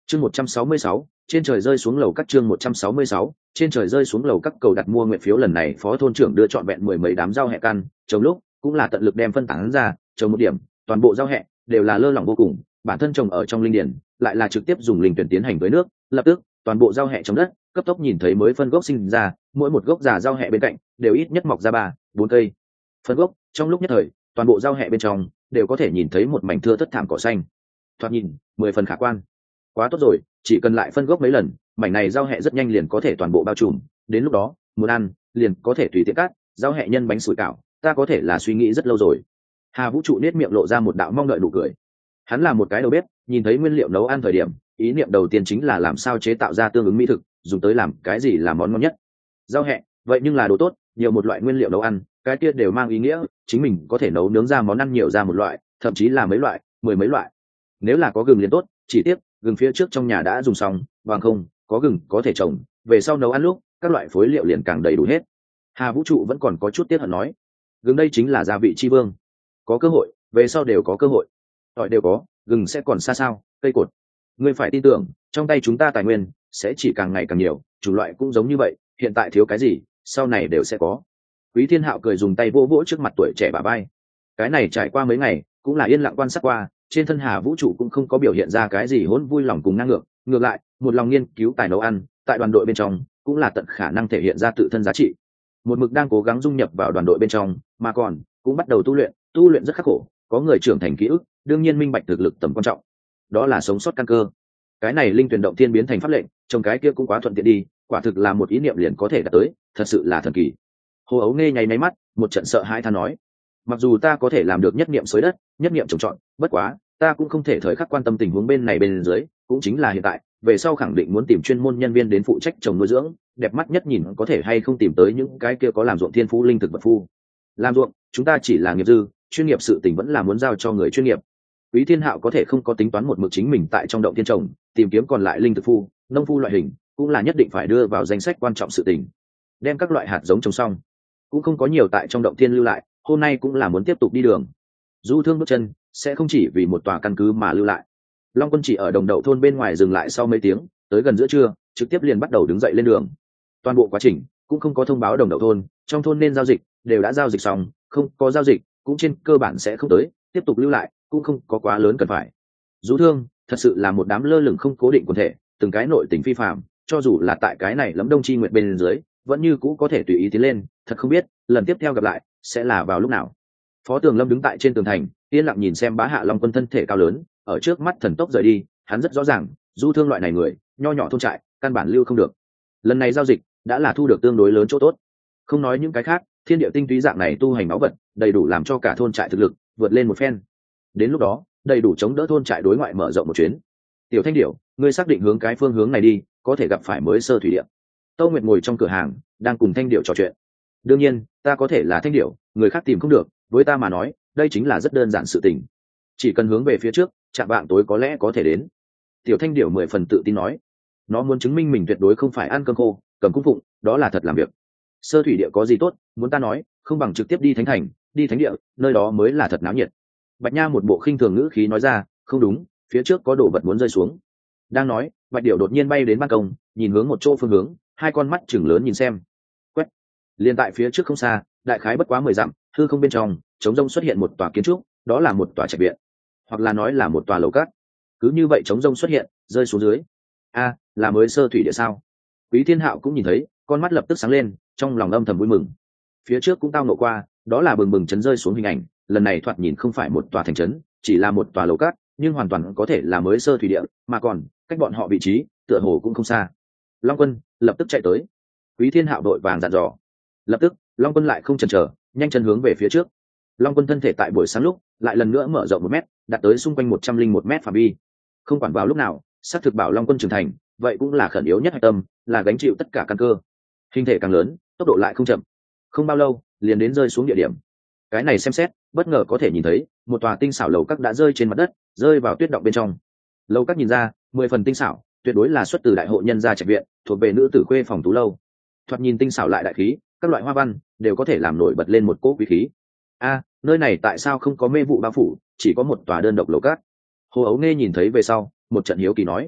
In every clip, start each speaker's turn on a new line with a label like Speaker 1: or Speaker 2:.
Speaker 1: Chương 166, trên trời rơi xuống lầu các chương 166, trên trời rơi xuống lầu các cầu đặt mua nguyện phiếu lần này phó thôn trưởng đưa trọn vẹn mười mấy đám rau hẹ căn, trồng lúc cũng là tận lực đem phân tán ra, trồng một điểm, toàn bộ rau hẹ đều là lơ lỏng vô cùng, bản thân trồng ở trong linh điển, lại là trực tiếp dùng linh tuyển tiến hành với nước, lập tức, toàn bộ rau hẹ trong đất, cấp tốc nhìn thấy mới phân gốc sinh ra, mỗi một gốc già rau hẹ bên cạnh đều ít nhất mọc ra 3-4 cây. Phân gốc, trong lúc nhất thời, toàn bộ rau hẹ bên trong đều có thể nhìn thấy một mảnh thưa thất thảm cỏ xanh. Thoạt nhìn, 10 phần khả quan. Quá tốt rồi, chỉ cần lại phân gốc mấy lần, mảnh này rau hẹ rất nhanh liền có thể toàn bộ bao trùm, đến lúc đó, muốn ăn, liền có thể tùy tiện cắt, rau hẹ nhân bánh sủi cảo, ta có thể là suy nghĩ rất lâu rồi. Hà Vũ trụ nét miệng lộ ra một đạo mong đợi nụ cười. Hắn là một cái đầu bếp, nhìn thấy nguyên liệu nấu ăn thời điểm, ý niệm đầu tiên chính là làm sao chế tạo ra tương ứng mỹ thực, dùng tới làm cái gì là món ngon nhất. Rau hẹ, vậy nhưng là đồ tốt, nhiều một loại nguyên liệu nấu ăn, cái kia đều mang ý nghĩa, chính mình có thể nấu nướng ra món ăn nhiều ra một loại, thậm chí là mấy loại, 10 mấy loại. Nếu là có gừng liền tốt, chỉ tiếc gừng phía trước trong nhà đã dùng xong, bằng không, có gừng có thể trồng, về sau nấu ăn lúc, các loại phối liệu liền càng đầy đủ hết. Hà Vũ trụ vẫn còn có chút tiếc hận nói, gừng đây chính là gia vị chi vương, có cơ hội, về sau đều có cơ hội. Tỏi đều có, gừng sẽ còn xa sao, cây cột. Ngươi phải tin tưởng, trong tay chúng ta tài nguyên sẽ chỉ càng ngày càng nhiều, chủng loại cũng giống như vậy, hiện tại thiếu cái gì, sau này đều sẽ có. Quý Thiên Hạo cười dùng tay vỗ vỗ trước mặt tuổi trẻ bà bay. Cái này trải qua mấy ngày, cũng là yên lặng quan sát qua, trên thân Hà Vũ trụ cũng không có biểu hiện ra cái gì hỗn vui lòng cùng năng lượng, ngược lại, một lòng nghiên cứu tài nấu ăn, tại đoàn đội bên trong, cũng là tận khả năng thể hiện ra tự thân giá trị. Một mực đang cố gắng dung nhập vào đoàn đội bên trong, mà còn cũng bắt đầu tu luyện rất khắc khổ, có người trưởng thành ký ức, đương nhiên minh bạch thực lực tầm quan trọng. Đó là sống sót căn cơ. Cái này linh tuyển động thiên biến thành pháp lệnh, trong cái kia cũng quá thuận tiện đi, quả thực là một ý niệm liền có thể đạt tới, thật sự là thần kỳ. Hồ Ấu Nghe nháy máy mắt, một trận sợ hãi than nói, mặc dù ta có thể làm được nhất niệm xới đất, nhất niệm trồng trọt, bất quá, ta cũng không thể thời khắc quan tâm tình huống bên này bên dưới, cũng chính là hiện tại, về sau khẳng định muốn tìm chuyên môn nhân viên đến phụ trách trồng nuôi dưỡng, đẹp mắt nhất nhìn có thể hay không tìm tới những cái kia có làm ruộng thiên phú linh thực vật phu. Làm ruộng, chúng ta chỉ là nghiệp dư, chuyên nghiệp sự tình vẫn là muốn giao cho người chuyên nghiệp. Quý Thiên Hạo có thể không có tính toán một mực chính mình tại trong động thiên trồng, tìm kiếm còn lại linh thực phu, nông phu loại hình, cũng là nhất định phải đưa vào danh sách quan trọng sự tình. Đem các loại hạt giống trồng xong, cũng không có nhiều tại trong động thiên lưu lại, hôm nay cũng là muốn tiếp tục đi đường. Du Thương bước chân sẽ không chỉ vì một tòa căn cứ mà lưu lại. Long Quân chỉ ở Đồng Đậu thôn bên ngoài dừng lại sau mấy tiếng, tới gần giữa trưa, trực tiếp liền bắt đầu đứng dậy lên đường. Toàn bộ quá trình cũng không có thông báo Đồng Đậu thôn, trong thôn nên giao dịch đều đã giao dịch xong, không có giao dịch cũng trên cơ bản sẽ không tới, tiếp tục lưu lại cũng không có quá lớn cần phải. Du Thương thật sự là một đám lơ lửng không cố định quần thể, từng cái nội tình phi phàm, cho dù là tại cái này lẫm Đông Chi Nguyệt bên dưới, vẫn như cũ có thể tùy ý tiến lên, thật không biết lần tiếp theo gặp lại sẽ là vào lúc nào. Phó Tường Lâm đứng tại trên tường thành, yên lặng nhìn xem Bá Hạ Long Quân thân thể cao lớn ở trước mắt thần tốc rời đi, hắn rất rõ ràng, Du Thương loại này người, nho nhỏ thôn trại, căn bản lưu không được. Lần này giao dịch đã là thu được tương đối lớn chỗ tốt. Không nói những cái khác, thiên địa tinh túy dạng này tu hành máu vật, đầy đủ làm cho cả thôn trại thực lực vượt lên một phen. Đến lúc đó, đầy đủ chống đỡ thôn trại đối ngoại mở rộng một chuyến. Tiểu Thanh Điểu, ngươi xác định hướng cái phương hướng này đi, có thể gặp phải mới sơ thủy địa. Tâu Nguyệt ngồi trong cửa hàng, đang cùng Thanh Điểu trò chuyện. Đương nhiên, ta có thể là Thanh Điểu, người khác tìm không được, với ta mà nói, đây chính là rất đơn giản sự tình. Chỉ cần hướng về phía trước, chạm vạng tối có lẽ có thể đến. Tiểu Thanh Điểu 10 phần tự tin nói, nó muốn chứng minh mình tuyệt đối không phải ăn cơm khô, cầm cung phụng, đó là thật làm việc. Sơ thủy địa có gì tốt, muốn ta nói, không bằng trực tiếp đi thánh thành, đi thánh địa, nơi đó mới là thật náo nhiệt. Bạch Nha một bộ khinh thường ngữ khí nói ra, không đúng, phía trước có đồ vật muốn rơi xuống. Đang nói, Bạch Điểu đột nhiên bay đến ban công, nhìn hướng một chỗ phương hướng, hai con mắt chừng lớn nhìn xem. Quét. Liên tại phía trước không xa, đại khái bất quá 10 dặm, hư không bên trong, trống rông xuất hiện một tòa kiến trúc, đó là một tòa trạch viện, hoặc là nói là một tòa lầu cát. Cứ như vậy trống rông xuất hiện, rơi xuống dưới. A, là mới sơ thủy địa sao? Quý Thiên Hạo cũng nhìn thấy, con mắt lập tức sáng lên, trong lòng âm thầm vui mừng. Phía trước cũng tao nộ qua, đó là bừng bừng chấn rơi xuống hình ảnh, lần này thoạt nhìn không phải một tòa thành trấn, chỉ là một tòa lầu cát, nhưng hoàn toàn có thể là mới sơ thủy địa, mà còn cách bọn họ vị trí, tựa hồ cũng không xa. Long Quân lập tức chạy tới. Quý Thiên Hạo đội vàng dặn dò. Lập tức, Long Quân lại không chần chờ, nhanh chân hướng về phía trước. Long Quân thân thể tại buổi sáng lúc lại lần nữa mở rộng 1 mét, đạt tới xung quanh 101 mét phạm vi. Không quản vào lúc nào, xác thực bảo Long Quân trưởng thành, vậy cũng là khẩn yếu nhất hạch tâm, là gánh chịu tất cả căn cơ. Hình thể càng lớn, tốc độ lại không chậm. Không bao lâu, liền đến rơi xuống địa điểm. Cái này xem xét, bất ngờ có thể nhìn thấy một tòa tinh xảo lầu các đã rơi trên mặt đất, rơi vào tuyết động bên trong. Lầu các nhìn ra, 10 phần tinh xảo, tuyệt đối là xuất từ đại hộ nhân gia trạch viện, thuộc về nữ tử khuê phòng tú lâu. Thoạt nhìn tinh xảo lại đại khí, các loại hoa văn đều có thể làm nổi bật lên một cỗ quý khí. A, nơi này tại sao không có mê vụ bao phủ, chỉ có một tòa đơn độc lầu cát? Hồ Ấu Nghe nhìn thấy về sau, một trận hiếu kỳ nói,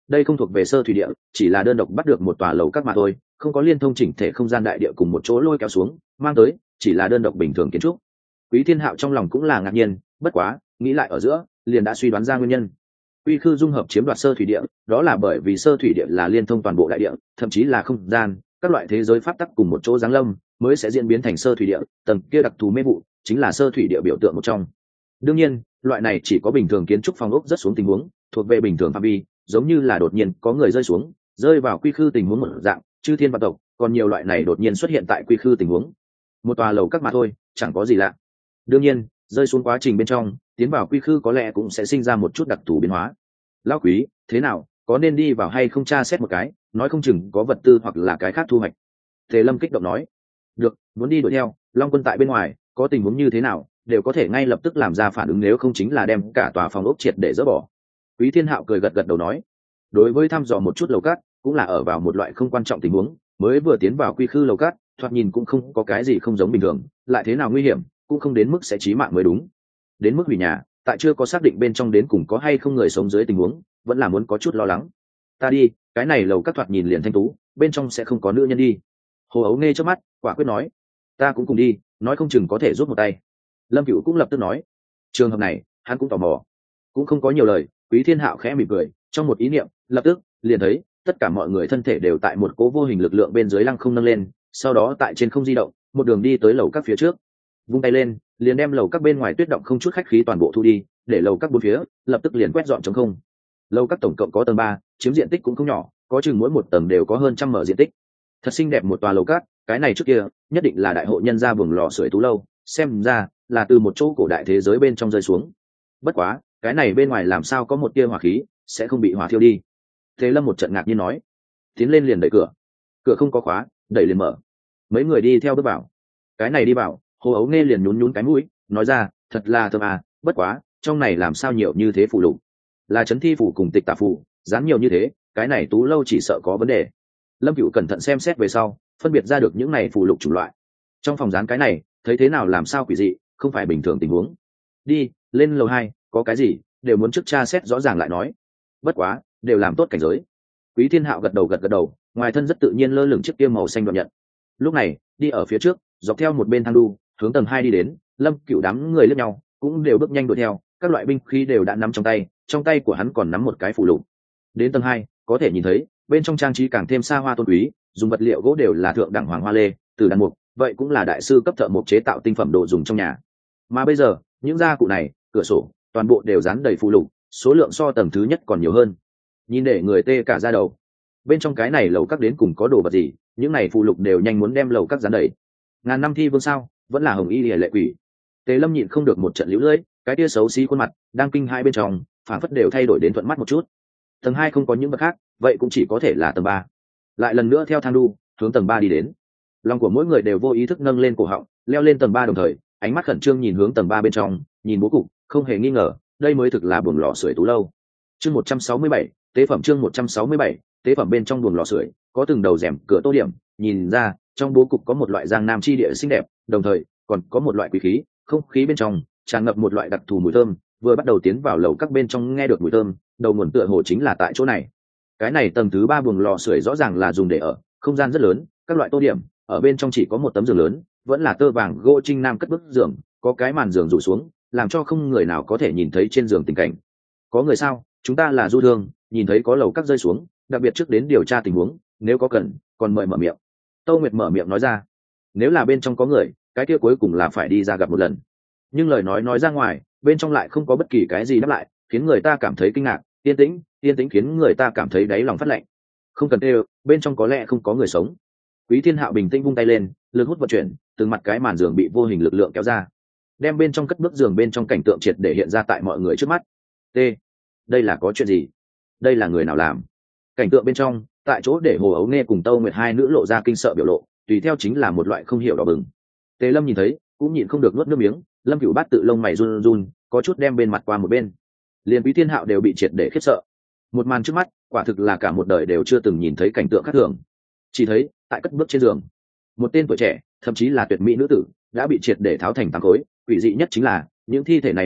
Speaker 1: đây không thuộc về sơ thủy địa, chỉ là đơn độc bắt được một tòa lầu các mà thôi, không có liên thông chỉnh thể không gian đại địa cùng một chỗ lôi kéo xuống mang tới, chỉ là đơn độc bình thường kiến trúc. Quý Thiên Hạo trong lòng cũng là ngạc nhiên, bất quá nghĩ lại ở giữa liền đã suy đoán ra nguyên nhân. Quy khư dung hợp chiếm đoạt sơ thủy địa, đó là bởi vì sơ thủy địa là liên thông toàn bộ đại địa, thậm chí là không gian, các loại thế giới pháp tắc cùng một chỗ giáng lâm, mới sẽ diễn biến thành sơ thủy địa, tầng kia đặc thù mê vụ chính là sơ thủy địa biểu tượng một trong. Đương nhiên, loại này chỉ có bình thường kiến trúc phòng ốc rất xuống tình huống, thuộc về bình thường phạm vi, giống như là đột nhiên có người rơi xuống, rơi vào quy khư tình huống một dạng, chư thiên vạn tộc, còn nhiều loại này đột nhiên xuất hiện tại quy khư tình huống. Một tòa lầu các mà thôi, chẳng có gì lạ. Đương nhiên, rơi xuống quá trình bên trong, tiến vào quy khư có lẽ cũng sẽ sinh ra một chút đặc thù biến hóa. Lão quý, thế nào, có nên đi vào hay không tra xét một cái, nói không chừng có vật tư hoặc là cái khác thu hoạch. Tề Lâm kích động nói. Được, muốn đi đuổi theo, Long Quân tại bên ngoài, có tình huống như thế nào, đều có thể ngay lập tức làm ra phản ứng, nếu không chính là đem cả tòa phòng ốc triệt để dỡ bỏ. Quý Thiên Hạo cười gật gật đầu nói. Đối với thăm dò một chút lầu cát, cũng là ở vào một loại không quan trọng tình huống, mới vừa tiến vào quy khư lầu cát, thoạt nhìn cũng không có cái gì không giống bình thường, lại thế nào nguy hiểm, cũng không đến mức sẽ chí mạng mới đúng. Đến mức hủy nhà, tại chưa có xác định bên trong đến cùng có hay không người sống dưới tình huống, vẫn là muốn có chút lo lắng. Ta đi, cái này lầu các thoạt nhìn liền thanh tú, bên trong sẽ không có nữ nhân đi. Hồ Ấu nghe trước mắt, quả quyết nói. Ta cũng cùng đi, nói không chừng có thể giúp một tay. Lâm Cựu cũng lập tức nói. Trường hợp này, hắn cũng tò mò, cũng không có nhiều lời. Quý Thiên Hạo khẽ mỉm cười, trong một ý niệm, lập tức liền thấy tất cả mọi người thân thể đều tại một cố vô hình lực lượng bên dưới lăng không nâng lên, sau đó tại trên không di động, một đường đi tới lầu các phía trước. Vung tay lên, liền đem lầu các bên ngoài tuyết động không chút khách khí toàn bộ thu đi, để lầu các bốn phía lập tức liền quét dọn trống không. Lầu các tổng cộng có tầng 3, chiếm diện tích cũng không nhỏ, có chừng mỗi một tầng đều có hơn 100 mở diện tích. Thật xinh đẹp một tòa lầu các, cái này trước kia nhất định là đại hộ nhân gia buồng lò sưởi tú lâu, xem ra là từ một chỗ cổ đại thế giới bên trong rơi xuống. Bất quá, cái này bên ngoài làm sao có một tia hỏa khí, sẽ không bị hỏa thiêu đi. Thế Lâm một trận ngạc nhiên nói, tiến lên liền đẩy cửa, cửa không có khóa, đẩy liền mở. Mấy người đi theo bước vào. Cái này đi vào, Hồ Ấu nghe liền nhún nhún cái mũi, nói ra, thật là thơm à, bất quá, trong này làm sao nhiều như thế phụ lục, là chấn thi phủ cùng tịch tà phủ, dán nhiều như thế, cái này tú lâu chỉ sợ có vấn đề. Lâm Cựu cẩn thận xem xét về sau, phân biệt ra được những này phụ lục chủng loại. Trong phòng dán cái này, thấy thế nào làm sao quỷ dị, không phải bình thường tình huống. Đi, lên lầu 2, có cái gì đều muốn trước tra xét rõ ràng lại nói. Bất quá, đều làm tốt cảnh giới. Quý Thiên Hạo gật gật đầu, ngoài thân rất tự nhiên lơ lửng chiếc kia màu xanh đoạn nhận. Lúc này, đi ở phía trước, dọc theo một bên thang đu, hướng tầng 2 đi đến. Lâm Cựu đám người liếc nhau, cũng đều bước nhanh đuổi theo, các loại binh khí đều đã nắm trong tay của hắn còn nắm một cái phụ lục. Đến tầng 2, có thể nhìn thấy, bên trong trang trí càng thêm xa hoa tôn quý, dùng vật liệu gỗ đều là thượng đẳng hoàng hoa lê, từ đàn mục, vậy cũng là đại sư cấp thợ mộc chế tạo tinh phẩm đồ dùng trong nhà. Mà bây giờ, những gia cụ này, cửa sổ, toàn bộ đều dán đầy phụ lục, số lượng so tầng thứ nhất còn nhiều hơn. Nhìn để người tê cả da đầu. Bên trong cái này lầu các đến cùng có đồ vật gì, những này phụ lục đều nhanh muốn đem lầu các dán đầy. Ngàn năm thi vương sao, vẫn là hồng y liễu lệ quỷ. Tề Lâm nhịn không được một trận liễu lưỡi, cái tia xấu xí khuôn mặt đang kinh hai bên trong, phản phất đều thay đổi đến thuận mắt một chút. Tầng 2 không có những vật khác, vậy cũng chỉ có thể là tầng 3. Lại lần nữa theo thang đu hướng tầng 3 đi đến. Lòng của mỗi người đều vô ý thức nâng lên cổ họng, leo lên tầng 3 đồng thời, ánh mắt khẩn trương nhìn hướng tầng 3 bên trong, nhìn bố cục, không hề nghi ngờ, đây mới thực là buồng lò sưởi tú lâu. Chương 167, tế phẩm chương 167, tế phẩm bên trong buồng lò sưởi, có từng đầu rèm cửa tô điểm, nhìn ra, trong bố cục có một loại giang nam chi địa xinh đẹp, đồng thời còn có một loại quý khí, không khí bên trong tràn ngập một loại đặc thù mùi thơm, vừa bắt đầu tiến vào lầu các bên trong nghe được mùi thơm, đầu nguồn tựa hồ chính là tại chỗ này. Cái này tầng thứ 3 buồng lò sưởi rõ ràng là dùng để ở, không gian rất lớn, các loại tô điểm, ở bên trong chỉ có một tấm giường lớn, vẫn là tơ vàng gỗ trinh nam cất bức giường, có cái màn giường rủ xuống, làm cho không người nào có thể nhìn thấy trên giường tình cảnh. Có người sao? Chúng ta là du thương, nhìn thấy có lầu các rơi xuống, đặc biệt trước đến điều tra tình huống, nếu có cần, còn mời mở miệng. Tô Nguyệt mở miệng nói ra. Nếu là bên trong có người, cái kia cuối cùng là phải đi ra gặp một lần. Nhưng lời nói ra ngoài, bên trong lại không có bất kỳ cái gì đáp lại, khiến người ta cảm thấy kinh ngạc, yên tĩnh khiến người ta cảm thấy đáy lòng phát lạnh. Không cần kêu, bên trong có lẽ không có người sống. Quý Thiên Hạo bình tĩnh vung tay lên, lực hút vận chuyển, từng mặt cái màn giường bị vô hình lực lượng kéo ra, đem bên trong cất bước giường bên trong cảnh tượng triệt để hiện ra tại mọi người trước mắt. T, đây là có chuyện gì? Đây là người nào làm? Cảnh tượng bên trong, tại chỗ để Hồ Ấu Nghe cùng Tâu Nguyệt hai nữ lộ ra kinh sợ biểu lộ, tùy theo chính là một loại không hiểu đỏ bừng. Tề Lâm nhìn thấy, cũng nhịn không được nuốt nước miếng, Lâm Cửu Bát tự lông mày run run, có chút đem bên mặt qua một bên. Liên Quý Thiên Hạo đều bị triệt để khiếp sợ. Một màn trước mắt, quả thực là cả một đời đều chưa từng nhìn thấy cảnh tượng khác thường. Chỉ thấy, tại cất bước trên giường, một tên tuổi trẻ, thậm chí là tuyệt mỹ nữ tử, đã bị triệt để tháo thành tám khối, quỷ dị nhất chính là, những thi thể này mảnh vỡ,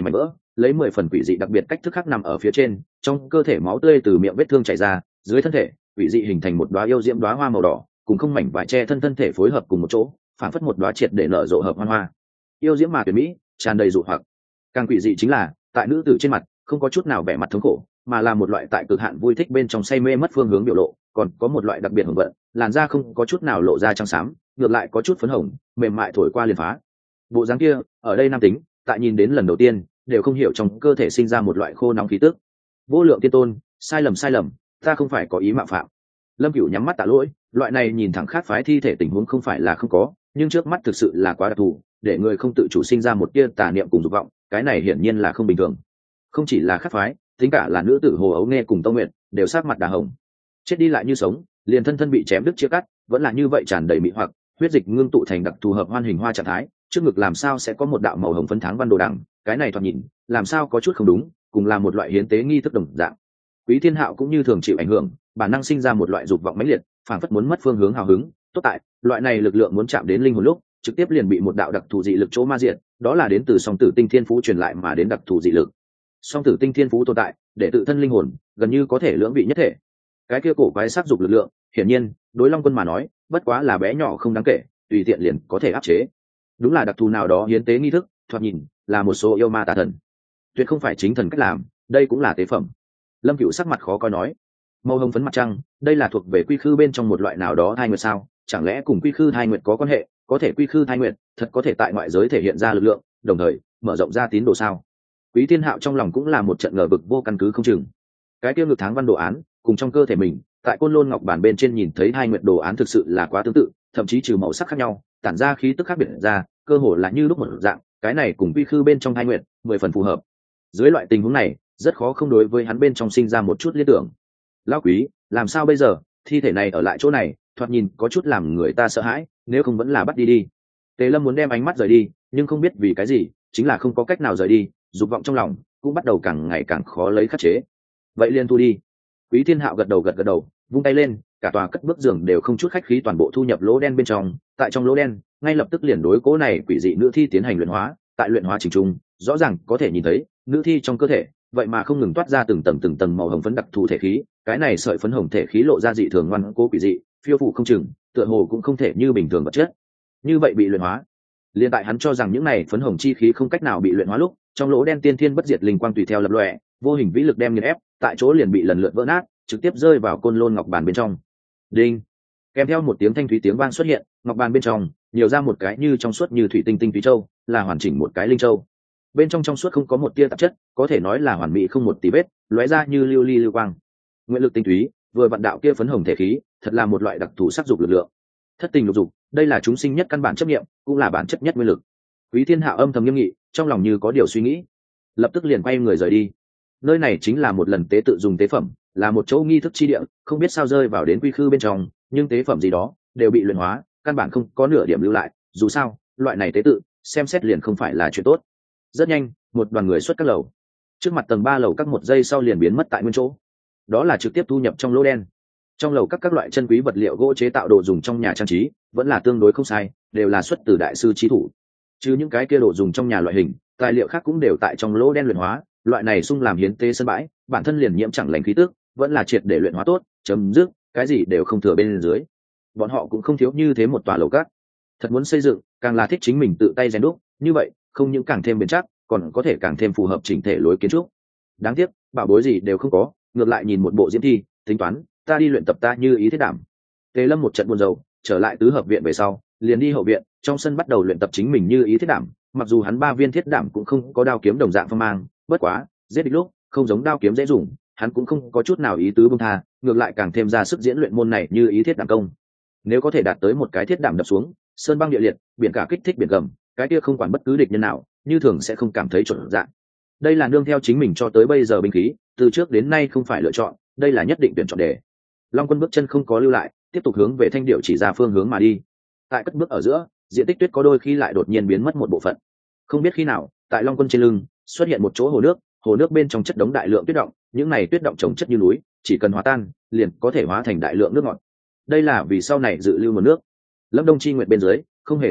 Speaker 1: lấy 10 phần quỷ dị đặc biệt cách thức khác nằm ở phía trên, trong cơ thể máu tươi từ miệng vết thương chảy ra, dưới thân thể quỷ dị hình thành một đóa yêu diễm đóa hoa màu đỏ, cùng không mảnh vải che thân thể phối hợp cùng một chỗ, phản phất một đóa triệt để nở rộ hợp hoan hoa. Yêu diễm mà tuyệt mỹ, tràn đầy dụ hoặc. Càng quỷ dị chính là, tại nữ tử trên mặt, không có chút nào vẻ mặt thống khổ, mà là một loại tại cực hạn vui thích bên trong say mê mất phương hướng biểu lộ, còn có một loại đặc biệt hưởng vận, làn da không có chút nào lộ ra trắng xám, ngược lại có chút phấn hồng, mềm mại thổi qua liền phá. Bộ dáng kia, ở đây nam tính, tại nhìn đến lần đầu tiên, đều không hiểu trong cơ thể sinh ra một loại khô nóng khí tức. Vô lượng tiên tôn, sai lầm, ta không phải có ý mạo phạm. Lâm Cửu nhắm mắt tạ lỗi, loại này nhìn thẳng khác phái thi thể tình huống không phải là không có, nhưng trước mắt thực sự là quá đặc thù, để người không tự chủ sinh ra một tia tà niệm cùng dục vọng, cái này hiển nhiên là không bình thường. Không chỉ là khác phái, tính cả là nữ tử Hồ Ấu Nghe cùng Tông Nguyệt, đều sắc mặt đỏ hồng. Chết đi lại như sống, liền thân bị chém đứt chia cắt, vẫn là như vậy tràn đầy mị hoặc, huyết dịch ngưng tụ thành đặc thù hợp hoan hình hoa trạng thái, trước ngực làm sao sẽ có một đạo màu hồng phấn tháng văn đồ đằng, cái này thoạt nhìn, làm sao có chút không đúng, cùng là một loại hiến tế nghi thức đồng dạng. Quý Thiên Hạo cũng như thường chịu ảnh hưởng, bản năng sinh ra một loại dục vọng mãnh liệt, phảng phất muốn mất phương hướng hào hứng, tốt tại, loại này lực lượng muốn chạm đến linh hồn lúc, trực tiếp liền bị một đạo đặc thù dị lực chỗ ma diệt, đó là đến từ Song Tử Tinh Thiên Phú truyền lại mà đến đặc thù dị lực. Song Tử Tinh Thiên Phú tồn tại, để tự thân linh hồn gần như có thể lưỡng vị nhất thể. Cái kia cổ quái sắc dục lực lượng, hiển nhiên, đối Long Quân mà nói, bất quá là bé nhỏ không đáng kể, tùy tiện liền có thể áp chế. Đúng là đặc thù nào đó hiến tế nghi thức, thoạt nhìn là một số yêu ma tà thần, tuyệt không phải chính thần cách làm, đây cũng là tế phẩm. Lâm Cửu sắc mặt khó coi nói, màu hồng phấn mặt trăng, đây là thuộc về quy khư bên trong một loại nào đó thai nguyệt sao? Chẳng lẽ cùng quy khư thai nguyệt có quan hệ? Có thể quy khư thai nguyệt thật có thể tại ngoại giới thể hiện ra lực lượng, đồng thời mở rộng ra tín đồ sao? Quý Thiên Hạo trong lòng cũng là một trận ngờ vực vô căn cứ không chừng. Cái tiêu ngực tháng văn đồ án, cùng trong cơ thể mình, tại Côn Lôn Ngọc bản bên trên nhìn thấy thai nguyệt đồ án thực sự là quá tương tự, thậm chí trừ màu sắc khác nhau, tản ra khí tức khác biệt ra, cơ hồ là như lúc một dạng, cái này cùng quy khư bên trong thai nguyệt, 10 phần phù hợp. Dưới loại tình huống này, rất khó không đối với hắn bên trong sinh ra một chút liên tưởng. Lão Quý, làm sao bây giờ, thi thể này ở lại chỗ này, thoạt nhìn có chút làm người ta sợ hãi, nếu không vẫn là bắt đi. Tề Lâm muốn đem ánh mắt rời đi, nhưng không biết vì cái gì, chính là không có cách nào rời đi, dục vọng trong lòng cũng bắt đầu càng ngày càng khó lấy khắc chế. Vậy liền thu đi. Quý Thiên Hạo gật đầu, vung tay lên, cả tòa cất bước giường đều không chút khách khí toàn bộ thu nhập lỗ đen bên trong, tại trong lỗ đen, ngay lập tức liền đối cố này quỷ dị nữ thi tiến hành luyện hóa, tại luyện hóa trình trung, rõ ràng có thể nhìn thấy, nữ thi trong cơ thể, vậy mà không ngừng toát ra từng tầng màu hồng phấn đặc thù thể khí, cái này sợi phấn hồng thể khí lộ ra dị thường ngoan cố quỷ dị, phiêu phù không chừng, tựa hồ cũng không thể như bình thường vật chất. Như vậy bị luyện hóa. Liên tại hắn cho rằng những này phấn hồng chi khí không cách nào bị luyện hóa lúc, trong lỗ đen tiên thiên bất diệt linh quang tùy theo lập lòe, vô hình vĩ lực đem nghiền ép, tại chỗ liền bị lần lượt vỡ nát, trực tiếp rơi vào Côn Lôn Ngọc bàn bên trong. Đinh. Kèm theo một tiếng thanh thúy tiếng vang xuất hiện, ngọc bàn bên trong nhiều ra một cái như trong suốt như thủy tinh tinh túy châu, là hoàn chỉnh một cái linh châu. Bên trong suốt không có một tia tạp chất, có thể nói là hoàn mỹ không một tí vết, lóe ra như lưu ly lưu quang. Nguyện lực tinh túy, vừa vận đạo kia phấn hồng thể khí, thật là một loại đặc thù sắc dục lực lượng. Thất tình lục dục, đây là chúng sinh nhất căn bản chấp niệm, cũng là bản chất nhất nguyên lực. Quý Thiên Hạo âm thầm nghiêm nghị, trong lòng như có điều suy nghĩ, lập tức liền quay người rời đi. Nơi này chính là một lần tế tự dùng tế phẩm, là một chỗ nghi thức chi địa, không biết sao rơi vào đến quy khư bên trong, nhưng tế phẩm gì đó đều bị luyện hóa, căn bản không có nửa điểm lưu lại. Dù sao, loại này tế tự, xem xét liền không phải là chuyện tốt. Rất nhanh, một đoàn người xuất các lầu, trước mặt tầng 3 lầu các một giây sau liền biến mất tại nguyên chỗ. Đó là trực tiếp thu nhập trong lỗ đen. Trong lầu các loại chân quý vật liệu gỗ chế tạo đồ dùng trong nhà trang trí, vẫn là tương đối không sai, đều là xuất từ đại sư chí thủ. Chứ những cái kia đồ dùng trong nhà loại hình, tài liệu khác cũng đều tại trong lỗ đen luyện hóa, loại này sung làm hiến tế sân bãi, bản thân liền nhiễm chẳng lành khí tức, vẫn là triệt để luyện hóa tốt, chấm dứt, cái gì đều không thừa bên dưới. Bọn họ cũng không thiếu như thế một tòa lầu các. Thật muốn xây dựng, càng là thích chính mình tự tay rèn đúc, như vậy, không những càng thêm bền chắc, còn có thể càng thêm phù hợp chỉnh thể lối kiến trúc. Đáng tiếc, bảo bối gì đều không có, ngược lại nhìn một bộ diễm thi, tính toán, ta đi luyện tập ta như ý thiết đảm. Tề Lâm một trận buồn rầu, trở lại tứ hợp viện về sau, liền đi hậu viện, trong sân bắt đầu luyện tập chính mình như ý thiết đảm. Mặc dù hắn 3 viên thiết đảm cũng không có đao kiếm đồng dạng phong mang, bất quá, giết địch lúc, không giống đao kiếm dễ dùng, hắn cũng không có chút nào ý tứ buông tha, ngược lại càng thêm ra sức diễn luyện môn này như ý thiết đảm công. Nếu có thể đạt tới một cái thiết đảm đập xuống, sơn băng địa liệt, biển cả kích thích biển gầm, cái kia không quản bất cứ địch nhân nào, như thường sẽ không cảm thấy trộn dạng. Đây là nương theo chính mình cho tới bây giờ binh khí, từ trước đến nay không phải lựa chọn, đây là nhất định tuyển chọn đề. Long Quân bước chân không có lưu lại, tiếp tục hướng về thanh điệu chỉ ra phương hướng mà đi. Tại cất bước ở giữa, diện tích tuyết có đôi khi lại đột nhiên biến mất một bộ phận. Không biết khi nào, tại Long Quân trên lưng xuất hiện một chỗ hồ nước bên trong chất đống đại lượng tuyết động, những này tuyết động chồng chất như núi, chỉ cần hóa tan, liền có thể hóa thành đại lượng nước ngọt. Đây là vì sau này dự lưu nguồn nước. Lâm Đông Chi Nguyệt bên dưới, không hề thiếu nước,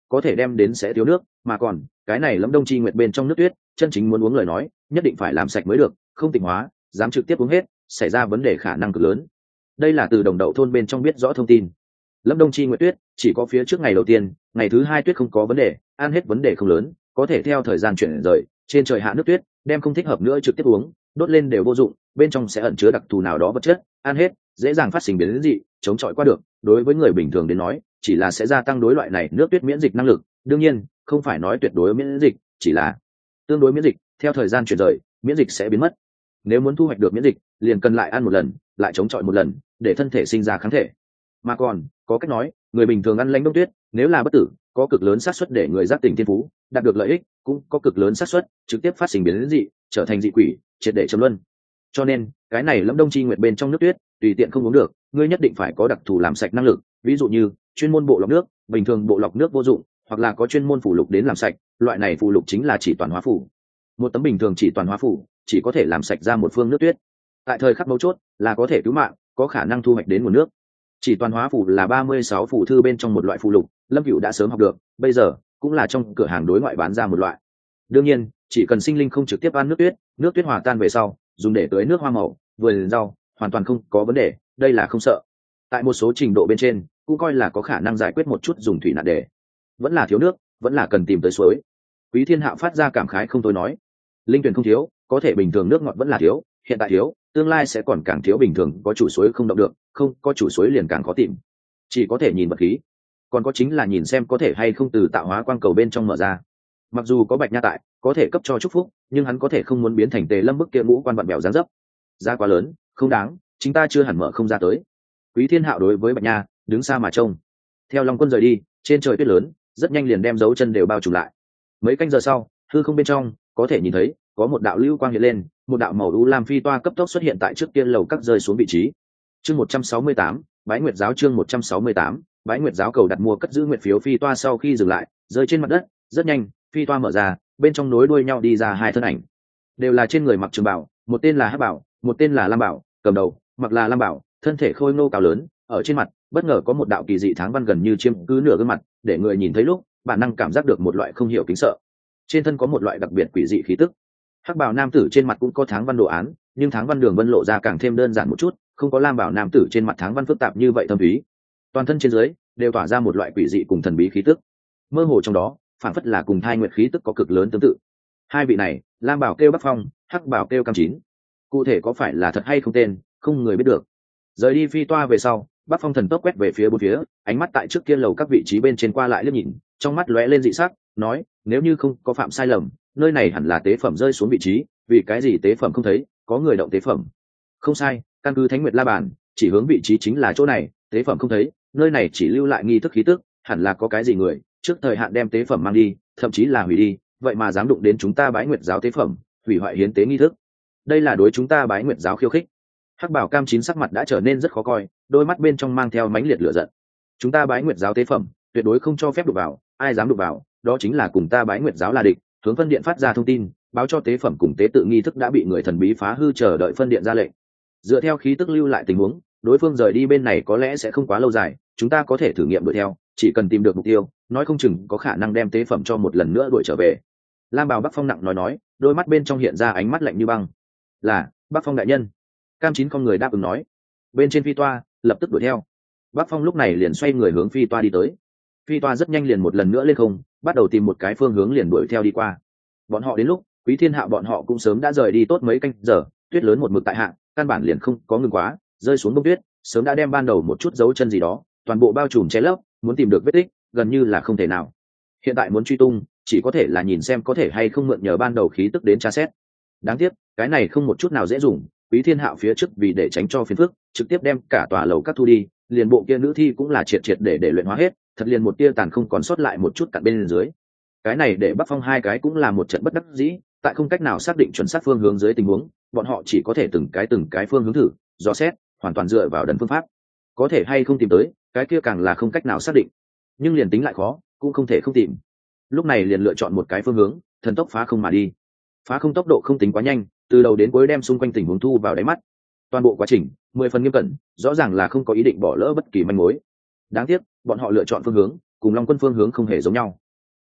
Speaker 1: có thể đem đến sẽ thiếu nước, mà còn cái này Lâm Đông Chi Nguyệt bên trong nước tuyết, chân chính muốn uống lời nói nhất định phải làm sạch mới được, không tịnh hóa dám trực tiếp uống hết xảy ra vấn đề khả năng cực lớn. Đây là từ Đồng Đậu thôn bên trong biết rõ thông tin. Lâm Đông Chi Nguyệt tuyết chỉ có phía trước ngày đầu tiên, ngày thứ hai tuyết không có vấn đề, ăn hết vấn đề không lớn, có thể theo thời gian chuyển rời trên trời hạ nước tuyết, đem không thích hợp nữa trực tiếp uống, đốt lên đều vô dụng, bên trong sẽ ẩn chứa đặc thù nào đó vật chất, ăn hết dễ dàng phát sinh biến dị, chống chọi qua được. Đối với người bình thường đến nói, chỉ là sẽ gia tăng đối loại này nước tuyết miễn dịch năng lực, đương nhiên không phải nói tuyệt đối miễn dịch, chỉ là tương đối miễn dịch, theo thời gian chuyển rời miễn dịch sẽ biến mất. Nếu muốn thu hoạch được miễn dịch, liền cần lại ăn một lần, lại chống chọi một lần, để thân thể sinh ra kháng thể. Mà còn có cách nói, người bình thường ăn lãnh đông tuyết, nếu là bất tử, có cực lớn xác suất để người giác tỉnh thiên phú đạt được lợi ích, cũng có cực lớn xác suất trực tiếp phát sinh biến dị, trở thành dị quỷ, triệt để châm luân. Cho nên cái này Lâm Đông Chi Nguyệt bên trong nước tuyết tùy tiện không uống được, ngươi nhất định phải có đặc thù làm sạch năng lực, ví dụ như chuyên môn bộ lọc nước, bình thường bộ lọc nước vô dụng, hoặc là có chuyên môn phù lục đến làm sạch. Loại này phù lục chính là chỉ toàn hóa phù. Một tấm bình thường chỉ toàn hóa phù chỉ có thể làm sạch ra một phương nước tuyết, tại thời khắc mấu chốt là có thể cứu mạng, có khả năng thu hoạch đến nguồn nước. Chỉ toàn hóa phù là 36 phù thư bên trong một loại phù lục, Lâm Cửu đã sớm học được, bây giờ cũng là trong cửa hàng đối ngoại bán ra một loại. Đương nhiên chỉ cần sinh linh không trực tiếp ăn nước tuyết hòa tan về sau dùng để tưới nước hoa màu, vườn rau, hoàn toàn không có vấn đề, đây là không sợ. Tại một số trình độ bên trên cũng coi là có khả năng giải quyết một chút dùng thủy nạn đề. Vẫn là thiếu nước, vẫn là cần tìm tới suối. Quý Thiên Hạo phát ra cảm khái không tôi nói, linh tuyển không thiếu, có thể bình thường nước ngọt vẫn là thiếu, hiện tại thiếu, tương lai sẽ còn càng thiếu. Bình thường có chủ suối không động được, không có chủ suối liền càng khó tìm, chỉ có thể nhìn vật khí. Còn có chính là nhìn xem có thể hay không từ tạo hóa quang cầu bên trong mở ra. Mặc dù có Bạch Nha tại, có thể cấp cho chúc phúc, nhưng hắn có thể không muốn biến thành Tề Lâm bức kia ngũ quan vặn bèo dáng dấp, giá quá lớn, không đáng, chính ta chưa hẳn mở không ra tới. Quý Thiên Hạo đối với Bạch Nha đứng xa mà trông. Theo Long Quân rời đi, trên trời tuyết lớn rất nhanh liền đem dấu chân đều bao trùm lại. Mấy canh giờ sau, hư không bên trong có thể nhìn thấy có một đạo lưu quang hiện lên, một đạo màu u lam phi toa cấp tốc xuất hiện tại trước kia lầu các rơi xuống vị trí. Chương 168, Bái Nguyệt giáo. Chương 168, Bái Nguyệt giáo. Cầu đặt mua cất giữ nguyệt phiếu phi toa sau khi dừng lại, rơi trên mặt đất, rất nhanh, phi toa mở ra, bên trong nối đuôi nhau đi ra hai thân ảnh, đều là trên người mặc trường bảo, một tên là Hắc Bảo, một tên là Lam Bảo, cầm đầu mặc là Lam Bảo, thân thể khôi ngô cao lớn, ở trên mặt bất ngờ có một đạo kỳ dị tháng văn gần như chiếm cứ nửa gương mặt, để người nhìn thấy lúc bản năng cảm giác được một loại không hiểu kính sợ. Trên thân có một loại đặc biệt quỷ dị khí tức. Hắc Bảo nam tử trên mặt cũng có tháng văn đồ án, nhưng tháng văn đường vân lộ ra càng thêm đơn giản một chút, không có Lam Bảo nam tử trên mặt tháng văn phức tạp như vậy thâm thúy. Toàn thân trên dưới đều tỏa ra một loại quỷ dị cùng thần bí khí tức, mơ hồ trong đó phản phất là cùng thai nguyệt khí tức có cực lớn tương tự. Hai vị này, Lam Bảo kêu Bắc Phong, Hắc Bảo kêu Cam Chín, cụ thể có phải là thật hay không tên không người biết được. Rời đi phi toa về sau, Bắc Phong thần tốc quét về phía bốn phía, ánh mắt tại trước kia lầu các vị trí bên trên qua lại liếc nhìn, trong mắt lóe lên dị sắc, nói, nếu như không có phạm sai lầm, nơi này hẳn là tế phẩm rơi xuống vị trí, vì cái gì tế phẩm không thấy, có người động tế phẩm. Không sai, căn cứ Thánh Nguyệt La Bàn, chỉ hướng vị trí chính là chỗ này, tế phẩm không thấy, nơi này chỉ lưu lại nghi thức khí tức, hẳn là có cái gì người trước thời hạn đem tế phẩm mang đi, thậm chí là hủy đi, vậy mà dám đụng đến chúng ta Bái Nguyệt giáo tế phẩm, hủy hoại hiến tế nghi thức, đây là đối chúng ta Bái Nguyệt giáo khiêu khích. Hắc Bảo Cam Chín sắc mặt đã trở nên rất khó coi, đôi mắt bên trong mang theo mãnh liệt lửa giận. Chúng ta Bái Nguyệt giáo tế phẩm tuyệt đối không cho phép đụng vào, ai dám đụng vào, đó chính là cùng ta Bái Nguyệt giáo là địch. Hướng phân điện phát ra thông tin, báo cho tế phẩm cùng tế tự nghi thức đã bị người thần bí phá hư, chờ đợi phân điện ra lệnh. Dựa theo khí tức lưu lại tình huống, đối phương rời đi bên này có lẽ sẽ không quá lâu dài, chúng ta có thể thử nghiệm đuổi theo, chỉ cần tìm được mục tiêu, nói không chừng có khả năng đem tế phẩm cho một lần nữa đuổi trở về. Lam Bào Bắc Phong nặng nói, đôi mắt bên trong hiện ra ánh mắt lạnh như băng. Là Bắc Phong đại nhân. Cam Chín con người đáp ứng nói. Bên trên phi toa lập tức đuổi theo. Bắc Phong lúc này liền xoay người hướng phi toa đi tới. Phi toa rất nhanh liền một lần nữa lên không, bắt đầu tìm một cái phương hướng liền đuổi theo đi qua. Bọn họ đến lúc Quý Thiên Hạo bọn họ cũng sớm đã rời đi tốt mấy canh giờ, tuyết lớn một mực tại hạ, căn bản liền không có ngừng quá, rơi xuống bông tuyết sớm đã đem ban đầu một chút dấu chân gì đó toàn bộ bao trùm che lấp, muốn tìm được vết tích gần như là không thể nào. Hiện tại muốn truy tung chỉ có thể là nhìn xem có thể hay không mượn nhờ ban đầu khí tức đến tra xét. Đáng tiếc cái này không một chút nào dễ dùng. Quý Thiên Hạo phía trước vì để tránh cho phiền phức, trực tiếp đem cả tòa lầu các thu đi, liền bộ kia nữ thi cũng là triệt triệt để luyện hóa hết, thật liền một tia tàn không còn sót lại một chút cặn bên dưới. Cái này để Bắc Phong hai cái cũng là một trận bất đắc dĩ, tại không cách nào xác định chuẩn xác phương hướng dưới tình huống, bọn họ chỉ có thể từng cái phương hướng thử dò xét, hoàn toàn dựa vào đần phương pháp. Có thể hay không tìm tới, cái kia càng là không cách nào xác định. Nhưng liền tính lại khó, cũng không thể không tìm. Lúc này liền lựa chọn một cái phương hướng, thần tốc phá không mà đi. Phá không tốc độ không tính quá nhanh, từ đầu đến cuối đem xung quanh tình huống thu vào đáy mắt. Toàn bộ quá trình 10 phần nghiêm cẩn, rõ ràng là không có ý định bỏ lỡ bất kỳ manh mối. Đáng tiếc bọn họ lựa chọn phương hướng cùng Long Quân phương hướng không hề giống nhau.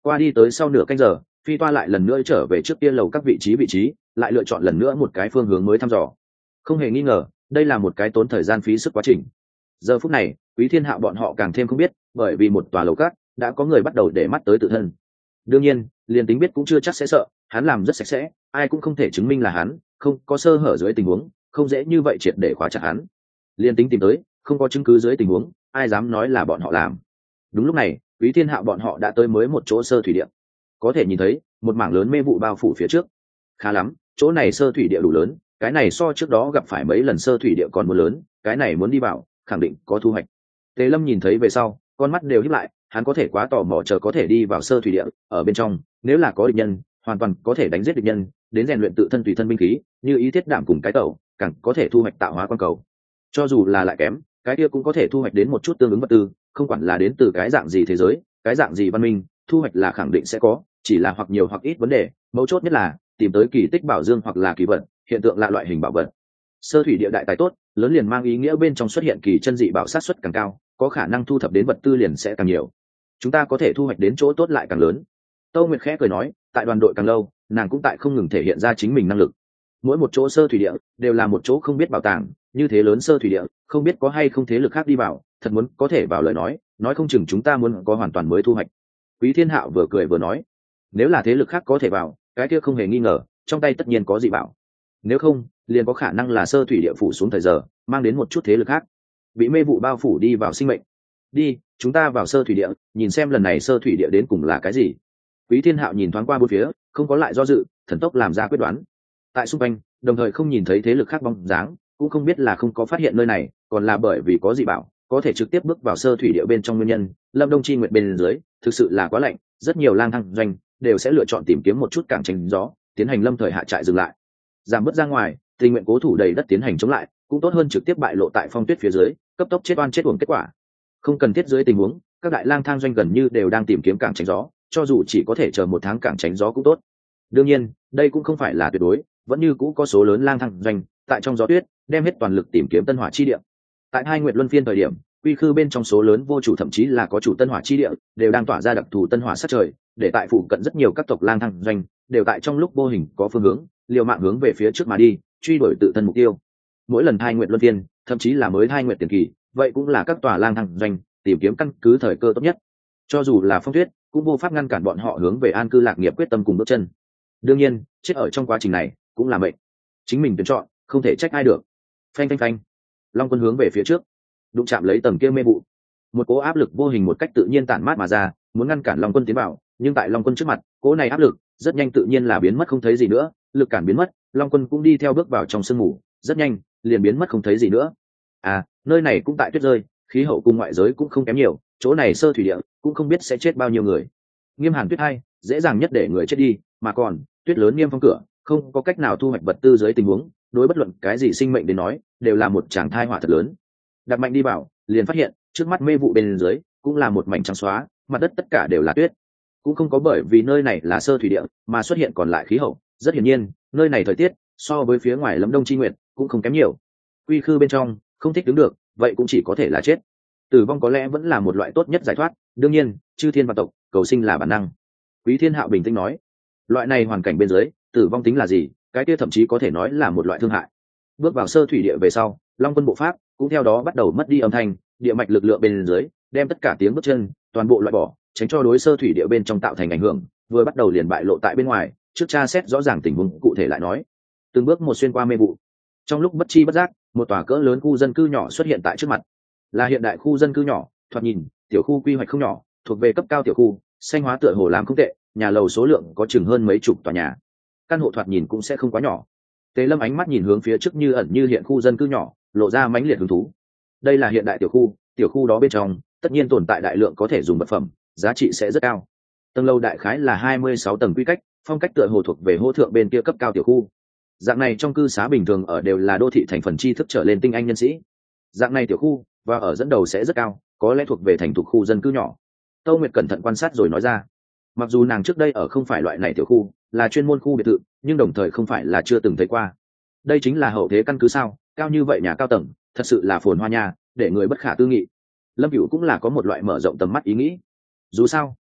Speaker 1: Qua đi tới sau nửa canh giờ, phi toa lại lần nữa trở về trước kia lầu các vị trí, lại lựa chọn lần nữa một cái phương hướng mới thăm dò. Không hề nghi ngờ, đây là một cái tốn thời gian phí sức quá trình. Giờ phút này, Quý Thiên Hạo bọn họ càng thêm không biết, bởi vì một tòa lầu các đã có người bắt đầu để mắt tới tự thân. Đương nhiên, liền tính biết cũng chưa chắc sẽ sợ, hắn làm rất sạch sẽ, ai cũng không thể chứng minh là hắn, không có sơ hở dưới tình huống, không dễ như vậy triệt để khóa chặt hắn. Liền tính tìm tới, không có chứng cứ dưới tình huống, ai dám nói là bọn họ làm. Đúng lúc này, Quý Thiên Hạo bọn họ đã tới mới một chỗ sơ thủy địa. Có thể nhìn thấy, một mảng lớn mê vụ bao phủ phía trước. Khá lắm, chỗ này sơ thủy địa đủ lớn, cái này so trước đó gặp phải mấy lần sơ thủy địa còn muốn lớn, cái này muốn đi vào, khẳng định có thu hoạch. Tề Lâm nhìn thấy về sau, con mắt đều híp lại, hắn có thể quá tò mò chờ có thể đi vào sơ thủy địa, ở bên trong, nếu là có địch nhân, hoàn toàn có thể đánh giết địch nhân, đến rèn luyện tự thân tùy thân binh khí, như ý thiết đảm cùng cái tẩu, càng có thể thu hoạch tạo hóa quan cầu. Cho dù là lại kém, cái kia cũng có thể thu hoạch đến một chút tương ứng vật tư, không quản là đến từ cái dạng gì thế giới, cái dạng gì văn minh, thu hoạch là khẳng định sẽ có, chỉ là hoặc nhiều hoặc ít vấn đề, mấu chốt nhất là tìm tới kỳ tích bảo dương hoặc là kỳ vật, hiện tượng lạ loại hình bảo vật. Sơ thủy địa đại tài tốt, lớn liền mang ý nghĩa bên trong xuất hiện kỳ chân dị bảo sát suất càng cao, có khả năng thu thập đến vật tư liền sẽ càng nhiều. Chúng ta có thể thu hoạch đến chỗ tốt lại càng lớn. Tô Nguyệt khẽ cười nói, tại đoàn đội càng lâu, nàng cũng tại không ngừng thể hiện ra chính mình năng lực. Mỗi một chỗ sơ thủy địa đều là một chỗ không biết bảo tàng, như thế lớn sơ thủy địa, không biết có hay không thế lực khác đi vào, thật muốn có thể vào lời nói không chừng chúng ta muốn có hoàn toàn mới thu hoạch. Quý Thiên Hạo vừa cười vừa nói, nếu là thế lực khác có thể vào, cái kia không hề nghi ngờ, trong tay tất nhiên có dị bảo. Nếu không, liền có khả năng là sơ thủy địa phủ xuống thời giờ, mang đến một chút thế lực khác, bị mê vụ bao phủ đi vào sinh mệnh. Đi, chúng ta vào sơ thủy địa, nhìn xem lần này sơ thủy địa đến cùng là cái gì. Quý Thiên Hạo nhìn thoáng qua bốn phía, không có lại do dự, thần tốc làm ra quyết đoán. Tại xung quanh, đồng thời không nhìn thấy thế lực khác bóng dáng, cũng không biết là không có phát hiện nơi này, còn là bởi vì có dị bảo, có thể trực tiếp bước vào sơ thủy địa bên trong nguyên nhân. Lâm Đông Chi Nguyệt bên dưới, thực sự là quá lạnh, rất nhiều lang thang doanh đều sẽ lựa chọn tìm kiếm một chút cảng tránh gió, tiến hành lâm thời hạ trại dừng lại. Giảm bớt ra ngoài, tình nguyện cố thủ đầy đất tiến hành chống lại, cũng tốt hơn trực tiếp bại lộ tại phong tuyết phía dưới, cấp tốc chết oan chết uổng kết quả. Không cần thiết dưới tình huống, các đại lang thang doanh gần như đều đang tìm kiếm cảng tránh gió, cho dù chỉ có thể chờ một tháng cảng tránh gió cũng tốt. Đương nhiên, đây cũng không phải là tuyệt đối, vẫn như cũ có số lớn lang thang doanh tại trong gió tuyết đem hết toàn lực tìm kiếm tân hỏa chi địa. Tại hai nguyệt luân phiên thời điểm, quy khư bên trong số lớn vô chủ thậm chí là có chủ tân hỏa chi địa đều đang tỏa ra đặc thù tân hỏa sát trời, để tại phụ cận rất nhiều các tộc lang thang doanh đều tại trong lúc vô hình có phương hướng liều mạng hướng về phía trước mà đi, truy đuổi tự thân mục tiêu. Mỗi lần hai nguyệt luân phiên, thậm chí là mới hai nguyệt tiền kỳ, vậy cũng là các tòa lang thang doanh tìm kiếm căn cứ thời cơ tốt nhất. Cho dù là phong tuyết, cũng vô pháp ngăn cản bọn họ hướng về an cư lạc nghiệp quyết tâm cùng bước chân. Đương nhiên, chết ở trong quá trình này cũng là mệnh, chính mình tuyển chọn, không thể trách ai được. Phanh phanh phanh, Long Quân hướng về phía trước, đụng chạm lấy tầng kia mê vụ, một cỗ áp lực vô hình một cách tự nhiên tản mát mà ra, muốn ngăn cản Long Quân tiến vào, nhưng tại Long Quân trước mặt, cỗ này áp lực rất nhanh tự nhiên là biến mất không thấy gì nữa, lực cản biến mất, Long Quân cũng đi theo bước vào trong sương mù, rất nhanh liền biến mất không thấy gì nữa. À, nơi này cũng tại tuyết rơi, khí hậu cùng ngoại giới cũng không kém nhiều, chỗ này sơ thủy địa cũng không biết sẽ chết bao nhiêu người. Nghiêm hàn tuyết hay, dễ dàng nhất để người chết đi, mà còn tuyết lớn nghiêm phong cửa, không có cách nào thu hoạch vật tư dưới tình huống, đối bất luận cái gì sinh mệnh đến nói, đều là một tràng thai họa thật lớn. Đặt mạnh đi vào, liền phát hiện trước mắt mê vụ bên dưới cũng là một mảnh trắng xóa, mặt đất tất cả đều là tuyết. Cũng không có bởi vì nơi này là sơ thủy địa mà xuất hiện còn lại khí hậu, rất hiển nhiên, nơi này thời tiết so với phía ngoài Lâm Đông Chi Nguyệt cũng không kém nhiều. Quy khư bên trong không thích đứng được, vậy cũng chỉ có thể là chết. Tử vong có lẽ vẫn là một loại tốt nhất giải thoát, đương nhiên, chư thiên và tộc, cầu sinh là bản năng. Quý Thiên Hạo bình tĩnh nói, loại này hoàn cảnh bên dưới, tử vong tính là gì, cái kia thậm chí có thể nói là một loại thương hại. Bước vào sơ thủy địa về sau, Long Quân bộ pháp cũng theo đó bắt đầu mất đi âm thanh, địa mạch lực lượng bên dưới đem tất cả tiếng bước chân toàn bộ loại bỏ, tránh cho đối sơ thủy địa bên trong tạo thành ảnh hưởng, vừa bắt đầu liền bại lộ tại bên ngoài, trước tra xét rõ ràng tình huống cụ thể lại nói. Từng bước một xuyên qua mê vụ, trong lúc bất chi bất giác, một tòa cỡ lớn khu dân cư nhỏ xuất hiện tại trước mặt. Là hiện đại khu dân cư nhỏ, thoạt nhìn tiểu khu quy hoạch không nhỏ, thuộc về cấp cao tiểu khu, xanh hóa tựa hồ làm không tệ, nhà lầu số lượng có chừng hơn mấy chục tòa nhà, căn hộ thoạt nhìn cũng sẽ không quá nhỏ. Tề Lâm ánh mắt nhìn hướng phía trước như ẩn như hiện khu dân cư nhỏ, lộ ra mãnh liệt hứng thú. Đây là hiện đại tiểu khu đó bên trong tất nhiên tồn tại đại lượng có thể dùng vật phẩm, giá trị sẽ rất cao. Tầng lầu đại khái là 26 tầng quy cách, phong cách tựa hồ thuộc về hô thượng bên kia cấp cao tiểu khu. Dạng này trong cư xá bình thường ở đều là đô thị thành phần tri thức trở lên tinh anh nhân sĩ. Dạng này tiểu khu và ở dẫn đầu sẽ rất cao, có lẽ thuộc về thành thuộc khu dân cư nhỏ. Tâu Nguyệt cẩn thận quan sát rồi nói ra, mặc dù nàng trước đây ở không phải loại này tiểu khu, là chuyên môn khu biệt thự, nhưng đồng thời không phải là chưa từng thấy qua. Đây chính là hậu thế căn cứ sao, cao như vậy nhà cao tầng, thật sự là phồn hoa nha, để người bất khả tư nghị. Lâm Cửu cũng là có một loại mở rộng tầm mắt ý nghĩ. Dù sao,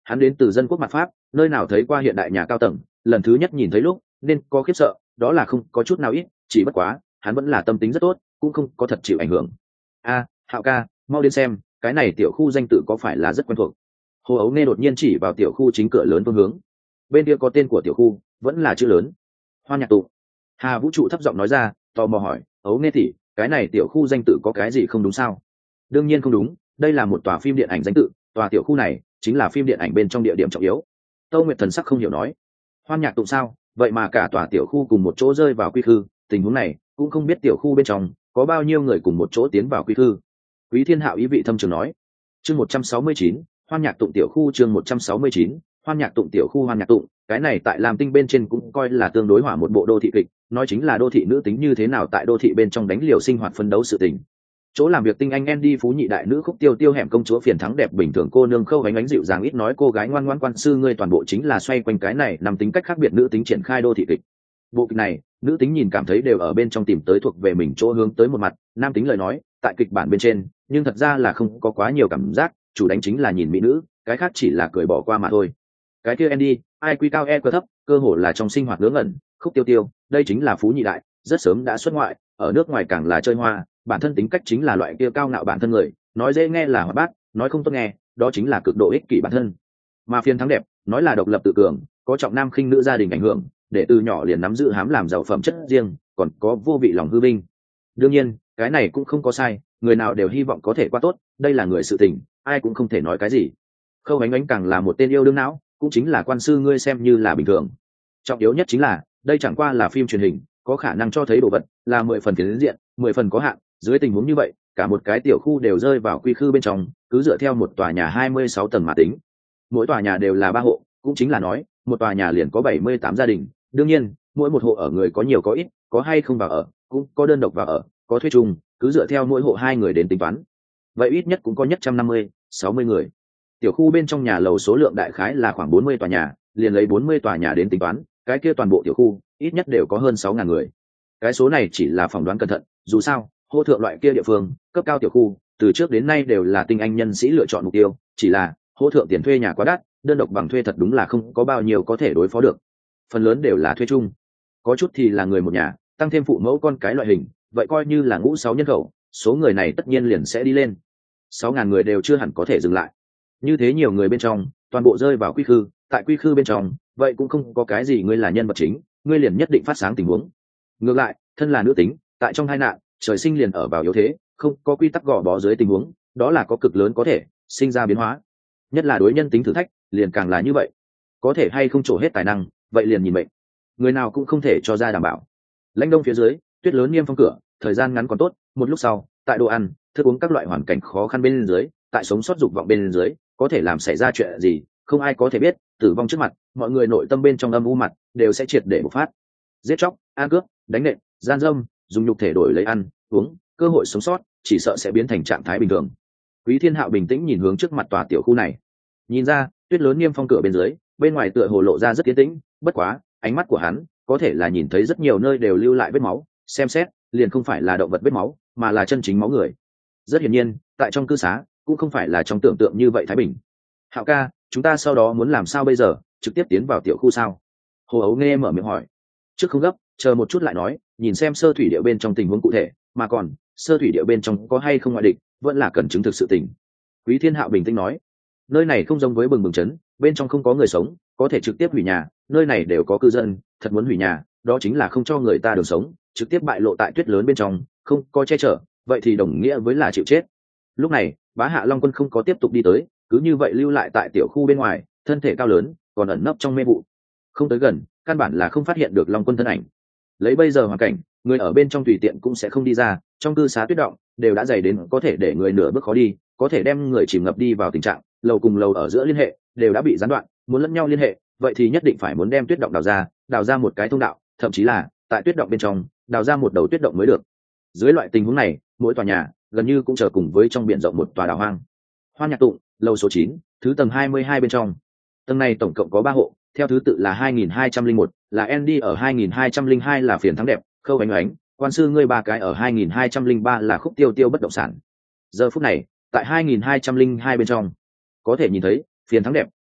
Speaker 1: hắn đến từ dân quốc mặt Pháp, nơi nào thấy qua hiện đại nhà cao tầng, lần thứ nhất nhìn thấy lúc nên có khiếp sợ, đó là không có chút nào ít, chỉ bất quá hắn vẫn là tâm tính rất tốt, cũng không có thật chịu ảnh hưởng. Hạo ca, mau đến xem cái này tiểu khu danh tự có phải là rất quen thuộc. Hồ Ấu Nghe đột nhiên chỉ vào tiểu khu chính cửa lớn phương hướng, bên kia có tên của tiểu khu, vẫn là chữ lớn Hoa Nhạc Tụ. Hà Vũ Trụ thấp giọng nói ra, tò mò hỏi, Ấu Nghe tỷ, cái này tiểu khu danh tự có cái gì không đúng sao? Đương nhiên không đúng, đây là một tòa phim điện ảnh danh tự, tòa tiểu khu này chính là phim điện ảnh bên trong địa điểm trọng yếu. Tâu Nguyệt thần sắc không hiểu nói, Hoan Nhạc Tụ sao? Vậy mà cả tòa tiểu khu cùng một chỗ rơi vào quy khư, tình huống này cũng không biết tiểu khu bên trong có bao nhiêu người cùng một chỗ tiến vào quy khư. Quý Thiên Hạo ý vị thâm trường nói. Chương 169, Hoan Nhạc Tụng tiểu khu. Chương 169, Hoan Nhạc Tụng tiểu khu. Hoan Nhạc Tụng, cái này tại Lam Tinh bên trên cũng coi là tương đối hỏa một bộ đô thị kịch, nói chính là đô thị nữ tính như thế nào tại đô thị bên trong đánh liều sinh hoạt phân đấu sự tình. Chỗ làm việc tinh anh Andy phú nhị đại nữ Khúc Tiêu Tiêu hẻm công chúa phiền thắng đẹp bình thường cô nương Khâu Ánh Ánh dịu dàng ít nói cô gái ngoan ngoãn quan sư ngươi, toàn bộ chính là xoay quanh cái này nằm tính cách khác biệt nữ tính triển khai đô thị kịch. Bộ kịch này nữ tính nhìn cảm thấy đều ở bên trong tìm tới thuộc về mình chỗ hướng tới một mặt, nam tính lời nói tại kịch bản bên trên nhưng thật ra là không có quá nhiều cảm giác, chủ đánh chính là nhìn mỹ nữ, cái khác chỉ là cười bỏ qua mà thôi. Cái kia Andy ai quy cao e cơ thấp, cơ hồ là trong sinh hoạt ngớ ngẩn. Khúc Tiêu Tiêu đây chính là phú nhị đại, rất sớm đã xuất ngoại, ở nước ngoài càng là chơi hoa, bản thân tính cách chính là loại kia cao ngạo bản thân người, nói dễ nghe là hoạt bát, nói không tốt nghe đó chính là cực độ ích kỷ bản thân. Mà Phiên Thắng đẹp nói là độc lập tự cường, có trọng nam khinh nữ gia đình ảnh hưởng, để từ nhỏ liền nắm giữ hám làm giàu phẩm chất riêng, còn có vô vị lòng hư vinh. Đương nhiên cái này cũng không có sai, người nào đều hy vọng có thể qua tốt, đây là người sự tình, ai cũng không thể nói cái gì. Khâu Ánh Ánh càng là một tên yêu đương não, cũng chính là quan sư ngươi xem như là bình thường. Trọng yếu nhất chính là đây chẳng qua là phim truyền hình, có khả năng cho thấy đồ vật là 10 phần phiến diện, 10 phần có hạn. Dưới tình huống như vậy, cả một cái tiểu khu đều rơi vào quy khư bên trong, cứ dựa theo một tòa nhà 26 tầng mà tính, mỗi tòa nhà đều là 3 hộ, cũng chính là nói một tòa nhà liền có 78 gia đình. Đương nhiên mỗi một hộ ở người có nhiều có ít, có hay không vào ở, cũng có đơn độc vào ở, có thuê chung, cứ dựa theo mỗi hộ 2 người đến tính toán, vậy ít nhất cũng có nhất 150, 60 người. Tiểu khu bên trong nhà lầu số lượng đại khái là khoảng 40 tòa nhà, liền lấy 40 tòa nhà đến tính toán, cái kia toàn bộ tiểu khu ít nhất đều có hơn 6.000 người. Cái số này chỉ là phỏng đoán cẩn thận, dù sao hô thượng loại kia địa phương cấp cao tiểu khu từ trước đến nay đều là tinh anh nhân sĩ lựa chọn mục tiêu, chỉ là hô thượng tiền thuê nhà quá đắt, đơn độc bằng thuê thật đúng là không có bao nhiêu có thể đối phó được, phần lớn đều là thuê chung, có chút thì là người một nhà tăng thêm phụ mẫu con cái loại hình, vậy coi như là ngũ 6 nhân khẩu, số người này tất nhiên liền sẽ đi lên. 6.000 người đều chưa hẳn có thể dừng lại, như thế nhiều người bên trong toàn bộ rơi vào quy khư, tại quy khư bên trong vậy cũng không có cái gì ngươi là nhân vật chính ngươi liền nhất định phát sáng tình huống. Ngược lại thân là nữ tính, tại trong tai nạn trời sinh liền ở vào yếu thế, không có quy tắc gò bó dưới tình huống đó là có cực lớn có thể sinh ra biến hóa, nhất là đối nhân tính thử thách liền càng là như vậy. Có thể hay không trổ hết tài năng vậy liền nhìn mệnh, người nào cũng không thể cho ra đảm bảo. Lãnh đông phía dưới tuyết lớn niêm phong cửa, thời gian ngắn còn tốt, một lúc sau tại đồ ăn thức uống các loại hoàn cảnh khó khăn bên dưới, tại sống sót dục vọng bên dưới, có thể làm xảy ra chuyện gì không ai có thể biết. Tử vong trước mặt, mọi người nội tâm bên trong âm u mặt đều sẽ triệt để bộc phát. Giết chóc, ăn cướp, đánh nện, gian dâm, dùng nhục thể đổi lấy ăn uống, cơ hội sống sót chỉ sợ sẽ biến thành trạng thái bình thường. Quý Thiên Hạo bình tĩnh nhìn hướng trước mặt tòa tiểu khu này, nhìn ra tuyết lớn niêm phong cửa bên dưới, bên ngoài tựa hồ lộ ra rất yên tĩnh, bất quá ánh mắt của hắn có thể là nhìn thấy rất nhiều nơi đều lưu lại vết máu, xem xét liền không phải là động vật vết máu mà là chân chính máu người. Rất hiển nhiên tại trong cư xá cũng không phải là trong tưởng tượng như vậy thái bình. Hạo ca, chúng ta sau đó muốn làm sao bây giờ, trực tiếp tiến vào tiểu khu sao? Hồ Ấu Nghe mở miệng hỏi. Trước không gấp, chờ một chút lại nói, nhìn xem sơ thủy địa bên trong tình huống cụ thể, mà còn sơ thủy địa bên trong có hay không ngoại địch vẫn là cần chứng thực sự tình. Quý Thiên Hạo bình tĩnh nói, nơi này không giống với bừng bừng trấn, bên trong không có người sống có thể trực tiếp hủy nhà, nơi này đều có cư dân, thật muốn hủy nhà đó chính là không cho người ta đường sống, trực tiếp bại lộ tại tuyết lớn bên trong, không có che chở vậy thì đồng nghĩa với là chịu chết. Lúc này Bá Hạ Long Quân không có tiếp tục đi tới, cứ như vậy lưu lại tại tiểu khu bên ngoài, thân thể cao lớn còn ẩn nấp trong mê vụ, không tới gần căn bản là không phát hiện được Long Quân thân ảnh. Lấy bây giờ hoàn cảnh, người ở bên trong tùy tiện cũng sẽ không đi ra, trong cư xá tuyết động đều đã dày đến có thể để người nửa bước khó đi, có thể đem người chìm ngập đi vào tình trạng lầu cùng lầu ở giữa liên hệ đều đã bị gián đoạn, muốn lẫn nhau liên hệ vậy thì nhất định phải muốn đem tuyết động đào ra một cái thông đạo, thậm chí là tại tuyết động bên trong đào ra một đầu tuyết động mới được. Dưới loại tình huống này, mỗi tòa nhà gần như cũng chờ cùng với trong biển rộng một tòa đảo hoang. Hoa Nhạc Tụng lầu số 9, thứ tầng 22 bên trong. Tầng này tổng cộng có 3 hộ, theo thứ tự là 2201 là Andy, ở 2202 là Phiền Thắng đẹp, Khâu Ánh Ánh, quan sư ngươi 3 cái, ở 2203 là Khúc Tiêu Tiêu bất động sản. Giờ phút này tại 2202 bên trong có thể nhìn thấy Phiền Thắng đẹp,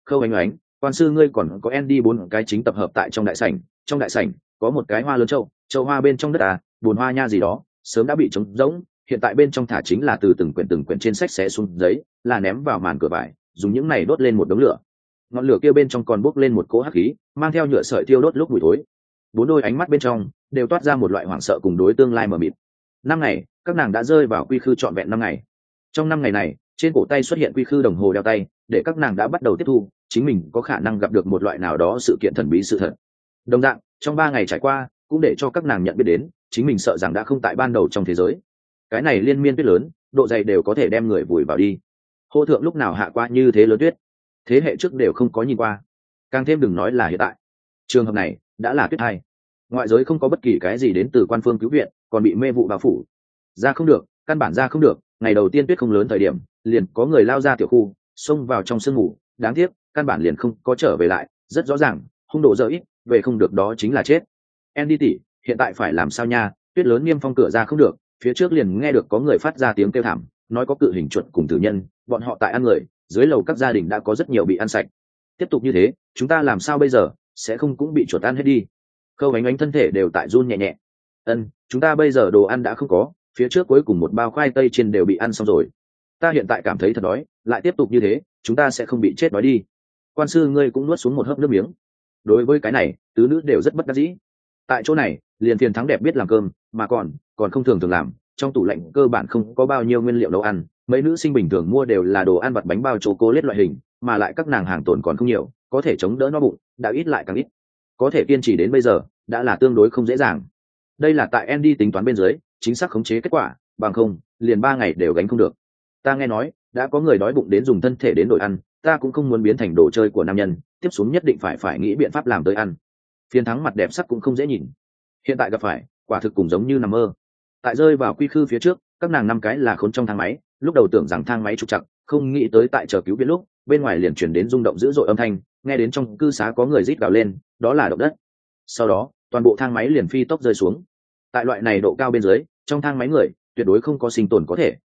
Speaker 1: Khâu Ánh Ánh, quan sư ngươi còn có Andy 4 cái chính tập hợp tại trong đại sảnh có một cái hoa lớn châu hoa bên trong đất bồn hoa nha gì đó sớm đã bị trống rỗng, hiện tại bên trong thả chính là từ từng quyển trên sách xé xuống giấy, là ném vào màn cửa vải, dùng những này đốt lên một đống lửa. Ngọn lửa kia bên trong còn bốc lên một cỗ hắc khí, mang theo nhựa sợi thiêu đốt lúc mùi thối. 4 đôi ánh mắt bên trong đều toát ra một loại hoảng sợ cùng đối tương lai mờ mịt. 5 ngày, các nàng đã rơi vào quy khư trọn vẹn 5 ngày. Trong 5 ngày này, trên cổ tay xuất hiện quy khư đồng hồ đeo tay, để các nàng đã bắt đầu tiếp thu chính mình có khả năng gặp được một loại nào đó sự kiện thần bí sự thật. Đồng dạng, trong 3 ngày trải qua, cũng để cho các nàng nhận biết đến chính mình sợ rằng đã không tại ban đầu trong thế giới. Cái này liên miên tuyết lớn, độ dày đều có thể đem người vùi vào đi. Hô thượng lúc nào hạ qua như thế lớn tuyết, thế hệ trước đều không có nhìn qua, càng thêm đừng nói là hiện tại. Trường hợp này đã là tuyết hai, ngoại giới không có bất kỳ cái gì đến từ quan phương cứu viện, còn bị mê vụ bao phủ, ra không được, căn bản ra không được. Ngày đầu tiên tuyết không lớn thời điểm, liền có người lao ra tiểu khu, xông vào trong sương mù, đáng tiếc căn bản liền không có trở về lại. Rất rõ ràng, hung độ giờ ít, về không được đó chính là chết. Andy tỷ, hiện tại phải làm sao nha? Tuyết lớn niêm phong cửa ra không được, phía trước liền nghe được có người phát ra tiếng kêu thảm, nói có cự hình chuột cùng tử nhân, bọn họ tại ăn người, dưới lầu các gia đình đã có rất nhiều bị ăn sạch. Tiếp tục như thế, chúng ta làm sao bây giờ? Sẽ không cũng bị chuột ăn hết đi. Khâu Ánh Ánh thân thể đều tại run nhẹ nhẹ. Chúng ta bây giờ đồ ăn đã không có, phía trước cuối cùng một bao khoai tây chiên đều bị ăn xong rồi. Ta hiện tại cảm thấy thật đói, lại tiếp tục như thế, chúng ta sẽ không bị chết đói đi. Quan sư ngươi cũng nuốt xuống một hớp nước miếng. Đối với cái này, tứ nữ đều rất bất đắc dĩ. Tại chỗ này, liền Phiền Thắng đẹp biết làm cơm, mà còn không thường làm, trong tủ lạnh cơ bản không có bao nhiêu nguyên liệu nấu ăn. Mấy nữ sinh bình thường mua đều là đồ ăn vặt, bánh bao, chocolate loại hình, mà lại các nàng hàng tồn còn không nhiều, có thể chống đỡ no bụng, đã ít lại càng ít. Có thể kiên trì đến bây giờ, đã là tương đối không dễ dàng. Đây là tại Andy tính toán bên dưới, chính xác khống chế kết quả, bằng không, liền 3 ngày đều gánh không được. Ta nghe nói, đã có người đói bụng đến dùng thân thể đến đổi ăn, ta cũng không muốn biến thành đồ chơi của nam nhân, tiếp xuống nhất định phải nghĩ biện pháp làm tới ăn. Phiền Thắng mặt đẹp sắc cũng không dễ nhìn. Hiện tại gặp phải, quả thực cùng giống như nằm mơ. Tại rơi vào quy khư phía trước, các nàng 5 cái là khốn trong thang máy, lúc đầu tưởng rằng thang máy trục trặc, không nghĩ tới tại chờ cứu viện lúc, bên ngoài liền truyền đến rung động dữ dội âm thanh, nghe đến trong cư xá có người rít gào lên, đó là động đất. Sau đó, toàn bộ thang máy liền phi tốc rơi xuống. Tại loại này độ cao bên dưới, trong thang máy người tuyệt đối không có sinh tồn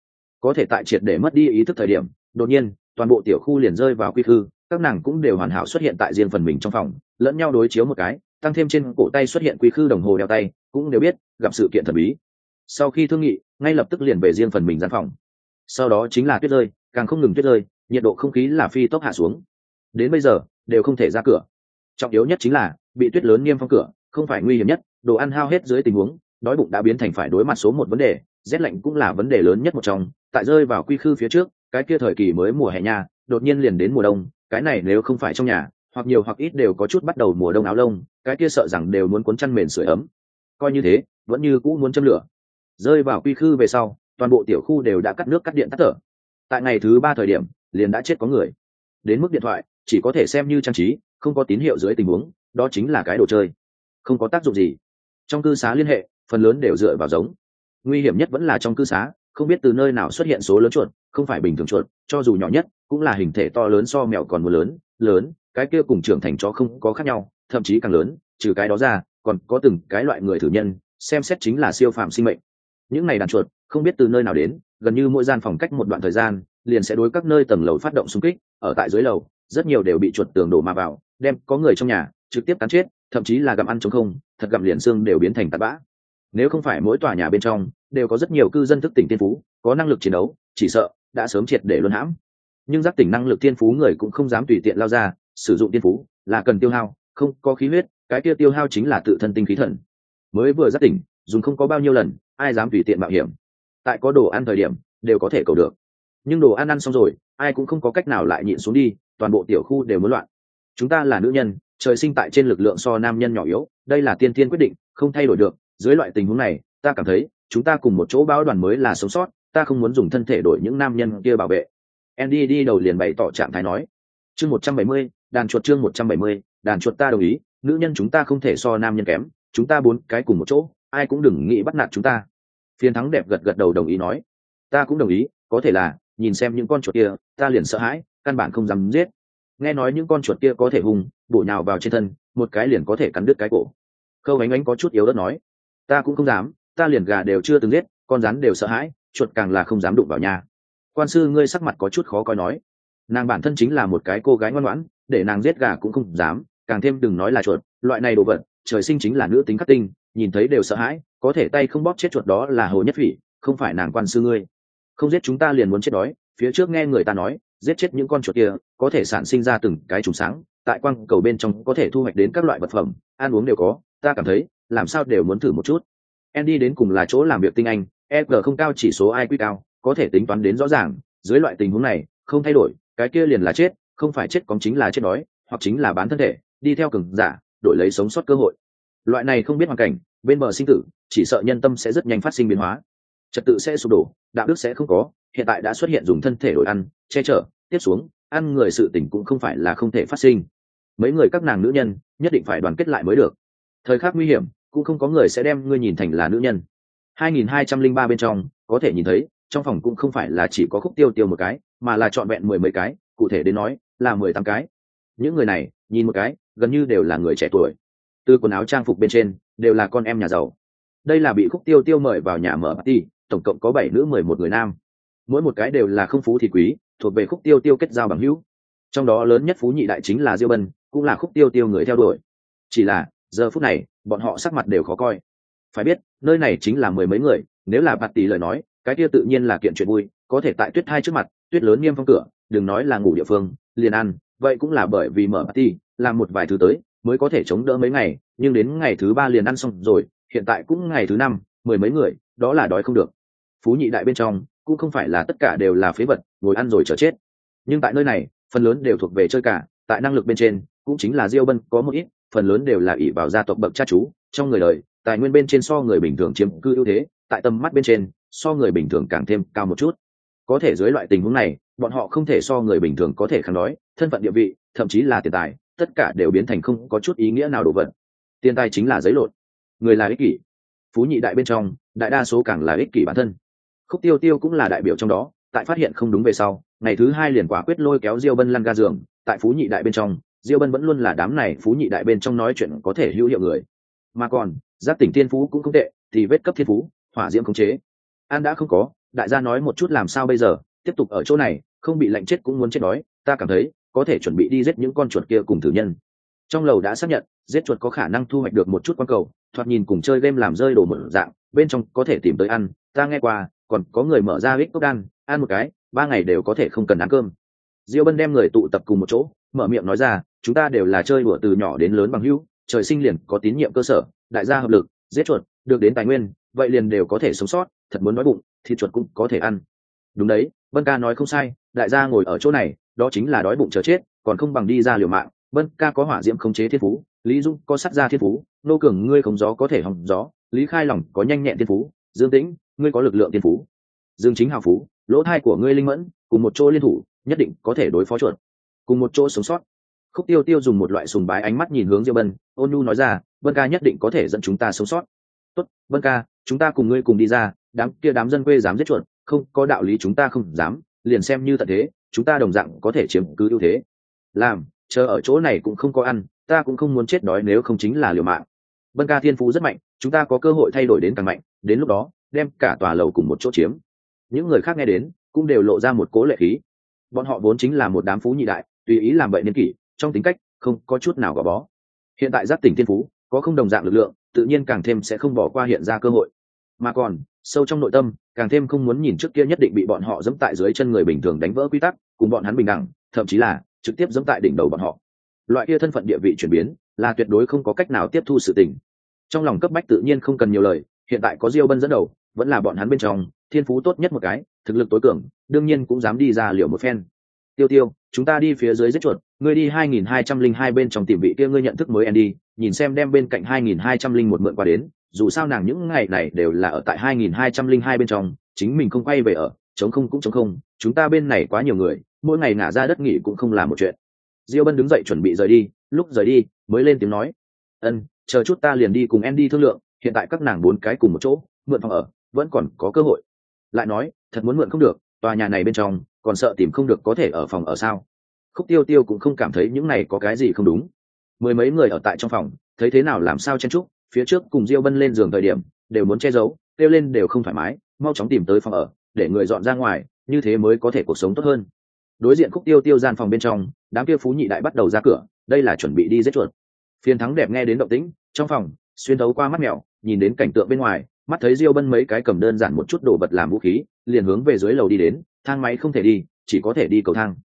Speaker 1: có thể tại triệt để mất đi ý thức thời điểm, đột nhiên toàn bộ tiểu khu liền rơi vào quy khư, các nàng cũng đều hoàn hảo xuất hiện tại riêng phần mình trong phòng, lẫn nhau đối chiếu một cái, tăng thêm trên cổ tay xuất hiện quy khư đồng hồ đeo tay, cũng đều biết gặp sự kiện thần bí. Sau khi thương nghị, ngay lập tức liền về riêng phần mình gian phòng. Sau đó chính là tuyết rơi, càng không ngừng tuyết rơi, nhiệt độ không khí là phi tốc hạ xuống, đến bây giờ đều không thể ra cửa. Trọng yếu nhất chính là bị tuyết lớn niêm phong cửa không phải nguy hiểm nhất, đồ ăn hao hết dưới tình huống, đói bụng đã biến thành phải đối mặt số một vấn đề, rét lạnh cũng là vấn đề lớn nhất một trong. Tại rơi vào quy khư phía trước, cái kia thời kỳ mới mùa hè nha, đột nhiên liền đến mùa đông, cái này nếu không phải trong nhà, hoặc nhiều hoặc ít đều có chút bắt đầu mùa đông áo lông, cái kia sợ rằng đều muốn cuốn chăn mền sưởi ấm. Coi như thế, vẫn như cũ muốn châm lửa. Rơi vào quy khư về sau, toàn bộ tiểu khu đều đã cắt nước cắt điện tắt thở. Tại ngày thứ 3 thời điểm, liền đã chết có người. Đến mức điện thoại chỉ có thể xem như trang trí, không có tín hiệu dưới tình huống, đó chính là cái đồ chơi, không có tác dụng gì. Trong cư xá liên hệ, phần lớn đều dựa vào giống. Nguy hiểm nhất vẫn là trong cư xá, không biết từ nơi nào xuất hiện số lớn chuột, không phải bình thường chuột, cho dù nhỏ nhất, cũng là hình thể to lớn, so mèo còn muốn lớn, cái kia cùng trưởng thành chó không có khác nhau, thậm chí càng lớn. Trừ cái đó ra, còn có từng cái loại người thử nhân, xem xét chính là siêu phàm sinh mệnh. Những này đàn chuột không biết từ nơi nào đến, gần như mỗi gian phòng cách một đoạn thời gian liền sẽ đối các nơi tầng lầu phát động xung kích. Ở tại dưới lầu, rất nhiều đều bị chuột tường đổ mà vào, đem có người trong nhà trực tiếp cắn chết, thậm chí là gặm ăn trống không, thật gặm liền xương đều biến thành tạt bã. Nếu không phải mỗi tòa nhà bên trong đều có rất nhiều cư dân thức tỉnh tiên phú, có năng lực chiến đấu, chỉ sợ đã sớm triệt để luân hãm. Nhưng giác tỉnh năng lực tiên phú người cũng không dám tùy tiện lao ra, sử dụng tiên phú là cần tiêu hao, không có khí huyết, cái kia tiêu hao chính là tự thân tinh khí thần. Mới vừa giác tỉnh, dùng không có bao nhiêu lần, ai dám tùy tiện mạo hiểm. Tại có đồ ăn thời điểm đều có thể cầu được, nhưng đồ ăn ăn xong rồi, ai cũng không có cách nào lại nhịn xuống đi, toàn bộ tiểu khu đều muốn loạn. Chúng ta là nữ nhân, trời sinh tại trên lực lượng so nam nhân nhỏ yếu, đây là tiên tiên quyết định, không thay đổi được. Dưới loại tình huống này, ta cảm thấy chúng ta cùng một chỗ báo đoàn mới là sống sót, ta không muốn dùng thân thể đổi những nam nhân kia bảo vệ. Andy đi đầu liền bày tỏ trạng thái nói. Chương 170, đàn chuột. Chương 170, đàn chuột. Ta đồng ý, nữ nhân chúng ta không thể so nam nhân kém, chúng ta 4 cái cùng một chỗ, ai cũng đừng nghĩ bắt nạt chúng ta. Phiền Thắng đẹp gật đầu đồng ý nói. Ta cũng đồng ý, có thể là nhìn xem những con chuột kia, ta liền sợ hãi, căn bản không dám giết. Nghe nói những con chuột kia có thể hung, bổ nhào vào trên thân, một cái liền có thể cắn đứt cái cổ. Khâu Ánh Ánh có chút yếu ớt nói. Ta cũng không dám, ta liền gà đều chưa từng giết, con rắn đều sợ hãi, chuột càng là không dám đụng vào nhà. Quan sư ngươi sắc mặt có chút khó coi nói. Nàng bản thân chính là một cái cô gái ngoan ngoãn, để nàng giết gà cũng không dám, càng thêm đừng nói là chuột, loại này đồ vật trời sinh chính là nữ tính khắc tinh, nhìn thấy đều sợ hãi, có thể tay không bóp chết chuột đó là Hồ Nhất Phỉ, không phải nàng quan sư ngươi. Không giết chúng ta liền muốn chết đói, phía trước nghe người ta nói giết chết những con chuột kia có thể sản sinh ra từng cái trùng sáng, tại quang cầu bên trong có thể thu hoạch đến các loại vật phẩm, ăn uống đều có, ta cảm thấy làm sao đều muốn thử một chút. Andy đến cùng là chỗ làm việc tinh anh, EG không cao, chỉ số IQ cao, có thể tính toán đến rõ ràng, dưới loại tình huống này không thay đổi cái kia liền là chết, không phải chết cóng chính là chết đói, hoặc chính là bán thân thể đi theo cường giả đổi lấy sống sót cơ hội. Loại này không biết hoàn cảnh bên bờ sinh tử, chỉ sợ nhân tâm sẽ rất nhanh phát sinh biến hóa, trật tự sẽ sụp đổ, đạo đức sẽ không có. Hiện tại đã xuất hiện dùng thân thể đổi ăn che chở, tiếp xuống ăn người sự tình cũng không phải là không thể phát sinh. Mấy người các nàng nữ nhân nhất định phải đoàn kết lại mới được, thời khắc nguy hiểm cũng không có người sẽ đem ngươi nhìn thành là nữ nhân. 2203 bên trong có thể nhìn thấy trong phòng cũng không phải là chỉ có Khúc Tiêu Tiêu một cái, mà là trọn vẹn 10 mấy cái, cụ thể đến nói là 18 cái. Những người này nhìn một cái gần như đều là người trẻ tuổi, từ quần áo trang phục bên trên đều là con em nhà giàu. Đây là bị Khúc Tiêu Tiêu mời vào nhà mở party, tổng cộng có 7 nữ 11 người nam, mỗi một cái đều là không phú thì quý, thuộc về Khúc Tiêu Tiêu kết giao bằng hữu. Trong đó lớn nhất phú nhị đại chính là Diêu Bân, cũng là Khúc Tiêu Tiêu người theo đuổi. Chỉ là giờ phút này bọn họ sắc mặt đều khó coi. Phải biết nơi này chính là 10 mấy người, nếu là party lời nói cái kia tự nhiên là kiện chuyện vui, có thể tại tuyết hai trước mặt, tuyết lớn nghiêm phong cửa, đừng nói là ngủ địa phương liền ăn, vậy cũng là bởi vì mở party làm một vài thứ tới mới có thể chống đỡ mấy ngày, nhưng đến ngày thứ 3 liền ăn xong rồi, hiện tại cũng ngày thứ 5, 10 mấy người, đó là đói không được. Phú nhị đại bên trong cũng không phải là tất cả đều là phế vật ngồi ăn rồi chờ chết, nhưng tại nơi này phần lớn đều thuộc về chơi cả, tại năng lực bên trên cũng chính là Diêu Bân có một ít, phần lớn đều là ỷ vào gia tộc bậc cha chú, trong người đời tài nguyên bên trên so người bình thường chiếm cư ưu thế, tại tầm mắt bên trên so người bình thường càng thêm cao một chút. Có thể dưới loại tình huống này bọn họ không thể so người bình thường có thể kháng đói, thân phận địa vị thậm chí là tiền tài tất cả đều biến thành không có chút ý nghĩa nào đồ vật. Tiền tài chính là giấy lộn, người là ích kỷ, phú nhị đại bên trong đại đa số càng là ích kỷ bản thân. Khúc Tiêu Tiêu cũng là đại biểu trong đó, tại phát hiện không đúng về sau ngày thứ 2 liền quả quyết lôi kéo Diêu Bân lăn ga giường. Tại phú nhị đại bên trong Diêu Bân vẫn luôn là đám này phú nhị đại bên trong nói chuyện có thể hữu hiệu người, mà còn giác tỉnh thiên phú cũng không tệ, thì vết cấp thiên phú hỏa diễm khống chế an đã không có. Đại gia nói một chút làm sao bây giờ, tiếp tục ở chỗ này không bị lạnh chết cũng muốn chết đói, ta cảm thấy có thể chuẩn bị đi giết những con chuột kia cùng thử nhân. Trong lầu đã xác nhận giết chuột có khả năng thu hoạch được một chút quan cầu, thoạt nhìn cùng chơi game làm rơi đồ một dạng, bên trong có thể tìm tới ăn, ta nghe qua còn có người mở ra ích cốc đan, ăn một cái 3 ngày đều có thể không cần ăn cơm. Diêu Bân đem người tụ tập cùng một chỗ, mở miệng nói ra, chúng ta đều là chơi đùa từ nhỏ đến lớn bằng hữu, trời sinh liền có tín nhiệm cơ sở, đại gia hợp lực giết chuột được đến tài nguyên, vậy liền đều có thể sống sót, thật muốn nói bụng thịt chuột cũng có thể ăn. Đúng đấy, Bân ca nói không sai, đại gia ngồi ở chỗ này đó chính là đói bụng chờ chết, còn không bằng đi ra liều mạng. Bân ca có hỏa diễm khống chế thiên phú, Lý Dung có sắt ra thiên phú, Nô Cường ngươi không gió có thể hòng gió, Lý Khai Lòng có nhanh nhẹn thiên phú, Dương Tĩnh ngươi có lực lượng thiên phú, Dương Chính hào phú, lỗ thai của ngươi linh mẫn, cùng một chỗ liên thủ nhất định có thể đối phó chuột, cùng một chỗ sống sót. Khúc Tiêu Tiêu dùng một loại sùng bái ánh mắt nhìn hướng Diêu Bân, ôn nhu nói ra, Bân ca nhất định có thể dẫn chúng ta sống sót. Tốt, Bân ca, chúng ta cùng ngươi cùng đi ra, đám dân quê dám giết chuột, không có đạo lý chúng ta không dám, liền xem như tận thế chúng ta đồng dạng có thể chiếm cứ ưu thế. Làm chờ ở chỗ này cũng không có ăn, ta cũng không muốn chết đói nếu không chính là liều mạng. Bân ca thiên phú rất mạnh, chúng ta có cơ hội thay đổi đến càng mạnh, đến lúc đó đem cả tòa lầu cùng một chỗ chiếm. Những người khác nghe đến cũng đều lộ ra một cố lệ khí, bọn họ vốn chính là một đám phú nhị đại, tùy ý làm bậy niên kỷ, trong tính cách không có chút nào gò bó. Hiện tại giác tỉnh thiên phú có không đồng dạng lực lượng, tự nhiên càng thêm sẽ không bỏ qua hiện ra cơ hội, mà còn sâu trong nội tâm càng thêm không muốn nhìn trước kia nhất định bị bọn họ dẫm tại dưới chân người bình thường đánh vỡ quy tắc, cùng bọn hắn bình đẳng, thậm chí là trực tiếp dẫm tại đỉnh đầu bọn họ. Loại kia thân phận địa vị chuyển biến là tuyệt đối không có cách nào tiếp thu sự tình. Trong lòng cấp bách tự nhiên không cần nhiều lời, hiện tại có Diêu Bân dẫn đầu, vẫn là bọn hắn bên trong thiên phú tốt nhất một cái, thực lực tối cường, đương nhiên cũng dám đi ra liều một phen. Tiêu Tiêu, chúng ta đi phía dưới giết chuột, ngươi đi 2202 bên trong tìm vị kia ngươi nhận thức mới Andy, nhìn xem đem bên cạnh 2201 mượn qua đến, dù sao nàng những ngày này đều là ở tại 2202 bên trong, chính mình không quay về ở, chống không cũng chống không, chúng ta bên này quá nhiều người, mỗi ngày ngả ra đất nghỉ cũng không làm một chuyện. Diêu Bân đứng dậy chuẩn bị rời đi, lúc rời đi mới lên tiếng nói, chờ chút ta liền đi cùng Andy thương lượng, hiện tại các nàng 4 cái cùng một chỗ mượn phòng ở vẫn còn có cơ hội. Lại nói thật muốn mượn không được, tòa nhà này bên trong còn sợ tìm không được có thể ở phòng ở sao. Khúc Tiêu Tiêu cũng không cảm thấy những này có cái gì không đúng, 10 mấy người ở tại trong phòng thấy thế nào làm sao chen chúc, phía trước cùng Diêu Bân lên giường thời điểm đều muốn che giấu, kêu lên đều không thoải mái, mau chóng tìm tới phòng ở để người dọn ra ngoài, như thế mới có thể cuộc sống tốt hơn. Đối diện Khúc Tiêu Tiêu gian phòng bên trong đám kia phú nhị đại bắt đầu ra cửa, đây là chuẩn bị đi giết chuột. Phiên Thắng đẹp nghe đến động tĩnh trong phòng, xuyên thấu qua mắt mèo nhìn đến cảnh tượng bên ngoài, mắt thấy Diêu Bân mấy cái cầm đơn giản một chút đồ vật làm vũ khí, liền hướng về dưới lầu đi đến. Thang máy không thể đi, chỉ có thể đi cầu thang.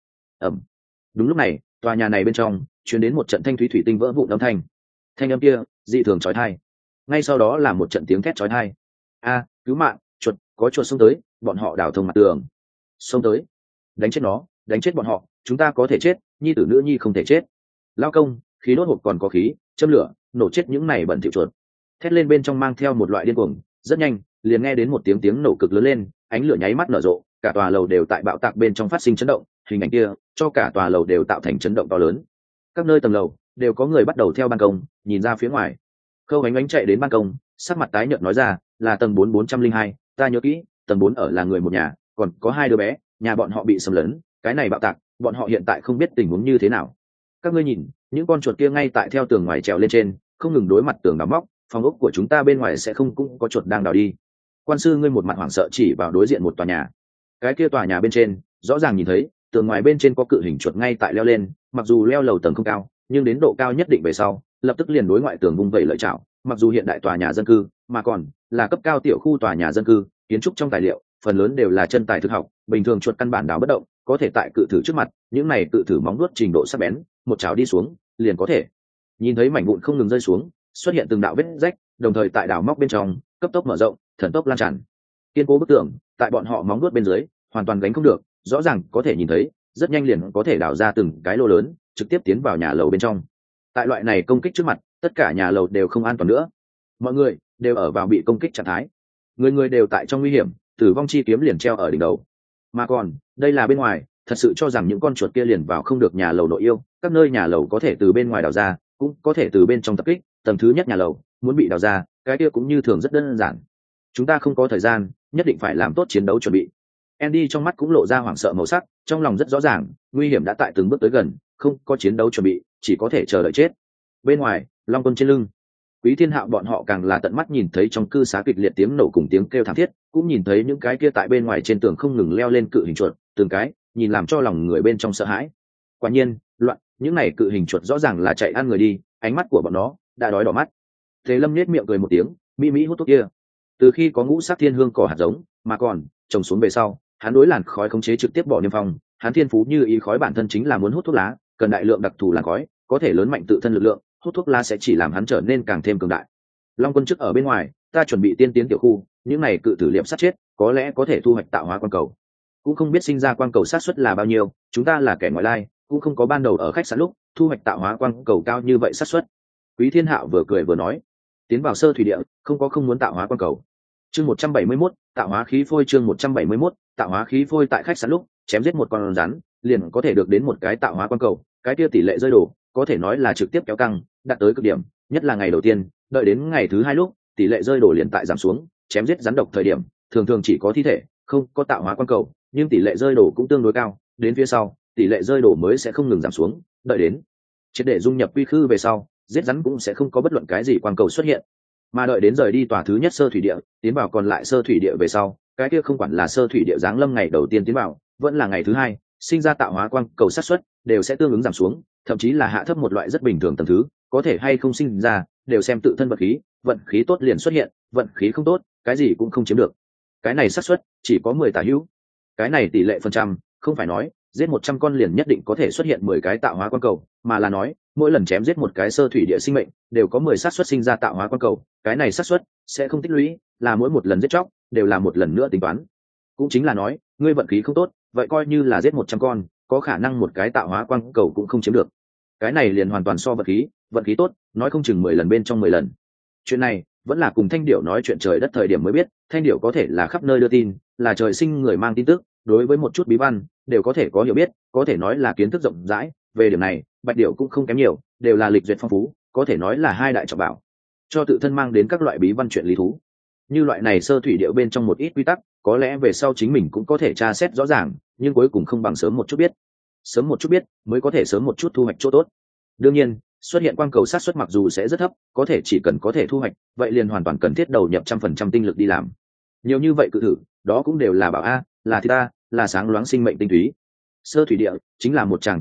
Speaker 1: Đúng lúc này, tòa nhà này bên trong truyền đến một trận thanh thúy thủy tinh vỡ vụn âm thanh. Thanh âm kia dị thường chói tai. Ngay sau đó là một trận tiếng thét chói tai. A, cứu mạng, chuột, có chuột xông tới, bọn họ đào thông mặt tường. Xông tới, đánh chết nó, đánh chết bọn họ, chúng ta có thể chết, nhi tử nữ nhi không thể chết. Lao công, khí đốt hộp còn có khí, châm lửa, nổ chết những này bẩn thỉu chuột. Thét lên bên trong mang theo một loại điên cuồng, rất nhanh, liền nghe đến một tiếng nổ cực lớn lên, ánh lửa nháy mắt nở rộ, cả tòa lầu đều tại bạo tạc bên trong phát sinh chấn động, hình ảnh kia cho cả tòa lầu đều tạo thành chấn động to lớn. Các nơi tầng lầu đều có người bắt đầu theo ban công nhìn ra phía ngoài. Khâu Ánh Ánh chạy đến ban công, sắc mặt tái nhợt nói ra, là tầng 402, ta nhớ kỹ, tầng 4 ở là người một nhà, còn có 2 đứa bé, nhà bọn họ bị xâm lấn, cái này bạo tạc, bọn họ hiện tại không biết tình huống như thế nào. Các ngươi nhìn, những con chuột kia ngay tại theo tường ngoài trèo lên trên, không ngừng đối mặt tường đào móc, phòng ốc của chúng ta bên ngoài sẽ không cũng có chuột đang đào đi. Quan sư ngươi một mặt hoảng sợ chỉ vào đối diện một tòa nhà. Cái kia tòa nhà bên trên, rõ ràng nhìn thấy, tường ngoài bên trên có cự hình chuột ngay tại leo lên, mặc dù leo lầu tầng không cao, nhưng đến độ cao nhất định về sau, lập tức liền đối ngoại tường vung vẩy lợi chảo. Mặc dù hiện đại tòa nhà dân cư, mà còn là cấp cao tiểu khu tòa nhà dân cư, kiến trúc trong tài liệu, phần lớn đều là chân tài thực học, bình thường chuột căn bản đào bất động, có thể tại cự thử trước mặt, những này cự thử móng vuốt trình độ sắc bén, một chảo đi xuống, liền có thể nhìn thấy mảnh vụn không ngừng rơi xuống, xuất hiện từng đạo vết rách, đồng thời tại đào móc bên trong, cấp tốc mở rộng, thần tốc lan tràn. Kiên cố bức tường, tại bọn họ móng vuốt bên dưới, hoàn toàn gánh không được, rõ ràng có thể nhìn thấy, rất nhanh liền có thể đào ra từng cái lô lớn, trực tiếp tiến vào nhà lầu bên trong. Tại loại này công kích trước mặt, tất cả nhà lầu đều không an toàn nữa, mọi người đều ở vào bị công kích trạng thái, người người đều tại trong nguy hiểm, tử vong chi kiếm liền treo ở đỉnh đầu. Mà còn đây là bên ngoài, thật sự cho rằng những con chuột kia liền vào không được nhà lầu nội yêu, các nơi nhà lầu có thể từ bên ngoài đào ra, cũng có thể từ bên trong tập kích. Tầng thứ nhất nhà lầu muốn bị đào ra, cái kia cũng như thường rất đơn giản. Chúng ta không có thời gian, nhất định phải làm tốt chiến đấu chuẩn bị. Andy trong mắt cũng lộ ra hoảng sợ màu sắc, trong lòng rất rõ ràng, nguy hiểm đã tại từng bước tới gần, không có chiến đấu chuẩn bị, chỉ có thể chờ đợi chết. Bên ngoài, Long Quân trên lưng, Quý Thiên Hạo bọn họ càng là tận mắt nhìn thấy trong cư xá kịch liệt tiếng nổ cùng tiếng kêu thảm thiết, cũng nhìn thấy những cái kia tại bên ngoài trên tường không ngừng leo lên cự hình chuột, từng cái nhìn làm cho lòng người bên trong sợ hãi. Quả nhiên, loạn, những này cự hình chuột rõ ràng là chạy ăn người đi, ánh mắt của bọn nó đã đói đỏ mắt. Thế Lâm nhếch miệng cười một tiếng, mỹ mỹ hút thuốc kia. Từ khi có ngũ sắc thiên hương cỏ hạt giống, mà còn trồng xuống về sau, hắn đối làn khói khống chế trực tiếp bỏ niêm phong, hắn thiên phú như ý khói bản thân chính là muốn hút thuốc lá, cần đại lượng đặc thù làn khói, có thể lớn mạnh tự thân lực lượng, hút thuốc lá sẽ chỉ làm hắn trở nên càng thêm cường đại. Long Quân trước ở bên ngoài, ta chuẩn bị tiên tiến tiểu khu, những này cự tử liệm sát chết, có lẽ có thể thu hoạch tạo hóa quan cầu. Cũng không biết sinh ra quan cầu sát suất là bao nhiêu, chúng ta là kẻ ngoại lai, cũng không có ban đầu ở khách sạn lúc thu hoạch tạo hóa quan cầu cao như vậy sát suất. Quý Thiên Hạo vừa cười vừa nói, tiến vào sơ thủy địa, không có không muốn tạo hóa quan cầu. Chương 171, tạo hóa khí phôi. Chương 171, tạo hóa khí phôi. Tại khách sạn lúc chém giết một con rắn, liền có thể được đến một cái tạo hóa quan cầu, cái kia tỷ lệ rơi đổ có thể nói là trực tiếp kéo căng, đạt tới cực điểm, nhất là ngày đầu tiên, đợi đến ngày thứ 2 lúc, tỷ lệ rơi đổ liền tại giảm xuống, chém giết rắn độc thời điểm, thường thường chỉ có thi thể, không có tạo hóa quan cầu, nhưng tỷ lệ rơi đổ cũng tương đối cao, đến phía sau, tỷ lệ rơi đổ mới sẽ không ngừng giảm xuống, đợi đến triệt để dung nhập quy khư về sau, giết rắn cũng sẽ không có bất luận cái gì quan cầu xuất hiện. Mà đợi đến rời đi tòa thứ nhất sơ thủy địa, tiến vào còn lại sơ thủy địa về sau, cái kia không quản là sơ thủy địa giáng lâm ngày đầu tiên tiến vào, vẫn là ngày thứ 2, sinh ra tạo hóa quang cầu sát suất đều sẽ tương ứng giảm xuống, thậm chí là hạ thấp một loại rất bình thường tầng thứ, có thể hay không sinh ra, đều xem tự thân vận khí tốt liền xuất hiện, vận khí không tốt, cái gì cũng không chiếm được. Cái này xác suất chỉ có 10 tả hữu. Cái này tỷ lệ phần trăm, không phải nói giết 100 con liền nhất định có thể xuất hiện 10 cái tạo hóa quang cầu, mà là nói mỗi lần chém giết một cái sơ thủy địa sinh mệnh, đều có 10 xác suất sinh ra tạo hóa quang cầu, cái này xác suất sẽ không tích lũy, là mỗi một lần giết chóc đều là một lần nữa tính toán. Cũng chính là nói, ngươi vận khí không tốt, vậy coi như là giết 100 con, có khả năng một cái tạo hóa quang cầu cũng không chiếm được. Cái này liền hoàn toàn so vận khí tốt, nói không chừng 10 lần bên trong 10 lần. Chuyện này vẫn là cùng Thanh Điểu nói chuyện trời đất thời điểm mới biết, Thanh Điểu có thể là khắp nơi đưa tin, là trời sinh người mang tin tức, đối với một chút bí văn đều có thể có hiểu biết, có thể nói là kiến thức rộng rãi. Về điểm này, Bạch Điểu cũng không kém nhiều, đều là lịch duyệt phong phú, có thể nói là hai đại trọng bảo, cho tự thân mang đến các loại bí văn chuyện lý thú. Như loại này sơ thủy điệu bên trong một ít quy tắc, có lẽ về sau chính mình cũng có thể tra xét rõ ràng, nhưng cuối cùng không bằng sớm một chút biết. Sớm một chút biết mới có thể sớm một chút thu hoạch chỗ tốt. Đương nhiên, xuất hiện quang cầu sát suất mặc dù sẽ rất thấp, có thể chỉ cần có thể thu hoạch, vậy liền hoàn toàn cần thiết đầu nhập 100% tinh lực đi làm. Nhiều như vậy cự thử, đó cũng đều là bảo a, là thịt a, là sáng loáng sinh mệnh tinh túy. Sơ thủy địa chính là một tràng tình yến,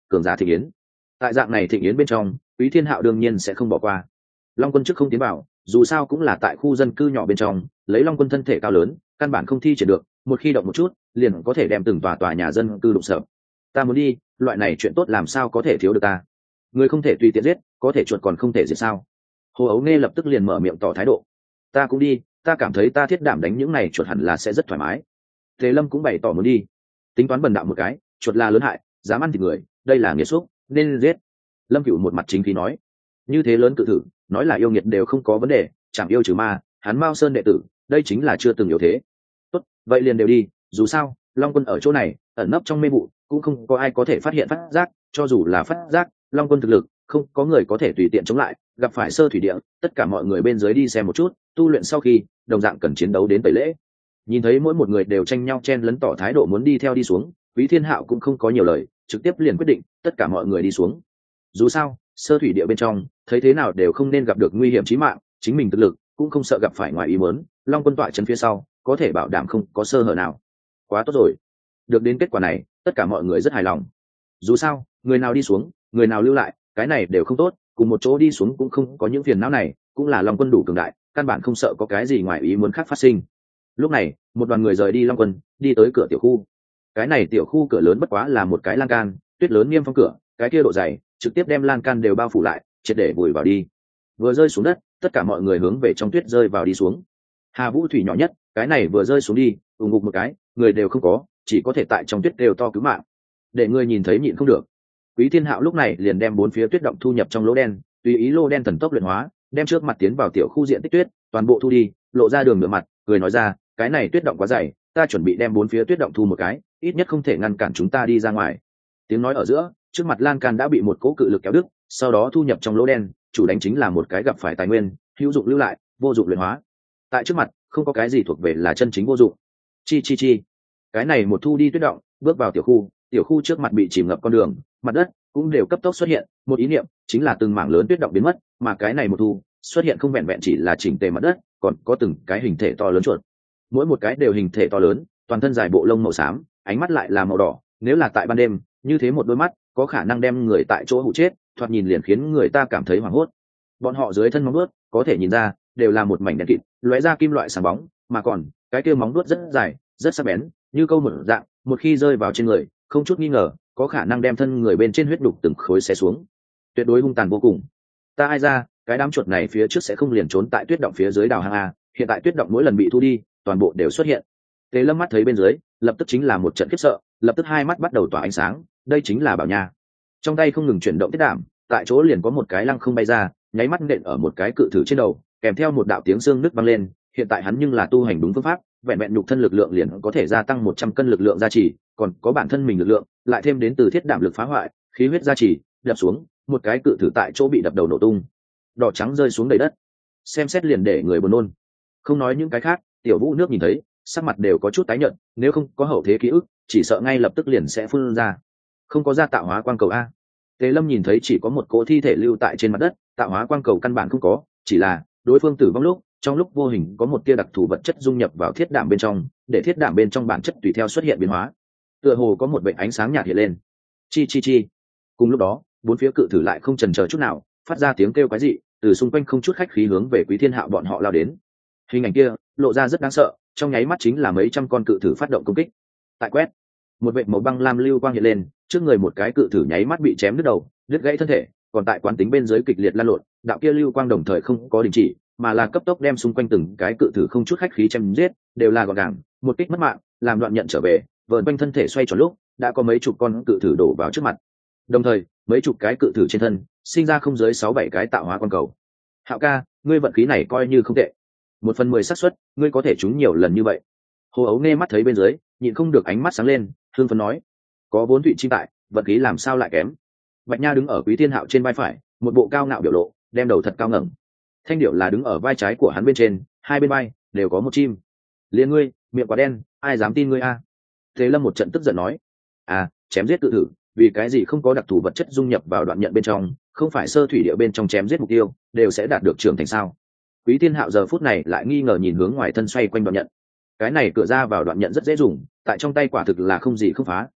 Speaker 1: cường giả thịnh yến. Tại dạng này thịnh yến bên trong, Quý Thiên Hạo đương nhiên sẽ không bỏ qua. Long Quân trước không tiến vào, dù sao cũng là tại khu dân cư nhỏ bên trong, lấy Long Quân thân thể cao lớn, căn bản không thi triển được, một khi động một chút, liền có thể đem từng tòa nhà dân cư đụng sập. Ta muốn đi, loại này chuyện tốt làm sao có thể thiếu được ta? Người không thể tùy tiện giết, có thể chuột còn không thể giết sao? Hồ Ấu Nghe lập tức liền mở miệng tỏ thái độ. Ta cũng đi, ta cảm thấy ta thiết đảm đánh những này chuột hẳn là sẽ rất thoải mái. Tề Lâm cũng bày tỏ muốn đi. Tính toán bần đạo một cái, chuột là lớn hại, dám ăn thịt người, đây là nghiệt xúc, nên giết. Lâm Cửu một mặt chính khí nói. Như thế lớn cự thử, nói là yêu nghiệt đều không có vấn đề, chẳng yêu trừ ma, hắn Mao Sơn đệ tử, đây chính là chưa từng yếu thế. Tốt, vậy liền đều đi, dù sao, Long Quân ở chỗ này, ẩn nấp trong mê vụ, cũng không có ai có thể phát hiện phát giác, cho dù là phát giác, Long Quân thực lực, không có người có thể tùy tiện chống lại, gặp phải sơ thủy địa, tất cả mọi người bên dưới đi xem một chút, tu luyện sau khi, đồng dạng cần chiến đấu đến tẩy lễ. Nhìn thấy mỗi một người đều tranh nhau chen lấn tỏ thái độ muốn đi theo đi xuống, Quý Thiên Hạo cũng không có nhiều lời, trực tiếp liền quyết định, tất cả mọi người đi xuống. Dù sao, sơ thủy địa bên trong, thấy thế nào đều không nên gặp được nguy hiểm chí mạng, chính mình thực lực cũng không sợ gặp phải ngoài ý muốn, Long Quân tọa trấn phía sau, có thể bảo đảm không có sơ hở nào. Quá tốt rồi. Được đến kết quả này, tất cả mọi người rất hài lòng. Dù sao, người nào đi xuống, người nào lưu lại, cái này đều không tốt, cùng một chỗ đi xuống cũng không có những phiền não này, cũng là Long Quân đủ cường đại, căn bản không sợ có cái gì ngoài ý muốn khác phát sinh. Lúc này, một đoàn người rời đi Long Quân, đi tới cửa tiểu khu. Cái này tiểu khu cửa lớn bất quá là một cái lan can, tuyết lớn niêm phong cửa, cái kia độ dày, trực tiếp đem lan can đều bao phủ lại, triệt để vùi vào đi. Vừa rơi xuống đất, tất cả mọi người hướng về trong tuyết rơi vào đi xuống. Hà Vũ Thủy nhỏ nhất, cái này vừa rơi xuống đi, ùng ục một cái, người đều không có, chỉ có thể tại trong tuyết đều to cứu mạng. Để người nhìn thấy nhịn không được. Quý Thiên Hạo lúc này liền đem bốn phía tuyết động thu nhập trong lỗ đen, tùy ý lô đen thần tốc luyện hóa, đem trước mặt tiến vào tiểu khu diện tích tuyết, toàn bộ thu đi, lộ ra đường nửa mặt, cười nói ra, cái này tuyết động quá dày, ta chuẩn bị đem bốn phía tuyết động thu một cái, ít nhất không thể ngăn cản chúng ta đi ra ngoài. Tiếng nói ở giữa, trước mặt lan can đã bị một cỗ cự lực kéo đứt, sau đó thu nhập trong lỗ đen, chủ đánh chính là một cái gặp phải tài nguyên, hữu dụng lưu lại, vô dụng luyện hóa. Tại trước mặt, không có cái gì thuộc về là chân chính vô dụng. Chi. Cái này một thu đi tuyết động, bước vào tiểu khu trước mặt bị chìm ngập con đường, mặt đất cũng đều cấp tốc xuất hiện, một ý niệm chính là từng mảng lớn tuyết động biến mất, mà cái này một thu xuất hiện không vẹn vẹn chỉ là chỉnh tề mặt đất, còn có từng cái hình thể to lớn chuột. Mỗi một cái đều hình thể to lớn, toàn thân dài bộ lông màu xám, ánh mắt lại là màu đỏ, nếu là tại ban đêm, như thế một đôi mắt có khả năng đem người tại chỗ hụ chết, thoạt nhìn liền khiến người ta cảm thấy hoảng hốt. Bọn họ dưới thân móng vuốt có thể nhìn ra đều là một mảnh đen kịt, lóe ra kim loại sáng bóng, mà còn cái kia móng vuốt rất dài, rất sắc bén, như câu mở dạng, một khi rơi vào trên người, không chút nghi ngờ có khả năng đem thân người bên trên huyết đục từng khối xé xuống, tuyệt đối hung tàn vô cùng. Ta ai ra, cái đám chuột này phía trước sẽ không liền trốn tại tuyết động phía dưới đào hang a, hiện tại tuyết động mỗi lần bị thu đi, toàn bộ đều xuất hiện. Tề Lâm mắt thấy bên dưới, lập tức chính là một trận khiếp sợ, lập tức hai mắt bắt đầu tỏa ánh sáng, đây chính là bảo nha. Trong tay không ngừng chuyển động tiết đảm, tại chỗ liền có một cái lăng không bay ra, nháy mắt nện ở một cái cự thử trên đầu, kèm theo một đạo tiếng xương nứt vang lên. Hiện tại hắn nhưng là tu hành đúng phương pháp, vẹn vẹn nhục thân lực lượng liền có thể gia tăng 100 cân lực lượng gia trì, còn có bản thân mình lực lượng, lại thêm đến từ thiết đảm lực phá hoại, khí huyết gia trì, đập xuống, một cái cự thử tại chỗ bị đập đầu nổ tung, đỏ trắng rơi xuống đầy đất. Xem xét liền để người buồn nôn. Không nói những cái khác, Tiểu Vũ nước nhìn thấy, sắc mặt đều có chút tái nhợt, nếu không có hậu thế ký ức, chỉ sợ ngay lập tức liền sẽ phun ra. Không có ra tạo hóa quang cầu a. Tề Lâm nhìn thấy chỉ có một cỗ thi thể lưu tại trên mặt đất, tạo hóa quang cầu căn bản không có, chỉ là đối phương tử vong lúc, trong lúc vô hình có một tia đặc thù vật chất dung nhập vào thiết đạm bên trong, để thiết đạm bên trong bản chất tùy theo xuất hiện biến hóa. Tựa hồ có một vệt ánh sáng nhạt hiện lên. Chi. Cùng lúc đó, bốn phía cự thử lại không chần chờ chút nào, phát ra tiếng kêu quái dị, từ xung quanh không chút khách khí hướng về Quý Thiên Hạo bọn họ lao đến. Hình ảnh kia lộ ra rất đáng sợ, trong nháy mắt chính là mấy trăm con cự thử phát động công kích. Tại quét, một vệt màu băng lam lưu quang hiện lên, trước người một cái cự thử nháy mắt bị chém đứt đầu, đứt gãy thân thể, còn tại quán tính bên dưới kịch liệt lan lộn, đạo kia lưu quang đồng thời không có đình chỉ, mà là cấp tốc đem xung quanh từng cái cự thử không chút khách khí chém giết, đều là gọn gàng, một kích mất mạng, làm đoạn nhận trở về, vờn quanh thân thể xoay tròn lúc, đã có mấy chục con cự thử đổ vào trước mặt. Đồng thời, mấy chục cái cự thử trên thân, sinh ra không dưới 6-7 cái tạo hóa quang cầu. Hạo ca, ngươi vận khí này coi như không tệ. 1/10 xác suất, ngươi có thể trúng nhiều lần như vậy. Hồ Ấu nghe mắt thấy bên dưới, nhịn không được ánh mắt sáng lên, hương phấn nói: có vốn thụy chi tại, vận khí làm sao lại kém. Bạch Nha đứng ở Quý Thiên Hạo trên vai phải, một bộ cao ngạo biểu lộ, đem đầu thật cao ngẩng. Thanh Điểu là đứng ở vai trái của hắn bên trên, hai bên vai đều có một chim. Liên ngươi, miệng quá đen, ai dám tin ngươi a? Thế Lâm một trận tức giận nói: à, chém giết tự thử, vì cái gì không có đặc thù vật chất dung nhập vào đoạn nhận bên trong, không phải sơ thủy địa bên trong chém giết mục tiêu, đều sẽ đạt được trưởng thành sao? Quý Thiên Hạo giờ phút này lại nghi ngờ nhìn hướng ngoài thân xoay quanh đoạn nhận. Cái này cửa ra vào đoạn nhận rất dễ dùng, tại trong tay quả thực là không gì không phá,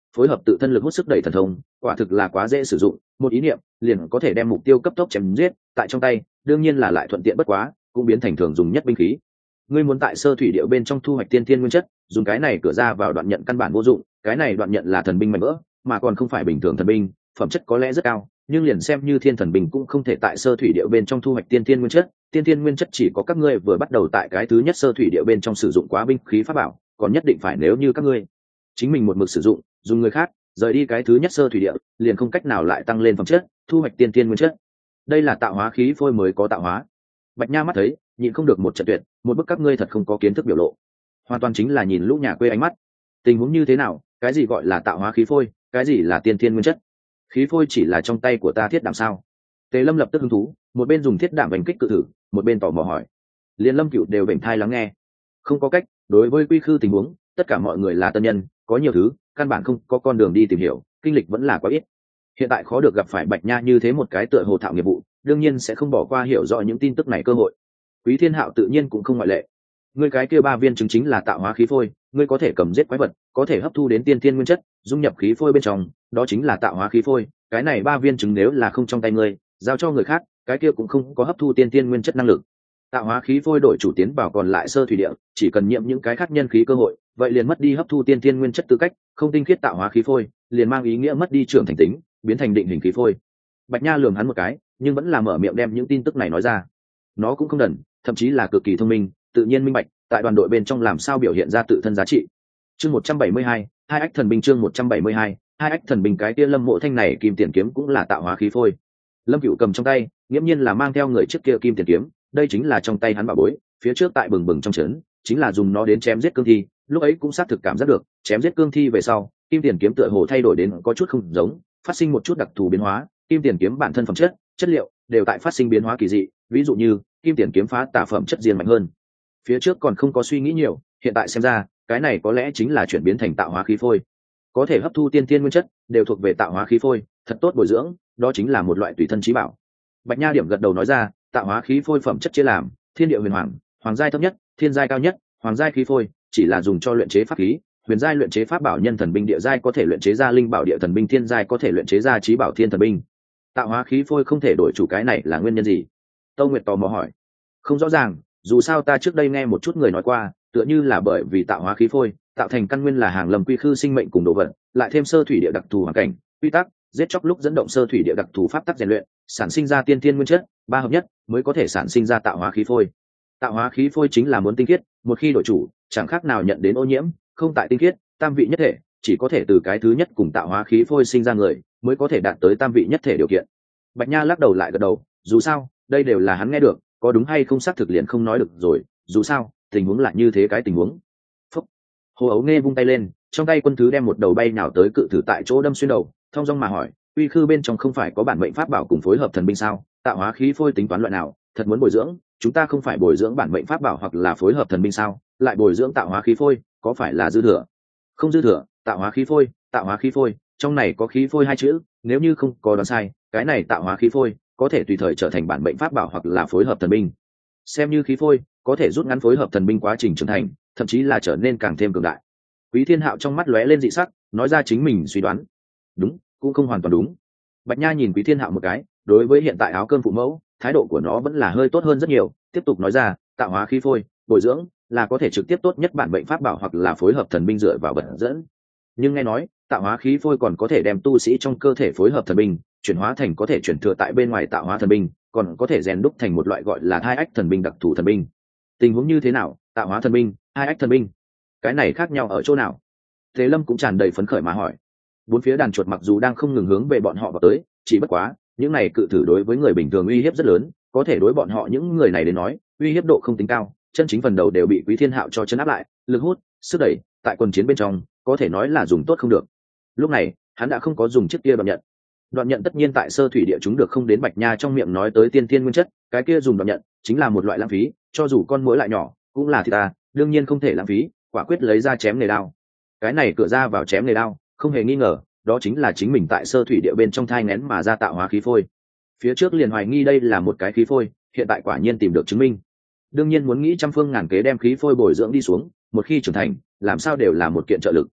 Speaker 1: phối hợp tự thân lực hút sức đẩy thần thông, quả thực là quá dễ sử dụng, một ý niệm liền có thể đem mục tiêu cấp tốc chém giết, tại trong tay đương nhiên là lại thuận tiện bất quá, cũng biến thành thường dùng nhất binh khí. Ngươi muốn tại sơ thủy điệu bên trong thu hoạch tiên thiên nguyên chất, dùng cái này cửa ra vào đoạn nhận căn bản vô dụng, cái này đoạn nhận là thần binh mạnh vỡ, mà còn không phải bình thường thần binh, phẩm chất có lẽ rất cao, nhưng liền xem như thiên thần binh cũng không thể tại sơ thủy điệu bên trong thu hoạch tiên thiên nguyên chất. Tiên thiên nguyên chất chỉ có các ngươi vừa bắt đầu tại cái thứ nhất sơ thủy điệu bên trong sử dụng quá binh khí pháp bảo, còn nhất định phải nếu như các ngươi chính mình một mực sử dụng, dùng người khác rời đi cái thứ nhất sơ thủy điệu, liền không cách nào lại tăng lên phẩm chất, thu hoạch tiên thiên nguyên chất. Đây là tạo hóa khí phôi mới có tạo hóa. Bạch Nha mắt thấy, nhịn không được một trận tuyệt, một bức các ngươi thật không có kiến thức biểu lộ, hoàn toàn chính là nhìn lũ nhà quê ánh mắt. Tình huống như thế nào, cái gì gọi là tạo hóa khí phôi, cái gì là tiên thiên nguyên chất? Khí phôi chỉ là trong tay của ta thiết đảm sao? Tề Lâm lập tức hứng thú, một bên dùng thiết đảm đánh kích cự thử, một bên tò mò hỏi. Liên Lâm Cựu đều vểnh thai lắng nghe. Không có cách, đối với quy khư tình huống, tất cả mọi người là tân nhân, có nhiều thứ căn bản không có con đường đi tìm hiểu, kinh lịch vẫn là quá ít. Hiện tại khó được gặp phải Bạch Nha như thế một cái tựa hồ thạo nghiệp vụ, đương nhiên sẽ không bỏ qua hiểu rõ những tin tức này cơ hội. Quý Thiên Hạo tự nhiên cũng không ngoại lệ. Ngươi cái kia 3 viên chứng chính là tạo hóa khí phôi, ngươi có thể cầm giết quái vật, có thể hấp thu đến tiên thiên nguyên chất, dung nhập khí phôi bên trong, đó chính là tạo hóa khí phôi. Cái này 3 viên chứng nếu là không trong tay ngươi, giao cho người khác, cái kia cũng không có hấp thu tiên thiên nguyên chất năng lực. Tạo hóa khí phôi đổi chủ tiến vào còn lại sơ thủy địa, chỉ cần nhiễm những cái khác nhân khí cơ hội, vậy liền mất đi hấp thu tiên thiên nguyên chất tư cách, không tinh khiết tạo hóa khí phôi, liền mang ý nghĩa mất đi trưởng thành tính, biến thành định hình khí phôi. Bạch Nha lườm hắn một cái, nhưng vẫn là mở miệng đem những tin tức này nói ra. Nó cũng không đần, thậm chí là cực kỳ thông minh, tự nhiên minh bạch, tại đoàn đội bên trong làm sao biểu hiện ra tự thân giá trị. Chương 172, hai ách thần binh chương 172, hai ách thần binh cái kia Lâm Mộ Thanh này kim tiền kiếm cũng là tạo hóa khí phôi. Lâm Cựu cầm trong tay, nghiễm nhiên là mang theo người trước kia kim tiền kiếm, đây chính là trong tay hắn bảo bối, phía trước tại bừng bừng trong trấn, chính là dùng nó đến chém giết cương thi, lúc ấy cũng xác thực cảm giác được, chém giết cương thi về sau, kim tiền kiếm tựa hồ thay đổi đến có chút không giống, phát sinh một chút đặc thù biến hóa, kim tiền kiếm bản thân phẩm chất, chất liệu đều tại phát sinh biến hóa kỳ dị, ví dụ như kim tiền kiếm phá tà phẩm chất riêng mạnh hơn. Phía trước còn không có suy nghĩ nhiều, hiện tại xem ra, cái này có lẽ chính là chuyển biến thành tạo hóa khí phôi, có thể hấp thu tiên thiên nguyên chất, đều thuộc về tạo hóa khí phôi, thật tốt bồi dưỡng, đó chính là một loại tùy thân trí bảo. Bạch Nha điểm gật đầu nói ra, tạo hóa khí phôi phẩm chất chia làm thiên địa huyền hoàng, hoàng giai thấp nhất, thiên giai cao nhất. Hoàng giai khí phôi chỉ là dùng cho luyện chế pháp khí, huyền giai luyện chế pháp bảo nhân thần binh, địa giai có thể luyện chế ra linh bảo địa thần binh, thiên giai có thể luyện chế ra trí bảo thiên thần binh. Tạo hóa khí phôi không thể đổi chủ, cái này là nguyên nhân gì? Tâu Nguyệt tò mò hỏi. Không rõ ràng, dù sao ta trước đây nghe một chút người nói qua, tựa như là bởi vì tạo hóa khí phôi tạo thành căn nguyên là hàng lầm quy khư sinh mệnh cùng đồ vật, lại thêm sơ thủy địa đặc thù hoàn cảnh, quy tắc, giết chóc lúc dẫn động sơ thủy địa đặc thù pháp tắc rèn luyện, sản sinh ra tiên thiên nguyên chất, ba hợp nhất mới có thể sản sinh ra tạo hóa khí phôi. Tạo hóa khí phôi chính là muốn tinh khiết, một khi đổi chủ, chẳng khác nào nhận đến ô nhiễm, không tại tinh khiết, tam vị nhất thể, chỉ có thể từ cái thứ nhất cùng tạo hóa khí phôi sinh ra người, mới có thể đạt tới tam vị nhất thể điều kiện. Bạch Nha lắc đầu lại gật đầu, dù sao, đây đều là hắn nghe được, có đúng hay không xác thực liền không nói được rồi, dù sao, tình huống lại như thế cái tình huống. Phúc. Hồ Ấu Nghe vung tay lên, trong tay quân thứ đem một đầu bay nào tới cự thử tại chỗ đâm xuyên đầu, thông dong mà hỏi, uy khư bên trong không phải có bản mệnh pháp bảo cùng phối hợp thần binh sao? Tạo hóa khí phôi tính toán loại nào? Thật muốn bồi dưỡng, chúng ta không phải bồi dưỡng bản mệnh pháp bảo hoặc là phối hợp thần binh sao? Lại bồi dưỡng tạo hóa khí phôi, có phải là dư thừa? Không dư thừa, tạo hóa khí phôi, trong này có khí phôi hai chữ, nếu như không có đoán sai, cái này tạo hóa khí phôi có thể tùy thời trở thành bản mệnh pháp bảo hoặc là phối hợp thần binh. Xem như khí phôi, có thể rút ngắn phối hợp thần binh quá trình trưởng thành, thậm chí là trở nên càng thêm cường đại. Quý Thiên Hạo trong mắt lóe lên dị sắc, nói ra chính mình suy đoán. Đúng, cũng không hoàn toàn đúng. Bạch Nha nhìn Quý Thiên Hạo một cái, đối với hiện tại áo cơm phụ mẫu, thái độ của nó vẫn là hơi tốt hơn rất nhiều, tiếp tục nói ra, tạo hóa khí phôi, bồi dưỡng là có thể trực tiếp tốt nhất bản mệnh pháp bảo hoặc là phối hợp thần binh dựa vào vật dẫn. Nhưng nghe nói, tạo hóa khí phôi còn có thể đem tu sĩ trong cơ thể phối hợp thần binh chuyển hóa thành có thể chuyển thừa tại bên ngoài tạo hóa thần binh, còn có thể rèn đúc thành một loại gọi là hai ách thần binh đặc thù thần binh. Tình huống như thế nào? Tạo hóa thần binh, hai ách thần binh, cái này khác nhau ở chỗ nào? Thế Lâm cũng tràn đầy phấn khởi mà hỏi. Bốn phía đàn chuột mặc dù đang không ngừng hướng về bọn họ vào tới, chỉ bất quá những này cự thử đối với người bình thường uy hiếp rất lớn, có thể đối bọn họ những người này đến nói uy hiếp độ không tính cao, chân chính phần đầu đều bị Quý Thiên Hạo cho chân áp lại, lực hút, sức đẩy, tại quần chiến bên trong có thể nói là dùng tốt không được. Lúc này hắn đã không có dùng chiếc kia đoạn nhận tất nhiên tại sơ thủy địa chúng được không đến Bạch Nha trong miệng nói tới tiên thiên nguyên chất, cái kia dùng đoạn nhận chính là một loại lãng phí, cho dù con muỗi lại nhỏ cũng là thịt ta, đương nhiên không thể lãng phí, quả quyết lấy ra chém nghề đao. Cái này cửa ra vào chém nghề đao, không hề nghi ngờ, đó chính là chính mình tại sơ thủy địa bên trong thai nghén mà ra tạo hóa khí phôi. Phía trước liền hoài nghi đây là một cái khí phôi, hiện tại quả nhiên tìm được chứng minh. Đương nhiên muốn nghĩ trăm phương ngàn kế đem khí phôi bồi dưỡng đi xuống, một khi trưởng thành, làm sao đều là một kiện trợ lực.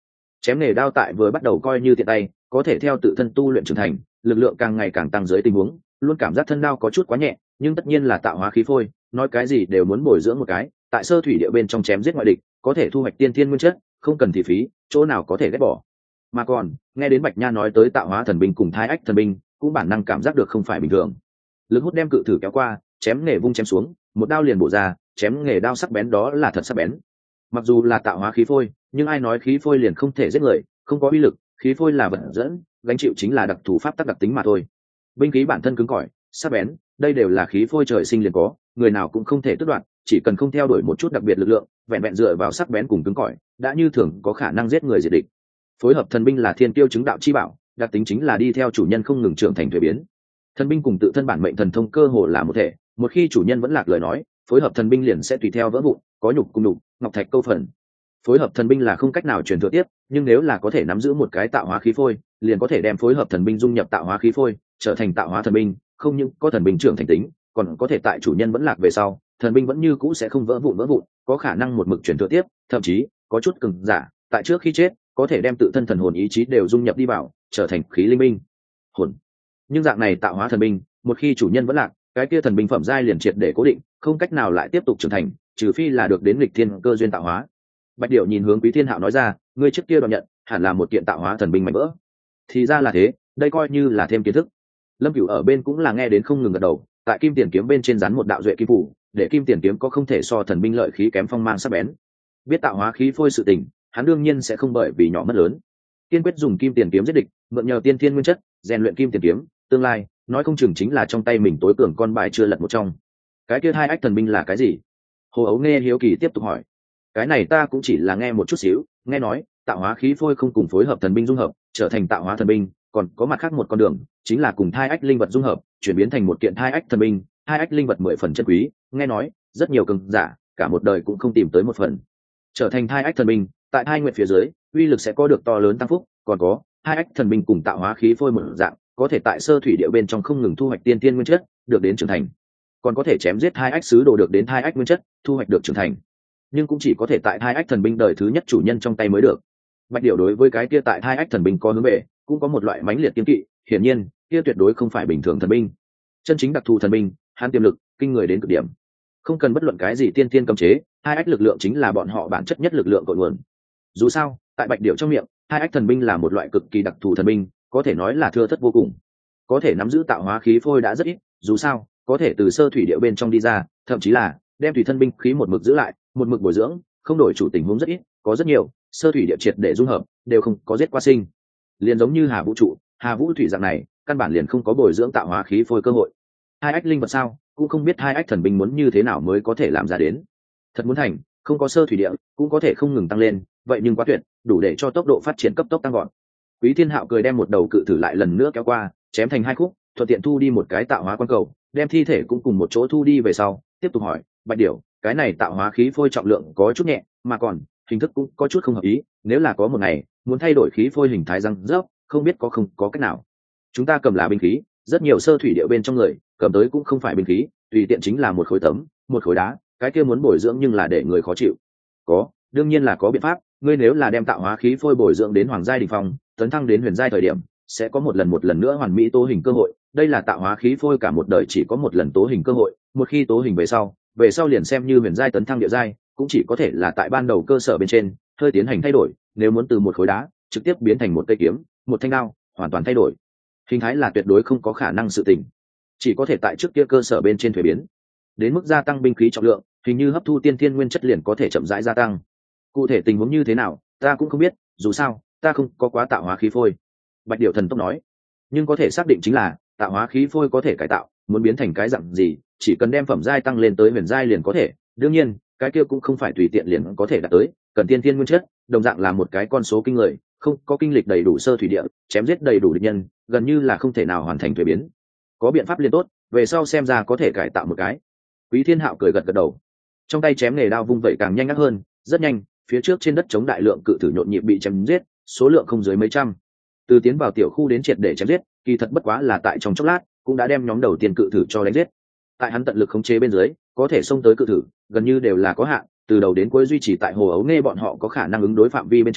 Speaker 1: Chém nghề đao tại vừa bắt đầu coi như tiện tay, có thể theo tự thân tu luyện trưởng thành, lực lượng càng ngày càng tăng dưới tình huống, luôn cảm giác thân đao có chút quá nhẹ, nhưng tất nhiên là tạo hóa khí phôi, nói cái gì đều muốn bồi dưỡng một cái. Tại sơ thủy địa bên trong chém giết ngoại địch, có thể thu hoạch tiên thiên nguyên chất, không cần thị phí, chỗ nào có thể ghét bỏ. Mà còn nghe đến Bạch Nha nói tới tạo hóa thần binh cùng thai ách thần binh, cũng bản năng cảm giác được không phải bình thường. Lực hút đem cự thử kéo qua, chém nghề vung chém xuống, một đao liền bổ ra, chém nghề đao sắc bén đó là thật sắc bén. Mặc dù là tạo hóa khí phôi, nhưng ai nói khí phôi liền không thể giết người, không có uy lực, khí phôi là vật dẫn, gánh chịu chính là đặc thù pháp tắc đặc tính mà thôi. Binh khí bản thân cứng cỏi, sắc bén, đây đều là khí phôi trời sinh liền có, người nào cũng không thể tước đoạt, chỉ cần không theo đuổi một chút đặc biệt lực lượng, vẹn vẹn dựa vào sắc bén cùng cứng cỏi, đã như thường có khả năng giết người diệt địch. Phối hợp thần binh là thiên tiêu chứng đạo chi bảo, đặc tính chính là đi theo chủ nhân không ngừng trưởng thành thuế biến. Thần binh cùng tự thân bản mệnh thần thông cơ hồ là một thể, một khi chủ nhân vẫn lạc lời nói, phối hợp thần binh liền sẽ tùy theo vỡ vụn, có nhục cùng nhục, ngọc thạch câu phần. Phối hợp thần binh là không cách nào truyền thừa tiếp, nhưng nếu là có thể nắm giữ một cái tạo hóa khí phôi, liền có thể đem phối hợp thần binh dung nhập tạo hóa khí phôi, trở thành tạo hóa thần binh, không những có thần binh trưởng thành tính, còn có thể tại chủ nhân vẫn lạc về sau, thần binh vẫn như cũ sẽ không vỡ vụn, có khả năng một mực truyền thừa tiếp, thậm chí có chút cường giả, tại trước khi chết, có thể đem tự thân thần hồn ý chí đều dung nhập đi vào, trở thành khí linh binh. Hồn. Nhưng dạng này tạo hóa thần binh, một khi chủ nhân vẫn lạc, cái kia thần binh phẩm giai liền triệt để cố định, không cách nào lại tiếp tục trưởng thành, trừ phi là được đến nghịch thiên cơ duyên tạo hóa. Bạch Điểu nhìn hướng Quý Thiên Hạo nói ra, ngươi trước kia đoạn nhận, hẳn là một kiện tạo hóa thần binh mạnh vỡ. Thì ra là thế, đây coi như là thêm kiến thức. Lâm Cửu ở bên cũng là nghe đến không ngừng gật đầu, tại kim tiền kiếm bên trên dán một đạo duệ kim phủ, để kim tiền kiếm có không thể so thần binh lợi khí kém phong mang sắc bén. Biết tạo hóa khí phôi sự tình, hắn đương nhiên sẽ không bởi vì nhỏ mất lớn. Kiên quyết dùng kim tiền kiếm giết địch, mượn nhờ tiên thiên nguyên chất, rèn luyện kim tiền kiếm, tương lai, nói không chừng chính là trong tay mình tối cường con bài chưa lật một trong. Cái kia hai ách thần binh là cái gì? Hồ Ấu nghe hiếu kỳ tiếp tục hỏi. Cái này ta cũng chỉ là nghe một chút xíu, nghe nói tạo hóa khí phôi không cùng phối hợp thần binh dung hợp, trở thành tạo hóa thần binh, còn có mặt khác một con đường, chính là cùng thai ách linh vật dung hợp, chuyển biến thành một kiện thai ách thần binh, thai ách linh vật 10 phần chân quý, nghe nói rất nhiều cường giả, cả một đời cũng không tìm tới một phần. Trở thành thai ách thần binh, tại thai nguyện phía dưới, uy lực sẽ có được to lớn tăng phúc, còn có thai ách thần binh cùng tạo hóa khí phôi một dạng, có thể tại sơ thủy địa bên trong không ngừng thu hoạch tiên tiên nguyên chất, được đến trưởng thành. Còn có thể chém giết thai ách sứ đồ được đến thai ách nguyên chất, thu hoạch được trưởng thành. Nhưng cũng chỉ có thể tại thai ách thần binh đời thứ nhất chủ nhân trong tay mới được. Bạch Điểu đối với cái kia tại thai ách thần binh có hướng về, cũng có một loại mãnh liệt kiên kỵ, hiển nhiên, kia tuyệt đối không phải bình thường thần binh. Chân chính đặc thù thần binh, hắn tiềm lực kinh người đến cực điểm. Không cần bất luận cái gì tiên tiên cấm chế, hai ách lực lượng chính là bọn họ bản chất nhất lực lượng cội nguồn. Dù sao, tại Bạch Điểu trong miệng, hai ách thần binh là một loại cực kỳ đặc thù thần binh, có thể nói là thưa thất vô cùng. Có thể nắm giữ tạo hóa khí phôi đã rất ít, dù sao, có thể từ sơ thủy địa bên trong đi ra, thậm chí là đem thủy thân binh khí một mực giữ lại, một mực bồi dưỡng, không đổi chủ tình huống rất ít, có rất nhiều sơ thủy địa triệt để dung hợp, đều không có giết qua sinh. Liền giống như Hà Vũ trụ, Hà Vũ thủy dạng này, căn bản liền không có bồi dưỡng tạo hóa khí phôi cơ hội. Hai ách linh vật sao, cũng không biết hai ách thần binh muốn như thế nào mới có thể làm ra đến. Thật muốn thành, không có sơ thủy địa, cũng có thể không ngừng tăng lên, vậy nhưng quá tuyệt, đủ để cho tốc độ phát triển cấp tốc tăng gọn. Quý Thiên Hạo cười đem một đầu cự thử lại lần nữa kéo qua, chém thành hai khúc, thuận tiện thu đi một cái tạo hóa quan cầu, đem thi thể cũng cùng một chỗ thu đi về sau, tiếp tục hỏi, Bạch Điểu, cái này tạo hóa khí phôi trọng lượng có chút nhẹ, mà còn hình thức cũng có chút không hợp ý, nếu là có một ngày muốn thay đổi khí phôi hình thái răng rớp, không biết có không có cách nào. Chúng ta cầm là binh khí, rất nhiều sơ thủy địa bên trong người cầm tới cũng không phải binh khí, tùy tiện chính là một khối tấm, một khối đá, cái kia muốn bồi dưỡng nhưng là để người khó chịu. Có, đương nhiên là có biện pháp, ngươi nếu là đem tạo hóa khí phôi bồi dưỡng đến hoàng giai đỉnh phong, tấn thăng đến huyền giai thời điểm, sẽ có một lần nữa hoàn mỹ tố hình cơ hội, đây là tạo hóa khí phôi cả một đời chỉ có một lần tố hình cơ hội, một khi tố hình về sau liền xem như huyền giai tấn thăng địa giai, cũng chỉ có thể là tại ban đầu cơ sở bên trên hơi tiến hành thay đổi, nếu muốn từ một khối đá trực tiếp biến thành một cây kiếm, một thanh đao, hoàn toàn thay đổi hình thái là tuyệt đối không có khả năng sự tình, chỉ có thể tại trước kia cơ sở bên trên thuế biến. Đến mức gia tăng binh khí trọng lượng, hình như hấp thu tiên thiên nguyên chất liền có thể chậm rãi gia tăng. Cụ thể tình huống như thế nào, ta cũng không biết, dù sao, ta không có quá tạo hóa khí phôi. Bạch Điểu thần tốc nói, nhưng có thể xác định chính là tạo hóa khí phôi có thể cải tạo, muốn biến thành cái dạng gì, chỉ cần đem phẩm giai tăng lên tới huyền giai liền có thể. Đương nhiên, cái kia cũng không phải tùy tiện liền có thể đạt tới, cần tiên thiên nguyên chất, đồng dạng là một cái con số kinh người, không có kinh lịch đầy đủ sơ thủy địa, chém giết đầy đủ địch nhân, gần như là không thể nào hoàn thành thuế biến. Có biện pháp liền tốt, về sau xem ra có thể cải tạo một cái. Quý Thiên Hạo cười gật gật đầu, trong tay chém nghề đao vung vẩy càng nhanh ngắt hơn, rất nhanh, phía trước trên đất chống đại lượng cự thử nhộn nhịp bị chém giết, số lượng không dưới mấy trăm. Từ tiến vào tiểu khu đến triệt để chém giết, kỳ thật bất quá là tại trong chốc lát, cũng đã đem nhóm đầu tiên cự thử cho đánh giết. Tại hắn tận lực khống chế bên dưới, có thể xông tới cự thử, gần như đều là có hạn, từ đầu đến cuối duy trì tại Hồ Ấu Nghe bọn họ có khả năng ứng đối phạm vi bên trong,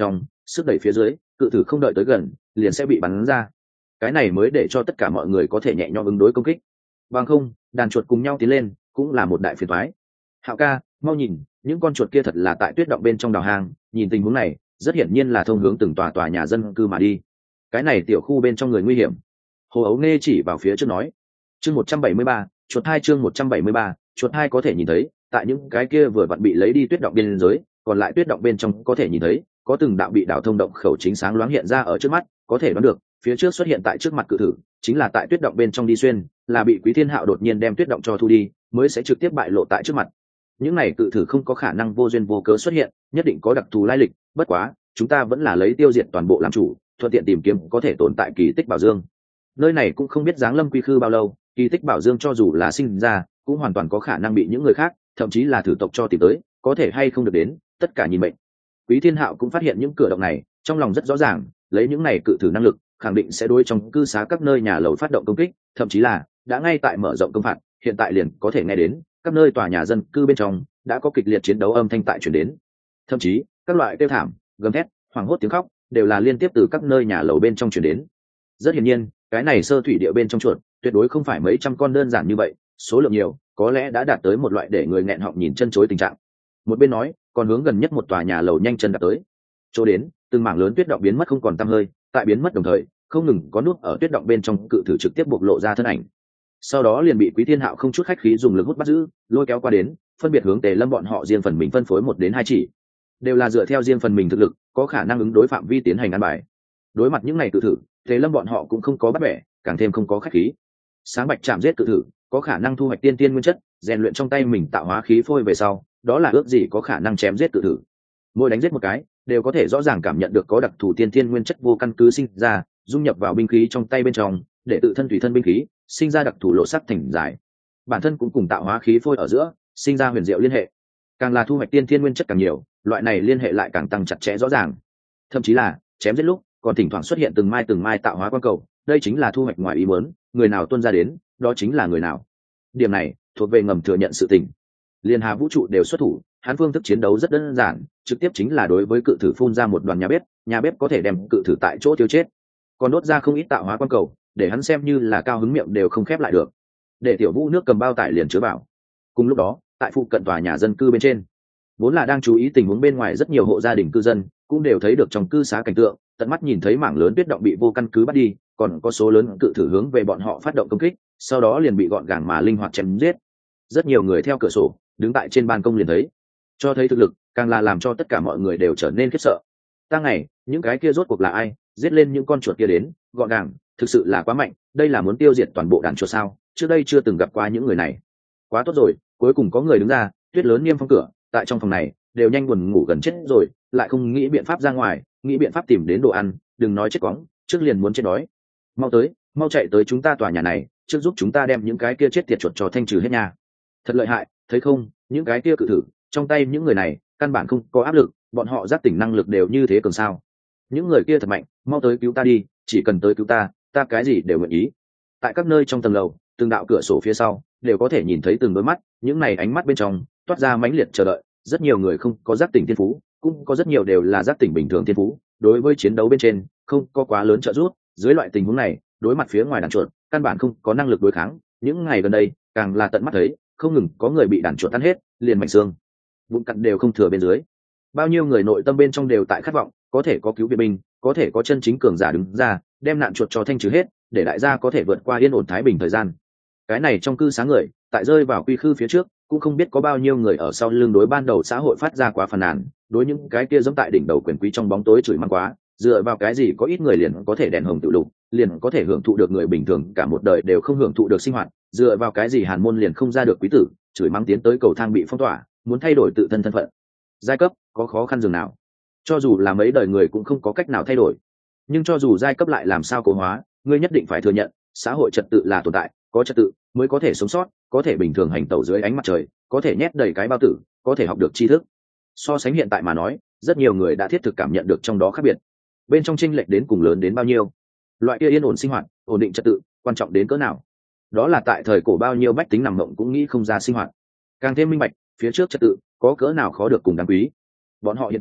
Speaker 1: sức đẩy phía dưới cự thử không đợi tới gần liền sẽ bị bắn ra. Cái này mới để cho tất cả mọi người có thể nhẹ nhõm ứng đối công kích. Bằng không đàn chuột cùng nhau tiến lên cũng là một đại phiền toái. Hạo ca, mau nhìn, những con chuột kia thật là tại tuyết động bên trong đào hang, nhìn tình huống này rất hiển nhiên là thông hướng từng tòa tòa nhà dân cư mà đi. Cái này tiểu khu bên trong người nguy hiểm. Hồ Ấu Nghe chỉ vào phía trước nói. Chương 173, chuột hai chương 173, chuột hai có thể nhìn thấy, tại những cái kia vừa vặn bị lấy đi tuyết động biên giới, còn lại tuyết động bên trong có thể nhìn thấy, có từng đạo bị đào thông động khẩu chính sáng loáng hiện ra ở trước mắt, có thể đoán được, phía trước xuất hiện tại trước mặt cự thử, chính là tại tuyết động bên trong đi xuyên, là bị Quý Thiên Hạo đột nhiên đem tuyết động cho thu đi, mới sẽ trực tiếp bại lộ tại trước mặt. Những này cự thử không có khả năng vô duyên vô cớ xuất hiện, nhất định có đặc thù lai lịch, bất quá, chúng ta vẫn là lấy tiêu diệt toàn bộ làm chủ, thuận tiện tìm kiếm có thể tồn tại kỳ tích bảo dương. Nơi này cũng không biết giáng lâm quy khư bao lâu, kỳ tích bảo dương cho dù là sinh ra, cũng hoàn toàn có khả năng bị những người khác, thậm chí là thử tộc cho tìm tới, có thể hay không được đến, tất cả nhìn mệnh. Quý Thiên Hạo cũng phát hiện những cửa động này, trong lòng rất rõ ràng, lấy những này cự thử năng lực, khẳng định sẽ đối trong cư xá các nơi nhà lầu phát động công kích, thậm chí là đã ngay tại mở rộng công phạt, hiện tại liền có thể nghe đến, các nơi tòa nhà dân cư bên trong đã có kịch liệt chiến đấu âm thanh tại truyền đến. Thậm chí, các loại kêu thảm, gầm thét, hoảng hốt tiếng khóc, đều là liên tiếp từ các nơi nhà lầu bên trong truyền đến. Rất hiển nhiên, cái này sơ thủy địa bên trong chuột, tuyệt đối không phải mấy trăm con đơn giản như vậy, số lượng nhiều, có lẽ đã đạt tới một loại để người nghẹn họng nhìn chân chối tình trạng. Một bên nói, còn hướng gần nhất một tòa nhà lầu nhanh chân đạt tới. Chỗ đến, từng mảng lớn tuyết động biến mất không còn tăm hơi, tại biến mất đồng thời, không ngừng có nút ở tuyết động bên trong cự thử trực tiếp bộc lộ ra thân ảnh. Sau đó liền bị Quý Thiên Hạo không chút khách khí dùng lực hút bắt giữ, lôi kéo qua đến, phân biệt hướng Tề Lâm bọn họ riêng phần mình phân phối 1 đến 2 chỉ, đều là dựa theo riêng phần mình thực lực, có khả năng ứng đối phạm vi tiến hành ăn bài. Đối mặt những này cự thử, Tề Lâm bọn họ cũng không có bắt bẻ, càng thêm không có khách khí. Sáng bạch chạm giết cự thử, có khả năng thu hoạch tiên tiên nguyên chất, rèn luyện trong tay mình tạo hóa khí phôi về sau, đó là ước gì có khả năng chém giết cự thử. Mỗi đánh giết một cái, đều có thể rõ ràng cảm nhận được có đặc thù tiên tiên nguyên chất vô căn cứ sinh ra, dung nhập vào binh khí trong tay bên trong, để tự thân tùy thân binh khí sinh ra đặc thù lộ sắc thành dài. Bản thân cũng cùng tạo hóa khí phôi ở giữa, sinh ra huyền diệu liên hệ. Càng là thu hoạch tiên tiên nguyên chất càng nhiều, loại này liên hệ lại càng tăng chặt chẽ rõ ràng. Thậm chí là chém giết lúc, còn thỉnh thoảng xuất hiện từng mai tạo hóa quang cầu, đây chính là thu hoạch ngoài ý muốn, người nào tuôn ra đến, đó chính là người nào. Điểm này thuộc về ngầm thừa nhận sự tình. Liên Hà vũ trụ đều xuất thủ, hắn phương thức chiến đấu rất đơn giản, trực tiếp chính là đối với cự thử phun ra một đoàn nhà bếp có thể đem cự thử tại chỗ tiêu chết, còn đốt ra không ít tạo hóa quang cầu, để hắn xem như là cao hứng miệng đều không khép lại được. Để Tiểu Vũ nước cầm bao tải liền chứa vào. Cùng lúc đó, tại phụ cận tòa nhà dân cư bên trên, vốn là đang chú ý tình huống bên ngoài rất nhiều hộ gia đình cư dân cũng đều thấy được trong cư xá cảnh tượng, tận mắt nhìn thấy mảng lớn tuyết động bị vô căn cứ bắt đi, còn có số lớn cự thử hướng về bọn họ phát động công kích, sau đó liền bị gọn gàng mà linh hoạt chém giết. Rất nhiều người theo cửa sổ đứng tại trên ban công liền thấy, cho thấy thực lực, càng là làm cho tất cả mọi người đều trở nên khiếp sợ. Ta ngày, những cái kia rốt cuộc là ai, giết lên những con chuột kia đến, gọn gàng, thực sự là quá mạnh, đây là muốn tiêu diệt toàn bộ đàn chuột sao? Trước đây chưa từng gặp qua những người này. Quá tốt rồi, cuối cùng có người đứng ra, tuyết lớn niêm phong cửa, tại trong phòng này, đều nhanh buồn ngủ gần chết rồi, lại không nghĩ biện pháp ra ngoài, nghĩ biện pháp tìm đến đồ ăn, đừng nói chết quóng, trước liền muốn chết đói. Mau tới, mau chạy tới chúng ta tòa nhà này, trước giúp chúng ta đem những cái kia chết tiệt chuột cho thanh trừ hết nha. Thật lợi hại, thấy không, những cái kia cự thử, trong tay những người này, căn bản không có áp lực, bọn họ giác tỉnh năng lực đều như thế cường sao? Những người kia thật mạnh, mau tới cứu ta đi, chỉ cần tới cứu ta, ta cái gì đều nguyện ý. Tại các nơi trong tầng lầu, từng đạo cửa sổ phía sau, đều có thể nhìn thấy từng đôi mắt, những này ánh mắt bên trong toát ra mãnh liệt chờ đợi. Rất nhiều người không có giác tỉnh thiên phú, cũng có rất nhiều đều là giác tỉnh bình thường thiên phú, đối với chiến đấu bên trên không có quá lớn trợ giúp. Dưới loại tình huống này, đối mặt phía ngoài đàn chuột, căn bản không có năng lực đối kháng. Những ngày gần đây, càng là tận mắt thấy, không ngừng có người bị đàn chuột ăn hết, liền mảnh xương vụn cặn đều không thừa bên dưới. Bao nhiêu người nội tâm bên trong đều tại khát vọng, có thể có cứu viện binh, có thể có chân chính cường giả đứng ra, đem nạn chuột cho thanh trừ hết, để đại gia có thể vượt qua yên ổn thái bình thời gian. Cái này trong cư xá người, tại rơi vào quy khư phía trước, cũng không biết có bao nhiêu người ở sau lưng đối ban đầu xã hội phát ra quá phàn nàn, đối những cái kia giống tại đỉnh đầu quyền quý trong bóng tối chửi mắng quá, dựa vào cái gì có ít người liền có thể đèn hồng tự lục, liền có thể hưởng thụ được người bình thường cả một đời đều không hưởng thụ được sinh hoạt, dựa vào cái gì hàn môn liền không ra được quý tử, chửi mắng tiến tới cầu thang bị phong tỏa, muốn thay đổi tự thân thân phận. Giai cấp có khó khăn dường nào? Cho dù là mấy đời người cũng không có cách nào thay đổi. Nhưng cho dù giai cấp lại làm sao cố hóa, ngươi nhất định phải thừa nhận, xã hội trật tự là tồn tại, có trật tự mới có thể sống sót, có thể bình thường hành tẩu dưới ánh mặt trời, có thể nhét đầy cái bao tử, có thể học được tri thức. So sánh hiện tại mà nói, rất nhiều người đã thiết thực cảm nhận được trong đó khác biệt. Bên trong chênh lệch đến cùng lớn đến bao nhiêu? Loại kia yên ổn sinh hoạt, ổn định trật tự, quan trọng đến cỡ nào? Đó là tại thời cổ bao nhiêu bách tính nằm mộng cũng nghĩ không ra sinh hoạt. Càng thêm minh bạch, phía trước trật tự có cỡ nào khó được cùng đáng quý. Bọn họ hiện tại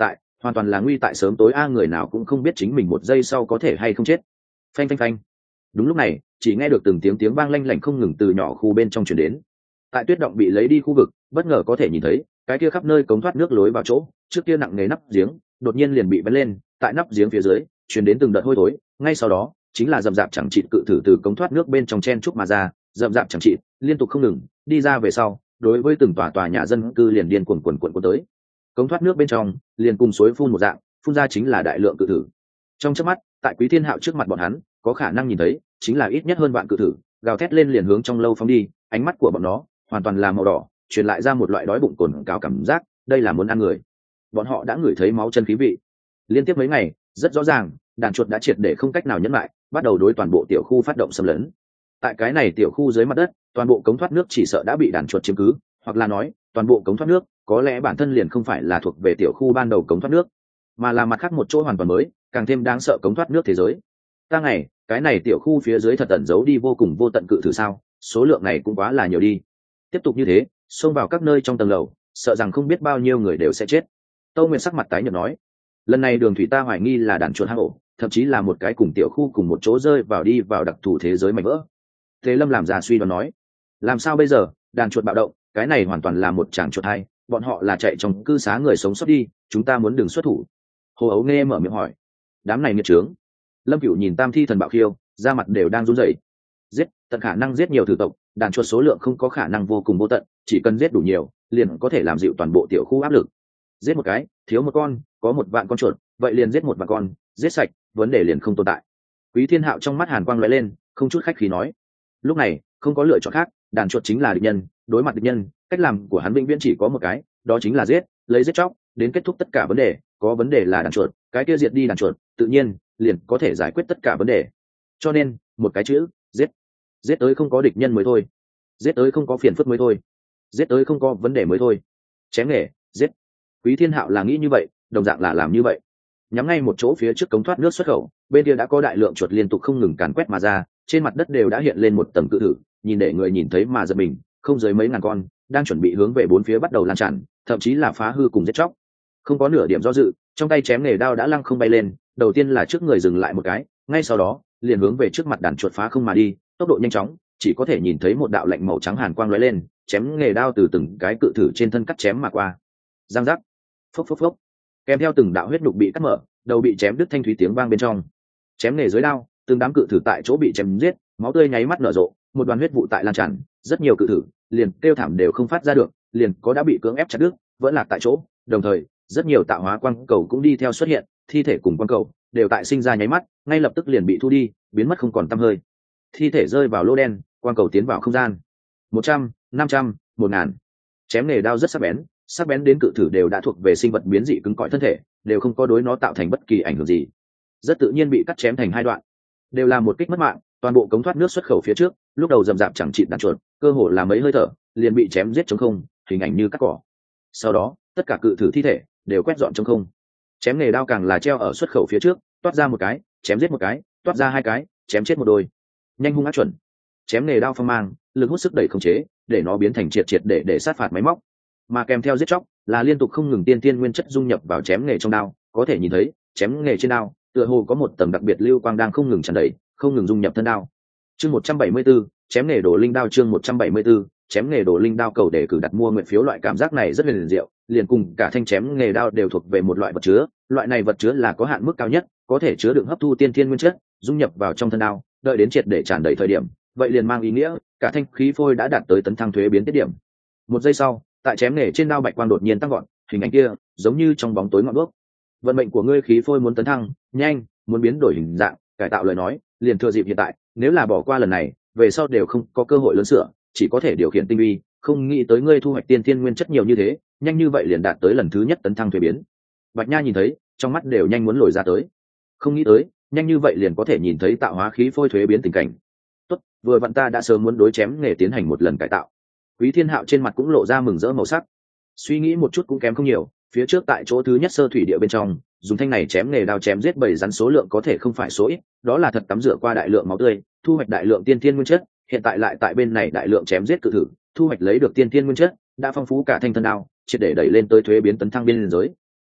Speaker 1: hoàn toàn là nguy tại sớm tối người nào cũng không biết chính mình một giây sau có thể hay không chết. Phanh phanh phanh. Đúng lúc này, chỉ nghe được từng tiếng vang lanh lảnh không ngừng từ nhỏ khu bên trong truyền đến. Tại tuyết động bị lấy đi khu vực, bất ngờ có thể nhìn thấy cái kia khắp nơi cống thoát nước lối vào chỗ trước kia nặng nề nắp giếng đột nhiên liền bị bắn lên, tại nắp giếng phía dưới truyền đến từng đợt hôi thối, ngay sau đó chính là rậm rạp chẳng chịt cự thử từ cống thoát nước bên trong chen trúc mà ra, rậm rạp chẳng chịt liên tục không ngừng đi ra về sau, đối với từng tòa nhà dân cư liền điên cuồng cuộn tới. Cống thoát nước bên trong liền cùng suối phun một dạng, phun ra chính là đại lượng cự thử. Trong chớp mắt, tại Quý Thiên Hạo trước mặt bọn hắn, có khả năng nhìn thấy chính là ít nhất hơn vạn cự thử gào thét lên liền hướng trong lâu phóng đi, ánh mắt của bọn nó hoàn toàn là màu đỏ, truyền lại ra một loại đói bụng cồn cào cảm giác, đây là muốn ăn người. Bọn họ đã ngửi thấy máu chân khí vị. Liên tiếp mấy ngày, rất rõ ràng, đàn chuột đã triệt để không cách nào nhẫn lại, bắt đầu đối toàn bộ tiểu khu phát động xâm lấn. Tại cái này tiểu khu dưới mặt đất, toàn bộ cống thoát nước chỉ sợ đã bị đàn chuột chiếm cứ, hoặc là nói, toàn bộ cống thoát nước có lẽ bản thân liền không phải là thuộc về tiểu khu ban đầu cống thoát nước, mà là mặt khác một chỗ hoàn toàn mới, càng thêm đáng sợ cống thoát nước thế giới. Ta ngày, cái này tiểu khu phía dưới thật tận giấu đi vô cùng vô tận cự thử sao, số lượng này cũng quá là nhiều đi. Tiếp tục như thế, xông vào các nơi trong tầng lầu, sợ rằng không biết bao nhiêu người đều sẽ chết. Tâu Nguyệt sắc mặt tái nhợt nói, lần này Đường Thủy ta hoài nghi là đàn chuột hang ổ, thậm chí là một cái cùng tiểu khu cùng một chỗ rơi vào đi vào đặc thù thế giới mảnh vỡ. Thế Lâm làm ra suy đoán nói, làm sao bây giờ, đàn chuột bạo động, cái này hoàn toàn là một tràng chuột hay, bọn họ là chạy trong cư xá người sống sót đi, chúng ta muốn đừng xuất thủ. Hồ Ấu nghe mở miệng hỏi, đám này nghiệt trướng. Lâm Cửu nhìn Tam Thi thần bạo khiêu, da mặt đều đang run rẩy. Giết, tận khả năng giết nhiều thử tộc, đàn chuột số lượng không có khả năng vô cùng vô tận, chỉ cần giết đủ nhiều, liền có thể làm dịu toàn bộ tiểu khu áp lực. Giết một cái, thiếu một con, có một vạn con chuột, vậy liền giết một vạn con, giết sạch, vấn đề liền không tồn tại. Quý Thiên Hạo trong mắt hàn quang lóe lên, không chút khách khí nói. Lúc này, không có lựa chọn khác, đàn chuột chính là địch nhân, đối mặt địch nhân, cách làm của hắn vĩnh viễn chỉ có một cái, đó chính là giết, lấy giết chóc, đến kết thúc tất cả vấn đề, có vấn đề là đàn chuột, cái kia diệt đi đàn chuột, tự nhiên liền có thể giải quyết tất cả vấn đề. Cho nên, một cái chữ, giết. Giết tới không có địch nhân mới thôi. Giết tới không có phiền phức mới thôi. Giết tới không có vấn đề mới thôi. Chém nghề, giết. Quý Thiên Hạo là nghĩ như vậy, đồng dạng là làm như vậy. Nhắm ngay một chỗ phía trước cống thoát nước xuất khẩu, bên kia đã có đại lượng chuột liên tục không ngừng càn quét mà ra, trên mặt đất đều đã hiện lên một tầng cự thử, nhìn để người nhìn thấy mà giật mình, không dưới mấy ngàn con, đang chuẩn bị hướng về bốn phía bắt đầu lan tràn, thậm chí là phá hư cùng giết chóc. Không có nửa điểm do dự, trong tay chém nghề đao đã lăng không bay lên, đầu tiên là trước người dừng lại một cái, ngay sau đó liền hướng về trước mặt đàn chuột phá không mà đi, tốc độ nhanh chóng, chỉ có thể nhìn thấy một đạo lạnh màu trắng hàn quang lóe lên, chém nghề đao từ từng cái cự thử trên thân cắt chém mà qua. Giang giác, phốc phốc phốc, kèm theo từng đạo huyết đục bị cắt mở, đầu bị chém đứt thanh thúy tiếng vang bên trong. Chém nghề dưới đao, từng đám cự thử tại chỗ bị chém giết, máu tươi nháy mắt nở rộ, một đoàn huyết vụ tại lan tràn, rất nhiều cự thử liền kêu thảm đều không phát ra được, liền có đã bị cưỡng ép chặt đứt, vẫn lạc tại chỗ. Đồng thời, rất nhiều tạo hóa quang cầu cũng đi theo xuất hiện, thi thể cùng quang cầu đều tại sinh ra nháy mắt, ngay lập tức liền bị thu đi, biến mất không còn tăm hơi. Thi thể rơi vào lô đen, quang cầu tiến vào không gian. 100, 500, 1000. Chém nghề đao rất sắc bén đến cự thử đều đã thuộc về sinh vật biến dị cứng cỏi thân thể, đều không có đối nó tạo thành bất kỳ ảnh hưởng gì, rất tự nhiên bị cắt chém thành hai đoạn, đều là một kích mất mạng. Toàn bộ cống thoát nước xuất khẩu phía trước, lúc đầu rậm rạp chẳng chịt đàn chuột, cơ hồ là mấy hơi thở liền bị chém giết trống không, hình ảnh như cắt cỏ. Sau đó, tất cả cự thử thi thể đều quét dọn trống không. Chém nghề đao càng là treo ở xuất khẩu phía trước, toát ra một cái, chém giết một cái, toát ra hai cái, chém chết một đôi. Nhanh hung ác chuẩn. Chém nghề đao phong mang, lực hút sức đẩy khống chế, để nó biến thành triệt để sát phạt máy móc. Mà kèm theo giết chóc, là liên tục không ngừng tiên tiên nguyên chất dung nhập vào chém nghề trong đao, có thể nhìn thấy, chém nghề trên đao, tựa hồ có một tầng đặc biệt lưu quang đang không ngừng tràn đầy, không ngừng dung nhập thân đao. Chương 174, chém nghề đổ linh đao. Chương 174, chém nghề đổ linh đao. Cầu để cử đặt mua nguyện phiếu. Loại cảm giác này rất liền diệu, liền cùng cả thanh chém nghề đao đều thuộc về một loại vật chứa, loại này vật chứa là có hạn mức cao nhất, có thể chứa đựng hấp thu tiên thiên nguyên chất, dung nhập vào trong thân đao, đợi đến triệt để tràn đầy thời điểm, vậy liền mang ý nghĩa cả thanh khí phôi đã đạt tới tấn thăng thuế biến tiết điểm. Một giây sau, tại chém nghề trên đao bạch quang đột nhiên tăng vọt, hình ảnh kia giống như trong bóng tối ngọn đuốc. Vận mệnh của ngươi khí phôi muốn tấn thăng nhanh, muốn biến đổi hình dạng, cải tạo lời nói, liền thừa dịp hiện tại, nếu là bỏ qua lần này, về sau đều không có cơ hội lớn sửa, chỉ có thể điều khiển tinh vi. Không nghĩ tới ngươi thu hoạch tiên thiên nguyên chất nhiều như thế, nhanh như vậy liền đạt tới lần thứ nhất tấn thăng thuế biến. Bạch Nha nhìn thấy, trong mắt đều nhanh muốn lồi ra tới. Không nghĩ tới, nhanh như vậy liền có thể nhìn thấy tạo hóa khí phôi thuế biến tình cảnh. Tốt, vừa vặn ta đã sớm muốn đối chém nghề tiến hành một lần cải tạo. Quý Thiên Hạo trên mặt cũng lộ ra mừng rỡ màu sắc. Suy nghĩ một chút cũng kém không nhiều, phía trước tại chỗ thứ nhất sơ thủy địa bên trong, dùng thanh này chém nghề đao chém giết bầy rắn số lượng có thể không phải số ít, đó là thật tắm rửa qua đại lượng máu tươi, thu hoạch đại lượng tiên thiên nguyên chất, hiện tại lại tại bên này đại lượng chém giết cự thử, thu hoạch lấy được tiên thiên nguyên chất, đã phong phú cả thanh thân đao, triệt để đẩy lên tới thuế biến tấn thăng biên giới.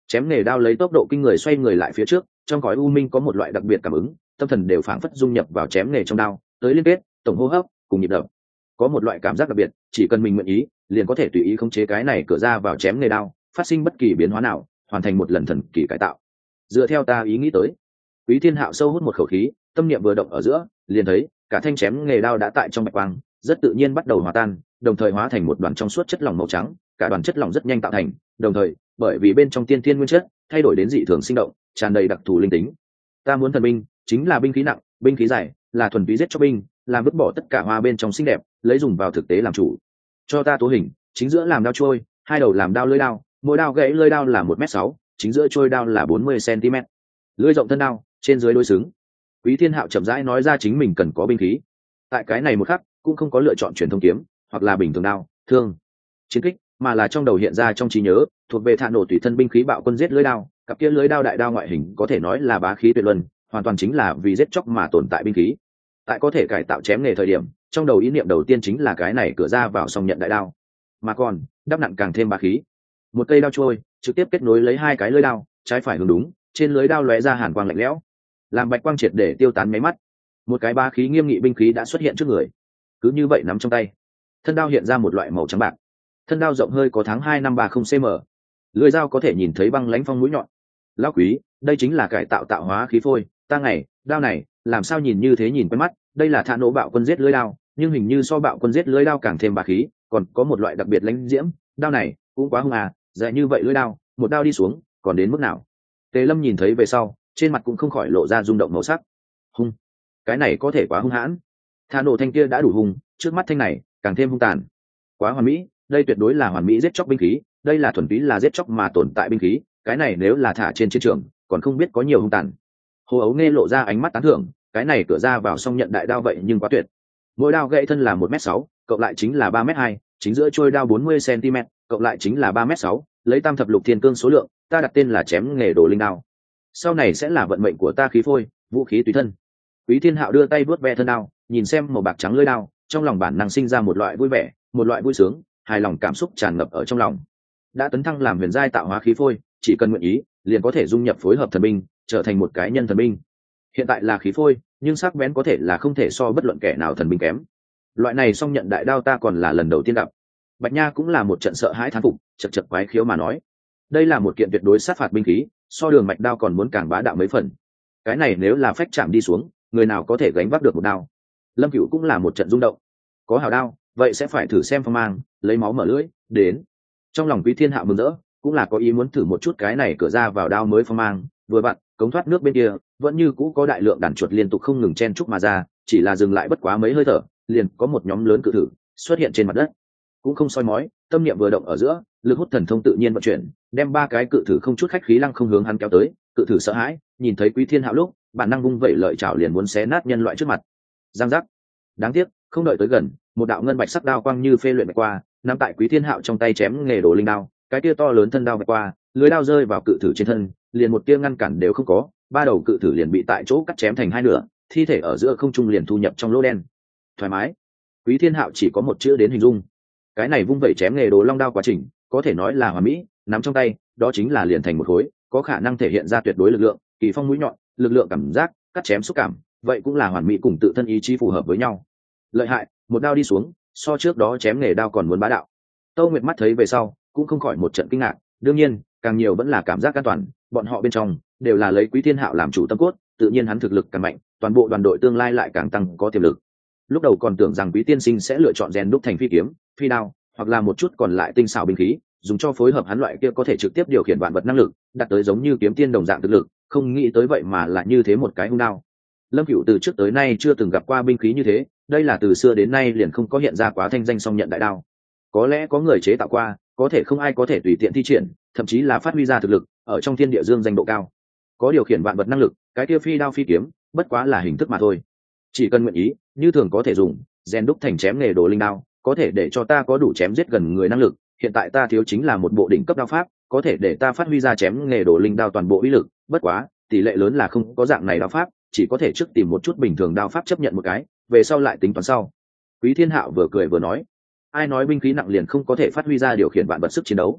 Speaker 1: Chém nghề đao lấy tốc độ kinh người xoay người lại phía trước, trong cõi u minh có một loại đặc biệt cảm ứng, tâm thần đều phảng phất dung nhập vào chém nghề trong đao, tới liên kết, tổng hô hấp cùng nhịp đập. Có một loại cảm giác đặc biệt, chỉ cần mình nguyện ý, liền có thể tùy ý khống chế cái này cửa ra vào chém nghề đao, phát sinh bất kỳ biến hóa nào, hoàn thành một lần thần kỳ cải tạo. Dựa theo ta ý nghĩ tới. Quý Thiên Hạo sâu hút một khẩu khí, tâm niệm vừa động ở giữa, liền thấy cả thanh chém nghề đao đã tại trong bạch quang, rất tự nhiên bắt đầu hòa tan, đồng thời hóa thành một đoàn trong suốt chất lỏng màu trắng, cả đoàn chất lỏng rất nhanh tạo thành, đồng thời, bởi vì bên trong tiên thiên nguyên chất thay đổi đến dị thường sinh động, tràn đầy đặc thù linh tính. Ta muốn thần binh, chính là binh khí nặng, binh khí dài, là thuần túy giết cho binh, làm vứt bỏ tất cả hoa bên trong xinh đẹp, lấy dùng vào thực tế làm chủ. Cho ta tố hình, chính giữa làm đao trôi, hai đầu làm đao lưỡi đao, mỗi đao gãy lưỡi đao là 1m6, chính giữa trôi đao là 40 cm. Lưỡi rộng thân đao, trên dưới đối xứng. Quý Thiên Hạo chậm rãi nói ra chính mình cần có binh khí. Tại cái này một khắc, cũng không có lựa chọn truyền thông kiếm, hoặc là bình thường đao, thương, chiến kích, mà là trong đầu hiện ra trong trí nhớ, thuộc về Thạ Nổ tùy thân binh khí bạo quân giết lưỡi đao, cặp kia lưỡi đao đại đao ngoại hình có thể nói là bá khí tuyệt luân, hoàn toàn chính là vì giết chóc mà tồn tại binh khí. Tại có thể cải tạo chém nghề thời điểm, trong đầu ý niệm đầu tiên chính là cái này cửa ra vào song nhận đại đao, mà còn đắp nặng càng thêm bá khí. Một cây đao trôi trực tiếp kết nối lấy hai cái lưỡi đao, trái phải hướng đúng, trên lưỡi đao lóe ra hàn quang lạnh lẽo, làm bạch quang triệt để tiêu tán mấy mắt. Một cái bá khí nghiêm nghị binh khí đã xuất hiện trước người, cứ như vậy nắm trong tay. Thân đao hiện ra một loại màu trắng bạc, thân đao rộng hơi có tháng 2 năm 30 cm, lưỡi dao có thể nhìn thấy băng lãnh phong mũi nhọn. Lão Quý, đây chính là cải tạo tạo hóa khí phôi, ta ngày, đao này, làm sao nhìn như thế nhìn quen mắt, đây là Thạ Nổ bạo quân giết lưỡi đao, nhưng hình như so bạo quân giết lưỡi đao càng thêm bá khí, còn có một loại đặc biệt lãnh diễm, đao này cũng quá hung à, dài như vậy lưỡi đao, một đao đi xuống, còn đến mức nào? Tề Lâm nhìn thấy về sau, trên mặt cũng không khỏi lộ ra rung động màu sắc. Hung, cái này có thể quá hung hãn. Thạ Nổ thanh kia đã đủ hung, trước mắt thanh này càng thêm hung tàn. Quá hoàn mỹ, đây tuyệt đối là hoàn mỹ giết chóc binh khí, đây là thuần túy là giết chóc mà tồn tại binh khí, cái này nếu là thả trên chiến trường, còn không biết có nhiều hung tàn. Hồ Ấu Nghe lộ ra ánh mắt tán thưởng, cái này cửa ra vào song nhận đại đao vậy nhưng quá tuyệt. Mỗi đao gãy thân là 1m6, cộng lại chính là 3m2, chính giữa trôi đao 40 cm, cộng lại chính là 3m6, lấy tam thập lục thiên cương số lượng, ta đặt tên là chém nghề đồ linh đao. Sau này sẽ là vận mệnh của ta khí phôi, vũ khí tùy thân. Quý Thiên Hạo đưa tay vuốt ve thân đao, nhìn xem màu bạc trắng lưỡi đao, trong lòng bản năng sinh ra một loại vui vẻ, một loại vui sướng, hài lòng cảm xúc tràn ngập ở trong lòng. Đã tấn thăng làm huyền giai tạo hóa khí phôi, chỉ cần nguyện ý, liền có thể dung nhập phối hợp thần binh, trở thành một cái nhân thần binh. Hiện tại là khí phôi, nhưng sắc bén có thể là không thể so bất luận kẻ nào thần binh kém. Loại này song nhận đại đao ta còn là lần đầu tiên gặp. Bạch Nha cũng là một trận sợ hãi thán phục, chật chật quái khiếu mà nói, đây là một kiện tuyệt đối sát phạt binh khí, so đường mạch đao còn muốn càng bá đạo mấy phần. Cái này nếu là phách chạm đi xuống, người nào có thể gánh vác được một đao? Lâm Cửu cũng là một trận rung động. Có hào đao, vậy sẽ phải thử xem phong mang, lấy máu mở lưỡi, đến. Trong lòng Quý Thiên Hạo mừng rỡ, cũng là có ý muốn thử một chút cái này cửa ra vào đao mới phong mang, vừa vặn, cống thoát nước bên kia vẫn như cũ có đại lượng đàn chuột liên tục không ngừng chen chúc mà ra, chỉ là dừng lại bất quá mấy hơi thở, liền có một nhóm lớn cự thử xuất hiện trên mặt đất. Cũng không soi mói, tâm niệm vừa động ở giữa, lực hút thần thông tự nhiên vận chuyển, đem ba cái cự thử không chút khách khí lăng không hướng hắn kéo tới. Cự thử sợ hãi, nhìn thấy Quý Thiên Hạo lúc, bản năng vung vẩy lợi chảo liền muốn xé nát nhân loại trước mặt. Giang giác. Đáng tiếc, không đợi tới gần, một đạo ngân bạch sắc đao quang như phê luyện qua, nắm tại Quý Thiên Hạo trong tay chém nghề đồ linh đao, cái tia to lớn thân đao vạch qua, lưới đao rơi vào cự thử trên thân, liền một tia ngăn cản đều không có, ba đầu cự thử liền bị tại chỗ cắt chém thành hai nửa, thi thể ở giữa không trung liền thu nhập trong lỗ đen. Thoải mái. Quý Thiên Hạo chỉ có một chữ đến hình dung. Cái này vung vẩy chém nghề đồ long đao quá trình, có thể nói là hoàn mỹ, nắm trong tay, đó chính là liền thành một khối, có khả năng thể hiện ra tuyệt đối lực lượng, kỳ phong mũi nhọn, lực lượng cảm giác, cắt chém xúc cảm, vậy cũng là hoàn mỹ cùng tự thân ý chí phù hợp với nhau. Lợi hại, một đao đi xuống, so trước đó chém nghề đao còn muốn bá đạo. Tô Nguyệt mắt thấy về sau, cũng không khỏi một trận kinh ngạc, đương nhiên, càng nhiều vẫn là cảm giác an toàn, bọn họ bên trong đều là lấy Quý Thiên Hạo làm chủ tâm cốt, tự nhiên hắn thực lực càng mạnh, toàn bộ đoàn đội tương lai lại càng tăng có tiềm lực. Lúc đầu còn tưởng rằng Quý tiên sinh sẽ lựa chọn rèn đúc thành phi kiếm, phi đao, hoặc là một chút còn lại tinh xảo binh khí, dùng cho phối hợp hắn loại kia có thể trực tiếp điều khiển vạn vật năng lực, đạt tới giống như kiếm tiên đồng dạng thực lực, không nghĩ tới vậy mà là như thế một cái hung đao. Lâm Cửu từ trước tới nay chưa từng gặp qua binh khí như thế, đây là từ xưa đến nay liền không có hiện ra quá thanh danh song nhận đại đao. Có lẽ có người chế tạo qua, có thể không ai có thể tùy tiện thi triển, thậm chí là phát huy ra thực lực ở trong thiên địa dương danh độ cao. Có điều khiển vạn vật năng lực, cái kia phi đao phi kiếm, bất quá là hình thức mà thôi. Chỉ cần nguyện ý, như thường có thể dùng, rèn đúc thành chém nghề đồ linh đao, có thể để cho ta có đủ chém giết gần người năng lực. Hiện tại ta thiếu chính là một bộ đỉnh cấp đao pháp, có thể để ta phát huy ra chém nghề đồ linh đao toàn bộ uy lực. Bất quá, tỷ lệ lớn là không có dạng này đao pháp, chỉ có thể trước tìm một chút bình thường đao pháp chấp nhận một cái, về sau lại tính toán sau. Quý Thiên Hạo vừa cười vừa nói, ai nói binh khí nặng liền không có thể phát huy ra điều khiển vạn vật sức chiến đấu?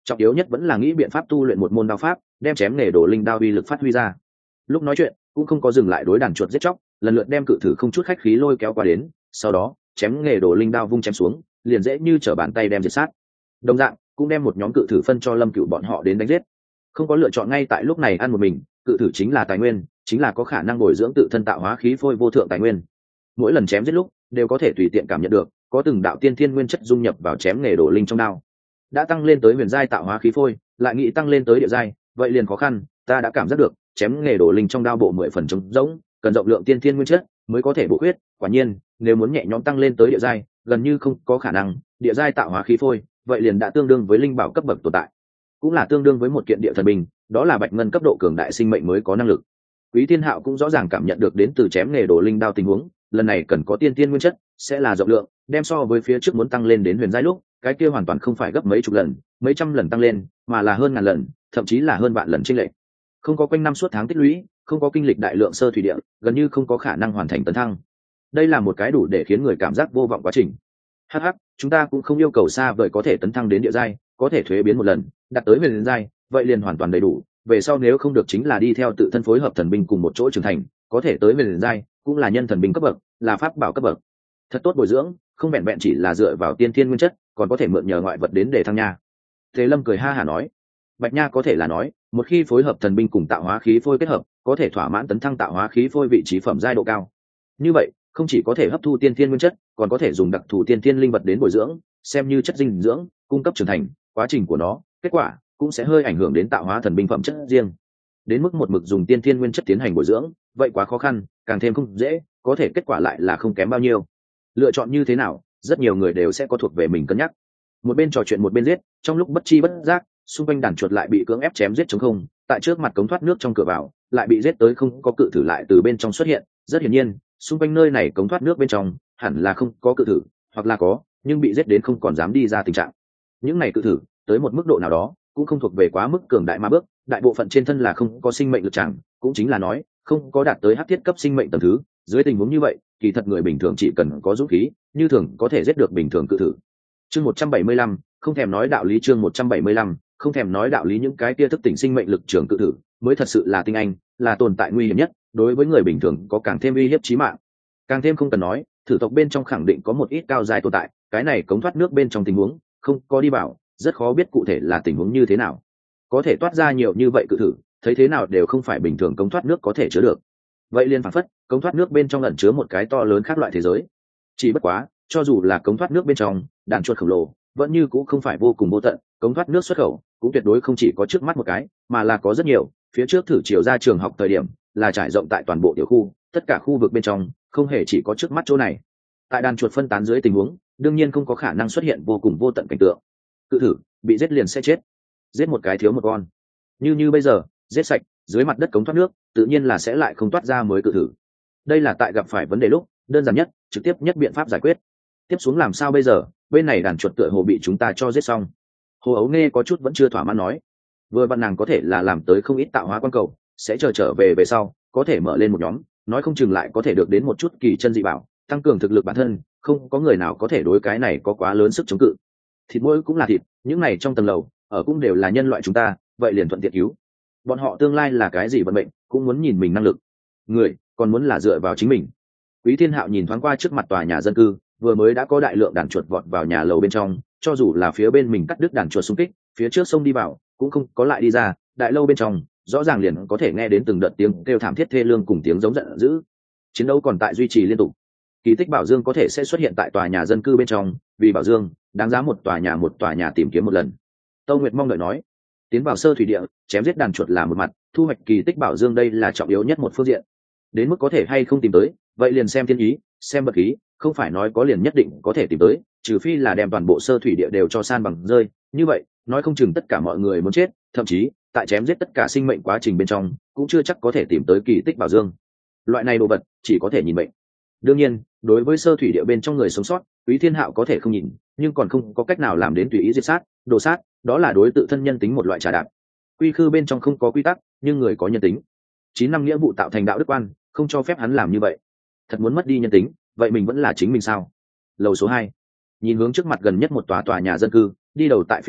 Speaker 1: trọng yếu nhất vẫn là nghĩ biện pháp tu luyện một môn đao pháp, đem chém nghề đồ linh đao uy lực phát huy ra. Lúc nói chuyện cũng không có dừng lại đối đàn chuột giết chóc, lần lượt đem cự thử không chút khách khí lôi kéo qua đến, sau đó chém nghề đồ linh đao vung chém xuống, liền dễ như trở bàn tay đem diệt sát. Đồng dạng cũng đem một nhóm cự thử phân cho Lâm Cửu bọn họ đến đánh giết. Không có lựa chọn ngay tại lúc này ăn một mình, cự thử chính là tài nguyên, chính là có khả năng bồi dưỡng tự thân tạo hóa khí phôi vô thượng tài nguyên. Mỗi lần chém giết lúc đều có thể tùy tiện cảm nhận được có từng đạo tiên thiên nguyên chất dung nhập vào chém nghề đồ linh trong đao. Đã tăng lên tới huyền giai tạo hóa khí phôi, lại nghĩ tăng lên tới địa giai, vậy liền khó khăn. Ta đã cảm giác được chém nghề đồ linh trong đao bộ 10 phần trống rỗng, cần rộng lượng tiên thiên nguyên chất mới có thể bổ khuyết. Quả nhiên, nếu muốn nhẹ nhõm tăng lên tới địa giai, gần như không có khả năng. Địa giai tạo hóa khí phôi, vậy liền đã tương đương với linh bảo cấp bậc tồn tại, cũng là tương đương với một kiện địa thần binh, đó là bạch ngân cấp độ cường đại sinh mệnh mới có năng lực. Quý Thiên Hạo cũng rõ ràng cảm nhận được đến từ chém nghề đồ linh đao tình huống, lần này cần có tiên tiên nguyên chất, sẽ là rộng lượng, đem so với phía trước muốn tăng lên đến huyền giai lúc, cái kia hoàn toàn không phải gấp mấy chục lần, mấy trăm lần tăng lên, mà là hơn ngàn lần, thậm chí là hơn vạn lần chênh lệch. Không có quanh năm suốt tháng tích lũy, không có kinh lịch đại lượng sơ thủy địa, gần như không có khả năng hoàn thành tấn thăng. Đây là một cái đủ để khiến người cảm giác vô vọng quá trình. Hắc hắc, chúng ta cũng không yêu cầu xa vời có thể tấn thăng đến địa giai, có thể thuế biến một lần, đạt tới huyền giai, vậy liền hoàn toàn đầy đủ. Về sau nếu không được chính là đi theo tự thân phối hợp thần binh cùng một chỗ trưởng thành, có thể tới huyền giai, cũng là nhân thần binh cấp bậc, là pháp bảo cấp bậc. Thật tốt bồi dưỡng, không vẹn vẹn chỉ là dựa vào tiên thiên nguyên chất, còn có thể mượn nhờ ngoại vật đến để thăng nha. Thế Lâm cười ha hả nói, Bạch Nha có thể là nói, một khi phối hợp thần binh cùng tạo hóa khí phôi kết hợp, có thể thỏa mãn tấn thăng tạo hóa khí phôi vị trí phẩm giai độ cao. Như vậy, không chỉ có thể hấp thu tiên thiên nguyên chất, còn có thể dùng đặc thù tiên thiên linh vật đến bồi dưỡng, xem như chất dinh dưỡng, cung cấp trưởng thành, quá trình của nó, kết quả cũng sẽ hơi ảnh hưởng đến tạo hóa thần binh phẩm chất riêng. Đến mức một mực dùng tiên thiên nguyên chất tiến hành bồi dưỡng, vậy quá khó khăn, càng thêm không dễ, có thể kết quả lại là không kém bao nhiêu. Lựa chọn như thế nào, rất nhiều người đều sẽ có thuộc về mình cân nhắc. Một bên trò chuyện một bên giết, trong lúc bất chi bất giác, xung quanh đàn chuột lại bị cưỡng ép chém giết trống không, tại trước mặt cống thoát nước trong cửa vào, lại bị giết tới không có cự thử lại từ bên trong xuất hiện. Rất hiển nhiên, xung quanh nơi này cống thoát nước bên trong hẳn là không có cự thử, hoặc là có, nhưng bị giết đến không còn dám đi ra tình trạng. Những này cự thử, tới một mức độ nào đó, cũng không thuộc về quá mức cường đại ma bước, đại bộ phận trên thân là không có sinh mệnh lực chẳng, cũng chính là nói, không có đạt tới hắc thiết cấp sinh mệnh tầng thứ. Dưới tình huống như vậy, kỳ thật người bình thường chỉ cần có dũng khí, như thường có thể giết được bình thường cự thử. Chương 175, không thèm nói đạo lý. Chương 175, không thèm nói đạo lý. Những cái kia thức tỉnh sinh mệnh lực trường cự thử mới thật sự là tinh anh, là tồn tại nguy hiểm nhất, đối với người bình thường có càng thêm uy hiếp chí mạng. Càng thêm không cần nói, thử tộc bên trong khẳng định có một ít cao dài tồn tại, cái này cống thoát nước bên trong tình huống không có đi vào, rất khó biết cụ thể là tình huống như thế nào. Có thể toát ra nhiều như vậy cự thử, thấy thế nào đều không phải bình thường cống thoát nước có thể chứa được. Vậy liền phản phất, cống thoát nước bên trong ẩn chứa một cái to lớn khác loại thế giới. Chỉ bất quá, cho dù là cống thoát nước bên trong, đàn chuột khổng lồ vẫn như cũng không phải vô cùng vô tận, cống thoát nước xuất khẩu cũng tuyệt đối không chỉ có trước mắt một cái, mà là có rất nhiều. Phía trước thử chiều ra trường học thời điểm, là trải rộng tại toàn bộ tiểu khu, tất cả khu vực bên trong, không hề chỉ có trước mắt chỗ này. Tại đàn chuột phân tán dưới tình huống, đương nhiên không có khả năng xuất hiện vô cùng vô tận cảnh tượng. Cự thử bị giết liền sẽ chết, giết một cái thiếu một con. Như bây giờ, giết sạch dưới mặt đất cống thoát nước, tự nhiên là sẽ lại không toát ra mới cự thử. Đây là tại gặp phải vấn đề lúc đơn giản nhất, trực tiếp nhất biện pháp giải quyết. Tiếp xuống làm sao bây giờ? Bên này đàn chuột tựa hồ bị chúng ta cho giết xong. Hồ Ấu nghe có chút vẫn chưa thỏa mãn nói, vừa vặn nàng có thể là làm tới không ít tạo hóa quan cầu, sẽ chờ trở về về sau có thể mở lên một nhóm, nói không chừng lại có thể được đến một chút kỳ chân dị bảo, tăng cường thực lực bản thân. Không có người nào có thể đối cái này có quá lớn sức chống cự. Thịt mỗi cũng là thịt, những này trong tầng lầu ở cũng đều là nhân loại chúng ta, vậy liền thuận tiện cứu bọn họ. Tương lai là cái gì vận mệnh cũng muốn nhìn mình năng lực, người còn muốn là dựa vào chính mình. Quý Thiên Hạo nhìn thoáng qua trước mặt tòa nhà dân cư, vừa mới đã có đại lượng đàn chuột vọt vào nhà lầu bên trong, cho dù là phía bên mình cắt đứt đàn chuột xung kích, phía trước sông đi vào cũng không có lại đi ra. Đại lâu bên trong rõ ràng liền có thể nghe đến từng đợt tiếng kêu thảm thiết thê lương cùng tiếng giống giận dữ. Chiến đấu còn tại duy trì liên tục. Kỳ tích bảo dương có thể sẽ xuất hiện tại tòa nhà dân cư bên trong, vì bảo dương đáng giá một tòa nhà tìm kiếm một lần. Tâu Nguyệt mong đợi nói, tiến vào sơ thủy địa, chém giết đàn chuột là một mặt, thu hoạch kỳ tích bảo dương đây là trọng yếu nhất một phương diện. Đến mức có thể hay không tìm tới, vậy liền xem thiên ý, xem bậc ý, không phải nói có liền nhất định có thể tìm tới, trừ phi là đem toàn bộ sơ thủy địa đều cho san bằng rơi. Như vậy nói không chừng tất cả mọi người muốn chết, thậm chí tại chém giết tất cả sinh mệnh quá trình bên trong cũng chưa chắc có thể tìm tới kỳ tích bảo dương. Loại này đồ vật chỉ có thể nhìn mệnh. Đương nhiên, đối với sơ thủy địa bên trong người sống sót, Quý Thiên Hạo có thể không nhìn, nhưng còn không có cách nào làm đến tùy ý diệt sát, đồ sát, đó là đối tự thân nhân tính một loại trà đạp. Quy khư bên trong không có quy tắc, nhưng người có nhân tính. 9 năm nghĩa vụ tạo thành đạo đức quan, không cho phép hắn làm như vậy. Thật muốn mất đi nhân tính, vậy mình vẫn là chính mình sao? Lầu số 2. Nhìn hướng trước mặt gần nhất một tòa nhà dân cư, đi đầu tại phía trước,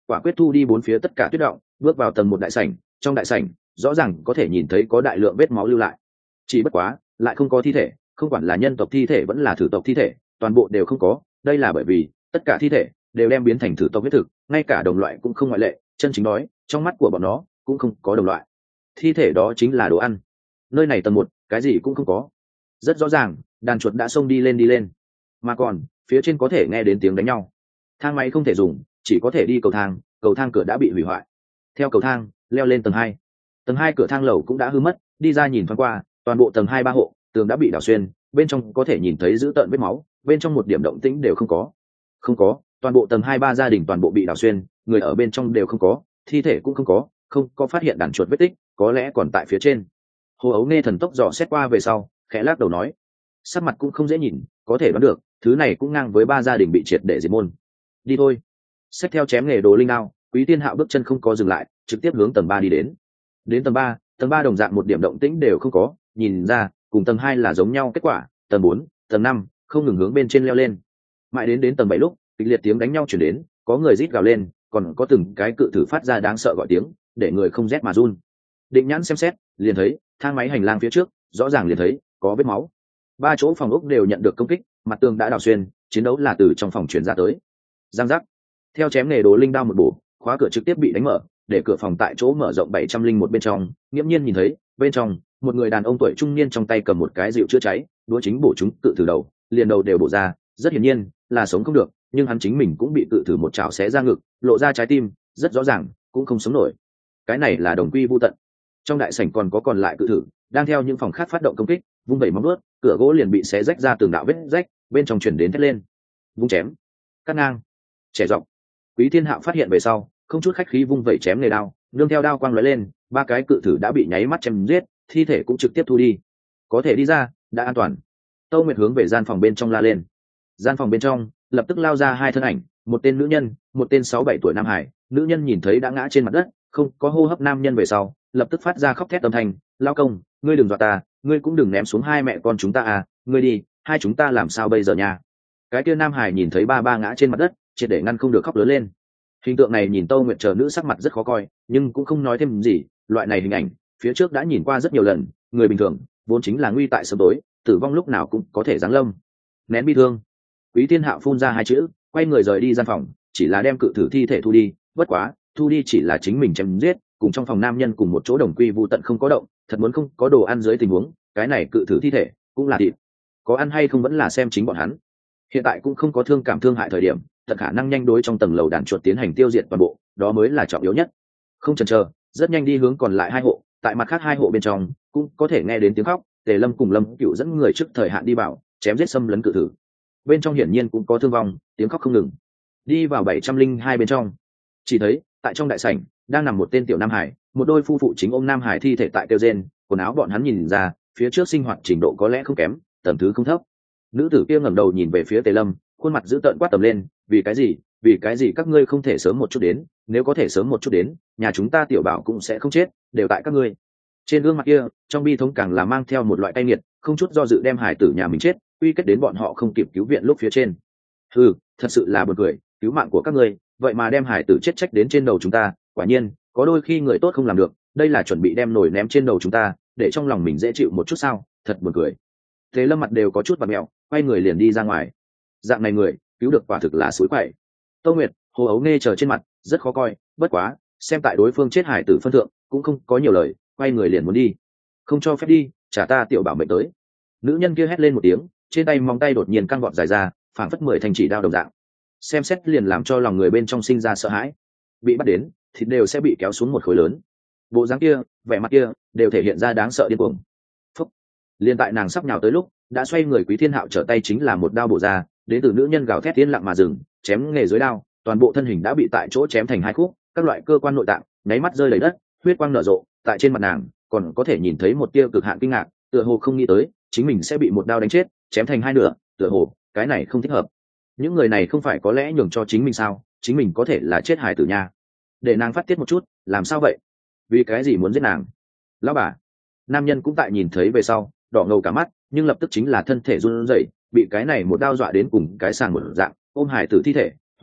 Speaker 1: quả quyết thu đi bốn phía tất cả tuyết động, bước vào tầng một đại sảnh. Trong đại sảnh rõ ràng có thể nhìn thấy có đại lượng vết máu lưu lại, chỉ bất quá lại không có thi thể, không quản là nhân tộc thi thể vẫn là thử tộc thi thể, toàn bộ đều không có. Đây là bởi vì tất cả thi thể đều đem biến thành thử tộc huyết thực, ngay cả đồng loại cũng không ngoại lệ. Chân chính nói, trong mắt của bọn nó cũng không có đồng loại, thi thể đó chính là đồ ăn. Nơi này tầng một cái gì cũng không có. Rất rõ ràng đàn chuột đã xông đi lên, mà còn phía trên có thể nghe đến tiếng đánh nhau. Thang máy không thể dùng, chỉ có thể đi cầu thang cửa đã bị hủy hoại. Theo cầu thang leo lên tầng 2. Tầng 2 cửa thang lầu cũng đã hư mất, đi ra nhìn thoáng qua, toàn bộ tầng 2 3 hộ tường đã bị đào xuyên, bên trong có thể nhìn thấy dữ tợn vết máu, bên trong một điểm động tĩnh đều không có. Không có, toàn bộ tầng 2 3 gia đình toàn bộ bị đào xuyên, người ở bên trong đều không có, thi thể cũng không có phát hiện đàn chuột vết tích, có lẽ còn tại phía trên. Hồ Ấu nghe thần tốc dò xét qua về sau, khẽ lắc đầu nói, sắc mặt cũng không dễ nhìn, có thể đoán được thứ này cũng ngang với 3 gia đình bị triệt để diệt môn. Đi thôi. Xách theo chém nghề đồ linh đao, Quý Thiên Hạo bước chân không có dừng lại, trực tiếp hướng tầng 3 đi đến. Đến tầng 3 đồng dạng một điểm động tĩnh đều không có, nhìn ra cùng tầng 2 là giống nhau kết quả. Tầng 4, tầng 5 không ngừng hướng bên trên leo lên, mãi đến tầng 7 lúc kịch liệt tiếng đánh nhau chuyển đến, có người rít gào lên, còn có từng cái cự thử phát ra đáng sợ gọi tiếng, để người không rét mà run. Định nhãn xem xét, liền thấy thang máy hành lang phía trước rõ ràng liền thấy có vết máu. 3 chỗ phòng ốc đều nhận được công kích, mặt tường đã đào xuyên, chiến đấu là từ trong phòng chuyển ra tới. Giang giác. Theo chém nghề đồ linh đao một bổ, khóa cửa trực tiếp bị đánh mở, để cửa phòng tại chỗ mở rộng 701 bên trong. Nghiễm nhiên nhìn thấy bên trong một người đàn ông tuổi trung niên trong tay cầm một cái dịu chữa cháy, đũa chính bổ chúng cự thử đầu, liền đầu đều bổ ra, rất hiển nhiên là sống không được, nhưng hắn chính mình cũng bị cự thử một chảo xé ra ngực, lộ ra trái tim, rất rõ ràng cũng không sống nổi. Cái này là đồng quy vu tận. Trong đại sảnh còn lại cự thử đang theo những phòng khác phát động công kích, vung vẩy móng vuốt, cửa gỗ liền bị xé rách ra từng đạo vết rách, bên trong truyền đến thét lên, vung chém, cắt ngang, chẻ dọc. Quý Thiên Hạo phát hiện về sau, không chút khách khí vung vẩy chém nghề đao, nương theo đao quang lóe lên, 3 cái cự thử đã bị nháy mắt chém giết, thi thể cũng trực tiếp thu đi. Có thể đi ra, đã an toàn. Tâu Nguyệt hướng về gian phòng bên trong la lên. Gian phòng bên trong lập tức lao ra 2 thân ảnh, một tên nữ nhân, một tên 6-7 tuổi nam hải. Nữ nhân nhìn thấy đã ngã trên mặt đất, không có hô hấp nam nhân về sau, lập tức phát ra khóc thét âm thanh, lao công, ngươi đừng dọa ta, ngươi cũng đừng ném xuống 2 mẹ con chúng ta à, ngươi đi, hai chúng ta làm sao bây giờ nha. Cái kia nam hải nhìn thấy ba ngã trên mặt đất, triệt để ngăn không được khóc lớn lên. Hình tượng này nhìn Tâu Nguyệt chờ nữ sắc mặt rất khó coi, nhưng cũng không nói thêm gì. Loại này hình ảnh phía trước đã nhìn qua rất nhiều lần, người bình thường vốn chính là nguy tại sớm tối, tử vong lúc nào cũng có thể giáng lâm. Nén bi thương, Quý Thiên Hạo phun ra 2 chữ, quay người rời đi gian phòng, chỉ là đem cự thử thi thể thu đi. Bất quá thu đi chỉ là chính mình chém giết, cùng trong phòng nam nhân cùng một chỗ đồng quy vu tận không có động. Thật muốn không có đồ ăn dưới tình huống, cái này cự thử thi thể cũng là thịt, có ăn hay không vẫn là xem chính bọn hắn. Hiện tại cũng không có thương hại thời điểm, tận khả năng nhanh đối trong tầng lầu đàn chuột tiến hành tiêu diệt toàn bộ, đó mới là trọng yếu nhất. Không chần chờ, rất nhanh đi hướng còn lại 2 hộ. Tại mặt khác 2 hộ bên trong cũng có thể nghe đến tiếng khóc. Tề Lâm cùng Lâm Cựu dẫn người trước thời hạn đi vào, chém giết xâm lấn cự thử. Bên trong hiển nhiên cũng có thương vong, tiếng khóc không ngừng. Đi vào 702 bên trong, chỉ thấy tại trong đại sảnh đang nằm một tên tiểu nam hải, một đôi phu phụ chính ôm nam hải thi thể tại kêu rên, quần áo bọn hắn nhìn ra phía trước sinh hoạt trình độ có lẽ không kém, tầm thứ không thấp. Nữ tử kia ngẩng đầu nhìn về phía Tề Lâm, khuôn mặt dữ tợn quát tầm lên, vì cái gì các ngươi không thể sớm một chút đến, nếu có thể sớm một chút đến, nhà chúng ta tiểu bảo cũng sẽ không chết, đều tại các ngươi. Trên gương mặt kia trong bi thống càng là mang theo một loại cay nghiệt, không chút do dự đem hải tử nhà mình chết quy kết đến bọn họ không kịp cứu viện lúc phía trên. Thật sự là buồn cười, cứu mạng của các ngươi vậy mà đem hải tử chết trách đến trên đầu chúng ta, quả nhiên có đôi khi người tốt không làm được, đây là chuẩn bị đem nổi ném trên đầu chúng ta để trong lòng mình dễ chịu một chút sao, thật buồn cười. Thế Lâm mặt đều có chút vặn mẹo, quay người liền đi ra ngoài. Dạng này người cứu được quả thực là suối quậy. Tô Nguyệt, Hồ Ấu nghe chờ trên mặt rất khó coi, bất quá xem tại đối phương chết hải tử phân thượng cũng không có nhiều lời, quay người liền muốn đi. Không cho phép đi, trả ta tiểu bảo mệnh tới. Nữ nhân kia hét lên một tiếng, trên tay móng tay đột nhiên căng vọt dài ra, phảng phất 10 thanh chỉ đao đồng dạng. Xem xét liền làm cho lòng người bên trong sinh ra sợ hãi. Bị bắt đến thịt đều sẽ bị kéo xuống một khối lớn. Bộ dáng kia, vẻ mặt kia đều thể hiện ra đáng sợ điên cuồng. Phúc. Liên tại nàng sắp nhào tới lúc, đã xoay người Quý Thiên Hạo trở tay chính là một đao bổ ra, đến từ nữ nhân gào thét yên lặng mà dừng, chém nghề dưới đao, toàn bộ thân hình đã bị tại chỗ chém thành 2 khúc, các loại cơ quan nội tạng nháy mắt rơi đầy đất, huyết quang nở rộ, tại trên mặt nàng còn có thể nhìn thấy một tia cực hạn kinh ngạc, tựa hồ không nghĩ tới chính mình sẽ bị một đao đánh chết, chém thành 2 nửa, tựa hồ cái này không thích hợp. Những người này không phải có lẽ nhường cho chính mình sao, chính mình có thể là chết hài tử nha. Để nàng phát tiết một chút, làm sao vậy? Vì cái gì muốn giết nàng? Lão bà. Nam nhân cũng tại nhìn thấy về sau, đỏ ngầu cả mắt, nhưng lập tức chính là thân thể run rẩy, bị cái này một đao dọa đến cùng cái sàng một dạng, ôm hài tử thi thể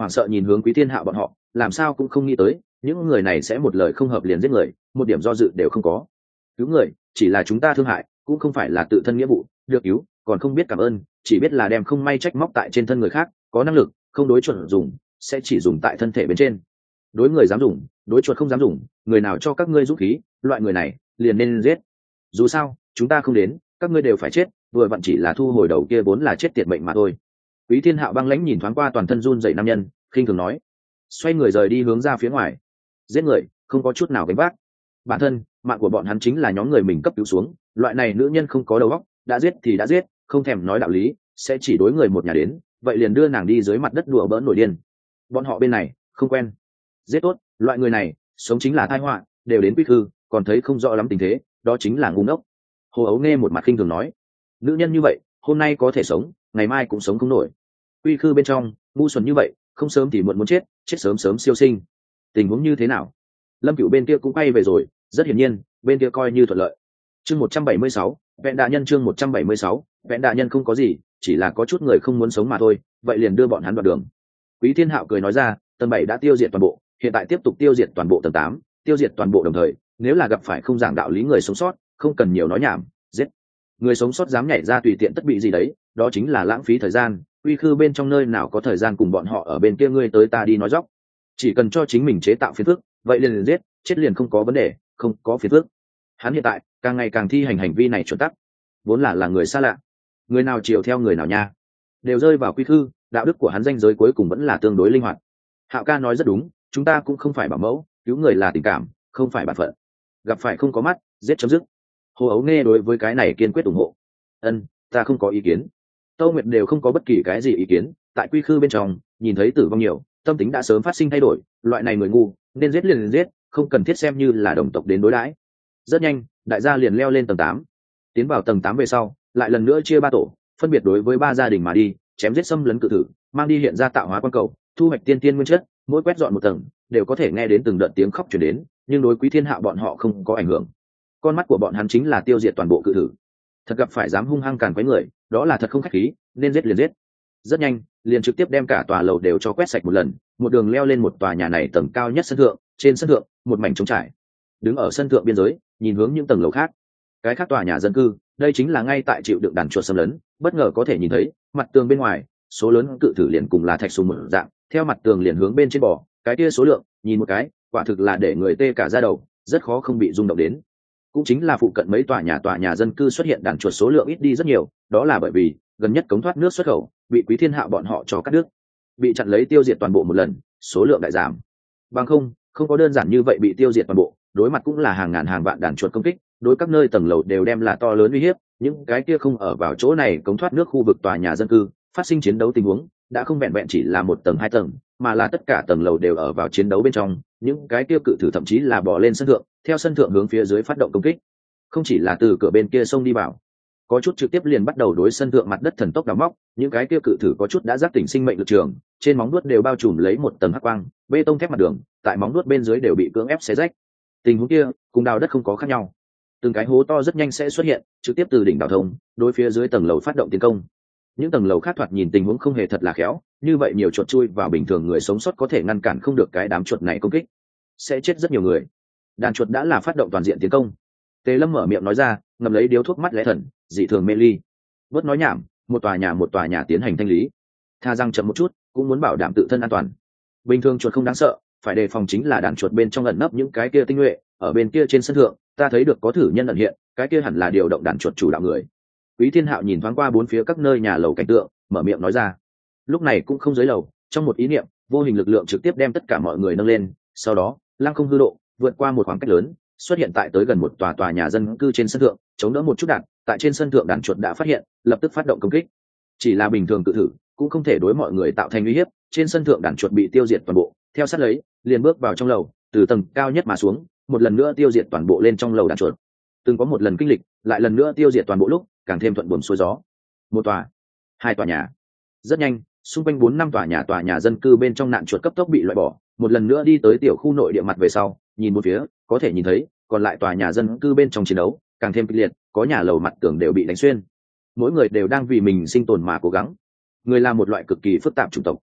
Speaker 1: hoảng sợ nhìn hướng Quý Thiên Hạo bọn họ, làm sao cũng không nghĩ tới những người này sẽ một lời không hợp liền giết người, một điểm do dự đều không có. Cứu người chỉ là chúng ta thương hại, cũng không phải là tự thân nghĩa vụ, được cứu còn không biết cảm ơn, chỉ biết là đem không may trách móc tại trên thân người khác, có năng lực không đối chuẩn dùng sẽ chỉ dùng tại thân thể bên trên, đối người dám dùng đối chuột không dám dùng, người nào cho các ngươi dũng khí, loại người này liền nên giết. Dù sao chúng ta không đến, các ngươi đều phải chết, vừa vặn chỉ là thu hồi đầu kia vốn là chết tiệt mệnh mà thôi. Quý Thiên Hạo băng lãnh nhìn thoáng qua toàn thân run dậy nam nhân, khinh thường nói, xoay người rời đi hướng ra phía ngoài. Giết người không có chút nào gánh vác, bản thân mạng của bọn hắn chính là nhóm người mình cấp cứu xuống, loại này nữ nhân không có đầu óc, đã giết thì đã giết, không thèm nói đạo lý, sẽ chỉ đối người một nhà đến, vậy liền đưa nàng đi dưới mặt đất đùa bỡn nổi điên. Bọn họ bên này không quen. Giết tốt, loại người này sống chính là tai họa, đều đến Quy Khư còn thấy không rõ lắm tình thế, đó chính là ngu ngốc. Hồ Ấu nghe một mặt khinh thường nói, nữ nhân như vậy hôm nay có thể sống, ngày mai cũng sống không nổi. Quy Khư bên trong ngu xuẩn như vậy, không sớm thì muộn muốn chết, chết sớm sớm siêu sinh. Tình huống như thế nào? Lâm Cửu bên kia cũng quay về rồi, rất hiển nhiên bên kia coi như thuận lợi. Chương 176, vẹn đại nhân. Chương 176, vẹn đại nhân không có gì, chỉ là có chút người không muốn sống mà thôi, vậy liền đưa bọn hắn đoạn đường. Quý Thiên Hạo cười nói ra, tầng 7 đã tiêu diệt toàn bộ, hiện tại tiếp tục tiêu diệt toàn bộ tầng 8, tiêu diệt toàn bộ đồng thời, nếu là gặp phải không giảng đạo lý người sống sót, không cần nhiều nói nhảm, giết. Người sống sót dám nhảy ra tùy tiện tất bị gì đấy, đó chính là lãng phí thời gian, Quy Khư bên trong nơi nào có thời gian cùng bọn họ ở bên kia ngươi tới ta đi nói dóc. Chỉ cần cho chính mình chế tạo phiền phức, vậy liền giết, chết liền không có vấn đề, không có phiền phức. Hắn hiện tại càng ngày càng thi hành hành vi này chuẩn tắc, vốn là người xa lạ, người nào chiều theo người nào nha, đều rơi vào Quy Khư, đạo đức của hắn ranh giới cuối cùng vẫn là tương đối linh hoạt. Hạo ca nói rất đúng, chúng ta cũng không phải bảo mẫu, cứu người là tình cảm, không phải bản phận. Gặp phải không có mắt, giết chấm dứt. Hồ Ấu nghe đối với cái này kiên quyết ủng hộ. Ân, ta không có ý kiến. Tâu Nguyệt đều không có bất kỳ cái gì ý kiến, tại Quy Khư bên trong, nhìn thấy tử vong nhiều, tâm tính đã sớm phát sinh thay đổi, loại này người ngu, nên giết liền giết, không cần thiết xem như là đồng tộc đến đối đãi. Rất nhanh, đại gia liền leo lên tầng 8. Tiến vào tầng 8 về sau, lại lần nữa chia 3 tổ, phân biệt đối với 3 gia đình mà đi, chém giết xâm lấn cự thử, mang đi hiện ra tạo hóa quan cầu, thu hoạch tiên tiên nguyên chất, mỗi quét dọn một tầng, đều có thể nghe đến từng đợt tiếng khóc truyền đến, nhưng đối Quý Thiên Hạo bọn họ không có ảnh hưởng. Con mắt của bọn hắn chính là tiêu diệt toàn bộ cự thử. Thật gặp phải dám hung hăng càn quấy người, đó là thật không khách khí, nên giết liền giết. Rất nhanh, liền trực tiếp đem cả tòa lầu đều cho quét sạch một lần, một đường leo lên một tòa nhà này tầng cao nhất sân thượng, trên sân thượng, một mảnh trống trải. Đứng ở sân thượng biên giới, nhìn hướng những tầng lầu khác. Cái khác tòa nhà dân cư, đây chính là ngay tại chịu đựng đàn chuột xâm lấn, bất ngờ có thể nhìn thấy, mặt tường bên ngoài, số lớn cự thử liền cùng là thạch sùng mở dạng, theo mặt tường liền hướng bên trên bò, cái kia số lượng, nhìn một cái, quả thực là để người tê cả da đầu, rất khó không bị rung động đến. Cũng chính là phụ cận mấy tòa nhà dân cư xuất hiện đàn chuột số lượng ít đi rất nhiều, đó là bởi vì gần nhất cống thoát nước xuất khẩu bị Quý Thiên Hạo bọn họ cho cắt đứt, bị chặn lấy tiêu diệt toàn bộ một lần, số lượng đại giảm. Bằng không có đơn giản như vậy bị tiêu diệt toàn bộ, đối mặt cũng là hàng ngàn hàng vạn đàn chuột công kích, đối các nơi tầng lầu đều đem là to lớn uy hiếp. Những cái kia không ở vào chỗ này cống thoát nước khu vực tòa nhà dân cư phát sinh chiến đấu tình huống, đã không vẹn vẹn chỉ là một tầng hai tầng, mà là tất cả tầng lầu đều ở vào chiến đấu bên trong. Những cái kia cự thử thậm chí là bò lên sân thượng, theo sân thượng hướng phía dưới phát động công kích, không chỉ là từ cửa bên kia xông đi vào, có chút trực tiếp liền bắt đầu đối sân thượng mặt đất thần tốc đào móc. Những cái kia cự thử có chút đã giác tỉnh sinh mệnh lực trường, trên móng nuốt đều bao trùm lấy một tầng hắc quang, bê tông thép mặt đường tại móng nuốt bên dưới đều bị cưỡng ép xé rách. Tình huống kia cùng đào đất không có khác nhau, từng cái hố to rất nhanh sẽ xuất hiện, trực tiếp từ đỉnh đào thông đối phía dưới tầng lầu phát động tiến công. Những tầng lầu khác thoạt nhìn tình huống không hề thật là khéo, như vậy nhiều chuột chui vào, bình thường người sống sót có thể ngăn cản không được cái đám chuột này công kích, sẽ chết rất nhiều người. Đàn chuột đã là phát động toàn diện tiến công. Tề Lâm mở miệng nói ra, ngậm lấy điếu thuốc mắt lẽ thần, dị thường mê ly. Bớt nói nhảm, một tòa nhà tiến hành thanh lý. Tha rằng chậm một chút, cũng muốn bảo đảm tự thân an toàn. Bình thường chuột không đáng sợ, phải đề phòng chính là đàn chuột bên trong ẩn nấp những cái kia tinh nhuệ. Ở bên kia trên sân thượng, ta thấy được có thử nhân ẩn hiện, cái kia hẳn là điều động đàn chuột chủ đạo người. Quý Thiên Hạo nhìn thoáng qua bốn phía các nơi nhà lầu cảnh tượng, mở miệng nói ra. Lúc này cũng không dưới lầu, trong một ý niệm, vô hình lực lượng trực tiếp đem tất cả mọi người nâng lên, sau đó lăng không hư độ, vượt qua một khoảng cách lớn, xuất hiện tại tới gần một tòa nhà dân cư trên sân thượng, chống đỡ một chút đạn. Tại trên sân thượng đàn chuột đã phát hiện, lập tức phát động công kích. Chỉ là bình thường tự thử cũng không thể đối mọi người tạo thành uy hiếp, trên sân thượng đàn chuột bị tiêu diệt toàn bộ, theo sát lấy liền bước vào trong lầu, từ tầng cao nhất mà xuống, một lần nữa tiêu diệt toàn bộ lên trong lầu đàn chuột. Từng có một lần kinh lịch, lại lần nữa tiêu diệt toàn bộ lúc càng thêm thuận buồm xuôi gió. Một tòa, hai tòa nhà, rất nhanh xung quanh 4-5 tòa nhà dân cư bên trong nạn chuột cấp tốc bị loại bỏ, một lần nữa đi tới tiểu khu nội địa mặt về sau, nhìn một phía có thể nhìn thấy còn lại tòa nhà dân cư bên trong chiến đấu càng thêm kịch liệt, có nhà lầu mặt tường đều bị đánh xuyên. Mỗi người đều đang vì mình sinh tồn mà cố gắng. Người là một loại cực kỳ phức tạp chủng tộc,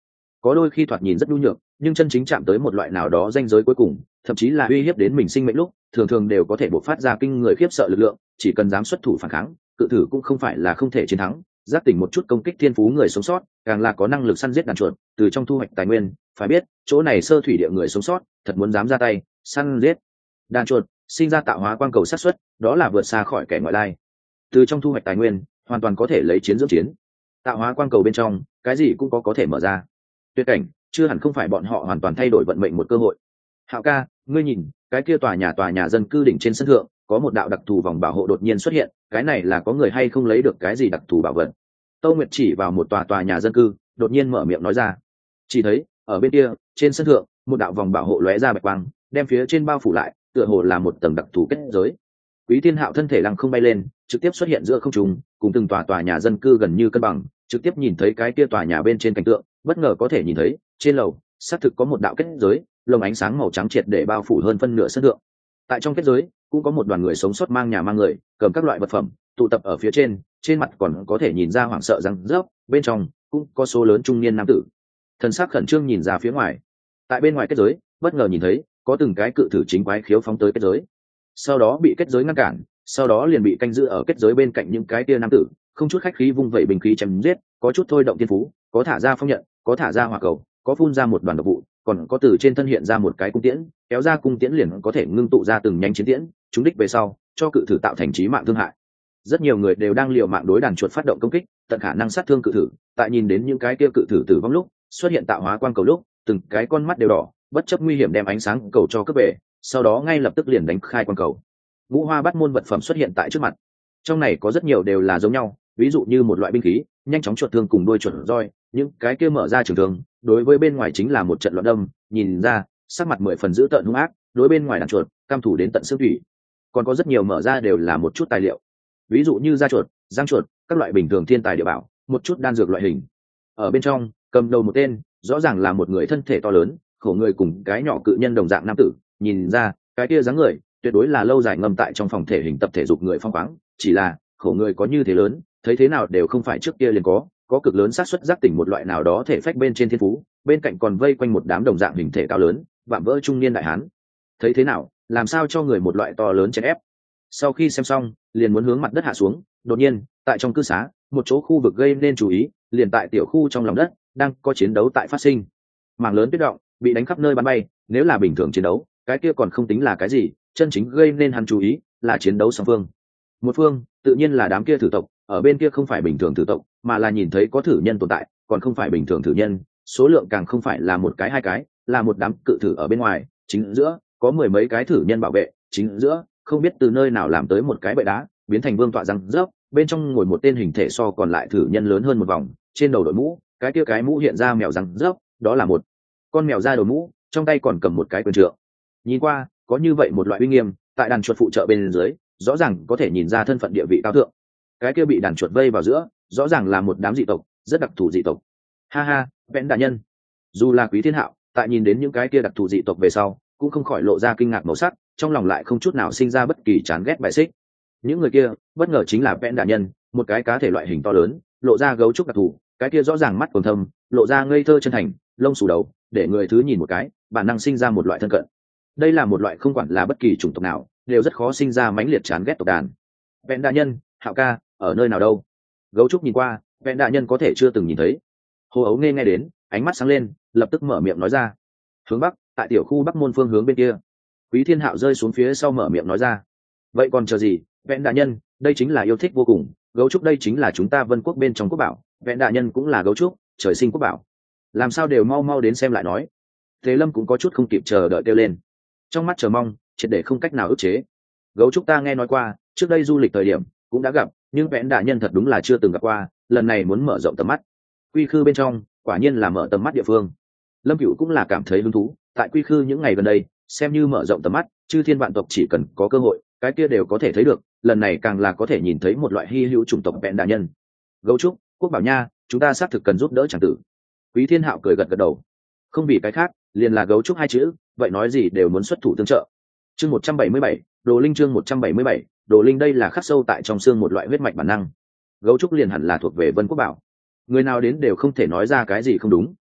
Speaker 1: có đôi khi thoạt nhìn rất nhu nhược, nhưng chân chính chạm tới một loại nào đó ranh giới cuối cùng, thậm chí là uy hiếp đến mình sinh mệnh lúc, thường thường đều có thể bộc phát ra kinh người khiếp sợ lực lượng, chỉ cần dám xuất thủ phản kháng, cự thử cũng không phải là không thể chiến thắng. Giác tỉnh một chút công kích thiên phú người sống sót, càng là có năng lực săn giết đàn chuột, từ trong thu hoạch tài nguyên, phải biết, chỗ này sơ thủy địa người sống sót, thật muốn dám ra tay, săn giết đàn chuột, sinh ra tạo hóa quang cầu sát suất, đó là vượt xa khỏi kẻ ngoại lai. Từ trong thu hoạch tài nguyên, hoàn toàn có thể lấy chiến dưỡng chiến. Tạo hóa quang cầu bên trong, cái gì cũng có thể mở ra. Tuyệt cảnh, chưa hẳn không phải bọn họ hoàn toàn thay đổi vận mệnh một cơ hội. Hạo ca, ngươi nhìn, cái kia tòa nhà dân cư đỉnh trên sân thượng, có một đạo đặc thù vòng bảo hộ đột nhiên xuất hiện, cái này là có người hay không lấy được cái gì đặc thù bảo vật? Tâu Nguyệt chỉ vào một tòa nhà dân cư, đột nhiên mở miệng nói ra. Chỉ thấy, ở bên kia, trên sân thượng, một đạo vòng bảo hộ lóe ra bạch quang, đem phía trên bao phủ lại, tựa hồ là một tầng đặc thù kết giới. Quý Thiên Hạo thân thể lăng không bay lên, trực tiếp xuất hiện giữa không trung, cùng từng tòa nhà dân cư gần như cân bằng, trực tiếp nhìn thấy cái kia tòa nhà bên trên cảnh tượng, bất ngờ có thể nhìn thấy, trên lầu, xác thực có một đạo kết giới, lồng ánh sáng màu trắng triệt để bao phủ hơn phân nửa sân thượng. Tại trong kết giới, cũng có một đoàn người sống sót mang nhà mang người, cầm các loại vật phẩm, tụ tập ở phía trên mặt còn có thể nhìn ra hoảng sợ răng rớp, bên trong cũng có số lớn trung niên nam tử. Thần sắc khẩn trương nhìn ra phía ngoài. Tại bên ngoài kết giới, bất ngờ nhìn thấy có từng cái cự thử chính quái khiếu phóng tới kết giới, sau đó bị kết giới ngăn cản, sau đó liền bị canh giữ ở kết giới bên cạnh những cái tia nam tử, không chút khách khí vung vẩy bình khí chém giết, có chút thôi động thiên phú, có thả ra phong nhận, có thả ra hỏa cầu, có phun ra một đoàn độc vụ, còn có từ trên thân hiện ra một cái cung tiễn, kéo ra cung tiễn liền có thể ngưng tụ ra từng nhánh chiến tiễn, trúng đích về sau, cho cự thử tạo thành chí mạng thương hại. Rất nhiều người đều đang liều mạng đối đàn chuột phát động công kích, tận khả năng sát thương cự thử. Tại nhìn đến những cái kia cự thử tử vong lúc, xuất hiện tạo hóa quang cầu lúc, từng cái con mắt đều đỏ, bất chấp nguy hiểm đem ánh sáng cầu cho cướp về, sau đó ngay lập tức liền đánh khai quang cầu. Ngũ hoa bát môn vật phẩm xuất hiện tại trước mặt, trong này có rất nhiều đều là giống nhau, ví dụ như một loại binh khí, nhanh chóng chuột thương cùng đuôi chuột roi, những cái kia mở ra trường thương, đối với bên ngoài chính là một trận loạn đâm, nhìn ra sắc mặt 10 phần dữ tợn hung ác, đối bên ngoài đàn chuột cam thủ đến tận xương thủy. Còn có rất nhiều mở ra đều là một chút tài liệu, ví dụ như da chuột, răng chuột, các loại bình thường thiên tài địa bảo, một chút đan dược loại hình. Ở bên trong cầm đầu một tên, rõ ràng là một người thân thể to lớn, khổ người cùng cái nhỏ cự nhân đồng dạng nam tử, nhìn ra cái kia dáng người tuyệt đối là lâu dài ngâm tại trong phòng thể hình tập thể dục người phong khoáng, chỉ là khổ người có như thế lớn, thấy thế nào đều không phải trước kia liền có cực lớn xác suất giác tỉnh một loại nào đó thể phách bên trên thiên phú, bên cạnh còn vây quanh một đám đồng dạng hình thể cao lớn, vạm vỡ trung niên đại hán. Thấy thế nào, làm sao cho người một loại to lớn chèn ép. Sau khi xem xong, liền muốn hướng mặt đất hạ xuống, đột nhiên, tại trong cư xá, một chỗ khu vực gây nên chú ý, liền tại tiểu khu trong lòng đất, đang có chiến đấu tại phát sinh. Mảng lớn tuyết động, bị đánh khắp nơi bắn bay, nếu là bình thường chiến đấu, cái kia còn không tính là cái gì, chân chính gây nên hắn chú ý là chiến đấu song phương. Một phương tự nhiên là đám kia thử tộc, ở bên kia không phải bình thường thử tộc, mà là nhìn thấy có thử nhân tồn tại, còn không phải bình thường thử nhân, số lượng càng không phải là một cái hai cái, là một đám cự thử ở bên ngoài, chính giữa có 10 mấy cái thử nhân bảo vệ, chính giữa không biết từ nơi nào làm tới một cái bệ đá, biến thành vương tọa răng rớp, bên trong ngồi một tên hình thể so còn lại thử nhân lớn hơn một vòng, trên đầu đội mũ, cái kia cái mũ hiện ra mèo răng rớp, đó là một con mèo da đầu mũ, trong tay còn cầm một cái quyền trượng. Nhìn qua có như vậy một loại uy nghiêm, tại đàn chuột phụ trợ bên dưới, rõ ràng có thể nhìn ra thân phận địa vị cao thượng. Cái kia bị đàn chuột vây vào giữa, rõ ràng là một đám dị tộc, rất đặc thù dị tộc. Ha ha, Vẽn đại nhân. Dù là Quý Thiên Hạo, tại nhìn đến những cái kia đặc thù dị tộc về sau, cũng không khỏi lộ ra kinh ngạc màu sắc, trong lòng lại không chút nào sinh ra bất kỳ chán ghét bài xích. Những người kia, bất ngờ chính là Vẽn đại nhân, một cái cá thể loại hình to lớn, lộ ra gấu trúc đặc thù, cái kia rõ ràng mắt còn thâm, lộ ra ngây thơ chân thành, lông xù đầu, để người thứ nhìn một cái, bản năng sinh ra một loại thân cận. Đây là một loại không quản là bất kỳ chủng tộc nào, đều rất khó sinh ra mãnh liệt chán ghét tộc đàn. Vẹn đại nhân, Hạo ca, ở nơi nào đâu? Gấu trúc nhìn qua, Vẹn đại nhân có thể chưa từng nhìn thấy. Hồ Ấu nghe đến, ánh mắt sáng lên, lập tức mở miệng nói ra. Hướng bắc, tại tiểu khu bắc môn phương hướng bên kia. Quý Thiên Hạo rơi xuống phía sau mở miệng nói ra. Vậy còn chờ gì, Vẹn đại nhân, đây chính là yêu thích vô cùng, gấu trúc đây chính là chúng ta Vân Quốc bên trong quốc bảo, Vẹn đại nhân cũng là gấu trúc, trời sinh quốc bảo. Làm sao đều mau mau đến xem lại nói. Thế Lâm cũng có chút không kịp chờ đợi kêu lên, trong mắt chờ mong, triệt để không cách nào ức chế. Gấu trúc ta nghe nói qua, trước đây du lịch thời điểm cũng đã gặp, nhưng Vẽn đại nhân thật đúng là chưa từng gặp qua, lần này muốn mở rộng tầm mắt. Quy khư bên trong, quả nhiên là mở tầm mắt địa phương. Lâm Cửu cũng là cảm thấy hứng thú, tại Quy khư những ngày gần đây, xem như mở rộng tầm mắt, chư thiên vạn tộc chỉ cần có cơ hội, cái kia đều có thể thấy được, lần này càng là có thể nhìn thấy một loại hy hữu chủng tộc Vẽn đại nhân. Gấu trúc, quốc bảo nha, chúng ta xác thực cần giúp đỡ chàng tử. Quý Thiên Hạo cười gật gật đầu. Không vì cái khác, liền là gấu trúc hai chữ, vậy nói gì đều muốn xuất thủ tương trợ. Chương 177, Đồ Linh chương 177, Đồ Linh đây là khắc sâu tại trong xương một loại huyết mạch bản năng. Gấu trúc liền hẳn là thuộc về Vân Quốc bảo. Người nào đến đều không thể nói ra cái gì không đúng.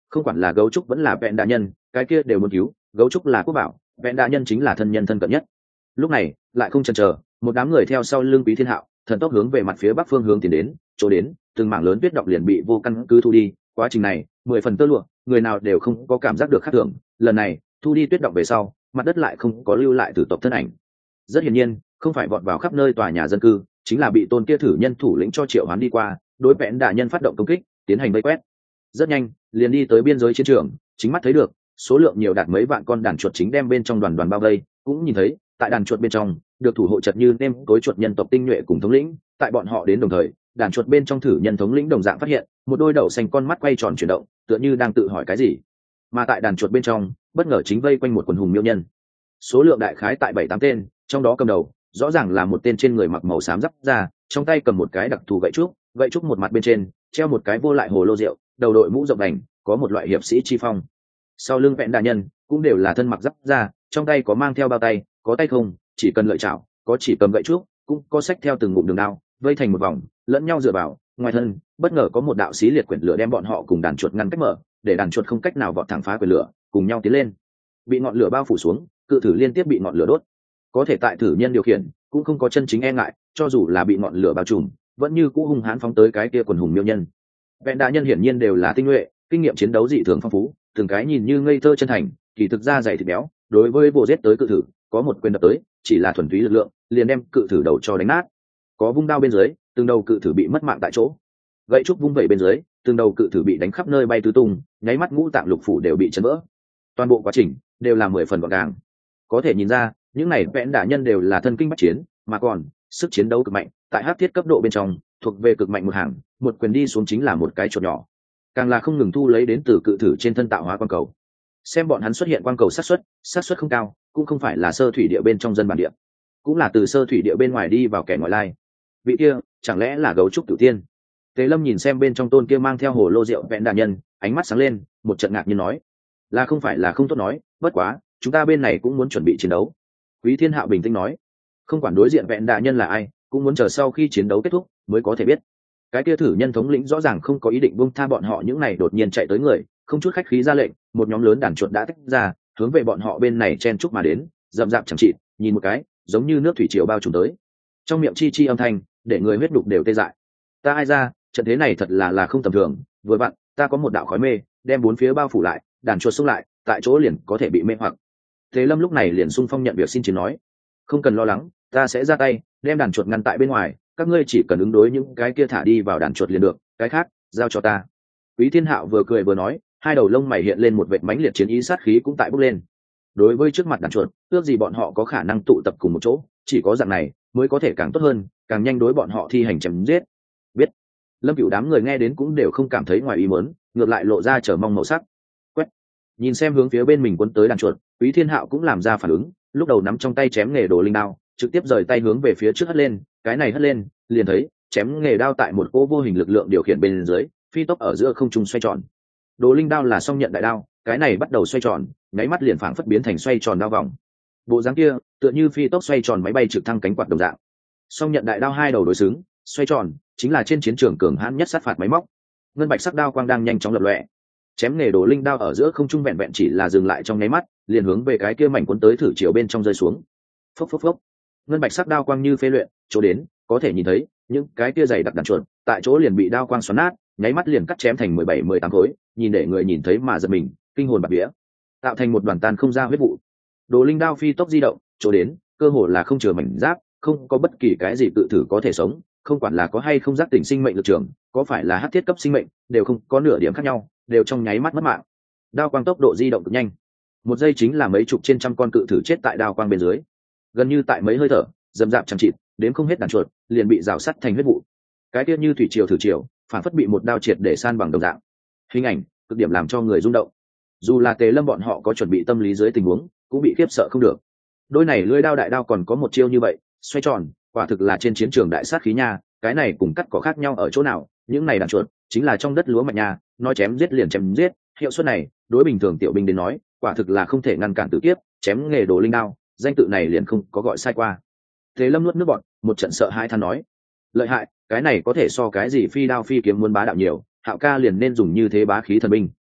Speaker 1: không quản là gấu trúc vẫn là vẹn đa nhân, cái kia đều muốn cứu. Gấu trúc là quốc bảo, vẹn đa nhân chính là thân nhân thân cận nhất. Lúc này lại không chần chờ, một đám người theo sau lưng Quý Thiên Hạo thần tốc hướng về mặt phía bắc phương hướng tiến đến. Chỗ đến từng mảng lớn tuyết động liền bị vô căn cứ thu đi. Quá trình này 10 phần tơ lụa, người nào đều không có cảm giác được khác thường. Lần này thu đi tuyết động về sau, mặt đất lại không có lưu lại thử tộc thân ảnh. Rất hiển nhiên không phải vọt vào khắp nơi tòa nhà dân cư, chính là bị tôn kia thử nhân thủ lĩnh cho triệu hoán đi qua, đối vẹn đa nhân phát động công kích, tiến hành vây quét. Rất nhanh liền đi tới biên giới chiến trường, chính mắt thấy được số lượng nhiều đạt mấy vạn con đàn chuột chính đem bên trong đoàn bao vây. Cũng nhìn thấy tại đàn chuột bên trong được thủ hộ chật như nêm tối chuột nhân tộc tinh nhuệ cùng thống lĩnh. Tại bọn họ đến đồng thời, đàn chuột bên trong thử nhân thống lĩnh đồng dạng phát hiện một đôi đậu xanh con mắt quay tròn chuyển động, tựa như đang tự hỏi cái gì. Mà tại đàn chuột bên trong bất ngờ chính vây quanh một quần hùng miêu nhân, số lượng đại khái tại 7-8 tên, trong đó cầm đầu rõ ràng là một tên trên người mặc màu xám giáp da, trong tay cầm một cái đặc thù gậy trúc một mặt bên trên treo một cái vô lại hồ lô rượu, đầu đội mũ rộng đành, có một loại hiệp sĩ chi phong. Sau lưng vẹn đa nhân cũng đều là thân mặc giáp da, trong tay có mang theo bao tay, có tay không, chỉ cần lợi chảo, có chỉ cầm gậy trúc, cũng có xách theo từng ngụm đường đao, vây thành một vòng, lẫn nhau dựa vào. Ngoài thân bất ngờ có một đạo xí liệt quyển lửa đem bọn họ cùng đàn chuột ngăn cách mở, để đàn chuột không cách nào vọt thẳng phá quyển lửa, cùng nhau tiến lên. Bị ngọn lửa bao phủ xuống, cự thử liên tiếp bị ngọn lửa đốt. Có thể tại thử nhân điều khiển, cũng không có chân chính e ngại, cho dù là bị ngọn lửa bao trùm, vẫn như cũ hung hãn phóng tới cái kia quần hùng miêu nhân. Vẹn đa nhân hiển nhiên đều là tinh nhuệ, kinh nghiệm chiến đấu dị thường phong phú, từng cái nhìn như ngây thơ chân thành, kỳ thực ra dày thịt béo. Đối với bộ giết tới cự thử, có một quyền đập tới, chỉ là thuần túy lực lượng, liền đem cự thử đầu cho đánh nát. Có vung đao bên dưới, từng đầu cự thử bị mất mạng tại chỗ. Gậy trúc vung vẩy bên dưới, từng đầu cự thử bị đánh khắp nơi bay tứ tung, nháy mắt ngũ tạng lục phủ đều bị chấn vỡ. Toàn bộ quá trình đều là 10 phần gọn gàng. Có thể nhìn ra, những này vẹn đa nhân đều là thân kinh bách chiến, mà còn sức chiến đấu cực mạnh, tại hắc thiết cấp độ bên trong thuộc về cực mạnh một hàng, một quyền đi xuống chính là một cái chuột nhỏ. Càng là không ngừng thu lấy đến từ cự thử trên thân tạo hóa quang cầu. Xem bọn hắn xuất hiện quang cầu xác suất không cao, cũng không phải là sơ thủy địa bên trong dân bản địa, cũng là từ sơ thủy địa bên ngoài đi vào kẻ ngoại lai. Vị kia chẳng lẽ là gấu trúc cửu tiên? Tề Lâm nhìn xem bên trong tôn kia mang theo hồ lô rượu vẹn đa nhân, ánh mắt sáng lên, một trận ngạc nhiên nói: là không phải là không tốt nói, bất quá chúng ta bên này cũng muốn chuẩn bị chiến đấu. Quý Thiên Hạo bình tĩnh nói: không quản đối diện vẹn đa nhân là ai, cũng muốn chờ sau khi chiến đấu kết thúc mới có thể biết. Cái kia thử nhân thống lĩnh rõ ràng không có ý định buông tha bọn họ những này đột nhiên chạy tới người, không chút khách khí ra lệnh, một nhóm lớn đàn chuột đã tách ra, hướng về bọn họ bên này chen chúc mà đến, rậm rạp chẳng trị, nhìn một cái giống như nước thủy triều bao trùm tới. Trong miệng chi chi âm thanh, để người huyết đục đều tê dại. Ta ai ra, trận thế này thật là không tầm thường, vừa vặn ta có một đạo khói mê, đem bốn phía bao phủ lại, đàn chuột xông lại, tại chỗ liền có thể bị mê hoặc. Thế Lâm lúc này liền xung phong nhận việc xin chiến nói: không cần lo lắng, ta sẽ ra tay, đem đàn chuột ngăn tại bên ngoài, các ngươi chỉ cần ứng đối những cái kia thả đi vào đàn chuột liền được, cái khác giao cho ta. Quý Thiên Hạo vừa cười vừa nói, hai đầu lông mày hiện lên một vệt mãnh liệt chiến ý, sát khí cũng tại bốc lên. Đối với trước mặt đàn chuột, ước gì bọn họ có khả năng tụ tập cùng một chỗ, chỉ có dạng này mới có thể càng tốt hơn, càng nhanh đối bọn họ thi hành chém giết. Biết. Lâm Cửu đám người nghe đến cũng đều không cảm thấy ngoài ý muốn, ngược lại lộ ra chờ mong màu sắc. Quét. Nhìn xem hướng phía bên mình cuốn tới đàn chuột, Quý Thiên Hạo cũng làm ra phản ứng, lúc đầu nắm trong tay chém nghề đồ linh đao, trực tiếp rời tay hướng về phía trước hất lên. Cái này hất lên, liền thấy chém nghề đao tại một cỗ vô hình lực lượng điều khiển bên dưới, phi tốc ở giữa không trung xoay tròn. Đồ linh đao là song nhận đại đao, cái này bắt đầu xoay tròn, nháy mắt liền phảng phất biến thành xoay tròn đao vòng. Bộ dáng kia tựa như phi tốc xoay tròn máy bay trực thăng cánh quạt đồng dạng. Song nhận đại đao hai đầu đối xứng, xoay tròn, chính là trên chiến trường cường hãn nhất sát phạt máy móc. Ngân bạch sắc đao quang đang nhanh chóng lập lòe. Chém nghề đồ linh đao ở giữa không trung vẹn vẹn chỉ là dừng lại trong nháy mắt, liền hướng về cái kia mảnh cuốn tới thử chiều bên trong rơi xuống. Phốc phốc phốc. Ngân bạch sắc đao quang như phế luyện, chỗ đến có thể nhìn thấy những cái kia dày đặc đàn chuột, tại chỗ liền bị đao quang xoắn nát, nháy mắt liền cắt chém thành 17-18 khối, nhìn để người nhìn thấy mà giật mình, kinh hồn bạt vía, tạo thành một đoàn tan không ra huyết vụ. Đồ linh đao phi tốc di động, chỗ đến cơ hồ là không chừa mảnh giáp, không có bất kỳ cái gì tự thử có thể sống, không quản là có hay không giác tỉnh sinh mệnh lực trường, có phải là hắc thiết cấp sinh mệnh, đều không có nửa điểm khác nhau, đều trong nháy mắt mất mạng. Đao quang tốc độ di động cực nhanh, một giây chính là mấy chục trên trăm con cự thử chết tại đao quang bên dưới, gần như tại mấy hơi thở, dầm dạp chẳng chịt, đến không hết đàn chuột liền bị rào sắt thành huyết vụ. Cái tiết như thủy triều thử triều, phản phất bị một đao triệt để san bằng đồng dạng. Hình ảnh cực điểm làm cho người rung động, dù là Tề Lâm bọn họ có chuẩn bị tâm lý dưới tình huống, cũng bị khiếp sợ không được. Đôi này lưỡi đao đại đao còn có một chiêu như vậy, xoay tròn, quả thực là trên chiến trường đại sát khí nha. Cái này cùng cắt có khác nhau ở chỗ nào? Những này đàn chuột chính là trong đất lúa mạch nha, nói chém giết liền chém giết, hiệu suất này đối bình thường tiểu binh đến nói, quả thực là không thể ngăn cản tử kiếp. Chém nghề đồ linh đao, danh tự này liền không có gọi sai qua. Tề Lâm nuốt nước bọt, một trận sợ hãi than nói: lợi hại, cái này có thể so cái gì phi đao phi kiếm muốn bá đạo nhiều, Hạo ca liền nên dùng như thế bá khí thần binh.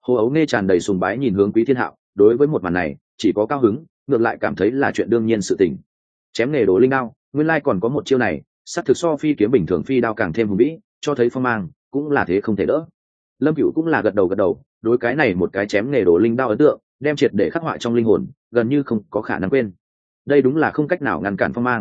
Speaker 1: Hồ Ấu nghe tràn đầy sùng bái nhìn hướng Quý Thiên Hạo, đối với một màn này chỉ có cao hứng, ngược lại cảm thấy là chuyện đương nhiên sự tình. Chém nghề đồ linh đao, nguyên lai còn có một chiêu này, sắc thực so phi kiếm bình thường phi đao càng thêm hùng vĩ, cho thấy phong mang cũng là thế không thể đỡ. Lâm Cửu cũng là gật đầu, đối cái này một cái chém nghề đồ linh đao ấn tượng, đem triệt để khắc họa trong linh hồn, gần như không có khả năng quên. Đây đúng là không cách nào ngăn cản phong mang.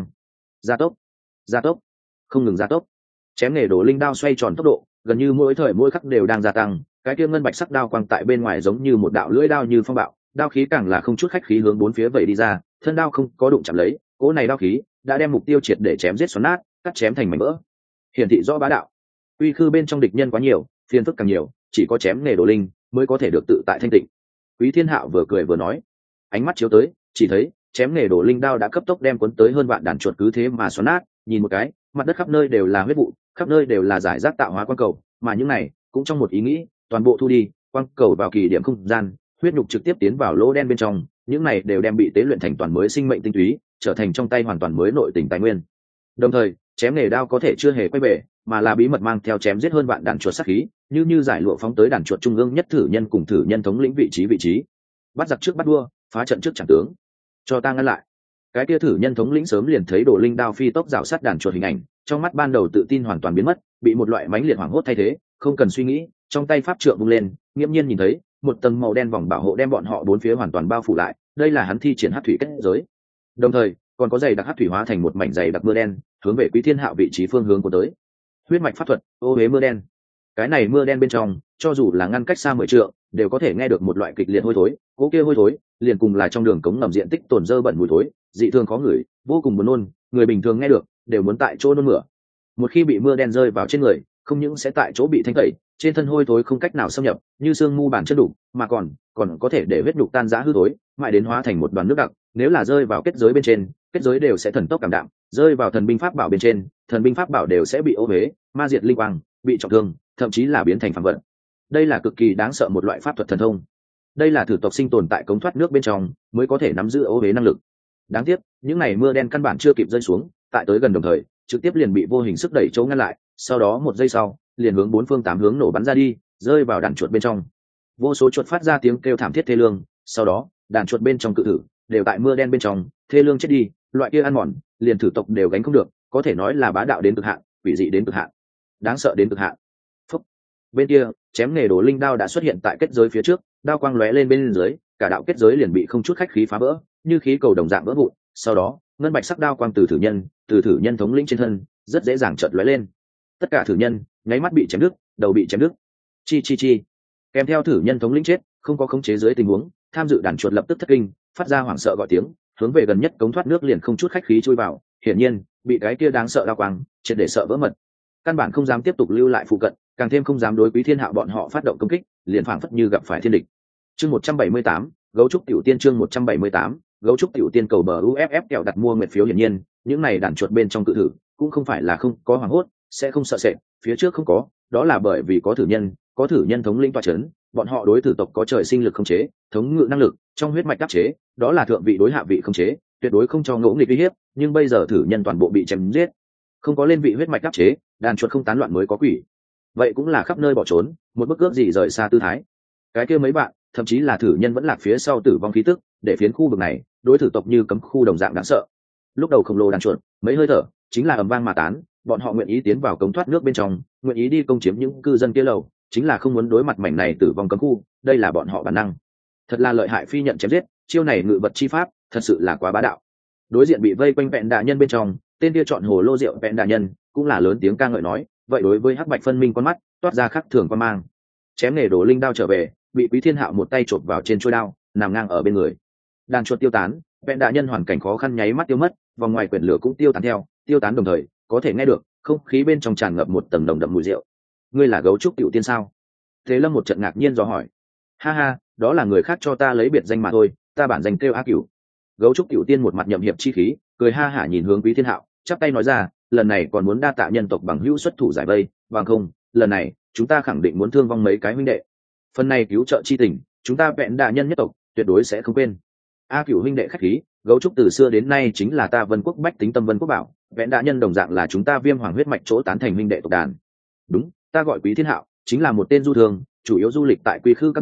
Speaker 1: Gia tốc, không ngừng gia tốc. Chém nghề đồ linh đao xoay tròn tốc độ, gần như mỗi thời mỗi khắc đều đang gia tăng, cái kia ngân bạch sắc đao quang tại bên ngoài giống như một đạo lưỡi đao như phong bạo, đao khí càng là không chút khách khí hướng bốn phía vẩy đi ra, thân đao không có đụng chạm lấy, cỗ này đao khí đã đem mục tiêu triệt để chém giết xoắn nát, cắt chém thành mảnh vỡ. Hiển thị rõ bá đạo. Uy khư bên trong địch nhân quá nhiều, phiền phức càng nhiều, chỉ có chém nghề đồ linh mới có thể được tự tại thanh tịnh. Quý Thiên Hạo vừa cười vừa nói, ánh mắt chiếu tới, chỉ thấy chém nghề đồ linh đao đã cấp tốc đem cuốn tới hơn vạn đàn chuột cứ thế mà xoắn nát, nhìn một cái, mặt đất khắp nơi đều là huyết vụ, khắp nơi đều là giải rác tạo hóa quang cầu, mà những này cũng trong một ý nghĩ, toàn bộ thu đi, quang cầu vào kỳ điểm không gian, huyết nhục trực tiếp tiến vào lỗ đen bên trong, những này đều đem bị tế luyện thành toàn mới sinh mệnh tinh túy, trở thành trong tay hoàn toàn mới nội tình tài nguyên. Đồng thời, chém nghề đao có thể chưa hề quay về, mà là bí mật mang theo chém giết hơn vạn đàn chuột sát khí, như giải lụa phóng tới đàn chuột trung ương nhất thử nhân cùng thử nhân thống lĩnh vị trí. Bắt giặc trước bắt đua, phá trận trước chẳng tướng. Cho ta ngăn lại. Cái kia thử nhân thống lĩnh sớm liền thấy đồ linh đao phi tốc rào sát đàn chuột hình ảnh, trong mắt ban đầu tự tin hoàn toàn biến mất, bị một loại mãnh liệt hoảng hốt thay thế, không cần suy nghĩ, trong tay pháp trượng vung lên, nghiễm nhiên nhìn thấy một tầng màu đen vòng bảo hộ đem bọn họ bốn phía hoàn toàn bao phủ lại, đây là hắn thi triển hắc thủy kết giới. Đồng thời, còn có dày đặc hắc thủy hóa thành một mảnh dày đặc mưa đen, hướng về Quý Thiên Hạo vị trí phương hướng của tới. Huyết mạch pháp thuật, ô huế mưa đen. Cái này mưa đen bên trong, cho dù là ngăn cách xa 10 trượng, đều có thể nghe được một loại kịch liệt hôi thối, cỗ kia hôi thối, liền cùng là trong đường cống ngầm diện tích tồn dơ bẩn mùi thối, dị thường khó ngửi, vô cùng buồn nôn, người bình thường nghe được đều muốn tại chỗ nôn mửa. Một khi bị mưa đen rơi vào trên người, không những sẽ tại chỗ bị thanh tẩy, trên thân hôi thối không cách nào xâm nhập, như xương mu bàn chân đủ, mà còn có thể để huyết nhục tan rã hư thối, mãi đến hóa thành một đoàn nước đặc. Nếu là rơi vào kết giới bên trên, kết giới đều sẽ thần tốc cảm đạm, rơi vào thần binh pháp bảo bên trên, thần binh pháp bảo đều sẽ bị ô huế, ma diệt linh quang, bị trọng thương, thậm chí là biến thành phàm vật. Đây là cực kỳ đáng sợ một loại pháp thuật thần thông. Đây là thử tộc sinh tồn tại cống thoát nước bên trong mới có thể nắm giữ ô huế năng lực. Đáng tiếc, những này mưa đen căn bản chưa kịp rơi xuống, tại tới gần đồng thời, trực tiếp liền bị vô hình sức đẩy chỗ ngăn lại, sau đó một giây sau, liền hướng bốn phương tám hướng nổ bắn ra đi, rơi vào đàn chuột bên trong. Vô số chuột phát ra tiếng kêu thảm thiết thê lương, sau đó, đàn chuột bên trong cự thử đều tại mưa đen bên trong, thê lương chết đi, loại kia ăn mòn, liền thử tộc đều gánh không được, có thể nói là bá đạo đến cực hạn, quỷ dị đến cực hạn, đáng sợ đến cực hạn. Phúc. Bên kia, chém nghề đồ linh đao đã xuất hiện tại kết giới phía trước, đao quang lóe lên bên dưới, cả đạo kết giới liền bị không chút khách khí phá vỡ, như khí cầu đồng dạng vỡ vụn. Sau đó, ngân bạch sắc đao quang từ thử nhân thống lĩnh trên thân, rất dễ dàng chợt lóe lên. Tất cả thử nhân nháy mắt bị chém đứt, đầu bị chém đứt. Chi. Kèm theo thử nhân thống lĩnh chết, không có khống chế dưới tình huống, tham dự đàn chuột lập tức thất kinh, phát ra hoảng sợ gọi tiếng, hướng về gần nhất cống thoát nước liền không chút khách khí chui vào. Hiển nhiên, bị cái kia đáng sợ đao quang triệt để sợ vỡ mật, căn bản không dám tiếp tục lưu lại phụ cận, càng thêm không dám đối Quý Thiên Hạo bọn họ phát động công kích, liền phảng phất như gặp phải thiên địch. Chương 178, gấu trúc tiểu tiên. Chương 178, gấu trúc tiểu tiên cầu bờ UFF kẹo đặt mua nguyệt phiếu. Hiển nhiên, những này đàn chuột bên trong cự thử cũng không phải là không có hoảng hốt, sẽ không sợ sệt, phía trước không có, đó là bởi vì có thử nhân thống lĩnh tọa chấn, bọn họ đối thử tộc có trời sinh lực khống chế, thống ngự năng lực, trong huyết mạch đáp chế, đó là thượng vị đối hạ vị khống chế, tuyệt đối không cho ngỗ nghịch uy hiếp, nhưng bây giờ thử nhân toàn bộ bị chém giết, không có lên vị huyết mạch đáp chế, đàn chuột không tán loạn mới có quỷ. Vậy cũng là khắp nơi bỏ trốn, một bước ước gì rời xa tư thái. Cái kia mấy bạn, thậm chí là thử nhân vẫn lạc phía sau tử vong khí tức, để phiến khu vực này đối thử tộc như cấm khu đồng dạng đáng sợ. Lúc đầu khổng lồ đàn chuột, mấy hơi thở chính là ầm vang mà tán, bọn họ nguyện ý tiến vào cống thoát nước bên trong, nguyện ý đi công chiếm những cư dân kia lầu, chính là không muốn đối mặt mảnh này tử vong cấm khu, đây là bọn họ bản năng. Thật là lợi hại phi nhận chém giết, chiêu này ngự vật chi pháp, thật sự là quá bá đạo. Đối diện bị vây quanh vẹn đại nhân bên trong, tên kia chọn hồ lô rượu vẹn đại nhân cũng là lớn tiếng ca ngợi nói, vậy đối với hắc bạch phân minh con mắt toát ra khắc thường quan mang. Chém nghề đổ linh đao trở về, bị Quý Thiên Hạo một tay chộp vào trên chuôi đao, nằm ngang ở bên người. Đàn chuột tiêu tán, vẹn đại nhân hoàn cảnh khó khăn nháy mắt tiêu mất, vòng ngoài quyển lửa cũng tiêu tán theo, tiêu tán đồng thời có thể nghe được không khí bên trong tràn ngập một tầng nồng đậm mùi rượu. Ngươi là gấu trúc tiểu tiên sao? Thế Lâm một trận ngạc nhiên dò hỏi. Ha ha, đó là người khác cho ta lấy biệt danh mà thôi, ta bản danh kêu A Cửu. Gấu trúc tiểu tiên một mặt nhậm hiệp chi khí, cười ha hả nhìn hướng Quý Thiên Hạo, chắp tay nói ra, lần này còn muốn đa tạ nhân tộc bằng hữu xuất thủ giải vây, bằng không, lần này chúng ta khẳng định muốn thương vong mấy cái huynh đệ. Phần này cứu trợ chi tình, chúng ta vẹn đa nhân nhất tộc tuyệt đối sẽ không quên. A Cửu huynh đệ khách khí, gấu trúc từ xưa đến nay chính là ta Vân Quốc bách tính tâm Vân Quốc bảo, vẹn đa nhân đồng dạng là chúng ta Viêm Hoàng huyết mạch chỗ tán thành huynh đệ tộc đàn. Đúng, ta gọi Quý Thiên Hạo, chính là một tên du thường, chủ yếu du lịch tại quy khư các nơi,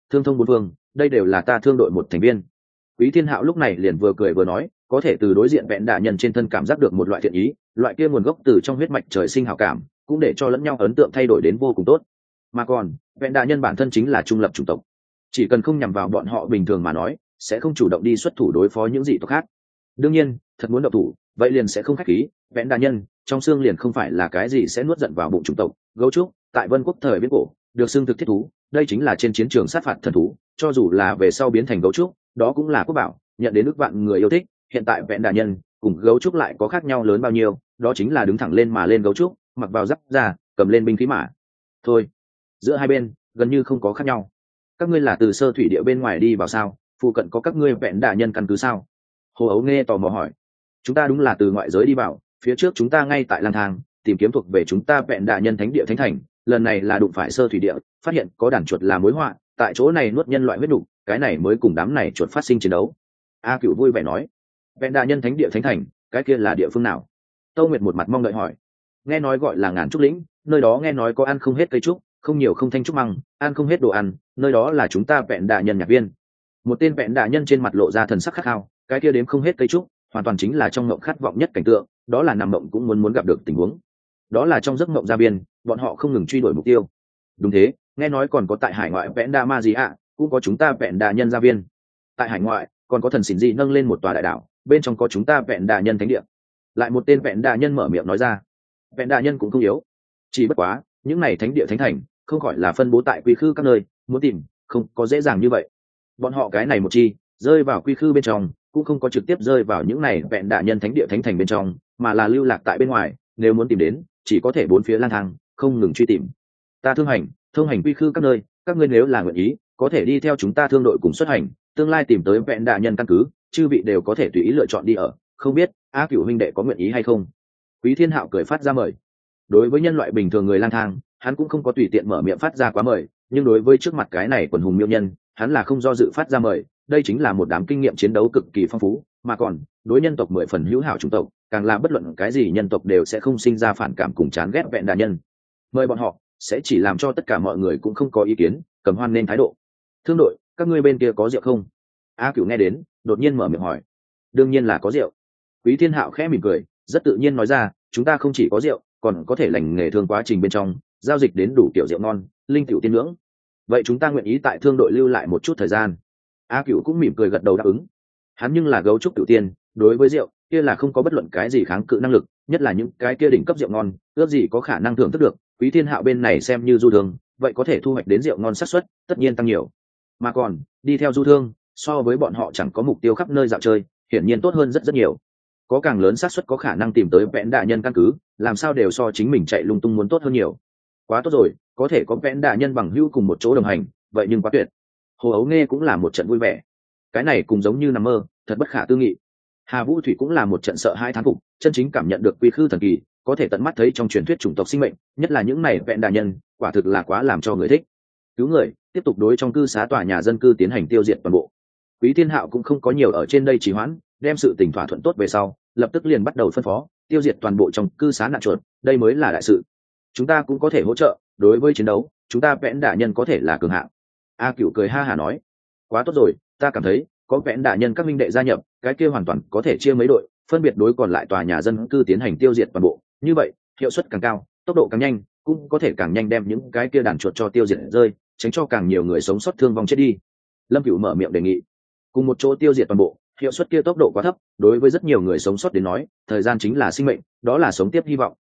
Speaker 1: thương thông bốn phương, đây đều là ta thương đội một thành viên. Quý Thiên Hạo lúc này liền vừa cười vừa nói, có thể từ đối diện vẹn đạ nhân trên thân cảm giác được một loại thiện ý, loại kia nguồn gốc từ trong huyết mạch trời sinh hảo cảm, cũng để cho lẫn nhau ấn tượng thay đổi đến vô cùng tốt. Mà còn vẹn đạ nhân bản thân chính là trung lập chủng tộc, chỉ cần không nhằm vào bọn họ bình thường mà nói, sẽ không chủ động đi xuất thủ đối phó những dị tộc khác. Đương nhiên thật muốn động thủ, vậy liền sẽ không khách khí. Vẹn đạ nhân trong xương liền không phải là cái gì sẽ nuốt giận vào bụng chủng tộc. Gấu trúc tại Vân Quốc thời viễn cổ được xưng thực thiết thú, đây chính là trên chiến trường sát phạt thần thú, cho dù là về sau biến thành gấu trúc, đó cũng là quốc bảo, nhận đến ước vạn người yêu thích. Hiện tại vẹn đạ nhân cùng gấu trúc lại có khác nhau lớn bao nhiêu, đó chính là đứng thẳng lên mà lên gấu trúc, mặc vào giáp da, cầm lên binh khí mà thôi. Giữa hai bên gần như không có khác nhau. Các ngươi là từ sơ thủy địa bên ngoài đi vào sao? Phụ cận có các ngươi vẹn đạ nhân căn cứ sao? Hồ Ấu nghe tò mò hỏi. Chúng ta đúng là từ ngoại giới đi vào, phía trước chúng ta ngay tại lang thang tìm kiếm thuộc về chúng ta vẹn đạ nhân thánh địa thánh thành, lần này là đụng phải sơ thủy địa, phát hiện có đàn chuột là mối họa, tại chỗ này nuốt nhân loại huyết đục, cái này mới cùng đám này chuột phát sinh chiến đấu. A Cửu vui vẻ nói. Vẹn đạ nhân thánh địa thánh thành, cái kia là địa phương nào? Tâu Nguyệt một mặt mong đợi hỏi. Nghe nói gọi là Ngàn Trúc lĩnh, nơi đó nghe nói có ăn không hết cây trúc, không nhiều không thanh trúc măng, ăn không hết đồ ăn, nơi đó là chúng ta vẹn đạ nhân nhạc viên. Một tên vẹn đạ nhân trên mặt lộ ra thần sắc khát khao, cái kia đếm không hết cây trúc, hoàn toàn chính là trong mộng khát vọng nhất cảnh tượng, đó là nằm mộng cũng muốn gặp được tình huống. Đó là trong giấc mộng gia biên, bọn họ không ngừng truy đuổi mục tiêu. Đúng thế, nghe nói còn có tại hải ngoại vẹn đa ma gì ạ, cũng có chúng ta vẹn đạ nhân gia viên. Tại hải ngoại còn có thần xỉn dị nâng lên một tòa đại đảo, bên trong có chúng ta vẹn đạ nhân thánh địa. Lại một tên vẹn đạ nhân mở miệng nói ra. Vẹn đạ nhân cũng không yếu, chỉ bất quá những này thánh địa thánh thành không gọi là phân bố tại quy khư các nơi, muốn tìm không có dễ dàng như vậy. Bọn họ cái này một chi rơi vào quy khư bên trong, cũng không có trực tiếp rơi vào những này vẹn đạ nhân thánh địa thánh thành bên trong, mà là lưu lạc tại bên ngoài, nếu muốn tìm đến chỉ có thể bốn phía lang thang không ngừng truy tìm. Ta thương hành thông hành quy khư các nơi, các ngươi nếu là nguyện ý có thể đi theo chúng ta thương đội cùng xuất hành, tương lai tìm tới vẹn đạ nhân căn cứ, chư vị đều có thể tùy ý lựa chọn đi ở, không biết A Cửu huynh đệ có nguyện ý hay không? Quý Thiên Hạo cười phát ra mời. Đối với nhân loại bình thường người lang thang, hắn cũng không có tùy tiện mở miệng phát ra quá mời, nhưng đối với trước mặt cái này quần hùng miêu nhân, hắn là không do dự phát ra mời. Đây chính là một đám kinh nghiệm chiến đấu cực kỳ phong phú, mà còn đối nhân tộc 10 phần hữu hảo chủng tộc, càng là bất luận cái gì nhân tộc đều sẽ không sinh ra phản cảm cùng chán ghét vẹn đạ nhân. Mời bọn họ sẽ chỉ làm cho tất cả mọi người cũng không có ý kiến, cầm hoan nên thái độ. Thương đội, các ngươi bên kia có rượu không? A Cửu nghe đến, đột nhiên mở miệng hỏi. Đương nhiên là có rượu. Quý Thiên Hạo khẽ mỉm cười, rất tự nhiên nói ra, chúng ta không chỉ có rượu, còn có thể lành nghề thương quá trình bên trong giao dịch đến đủ kiểu rượu ngon, linh tiểu tiên ngưỡng. Vậy chúng ta nguyện ý tại thương đội lưu lại một chút thời gian. A Cửu cũng mỉm cười gật đầu đáp ứng. Hắn nhưng là gấu trúc tiểu tiên, đối với rượu kia là không có bất luận cái gì kháng cự năng lực, nhất là những cái kia đỉnh cấp rượu ngon, ước gì có khả năng thưởng thức được. Quý Thiên Hạo bên này xem như du thương, vậy có thể thu hoạch đến rượu ngon xác suất tất nhiên tăng nhiều. Mà còn đi theo du thương, so với bọn họ chẳng có mục tiêu khắp nơi dạo chơi, hiển nhiên tốt hơn rất rất nhiều. Có càng lớn xác suất có khả năng tìm tới vẹn đạ nhân căn cứ, làm sao đều so chính mình chạy lung tung muốn tốt hơn nhiều. Quá tốt rồi, có thể có vẹn đạ nhân bằng hữu cùng một chỗ đồng hành, vậy nhưng quá tuyệt. Hồ Ấu nghe cũng là một trận vui vẻ. Cái này cũng giống như nằm mơ, thật bất khả tư nghị. Hà Vũ Thủy cũng là một trận sợ hai thán phục, chân chính cảm nhận được quy khư thần kỳ, có thể tận mắt thấy trong truyền thuyết chủng tộc sinh mệnh, nhất là những này vẹn đạ nhân, quả thực là quá làm cho người thích. Cứu người, tiếp tục đối trong cư xá tòa nhà dân cư tiến hành tiêu diệt toàn bộ. Quý Thiên Hạo cũng không có nhiều ở trên đây trì hoãn, đem sự tình thỏa thuận tốt về sau, lập tức liền bắt đầu phân phó tiêu diệt toàn bộ trong cư xá nạn chuột, đây mới là đại sự. Chúng ta cũng có thể hỗ trợ, đối với chiến đấu chúng ta vẽn đạ nhân có thể là cường hạng. A Cửu cười ha hả nói. Quá tốt rồi, ta cảm thấy có vẽn đạ nhân các minh đệ gia nhập, cái kia hoàn toàn có thể chia mấy đội, phân biệt đối còn lại tòa nhà dân cư tiến hành tiêu diệt toàn bộ, như vậy hiệu suất càng cao, tốc độ càng nhanh, cũng có thể càng nhanh đem những cái kia đàn chuột cho tiêu diệt rơi, tránh cho càng nhiều người sống sót thương vong chết đi. Lâm Cửu mở miệng đề nghị. Cùng một chỗ tiêu diệt toàn bộ, hiệu suất kia tốc độ quá thấp, đối với rất nhiều người sống sót đến nói, thời gian chính là sinh mệnh, đó là sống tiếp hy vọng.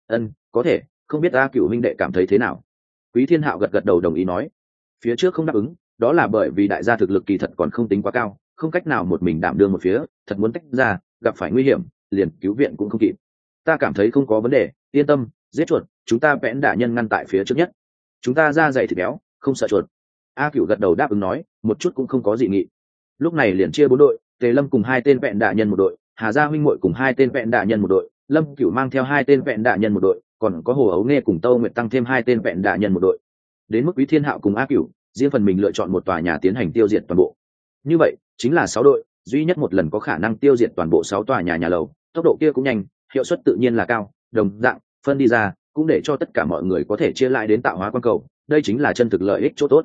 Speaker 1: Có thể, không biết A Cửu huynh đệ cảm thấy thế nào? Quý Thiên Hạo gật gật đầu đồng ý nói. Phía trước không đáp ứng, đó là bởi vì đại gia thực lực kỳ thật còn không tính quá cao, không cách nào một mình đảm đương một phía, thật muốn tách ra, gặp phải nguy hiểm, liền cứu viện cũng không kịp. Ta cảm thấy không có vấn đề, yên tâm, giết chuột, chúng ta vẽn đạ nhân ngăn tại phía trước nhất. Chúng ta ra dày thịt béo, không sợ chuột. A Cửu gật đầu đáp ứng nói, một chút cũng không có dị nghị. Lúc này liền chia 4 đội, Tề Lâm cùng 2 tên vẹn đạ nhân một đội, Hà Gia huynh muội cùng 2 tên vẹn đạ nhân một đội, Lâm Cửu mang theo 2 tên vẹn đạ nhân một đội, còn có Hồ Ấu Nghe cùng Tâu Nguyệt tăng thêm 2 tên vẹn đạ nhân một đội. Đến mức Quý Thiên Hạo cùng A Cửu, riêng phần mình lựa chọn một tòa nhà tiến hành tiêu diệt toàn bộ. Như vậy, chính là 6 đội, duy nhất một lần có khả năng tiêu diệt toàn bộ 6 tòa nhà nhà lầu, tốc độ kia cũng nhanh, hiệu suất tự nhiên là cao, đồng dạng, phân đi ra, cũng để cho tất cả mọi người có thể chia lại đến tạo hóa quan cầu, đây chính là chân thực lợi ích chỗ tốt.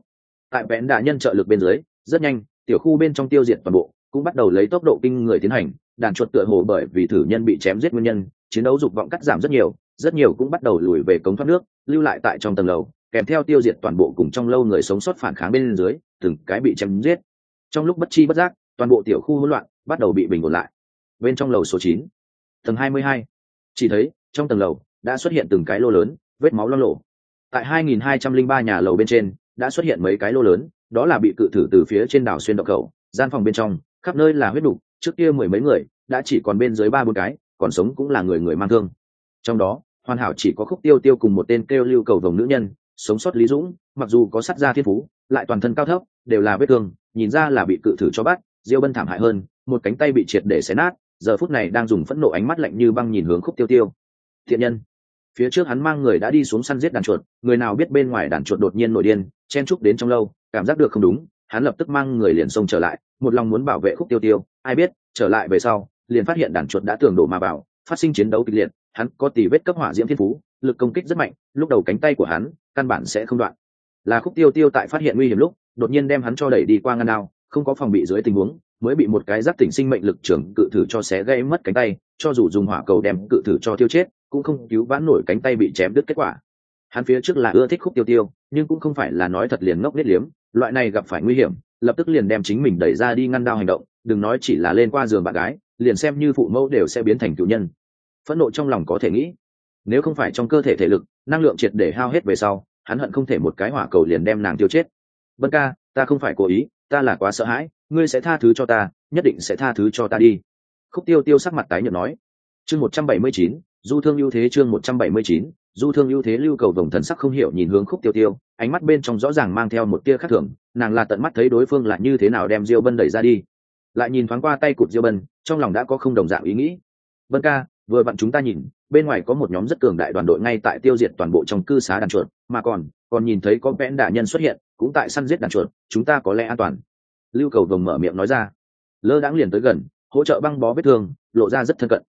Speaker 1: Tại vẽn đạ nhân trợ lực bên dưới, rất nhanh tiểu khu bên trong tiêu diệt toàn bộ cũng bắt đầu lấy tốc độ kinh người tiến hành. Đàn chuột tựa hồ bởi vì thử nhân bị chém giết nguyên nhân, chiến đấu dục vọng cắt giảm rất nhiều cũng bắt đầu lùi về cống thoát nước, lưu lại tại trong tầng lầu, kèm theo tiêu diệt toàn bộ cùng trong lâu người sống sót phản kháng bên dưới, từng cái bị chém giết. Trong lúc bất chi bất giác, toàn bộ tiểu khu hỗn loạn bắt đầu bị bình ổn lại. Bên trong lầu số 9, tầng 22, chỉ thấy trong tầng lầu đã xuất hiện từng cái lô lớn, vết máu loang lổ. Tại 2203 nhà lầu bên trên đã xuất hiện mấy cái lô lớn, đó là bị cự thử từ phía trên đảo xuyên động khẩu, gian phòng bên trong khắp nơi là huyết đục, trước kia mười mấy người đã chỉ còn bên dưới 3-4 cái, còn sống cũng là người người mang thương. Trong đó hoàn hảo chỉ có Khúc Tiêu Tiêu cùng một tên kêu Lưu Cầu Vồng nữ nhân sống sót. Lý Dũng mặc dù có sắt da thiên phú, lại toàn thân cao thấp, đều là vết thương, nhìn ra là bị cự thử cho bắt. Diêu Bân thảm hại hơn, một cánh tay bị triệt để xé nát, giờ phút này đang dùng phẫn nộ ánh mắt lạnh như băng nhìn hướng Khúc Tiêu Tiêu. Thiện nhân. Phía trước hắn mang người đã đi xuống săn giết đàn chuột, người nào biết bên ngoài đàn chuột đột nhiên nổi điên, chen chúc đến trong lâu, cảm giác được không đúng, hắn lập tức mang người liền xông trở lại, một lòng muốn bảo vệ Khúc Tiêu Tiêu. Ai biết trở lại về sau, liền phát hiện đàn chuột đã tường đổ mà vào, phát sinh chiến đấu kịch liệt. Hắn có tỷ vết cấp hỏa diễm thiên phú, lực công kích rất mạnh, lúc đầu cánh tay của hắn căn bản sẽ không đoạn. Là Khúc Tiêu Tiêu tại phát hiện nguy hiểm lúc, đột nhiên đem hắn cho đẩy đi qua ngăn đao, không có phòng bị dưới tình huống, mới bị một cái giác tỉnh sinh mệnh lực trưởng cự thử cho xé gãy mất cánh tay, cho dù dùng hỏa cầu đem cự thử cho tiêu chết, cũng không cứu vãn nổi cánh tay bị chém đứt kết quả. Hắn phía trước là ưa thích Khúc Tiêu Tiêu, nhưng cũng không phải là nói thật liền ngốc nghếch liếm, loại này gặp phải nguy hiểm, lập tức liền đem chính mình đẩy ra đi ngăn đao hành động, đừng nói chỉ là lên qua giường bạn gái, liền xem như phụ mẫu đều sẽ biến thành cựu nhân. Phẫn nộ trong lòng có thể nghĩ, nếu không phải trong cơ thể thể lực năng lượng triệt để hao hết về sau, hắn hận không thể một cái hỏa cầu liền đem nàng tiêu chết. Bân ca, ta không phải cố ý, ta là quá sợ hãi, ngươi sẽ tha thứ cho ta, nhất định sẽ tha thứ cho ta đi. Khúc Tiêu Tiêu sắc mặt tái nhợt nói. Chương 179, du thương ưu thế. Chương 179, du thương ưu thế. Lưu Cầu Vồng thần sắc không hiểu nhìn hướng Khúc Tiêu Tiêu, ánh mắt bên trong rõ ràng mang theo một tia khác thường, nàng là tận mắt thấy đối phương là như thế nào đem Diêu Bân đẩy ra đi, lại nhìn thoáng qua tay cụt Diêu Bân, trong lòng đã có không đồng dạng ý nghĩ. Bân ca, vừa vặn chúng ta nhìn bên ngoài có một nhóm rất cường đại đoàn đội ngay tại tiêu diệt toàn bộ trong cư xá đàn chuột, mà còn nhìn thấy có vẽn đả nhân xuất hiện cũng tại săn giết đàn chuột, chúng ta có lẽ an toàn. Lưu Cầu Vồng mở miệng nói ra. Lơ đãng liền tới gần, hỗ trợ băng bó vết thương, lộ ra rất thân cận.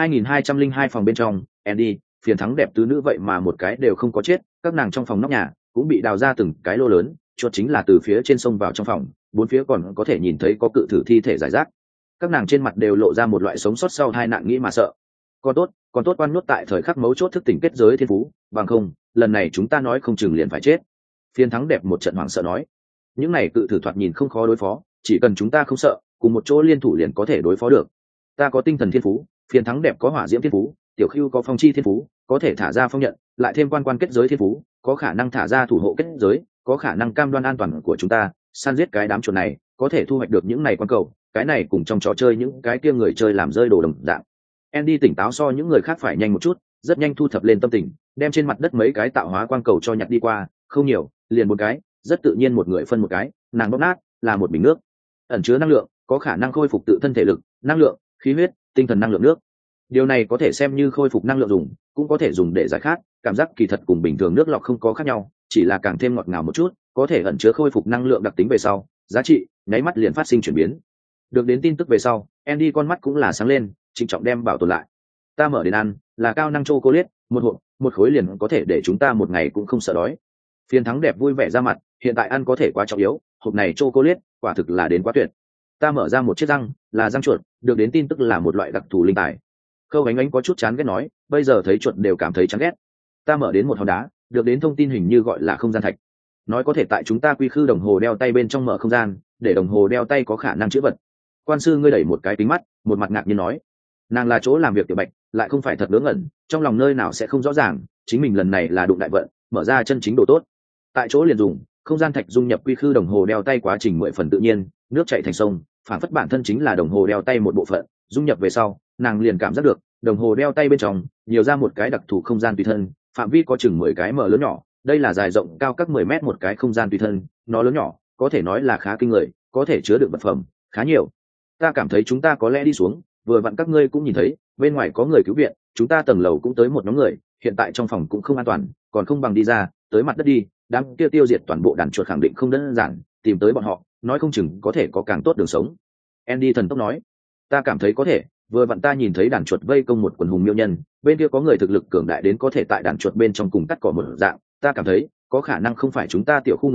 Speaker 1: 2202 phòng bên trong, Andy, Phiền Thắng đẹp tứ nữ vậy mà một cái đều không có chết, các nàng trong phòng nóc nhà cũng bị đào ra từng cái lô lớn, chuột chính là từ phía trên sông vào trong phòng, bốn phía còn có thể nhìn thấy có cự thử thi thể rải rác. Các nàng trên mặt đều lộ ra một loại sống sót sau hai nạn nghĩ mà sợ. Còn tốt quan nhốt tại thời khắc mấu chốt thức tỉnh kết giới thiên phú, bằng không lần này chúng ta nói không chừng liền phải chết. Phiền Thắng đẹp một trận hoảng sợ nói. Những này cự thử thoạt nhìn không khó đối phó, chỉ cần chúng ta không sợ, cùng một chỗ liên thủ liền có thể đối phó được. Ta có tinh thần thiên phú, Phiền Thắng đẹp có hỏa diễm thiên phú, Tiểu Khưu có phong chi thiên phú, có thể thả ra phong nhận, lại thêm quan kết giới thiên phú, có khả năng thả ra thủ hộ kết giới, có khả năng cam đoan an toàn của chúng ta. Săn giết cái đám chuột này, có thể thu hoạch được những này quan cầu, cái này cùng trong trò chơi những cái kia người chơi làm rơi đồ đồng dạng. Andy tỉnh táo so những người khác phải nhanh một chút, rất nhanh thu thập lên tâm tình, đem trên mặt đất mấy cái tạo hóa quang cầu cho nhặt đi qua, không nhiều, liền một cái, rất tự nhiên một người phân một cái, nàng bóp nát, là một bình nước, ẩn chứa năng lượng, có khả năng khôi phục tự thân thể lực, năng lượng, khí huyết, tinh thần năng lượng nước. Điều này có thể xem như khôi phục năng lượng dùng, cũng có thể dùng để giải khát, cảm giác kỳ thật cùng bình thường nước lọc không có khác nhau, chỉ là càng thêm ngọt ngào một chút, có thể ẩn chứa khôi phục năng lượng đặc tính về sau, giá trị nháy mắt liền phát sinh chuyển biến. Được đến tin tức về sau, Andy con mắt cũng là sáng lên, trịnh trọng đem bảo tồn lại. Ta mở đến ăn, là cao năng chocolate, một hộp, một khối liền có thể để chúng ta một ngày cũng không sợ đói. Phiền Thắng đẹp vui vẻ ra mặt, hiện tại ăn có thể quá trọng yếu, hộp này chocolate, quả thực là đến quá tuyệt. Ta mở ra một chiếc răng, là răng chuột, được đến tin tức là một loại đặc thù linh tài. Khâu Ánh Ánh có chút chán ghét nói, bây giờ thấy chuột đều cảm thấy chán ghét. Ta mở đến một hòn đá, được đến thông tin hình như gọi là không gian thạch, nói có thể tại chúng ta quy khư đồng hồ đeo tay bên trong mở không gian, để đồng hồ đeo tay có khả năng chữa vật. Quan sư ngươi đẩy một cái kính mắt, một mặt ngạc nhiên nói, nàng là chỗ làm việc tiểu Bạch, lại không phải thật ngớ ngẩn, trong lòng nơi nào sẽ không rõ ràng, chính mình lần này là đụng đại vận, mở ra chân chính đồ tốt. Tại chỗ liền dùng không gian thạch dung nhập quy khư đồng hồ đeo tay, quá trình 10 phần tự nhiên, nước chảy thành sông, phản phất bản thân chính là đồng hồ đeo tay một bộ phận. Dung nhập về sau, nàng liền cảm giác được đồng hồ đeo tay bên trong nhiều ra một cái đặc thù không gian tùy thân, phạm vi có chừng 10 cái mở lớn nhỏ, đây là dài rộng cao các 10 mét một cái không gian tùy thân, nó lớn nhỏ có thể nói là khá kinh người, có thể chứa được vật phẩm khá nhiều. Ta cảm thấy chúng ta có lẽ đi xuống, vừa vặn các ngươi cũng nhìn thấy bên ngoài có người cứu viện, chúng ta tầng lầu cũng tới một nhóm người, hiện tại trong phòng cũng không an toàn, còn không bằng đi ra, tới mặt đất đi, đám kia tiêu diệt toàn bộ đàn chuột khẳng định không đơn giản, tìm tới bọn họ, nói không chừng có thể có càng tốt đường sống. Andy thần tốc nói, ta cảm thấy có thể, vừa vặn ta nhìn thấy đàn chuột vây công một quần hùng miêu nhân, bên kia có người thực lực cường đại đến có thể tại đàn chuột bên trong cùng cắt cỏ một dạng, ta cảm thấy có khả năng không phải chúng ta tiểu khu người,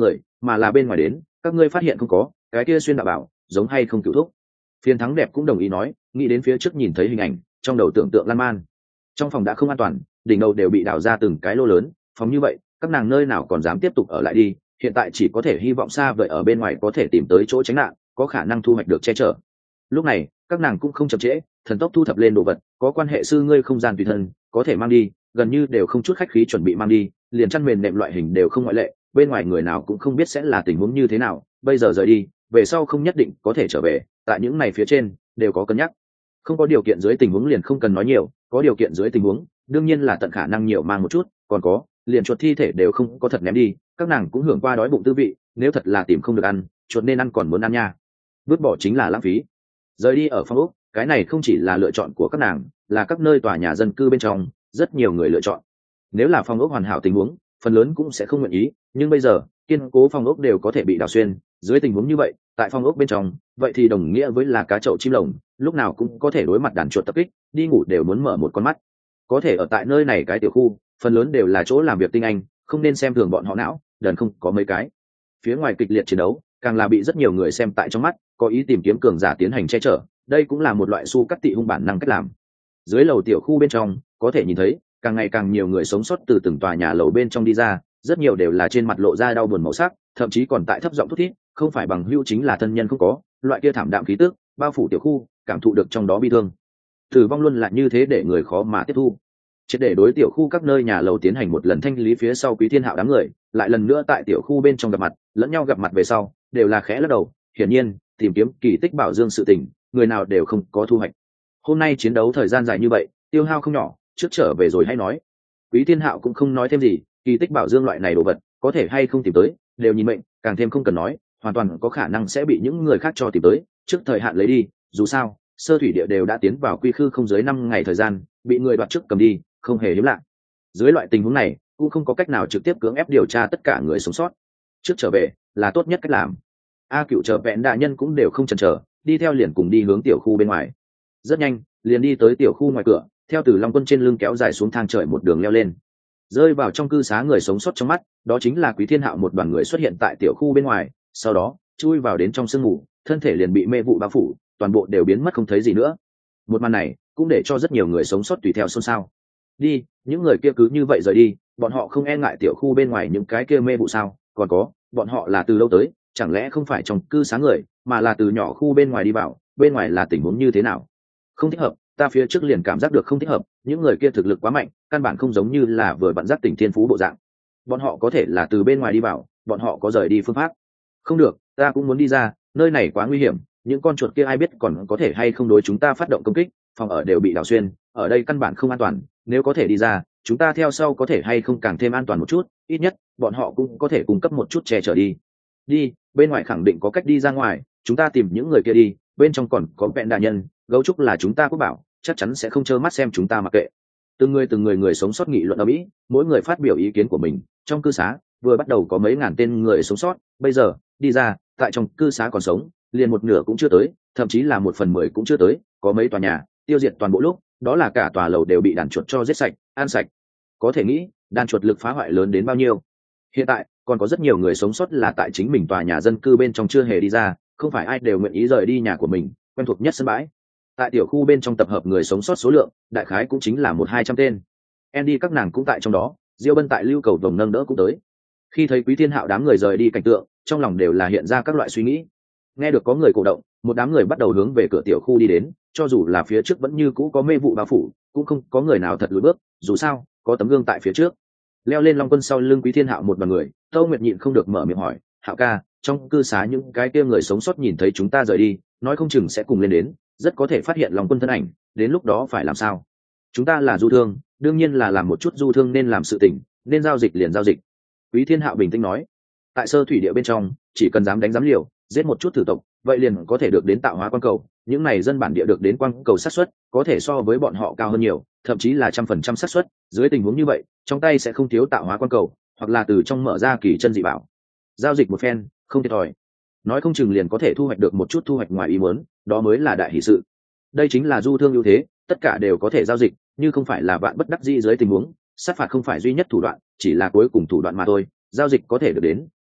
Speaker 1: mà là bên ngoài đến, các ngươi phát hiện không có cái kia xuyên đạo bảo giống hay không cựu thúc. Phiên thắng đẹp cũng đồng ý nói, nghĩ đến phía trước nhìn thấy hình ảnh, trong đầu tưởng tượng lan man. Trong phòng đã không an toàn, đỉnh đầu đều bị đào ra từng cái lô lớn, phòng như vậy các nàng nơi nào còn dám tiếp tục ở lại đi, hiện tại chỉ có thể hy vọng xa vời ở bên ngoài có thể tìm tới chỗ tránh nạn, có khả năng thu hoạch được che chở. Lúc này các nàng cũng không chậm trễ, thần tốc thu thập lên đồ vật, có quan hệ sư ngươi không gian tùy thân có thể mang đi, gần như đều không chút khách khí chuẩn bị mang đi, liền chăn mền nệm loại hình đều không ngoại lệ, bên ngoài người nào cũng không biết sẽ là tình huống như thế nào, bây giờ rời đi về sau không nhất định có thể trở về, tại những này phía trên đều có cân nhắc. Không có điều kiện dưới tình huống liền không cần nói nhiều, có điều kiện dưới tình huống đương nhiên là tận khả năng nhiều mang một chút, còn có liền chuột thi thể đều không có thật ném đi, các nàng cũng hưởng qua đói bụng tư vị, nếu thật là tìm không được ăn, chuột nên ăn còn muốn ăn nha, vứt bỏ chính là lãng phí. Rời đi ở phong ốc, cái này không chỉ là lựa chọn của các nàng, là các nơi tòa nhà dân cư bên trong rất nhiều người lựa chọn. Nếu là phong ốc hoàn hảo tình huống, phần lớn cũng sẽ không nguyện ý, nhưng bây giờ kiên cố phong ốc đều có thể bị đào xuyên, dưới tình huống như vậy tại phong ốc bên trong vậy thì đồng nghĩa với là cá chậu chim lồng, lúc nào cũng có thể đối mặt đàn chuột tập kích, đi ngủ đều muốn mở một con mắt. Có thể ở tại nơi này cái tiểu khu phần lớn đều là chỗ làm việc tinh anh, không nên xem thường bọn họ não đần không có mấy cái. Phía ngoài kịch liệt chiến đấu càng là bị rất nhiều người xem tại trong mắt, có ý tìm kiếm cường giả tiến hành che chở, đây cũng là một loại su cắt tị hung bản năng cách làm. Dưới lầu tiểu khu bên trong có thể nhìn thấy càng ngày càng nhiều người sống sót từ từng tòa nhà lầu bên trong đi ra, rất nhiều đều là trên mặt lộ ra đau buồn màu sắc, thậm chí còn tại thấp giọng thút thít, không phải bằng hữu chính là thân nhân không có, loại kia thảm đạm khí tức bao phủ tiểu khu, cảm thụ được trong đó bi thương. Tử vong luôn là như thế để người khó mà tiếp thu. Triệt để đối tiểu khu các nơi nhà lầu tiến hành một lần thanh lý phía sau, Quý Thiên Hạo đám người lại lần nữa tại tiểu khu bên trong gặp mặt, lẫn nhau gặp mặt về sau đều là khẽ lắc đầu, hiển nhiên tìm kiếm kỳ tích bảo dương sự tình người nào đều không có thu hoạch. Hôm nay chiến đấu thời gian dài như vậy, tiêu hao không nhỏ, trước trở về rồi hay nói. Quý Thiên Hạo cũng không nói thêm gì, kỳ tích bảo dương loại này đồ vật có thể hay không tìm tới đều nhìn mệnh, càng thêm không cần nói, hoàn toàn có khả năng sẽ bị những người khác cho tìm tới, trước thời hạn lấy đi, dù sao sơ thủy địa đều đã tiến vào quy khư không dưới 5 ngày thời gian, bị người đoạt trước cầm đi không hề hiếm lạ. Dưới loại tình huống này cũng không có cách nào trực tiếp cưỡng ép điều tra tất cả người sống sót, trước trở về là tốt nhất cách làm. A Cựu chờ vẹn đại nhân cũng đều không chần chờ, đi theo liền cùng đi hướng tiểu khu bên ngoài. Rất nhanh liền đi tới tiểu khu ngoài cửa, theo Từ Long Quân trên lưng kéo dài xuống thang trời một đường leo lên, rơi vào trong cư xá người sống sót trong mắt đó chính là Quý Thiên Hạo một đoàn người xuất hiện tại tiểu khu bên ngoài, sau đó chui vào đến trong sương mù, thân thể liền bị mê vụ bao phủ, toàn bộ đều biến mất không thấy gì nữa. Một màn này cũng để cho rất nhiều người sống sót tùy theo xôn xao. Đi, những người kia cứ như vậy rời đi, bọn họ không e ngại tiểu khu bên ngoài những cái kia mê vụ sao? Còn có, bọn họ là từ đâu tới, chẳng lẽ không phải trong cư xá người mà là từ nhỏ khu bên ngoài đi vào, bên ngoài là tình huống như thế nào? Không thích hợp, ta phía trước liền cảm giác được không thích hợp, những người kia thực lực quá mạnh, căn bản không giống như là vừa vặn giác tỉnh thiên phú bộ dạng. Bọn họ có thể là từ bên ngoài đi vào, bọn họ có rời đi phương pháp. Không được, ta cũng muốn đi ra, nơi này quá nguy hiểm, những con chuột kia ai biết còn có thể hay không đối chúng ta phát động công kích, phòng ở đều bị đào xuyên, ở đây căn bản không an toàn, nếu có thể đi ra, chúng ta theo sau có thể hay không càng thêm an toàn một chút, ít nhất bọn họ cũng có thể cung cấp một chút che chở đi. Đi, bên ngoài khẳng định có cách đi ra ngoài, chúng ta tìm những người kia đi, bên trong còn có vẹn đại nhân, gấu trúc là chúng ta quốc bảo, chắc chắn sẽ không trơ mắt xem chúng ta mặc kệ. Từng người sống sót nghị luận ở mỹ, mỗi người phát biểu ý kiến của mình. Trong cư xá vừa bắt đầu có mấy ngàn tên người sống sót, bây giờ đi ra, tại trong cư xá còn sống liền một nửa cũng chưa tới, thậm chí là 1/10 cũng chưa tới, có mấy tòa nhà tiêu diệt toàn bộ lúc đó là cả tòa lầu đều bị đàn chuột cho giết sạch, ăn sạch. Có thể nghĩ đàn chuột lực phá hoại lớn đến bao nhiêu. Hiện tại còn có rất nhiều người sống sót là tại chính mình tòa nhà dân cư bên trong chưa hề đi ra, không phải ai đều nguyện ý rời đi nhà của mình, quen thuộc nhất sân bãi. Tại tiểu khu bên trong tập hợp người sống sót số lượng đại khái cũng chính là 100-200 tên. Andy các nàng cũng tại trong đó, Diêu Bân tại lưu cầu vồng nâng đỡ cũng tới. Khi thấy Quý Thiên Hạo đám người rời đi cảnh tượng, trong lòng đều là hiện ra các loại suy nghĩ. Nghe được có người cổ động, một đám người bắt đầu hướng về cửa tiểu khu đi đến, cho dù là phía trước vẫn như cũ có mê vụ bao phủ, cũng không có người nào thật lùi bước, dù sao có tấm gương tại phía trước. Leo lên Long Quân sau lưng Quý Thiên Hạo một đoàn người, Tâu Nguyệt nhịn không được mở miệng hỏi, Hạo ca, trong cư xá những cái kia người sống sót nhìn thấy chúng ta rời đi, nói không chừng sẽ cùng lên đến, rất có thể phát hiện Long Quân thân ảnh, đến lúc đó phải làm sao? Chúng ta là du thương, đương nhiên là làm một chút du thương nên làm sự tình, nên giao dịch liền giao dịch. Quý Thiên Hạo bình tĩnh nói, tại sơ thủy địa bên trong, chỉ cần dám đánh dám liều, giết một chút thử tộc, vậy liền có thể được đến tạo hóa quan cầu. Những này dân bản địa được đến quan cầu xác suất có thể so với bọn họ cao hơn nhiều, thậm chí là 100% xác suất. Dưới tình huống như vậy, trong tay sẽ không thiếu tạo hóa quan cầu, hoặc là từ trong mở ra kỳ chân dị bảo. Giao dịch một phen, không thiệt thòi, nói không chừng liền có thể thu hoạch được một chút thu hoạch ngoài ý muốn, đó mới là đại hỷ sự. Đây chính là du thương ưu thế, tất cả đều có thể giao dịch, như không phải là vạn bất đắc dĩ dưới tình huống, sát phạt không phải duy nhất thủ đoạn, chỉ là cuối cùng thủ đoạn mà thôi. Giao dịch có thể được đến,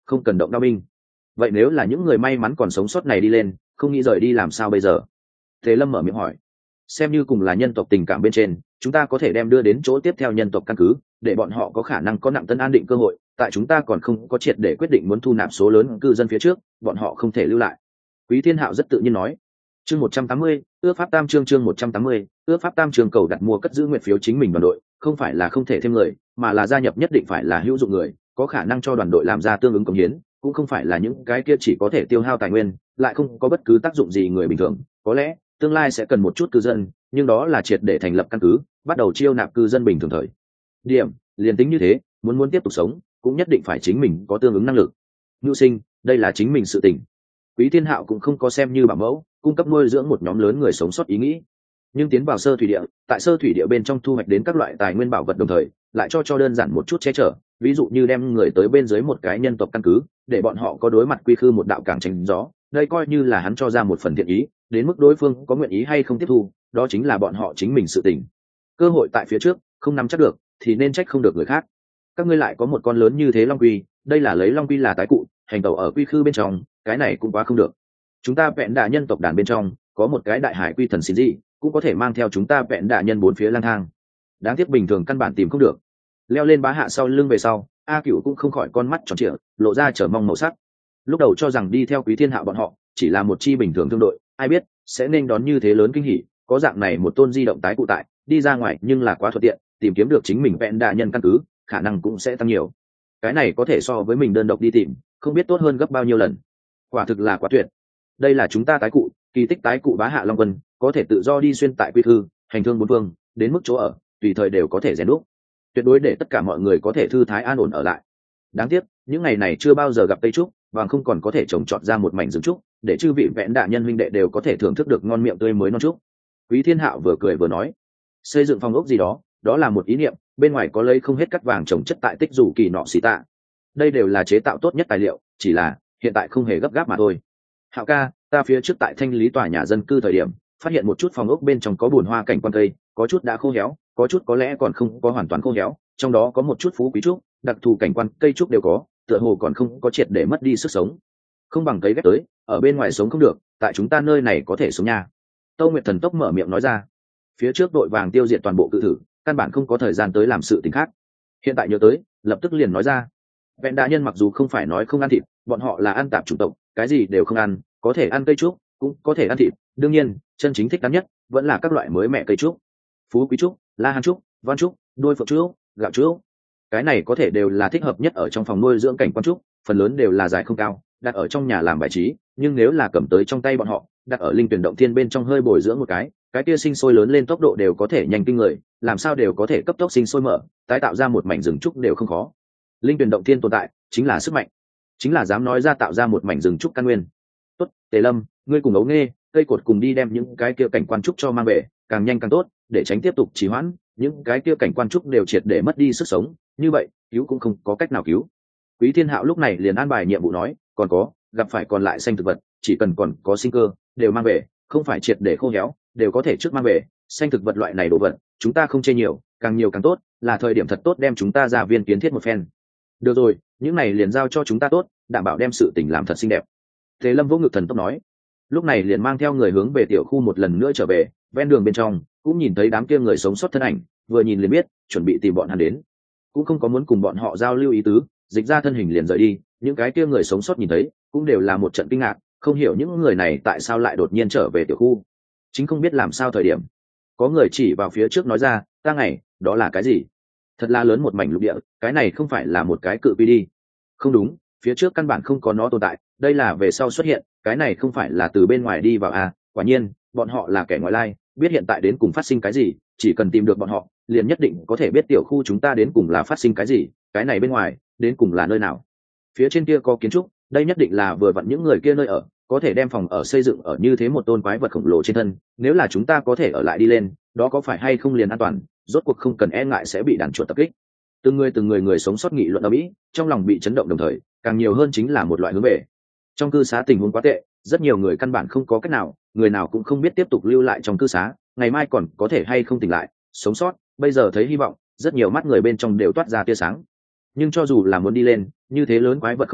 Speaker 1: không cần động đao binh. Vậy nếu là những người may mắn còn sống sót này đi lên, không nghĩ rời đi làm sao bây giờ? Thế Lâm mở miệng hỏi. Xem như cùng là nhân tộc tình cảm bên trên, chúng ta có thể đem đưa đến chỗ tiếp theo nhân tộc căn cứ, để bọn họ có khả năng có nặng tân an định cơ hội. Tại chúng ta còn không có triệt để quyết định muốn thu nạp số lớn cư dân phía trước, bọn họ không thể lưu lại. Quý Thiên Hạo rất tự nhiên nói. Chương 180, ước pháp tam chương 180, ước pháp tam chương cầu đặt mua cất giữ nguyện phiếu chính mình đoàn đội, không phải là không thể thêm người, mà là gia nhập nhất định phải là hữu dụng người, có khả năng cho đoàn đội làm ra tương ứng công hiến, cũng không phải là những cái kia chỉ có thể tiêu hao tài nguyên, lại không có bất cứ tác dụng gì người bình thường. Có lẽ tương lai sẽ cần một chút cư dân, nhưng đó là triệt để thành lập căn cứ, bắt đầu chiêu nạp cư dân bình thường thời điểm, liền tính như thế, muốn tiếp tục sống, cũng nhất định phải chính mình có tương ứng năng lực. Nhu sinh, đây là chính mình sự tình. Quý Thiên Hạo cũng không có xem như bảo mẫu, cung cấp nuôi dưỡng một nhóm lớn người sống sót ý nghĩ. Nhưng tiến vào sơ thủy địa, tại sơ thủy địa bên trong thu hoạch đến các loại tài nguyên bảo vật đồng thời, lại cho đơn giản một chút che chở, ví dụ như đem người tới bên dưới một cái nhân tộc căn cứ, để bọn họ có đối mặt quy khư một đạo cảng tránh gió, đây coi như là hắn cho ra một phần thiện ý, đến mức đối phương có nguyện ý hay không tiếp thu, đó chính là bọn họ chính mình sự tình. Cơ hội tại phía trước, không nắm chắc được, thì nên trách không được người khác. Các ngươi lại có một con lớn như thế long quy, đây là lấy long quy là tái cụ, hành tẩu ở quy khư bên trong, cái này cũng quá không được. Chúng ta vẹn đà nhân tộc đàn bên trong có một cái đại hải quy thần xin gì, cũng có thể mang theo chúng ta vẹn đà nhân bốn phía lang thang. Đáng tiếc bình thường căn bản tìm không được. Leo lên bá hạ sau lưng về sau, A Cửu cũng không khỏi con mắt tròn trịa, lộ ra chờ mong màu sắc. Lúc đầu cho rằng đi theo Quý Thiên Hạo bọn họ chỉ là một chi bình thường thương đội, ai biết sẽ nên đón như thế lớn kinh hỉ, có dạng này một tôn di động tái cụ tại, đi ra ngoài nhưng là quá thuận tiện, tìm kiếm được chính mình vẹn đà nhân căn cứ, khả năng cũng sẽ tăng nhiều. Cái này có thể so với mình đơn độc đi tìm, không biết tốt hơn gấp bao nhiêu lần. Quả thực là quá tuyệt. Đây là chúng ta tái cụ, kỳ tích tái cụ bá hạ long quân, có thể tự do đi xuyên tại quy thư, hành thương bốn phương, đến mức chỗ ở, tùy thời đều có thể rèn đúc. Tuyệt đối để tất cả mọi người có thể thư thái an ổn ở lại. Đáng tiếc, những ngày này chưa bao giờ gặp cây trúc, và không còn có thể trồng trọt ra một mảnh rừng trúc, để chư vị vẹn đạ nhân huynh đệ đều có thể thưởng thức được ngon miệng tươi mới non trúc. Quý Thiên Hạo vừa cười vừa nói, xây dựng phòng ốc gì đó, đó là một ý niệm, bên ngoài có lấy không hết cắt vàng trồng chất tại tích dù kỳ nọ xì tạ. Đây đều là chế tạo tốt nhất tài liệu, chỉ là hiện tại không hề gấp gáp mà thôi. Hạo ca, ta phía trước tại thanh lý tòa nhà dân cư thời điểm, phát hiện một chút phòng ốc bên trong có bùn hoa cảnh quan cây, có chút đã khô héo, có chút có lẽ còn không có hoàn toàn khô héo, trong đó có một chút phú quý trúc, đặc thù cảnh quan cây trúc đều có, tựa hồ còn không có triệt để mất đi sức sống. Không bằng cấy ghép tới, ở bên ngoài sống không được, tại chúng ta nơi này có thể sống nha. Tâu Nguyệt Thần tốc mở miệng nói ra. Phía trước đội vàng tiêu diệt toàn bộ cự thử, căn bản không có thời gian tới làm sự tình khác. Hiện tại nhớ tới, lập tức liền nói ra. Vẹn đa nhân mặc dù không phải nói không ăn thịt, bọn họ là ăn tạp chủng tộc, cái gì đều không ăn, có thể ăn cây trúc, cũng có thể ăn thịt. Đương nhiên, chân chính thích ăn nhất vẫn là các loại mới mẹ cây trúc, phú quý trúc, la hán trúc, văn trúc, đuôi phượng trúc, gạo trúc. Cái này có thể đều là thích hợp nhất ở trong phòng nuôi dưỡng cảnh quan trúc, phần lớn đều là dài không cao, đặt ở trong nhà làm bài trí. Nhưng nếu là cầm tới trong tay bọn họ, đặt ở linh tuyển động thiên bên trong hơi bồi dưỡng một cái kia sinh sôi lớn lên tốc độ đều có thể nhanh kinh người, làm sao đều có thể cấp tốc sinh sôi mở, tái tạo ra một mảnh rừng trúc đều không khó. Linh tuyển động thiên tồn tại chính là sức mạnh, chính là dám nói ra tạo ra một mảnh rừng trúc căn nguyên. Tốt, Tề Lâm, ngươi cùng Ấu Nghê, cây cột cùng đi đem những cái kia cảnh quan trúc cho mang về, càng nhanh càng tốt, để tránh tiếp tục trì hoãn, những cái kia cảnh quan trúc đều triệt để mất đi sức sống, như vậy cứu cũng không có cách nào cứu. Quý Thiên Hạo lúc này liền an bài nhiệm vụ nói, còn có, gặp phải còn lại xanh thực vật, chỉ cần còn có sinh cơ, đều mang về, không phải triệt để khô héo, đều có thể trước mang về. Xanh thực vật loại này đồ vật, chúng ta không chê nhiều, càng nhiều càng tốt, là thời điểm thật tốt đem chúng ta ra viên kiến thiết một phen. Được rồi, những này liền giao cho chúng ta tốt, đảm bảo đem sự tình làm thật xinh đẹp. Thế Lâm vô ngực thần tốc nói. Lúc này liền mang theo người hướng về tiểu khu một lần nữa trở về, ven đường bên trong cũng nhìn thấy đám kia người sống sót thân ảnh, vừa nhìn liền biết chuẩn bị tìm bọn hắn đến, cũng không có muốn cùng bọn họ giao lưu ý tứ, dịch ra thân hình liền rời đi. Những cái kia người sống sót nhìn thấy cũng đều là một trận kinh ngạc, không hiểu những người này tại sao lại đột nhiên trở về tiểu khu. Chính không biết làm sao thời điểm, có người chỉ vào phía trước nói ra, ta ngày đó là cái gì? Thật là lớn một mảnh lục địa, cái này không phải là một cái cự quy đi. Không đúng, phía trước căn bản không có nó tồn tại, đây là về sau xuất hiện, cái này không phải là từ bên ngoài đi vào à? Quả nhiên bọn họ là kẻ ngoại lai, biết hiện tại đến cùng phát sinh cái gì, chỉ cần tìm được bọn họ liền nhất định có thể biết tiểu khu chúng ta đến cùng là phát sinh cái gì, cái này bên ngoài đến cùng là nơi nào. Phía trên kia có kiến trúc, đây nhất định là vừa vặn những người kia nơi ở, có thể đem phòng ở xây dựng ở như thế một tôn quái vật khổng lồ trên thân, nếu là chúng ta có thể ở lại đi lên, đó có phải hay không liền an toàn, rốt cuộc không cần e ngại sẽ bị đàn chuột tập kích. Từng người sống sót nghị luận ở mỹ, trong lòng bị chấn động, đồng thời càng nhiều hơn chính là một loại hướng về. Trong cư xá tình huống quá tệ, rất nhiều người căn bản không có cách nào, người nào cũng không biết tiếp tục lưu lại trong cư xá, ngày mai còn có thể hay không tỉnh lại sống sót. Bây giờ thấy hy vọng, rất nhiều mắt người bên trong đều toát ra tia sáng. Nhưng cho dù là muốn đi lên, như thế lớn quái vật khổng lồ,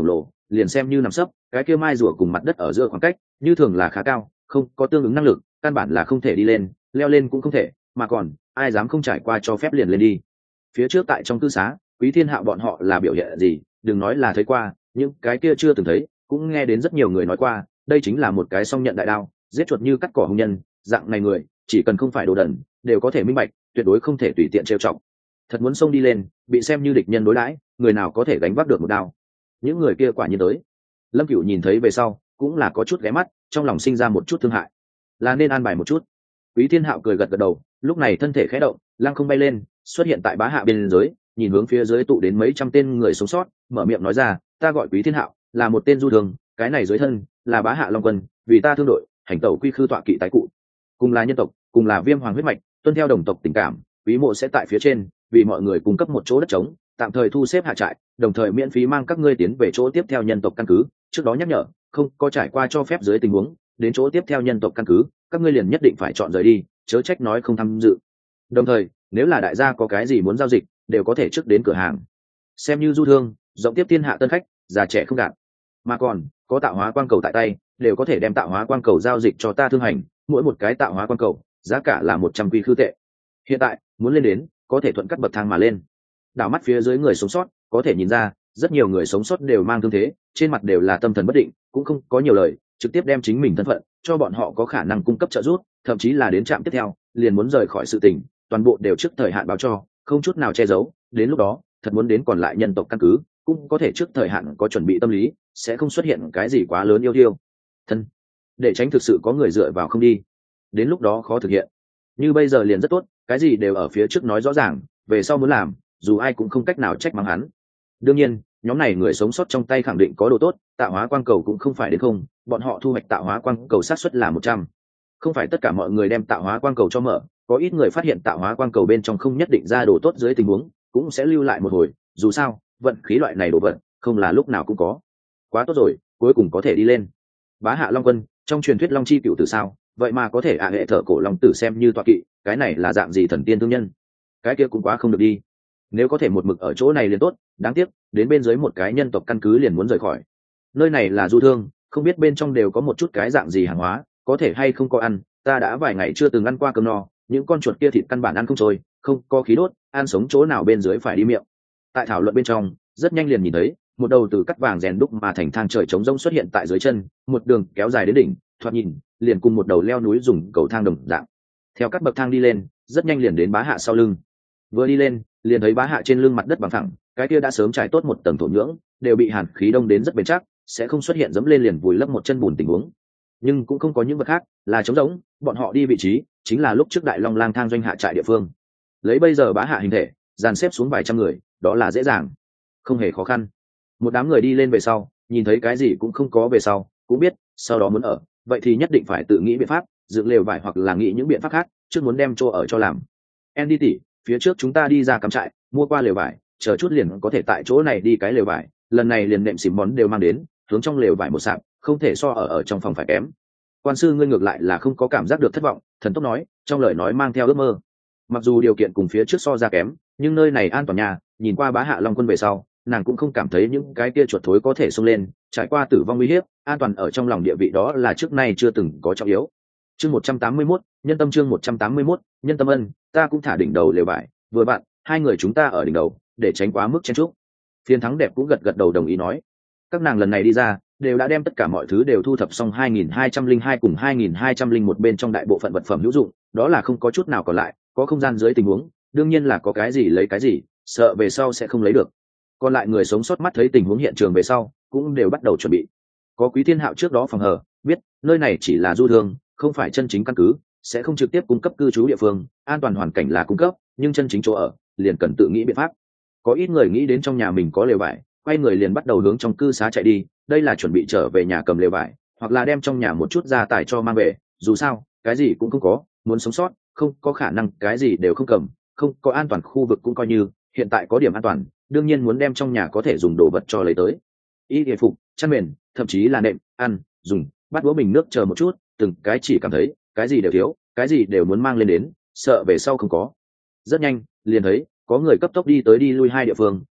Speaker 1: liền xem như nằm sấp, cái kia mai rùa cùng mặt đất ở giữa khoảng cách như thường là khá cao, không có tương ứng năng lực căn bản là không thể đi lên, leo lên cũng không thể, mà còn ai dám không trải qua cho phép liền lên đi. Phía trước tại trong cư xá, Quý Thiên Hạo bọn họ là biểu hiện gì, đừng nói là thấy qua, những cái kia chưa từng thấy cũng nghe đến rất nhiều người nói qua, đây chính là một cái song nhận đại đao, giết chuột như cắt cỏ hung nhân, dạng này người chỉ cần không phải đồ đần đều có thể minh bạch, tuyệt đối không thể tùy tiện trêu chọc. Thật muốn xông đi lên bị xem như địch nhân đối đãi, người nào có thể gánh vác được một đao. Những người kia quả nhiên tới. Lâm Cửu nhìn thấy về sau cũng là có chút ghé mắt, trong lòng sinh ra một chút thương hại, là nên an bài một chút. Quý Thiên Hạo cười gật gật đầu, lúc này thân thể khẽ động, lăng không bay lên, xuất hiện tại Bá Hạ bên dưới, nhìn hướng phía dưới tụ đến mấy trăm tên người sống sót, mở miệng nói ra, ta gọi Quý Thiên Hạo, là một tên du thường, cái này dưới thân là Bá Hạ Long Quân, vì ta thương đội hành tẩu quy khư tọa kỵ tái cụ, cùng là nhân tộc, cùng là viêm hoàng huyết mạch, tuân theo đồng tộc tình cảm, quý mộ sẽ tại phía trên vì mọi người cung cấp một chỗ đất trống, tạm thời thu xếp hạ trại, đồng thời miễn phí mang các ngươi tiến về chỗ tiếp theo nhân tộc căn cứ. Trước đó nhắc nhở, không có trải qua cho phép dưới tình huống đến chỗ tiếp theo nhân tộc căn cứ, các ngươi liền nhất định phải chọn rời đi, chớ trách nói không tham dự. Đồng thời nếu là đại gia có cái gì muốn giao dịch đều có thể trước đến cửa hàng, xem như du thương rộng tiếp thiên hạ tân khách, già trẻ không gạt, mà còn có tạo hóa quang cầu tại tay, đều có thể đem tạo hóa quang cầu giao dịch cho ta thương hành, mỗi một cái tạo hóa quang cầu giá cả là 100 quy khư tệ. Hiện tại muốn lên đến có thể thuận cắt bậc thang mà lên. Đảo mắt phía dưới người sống sót có thể nhìn ra rất nhiều người sống sót đều mang thương thế, trên mặt đều là tâm thần bất định, cũng không có nhiều lời, trực tiếp đem chính mình thân phận cho bọn họ có khả năng cung cấp trợ giúp, thậm chí là đến trạm tiếp theo liền muốn rời khỏi sự tình, toàn bộ đều trước thời hạn báo cho, không chút nào che giấu. Đến lúc đó thật muốn đến còn lại nhân tộc căn cứ cũng có thể trước thời hạn có chuẩn bị tâm lý, sẽ không xuất hiện cái gì quá lớn yêu thiêu thân, để tránh thực sự có người dựa vào không đi, đến lúc đó khó thực hiện. Như bây giờ liền rất tốt, cái gì đều ở phía trước nói rõ ràng, về sau muốn làm dù ai cũng không cách nào trách mắng hắn. Đương nhiên nhóm này người sống sót trong tay khẳng định có đồ tốt, tạo hóa quang cầu cũng không phải đến không, bọn họ thu hoạch tạo hóa quang cầu xác suất là 100. Không phải tất cả mọi người đem tạo hóa quang cầu cho mở, có ít người phát hiện tạo hóa quang cầu bên trong không nhất định ra đồ tốt, dưới tình huống cũng sẽ lưu lại một hồi, dù sao vận khí loại này đồ vật không là lúc nào cũng có. Quá tốt rồi, cuối cùng có thể đi lên. Bá Hạ Long Quân trong truyền thuyết long chi cựu tử sao, vậy mà có thể hệ thở cổ long tử xem như tọa kỵ, cái này là dạng gì thần tiên thương nhân, cái kia cũng quá không được đi. Nếu có thể một mực ở chỗ này liền tốt, đáng tiếc đến bên dưới một cái nhân tộc căn cứ liền muốn rời khỏi. Nơi này là du thương, không biết bên trong đều có một chút cái dạng gì hàng hóa, có thể hay không có ăn, ta đã vài ngày chưa từng ăn qua cơm no, những con chuột kia thịt căn bản ăn không trôi, không có khí đốt, ăn sống chỗ nào bên dưới phải đi miệng. Tại thảo luận bên trong rất nhanh liền nhìn thấy một đầu từ cắt vàng rèn đúc mà thành thang trời trống rông xuất hiện tại dưới chân, một đường kéo dài đến đỉnh, thoạt nhìn liền cùng một đầu leo núi dùng cầu thang đồng dạng. Theo các bậc thang đi lên, rất nhanh liền đến Bá Hạ sau lưng. Vừa đi lên liền thấy Bá Hạ trên lưng mặt đất bằng phẳng, cái kia đã sớm trải tốt một tầng thổ nhưỡng, đều bị hàn khí đông đến rất bền chắc, sẽ không xuất hiện dẫm lên liền vùi lấp một chân bùn tình huống. Nhưng cũng không có những vật khác, là trống rỗng, bọn họ đi vị trí chính là lúc trước Đại Long lang thang doanh hạ trại địa phương. Lấy bây giờ Bá Hạ hình thể, dàn xếp xuống vài trăm người, đó là dễ dàng, không hề khó khăn. Một đám người đi lên về sau, nhìn thấy cái gì cũng không có về sau, cũng biết sau đó muốn ở, vậy thì nhất định phải tự nghĩ biện pháp, dựng lều vải hoặc là nghĩ những biện pháp khác, trước muốn đem chỗ ở cho làm. Andy tỷ, phía trước chúng ta đi ra cắm trại, mua qua lều vải, chờ chút liền có thể tại chỗ này đi cái lều vải, lần này liền nệm xỉm món đều mang đến, hướng trong lều vải một sạp, không thể so ở trong phòng phải kém. Quan sư ngươi ngược lại là không có cảm giác được thất vọng, thần tốc nói, trong lời nói mang theo ước mơ. Mặc dù điều kiện cùng phía trước so ra kém, nhưng nơi này an toàn nhà, nhìn qua Bá Hạ Long Quân về sau, nàng cũng không cảm thấy những cái kia chuột thối có thể xông lên, trải qua tử vong uy hiếp, an toàn ở trong lòng địa vị đó là trước nay chưa từng có trọng yếu. Chương 181, nhân tâm, chương 181, nhân tâm ân, ta cũng thả đỉnh đầu lều vải, vừa bạn, hai người chúng ta ở đỉnh đầu, để tránh quá mức chen chúc. Phiên Thắng đẹp cũng gật gật đầu đồng ý nói. Các nàng lần này đi ra, đều đã đem tất cả mọi thứ đều thu thập xong, 2202 cùng 2201 bên trong đại bộ phận vật phẩm hữu dụng, đó là không có chút nào còn lại, có không gian dưới tình huống, đương nhiên là có cái gì lấy cái gì, sợ về sau sẽ không lấy được. Còn lại người sống sót mắt thấy tình huống hiện trường về sau, cũng đều bắt đầu chuẩn bị. Có Quý Thiên Hạo trước đó phòng hờ, biết nơi này chỉ là du thương, không phải chân chính căn cứ, sẽ không trực tiếp cung cấp cư trú địa phương, an toàn hoàn cảnh là cung cấp, nhưng chân chính chỗ ở liền cần tự nghĩ biện pháp. Có ít người nghĩ đến trong nhà mình có lều vải, quay người liền bắt đầu hướng trong cư xá chạy đi, đây là chuẩn bị trở về nhà cầm lều vải, hoặc là đem trong nhà một chút gia tài cho mang về, dù sao cái gì cũng không có, muốn sống sót không có khả năng cái gì đều không cầm, không có an toàn khu vực cũng coi như hiện tại có điểm an toàn, đương nhiên muốn đem trong nhà có thể dùng đồ vật cho lấy tới. Y hề phục, chăn mền, thậm chí là nệm, ăn, dùng, bắt đũa bình nước chờ một chút, từng cái chỉ cảm thấy cái gì đều thiếu, cái gì đều muốn mang lên đến, sợ về sau không có. Rất nhanh liền thấy có người cấp tốc đi tới đi lui hai địa phương,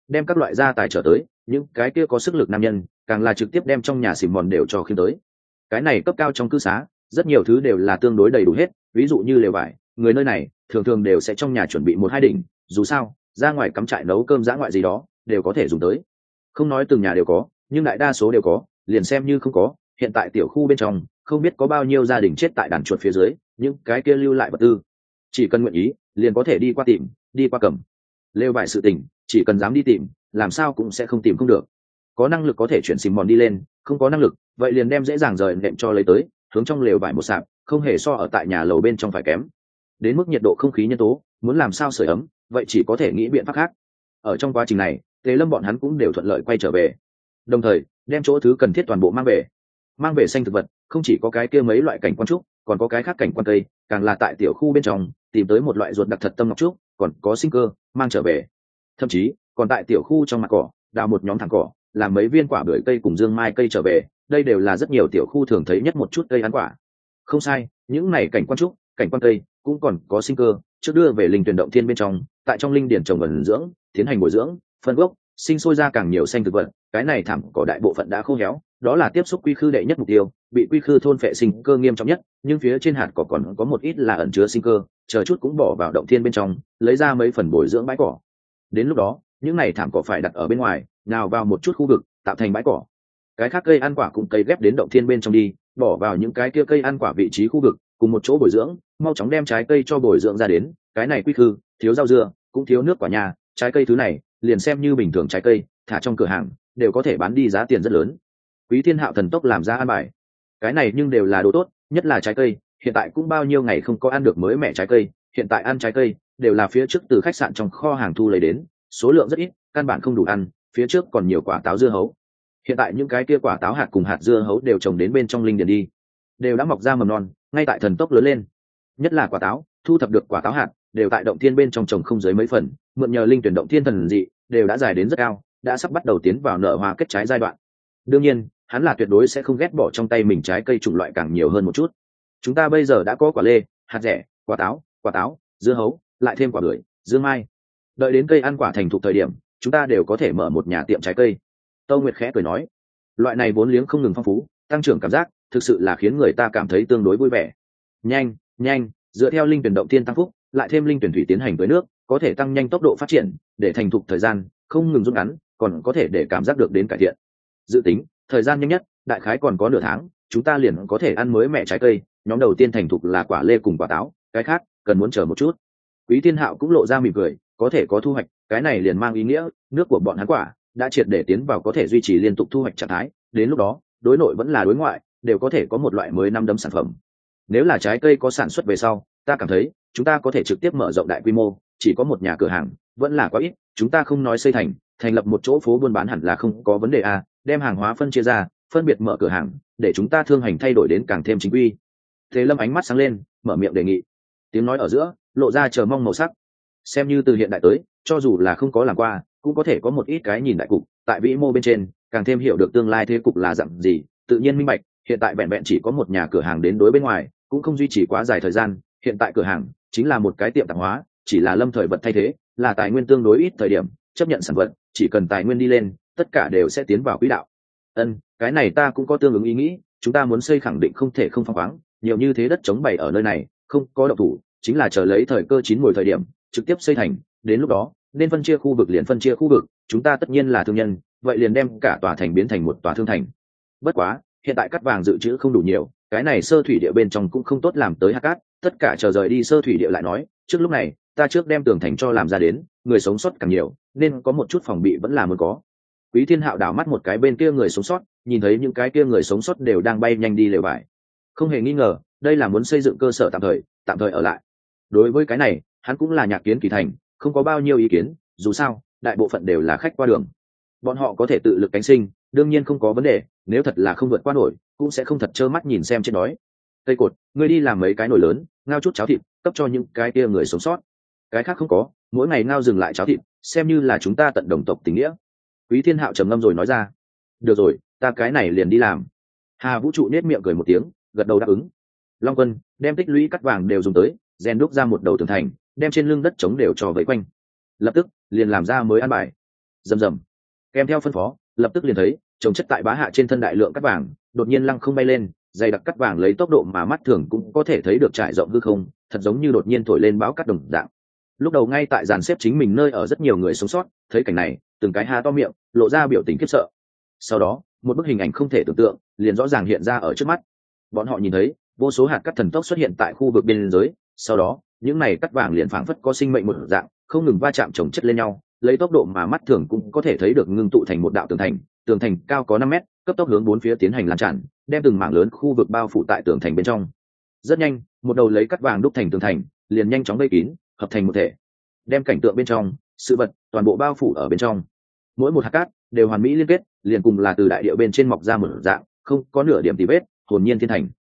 Speaker 1: đem các loại gia tài trở tới, những cái kia có sức lực nam nhân càng là trực tiếp đem trong nhà xìm mòn đều cho khiêm tới. Cái này cấp cao trong cư xá rất nhiều thứ đều là tương đối đầy đủ hết, ví dụ như lều vải, người nơi này thường thường đều sẽ trong nhà chuẩn bị một hai đỉnh, dù sao ra ngoài cắm trại nấu cơm dã ngoại gì đó đều có thể dùng tới. Không nói từng nhà đều có, nhưng đại đa số đều có, liền xem như không có, hiện tại tiểu khu bên trong không biết có bao nhiêu gia đình chết tại đàn chuột phía dưới, những cái kia lưu lại vật tư chỉ cần nguyện ý liền có thể đi qua tìm, đi qua cầm. Lêu vải sự tình chỉ cần dám đi tìm, làm sao cũng sẽ không tìm không được. Có năng lực có thể chuyển xìm mòn đi lên, không có năng lực vậy liền đem dễ dàng rời nệm cho lấy tới, hướng trong lều vải một sạp, không hề so ở tại nhà lầu bên trong phải kém. Đến mức nhiệt độ không khí nhân tố, muốn làm sao sưởi ấm, vậy chỉ có thể nghĩ biện pháp khác. Ở trong quá trình này, Tề Lâm bọn hắn cũng đều thuận lợi quay trở về, đồng thời đem chỗ thứ cần thiết toàn bộ mang về xanh thực vật, không chỉ có cái kia mấy loại cảnh quan trúc, còn có cái khác cảnh quan cây, càng là tại tiểu khu bên trong tìm tới một loại ruột đặc thật tâm ngọc trúc, còn có sinh cơ mang trở về. Thậm chí còn tại tiểu khu trong mặt cỏ đào một nhóm thẳng cỏ, làm mấy viên quả bưởi cây cùng dương mai cây trở về, đây đều là rất nhiều tiểu khu thường thấy nhất một chút cây ăn quả. Không sai, những này cảnh quan trúc, cảnh quan cây cũng còn có sinh cơ, trước đưa về linh tuyển động thiên bên trong, tại trong linh điển trồng ẩn dưỡng, tiến hành bồi dưỡng, phân gốc, sinh sôi ra càng nhiều xanh thực vật. Cái này thảm cỏ đại bộ phận đã khô héo, đó là tiếp xúc quy khư đệ nhất mục tiêu, bị quy khư thôn phệ sinh cơ nghiêm trọng nhất, nhưng phía trên hạt cỏ còn có một ít là ẩn chứa sinh cơ, chờ chút cũng bỏ vào động thiên bên trong, lấy ra mấy phần bồi dưỡng bãi cỏ. Đến lúc đó những này thảm cỏ phải đặt ở bên ngoài, nào vào một chút khu vực tạo thành bãi cỏ. Cái khác cây ăn quả cũng cấy ghép đến động thiên bên trong đi, bỏ vào những cái kia cây ăn quả vị trí khu vực cùng một chỗ bồi dưỡng, mau chóng đem trái cây cho bồi dưỡng ra đến. Cái này quy khư thiếu rau dưa cũng thiếu nước quả nhà, trái cây thứ này liền xem như bình thường trái cây thả trong cửa hàng đều có thể bán đi giá tiền rất lớn. Quý Thiên Hạo thần tốc làm ra ăn bài, cái này nhưng đều là đồ tốt, nhất là trái cây. Hiện tại cũng bao nhiêu ngày không có ăn được mới mẻ trái cây, hiện tại ăn trái cây đều là phía trước từ khách sạn trong kho hàng thu lấy đến, số lượng rất ít, căn bản không đủ ăn. Phía trước còn nhiều quả táo dưa hấu, hiện tại những cái kia quả táo hạt cùng hạt dưa hấu đều trồng đến bên trong linh điền đi, đều đã mọc ra mầm non, ngay tại thần tốc lớn lên. Nhất là quả táo, thu thập được quả táo hạt đều tại động thiên bên trong trồng không dưới mấy phần, mượn nhờ linh tuyển động thiên thần dị đều đã dài đến rất cao, đã sắp bắt đầu tiến vào nở hoa kết trái giai đoạn. Đương nhiên hắn là tuyệt đối sẽ không ghét bỏ trong tay mình trái cây chủng loại càng nhiều hơn một chút. Chúng ta bây giờ đã có quả lê, hạt rẻ, quả táo, dưa hấu, lại thêm quả bưởi, dương mai. Đợi đến cây ăn quả thành thục thời điểm, chúng ta đều có thể mở một nhà tiệm trái cây. Tâu Nguyệt khẽ cười nói, loại này vốn liếng không ngừng phong phú, tăng trưởng cảm giác thực sự là khiến người ta cảm thấy tương đối vui vẻ. Nhanh, dựa theo linh tuyển động thiên tăng phúc, lại thêm linh tuyển thủy tiến hành tưới nước, có thể tăng nhanh tốc độ phát triển, để thành thục thời gian không ngừng rút ngắn, còn có thể để cảm giác được đến cải thiện. Dự tính thời gian nhanh nhất đại khái còn có nửa tháng, chúng ta liền có thể ăn mới mẻ trái cây. Nhóm đầu tiên thành thục là quả lê cùng quả táo, cái khác cần muốn chờ một chút. Quý Thiên Hạo cũng lộ ra mỉm cười, có thể có thu hoạch, cái này liền mang ý nghĩa nước của bọn hắn quả đã triệt để tiến vào có thể duy trì liên tục thu hoạch trạng thái. Đến lúc đó đối nội vẫn là đối ngoại đều có thể có một loại mới năm đấm sản phẩm. Nếu là trái cây có sản xuất về sau, ta cảm thấy chúng ta có thể trực tiếp mở rộng đại quy mô. Chỉ có một nhà cửa hàng vẫn là quá ít, chúng ta không nói xây thành lập một chỗ phố buôn bán hẳn là không có vấn đề à. Đem hàng hóa phân chia ra, phân biệt mở cửa hàng, để chúng ta thương hành thay đổi đến càng thêm chính quy. Thế Lâm ánh mắt sáng lên, mở miệng đề nghị, tiếng nói ở giữa lộ ra chờ mong màu sắc. Xem như từ hiện đại tới, cho dù là không có làm qua, cũng có thể có một ít cái nhìn đại cục, tại vĩ mô bên trên càng thêm hiểu được tương lai thế cục là dạng gì, tự nhiên minh bạch. Hiện tại vẹn vẹn chỉ có một nhà cửa hàng đến đối bên ngoài cũng không duy trì quá dài thời gian. Hiện tại cửa hàng chính là một cái tiệm tạp hóa, chỉ là lâm thời vật thay thế, là tài nguyên tương đối ít thời điểm chấp nhận sản vật, chỉ cần tài nguyên đi lên, tất cả đều sẽ tiến vào quỹ đạo. Cái này ta cũng có tương ứng ý nghĩ, chúng ta muốn xây khẳng định không thể không phăng khoáng, nhiều như thế đất trống bày ở nơi này, không có động thủ, chính là chờ lấy thời cơ chín mùi thời điểm trực tiếp xây thành. Đến lúc đó nên phân chia khu vực liền phân chia khu vực, chúng ta tất nhiên là thương nhân, vậy liền đem cả tòa thành biến thành một tòa thương thành. Bất quá hiện tại cát vàng dự trữ không đủ nhiều, cái này sơ thủy địa bên trong cũng không tốt làm tới hạt cát, tất cả chờ rời đi sơ thủy địa lại nói. Trước lúc này ta trước đem tường thành cho làm ra đến, người sống sót càng nhiều nên có một chút phòng bị vẫn là muốn có. Quý Thiên Hạo đảo mắt một cái bên kia người sống sót, nhìn thấy những cái kia người sống sót đều đang bay nhanh đi lều vải, không hề nghi ngờ đây là muốn xây dựng cơ sở tạm thời ở lại. Đối với cái này hắn cũng là nhạc kiến kỳ thành, không có bao nhiêu ý kiến, dù sao đại bộ phận đều là khách qua đường, bọn họ có thể tự lực cánh sinh, đương nhiên không có vấn đề. Nếu thật là không vượt qua nổi, cũng sẽ không thật trơ mắt nhìn xem trên đói. Cây cột, ngươi đi làm mấy cái nồi lớn, ngao chút cháo thịt cấp cho những cái kia người sống sót, cái khác không có, mỗi ngày ngao dừng lại cháo thịt, xem như là chúng ta tận đồng tộc tình nghĩa. Quý Thiên Hạo trầm ngâm rồi nói ra, được rồi, ta cái này liền đi làm. Hà Vũ Trụ nết miệng cười một tiếng, gật đầu đáp ứng. Long Quân đem tích lũy cắt vàng đều dùng tới, rèn đúc ra một đầu tường thành, đem trên lưng đất trống đều cho vây quanh, lập tức liền làm ra mới ăn bài. rầm rầm. Kèm theo phân phó, lập tức liền thấy trồng chất tại bá hạ trên thân đại lượng cắt vàng đột nhiên lăng không bay lên, dày đặc cắt vàng lấy tốc độ mà mắt thường cũng có thể thấy được trải rộng hư không, thật giống như đột nhiên thổi lên bão cắt đồng dạng. Lúc đầu ngay tại dàn xếp chính mình nơi ở rất nhiều người sống sót thấy cảnh này, từng cái há to miệng, lộ ra biểu tình khiếp sợ. Sau đó một bức hình ảnh không thể tưởng tượng liền rõ ràng hiện ra ở trước mắt. Bọn họ nhìn thấy vô số hạt cắt thần tốc xuất hiện tại khu vực biên giới, sau đó những này cắt vàng liền phảng phất có sinh mệnh một dạng, không ngừng va chạm chồng chất lên nhau, lấy tốc độ mà mắt thường cũng có thể thấy được ngưng tụ thành một đạo tường thành cao có 5 mét, cấp tốc hướng bốn phía tiến hành lan tràn, đem từng mảng lớn khu vực bao phủ tại tường thành bên trong. Rất nhanh, một đầu lấy cắt vàng đúc thành tường thành liền nhanh chóng vây kín, hợp thành một thể, đem cảnh tượng bên trong sự vật toàn bộ bao phủ ở bên trong. Mỗi một hạt cát đều hoàn mỹ liên kết, liền cùng là từ đại địa bên trên mọc ra một dạng, không có nửa điểm tì vết, hồn nhiên thiên thành.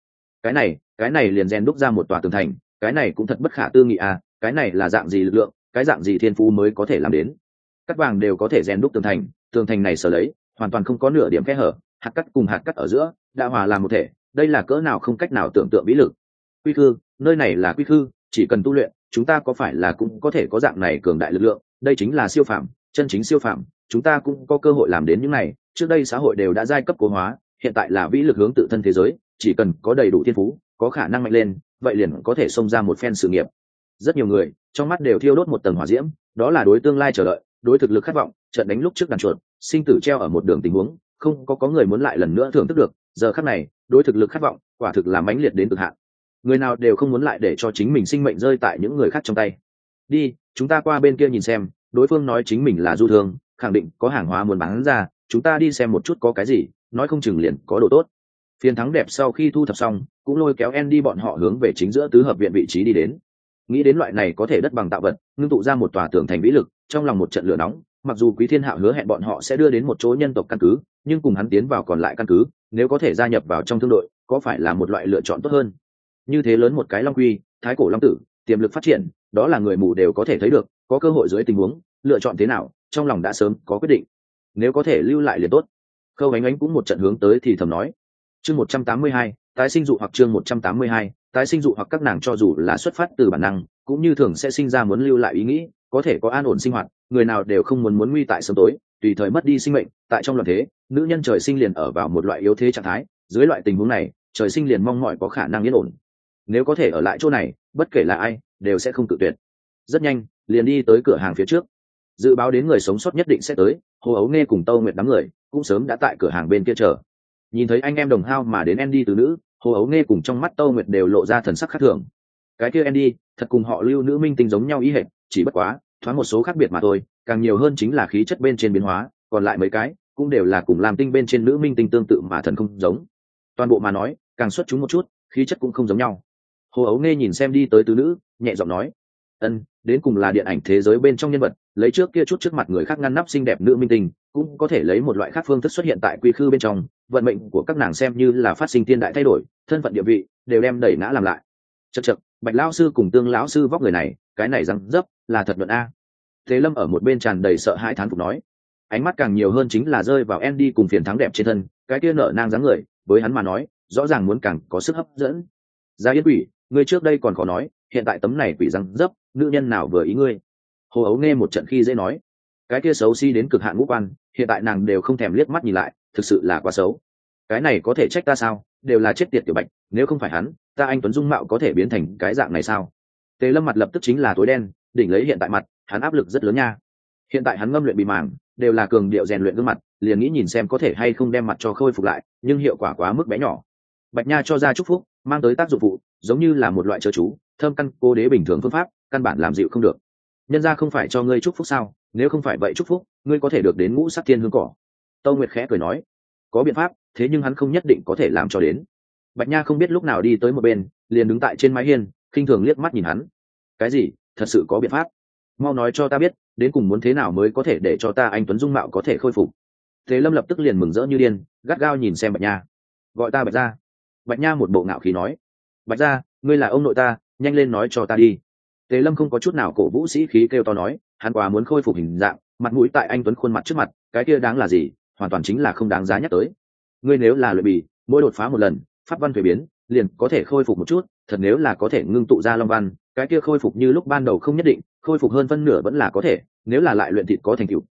Speaker 1: Cái này liền rèn đúc ra một tòa tường thành, cái này cũng thật bất khả tư nghị à, cái này là dạng gì lực lượng, cái dạng gì thiên phú mới có thể làm đến. Cắt vàng đều có thể rèn đúc tường thành này sở lấy hoàn toàn không có nửa điểm kẽ hở, hạt cắt cùng hạt cắt ở giữa đã hòa làm một thể, đây là cỡ nào không cách nào tưởng tượng vĩ lực. Quy khư, nơi này là quy khư, chỉ cần tu luyện, chúng ta có phải là cũng có thể có dạng này cường đại lực lượng, đây chính là siêu phàm, chân chính siêu phàm, chúng ta cũng có cơ hội làm đến những này. Trước đây xã hội đều đã giai cấp cố hóa, hiện tại là vĩ lực hướng tự thân thế giới, chỉ cần có đầy đủ thiên phú, có khả năng mạnh lên, vậy liền có thể xông ra một phen sự nghiệp. Rất nhiều người trong mắt đều thiêu đốt một tầng hỏa diễm, đó là đối tương lai chờ đợi, đối thực lực khát vọng, trận đánh lúc trước đàn chuột, sinh tử treo ở một đường tình huống, không có người muốn lại lần nữa thưởng thức được. Giờ khắc này, đối thực lực khát vọng, quả thực là mãnh liệt đến cực hạn. Người nào đều không muốn lại để cho chính mình sinh mệnh rơi tại những người khác trong tay. Đi, chúng ta qua bên kia nhìn xem, đối phương nói chính mình là du thương, khẳng định có hàng hóa muốn bán ra, chúng ta đi xem một chút có cái gì, nói không chừng liền có đồ tốt. Phiên thắng đẹp sau khi thu thập xong, cũng lôi kéo Andy bọn họ hướng về chính giữa tứ hợp viện vị trí đi đến. Nghĩ đến loại này có thể đất bằng tạo vật, ngưng tụ ra một tòa tường thành vĩ lực, trong lòng một trận lửa nóng. Mặc dù Quý Thiên Hạo hứa hẹn bọn họ sẽ đưa đến một chỗ nhân tộc căn cứ, nhưng cùng hắn tiến vào còn lại căn cứ, nếu có thể gia nhập vào trong thương đội, có phải là một loại lựa chọn tốt hơn? Như thế lớn một cái long quy, thái cổ long tử, tiềm lực phát triển, đó là người mù đều có thể thấy được, có cơ hội dưới tình huống, lựa chọn thế nào, trong lòng đã sớm có quyết định. Nếu có thể lưu lại liền tốt. Khâu Ánh Ánh cũng một trận hướng tới thì thầm nói. Chương 182, tái sinh dụ hoặc chương 182, tái sinh dụ hoặc các nàng cho dù là xuất phát từ bản năng, cũng như thường sẽ sinh ra muốn lưu lại ý nghĩ, có thể có an ổn sinh hoạt, người nào đều không muốn nguy tại sớm tối, tùy thời mất đi sinh mệnh. Tại trong loạn thế, nữ nhân trời sinh liền ở vào một loại yếu thế trạng thái, dưới loại tình huống này, trời sinh liền mong mỏi có khả năng yên ổn. Nếu có thể ở lại chỗ này, bất kể là ai, đều sẽ không tự tuyệt. Rất nhanh, liền đi tới cửa hàng phía trước. Dự báo đến người sống sót nhất định sẽ tới, Hồ Ấu Nghe cùng Tâu Nguyệt đám người cũng sớm đã tại cửa hàng bên kia chờ. Nhìn thấy anh em đồng hao mà đến Andy từ nữ, Hồ Ấu Nghe cùng trong mắt Tâu Nguyệt đều lộ ra thần sắc khác thường. Cái kia Andy, thật cùng họ Lưu nữ minh tinh giống nhau ý hệt, chỉ bất quá, thoáng một số khác biệt mà thôi, càng nhiều hơn chính là khí chất bên trên biến hóa, còn lại mấy cái cũng đều là cùng làm tinh bên trên nữ minh tinh tương tự mà thần không giống. Toàn bộ mà nói, càng xuất chúng một chút, khí chất cũng không giống nhau. Hồ Ấu Nghe nhìn xem đi tới tứ nữ, nhẹ giọng nói: "Ân, đến cùng là điện ảnh thế giới bên trong nhân vật, lấy trước kia chút trước mặt người khác ngăn nắp xinh đẹp nữ minh tinh, cũng có thể lấy một loại khác phương thức xuất hiện tại quy khư bên trong, vận mệnh của các nàng xem như là phát sinh thiên đại thay đổi, thân phận địa vị đều đem đẩy ngã làm lại." Chậc chậc, Bạch lão sư cùng Tương lão sư vóc người này, cái này răng dấp, là thật luận a. Thế Lâm ở một bên tràn đầy sợ hãi thán phục nói, ánh mắt càng nhiều hơn chính là rơi vào Andy cùng Phiền Thắng đẹp trên thân, cái kia nở nang dáng người, với hắn mà nói, rõ ràng muốn càng có sức hấp dẫn. Gia Yên Quỷ, ngươi trước đây còn có nói, hiện tại tấm này quỷ răng dấp, nữ nhân nào vừa ý ngươi? Hồ Ấu Nghe một trận khi dễ nói, cái kia xấu xí đến cực hạn ngũ quan, hiện tại nàng đều không thèm liếc mắt nhìn lại, thực sự là quá xấu. Cái này có thể trách ta sao? Đều là chết tiệt tiểu Bạch, nếu không phải hắn, ta anh tuấn dung mạo có thể biến thành cái dạng này sao? Tề Lâm mặt lập tức chính là tối đen, đỉnh lấy hiện tại mặt, hắn áp lực rất lớn nha. Hiện tại hắn ngâm luyện bị màng, đều là cường điệu rèn luyện gương mặt, liền nghĩ nhìn xem có thể hay không đem mặt cho khôi phục lại, nhưng hiệu quả quá mức bé nhỏ. Bạch Nha cho ra chúc phúc, mang tới tác dụng phụ, giống như là một loại chớ chú, thâm căn cố đế bình thường phương pháp, căn bản làm dịu không được. Nhân ra không phải cho ngươi chúc phúc sao? Nếu không phải vậy chúc phúc, ngươi có thể được đến ngũ sắc thiên hương cỏ. Tâu Nguyệt khẽ cười nói, có biện pháp, thế nhưng hắn không nhất định có thể làm cho đến. Bạch Nha không biết lúc nào đi tới một bên, liền đứng tại trên mái hiên, khinh thường liếc mắt nhìn hắn. Cái gì? Thật sự có biện pháp? Mau nói cho ta biết, đến cùng muốn thế nào mới có thể để cho ta anh tuấn dung mạo có thể khôi phục? Thế Lâm lập tức liền mừng rỡ như điên, gắt gao nhìn xem Bạch Nha. Gọi ta Bạch Gia. Bạch Nha một bộ ngạo khí nói, Bạch Gia, ngươi là ông nội ta, nhanh lên nói cho ta đi. Tề Lâm không có chút nào cổ vũ sĩ khí kêu to nói, hắn quá muốn khôi phục hình dạng, mặt mũi tại anh tuấn khuôn mặt trước mặt, cái kia đáng là gì, hoàn toàn chính là không đáng giá nhắc tới. Ngươi nếu là luyện bì, mỗi đột phá một lần, pháp văn thuế biến, liền có thể khôi phục một chút, thật nếu là có thể ngưng tụ ra long văn, cái kia khôi phục như lúc ban đầu không nhất định, khôi phục hơn phân nửa vẫn là có thể, nếu là lại luyện thịt có thành tựu,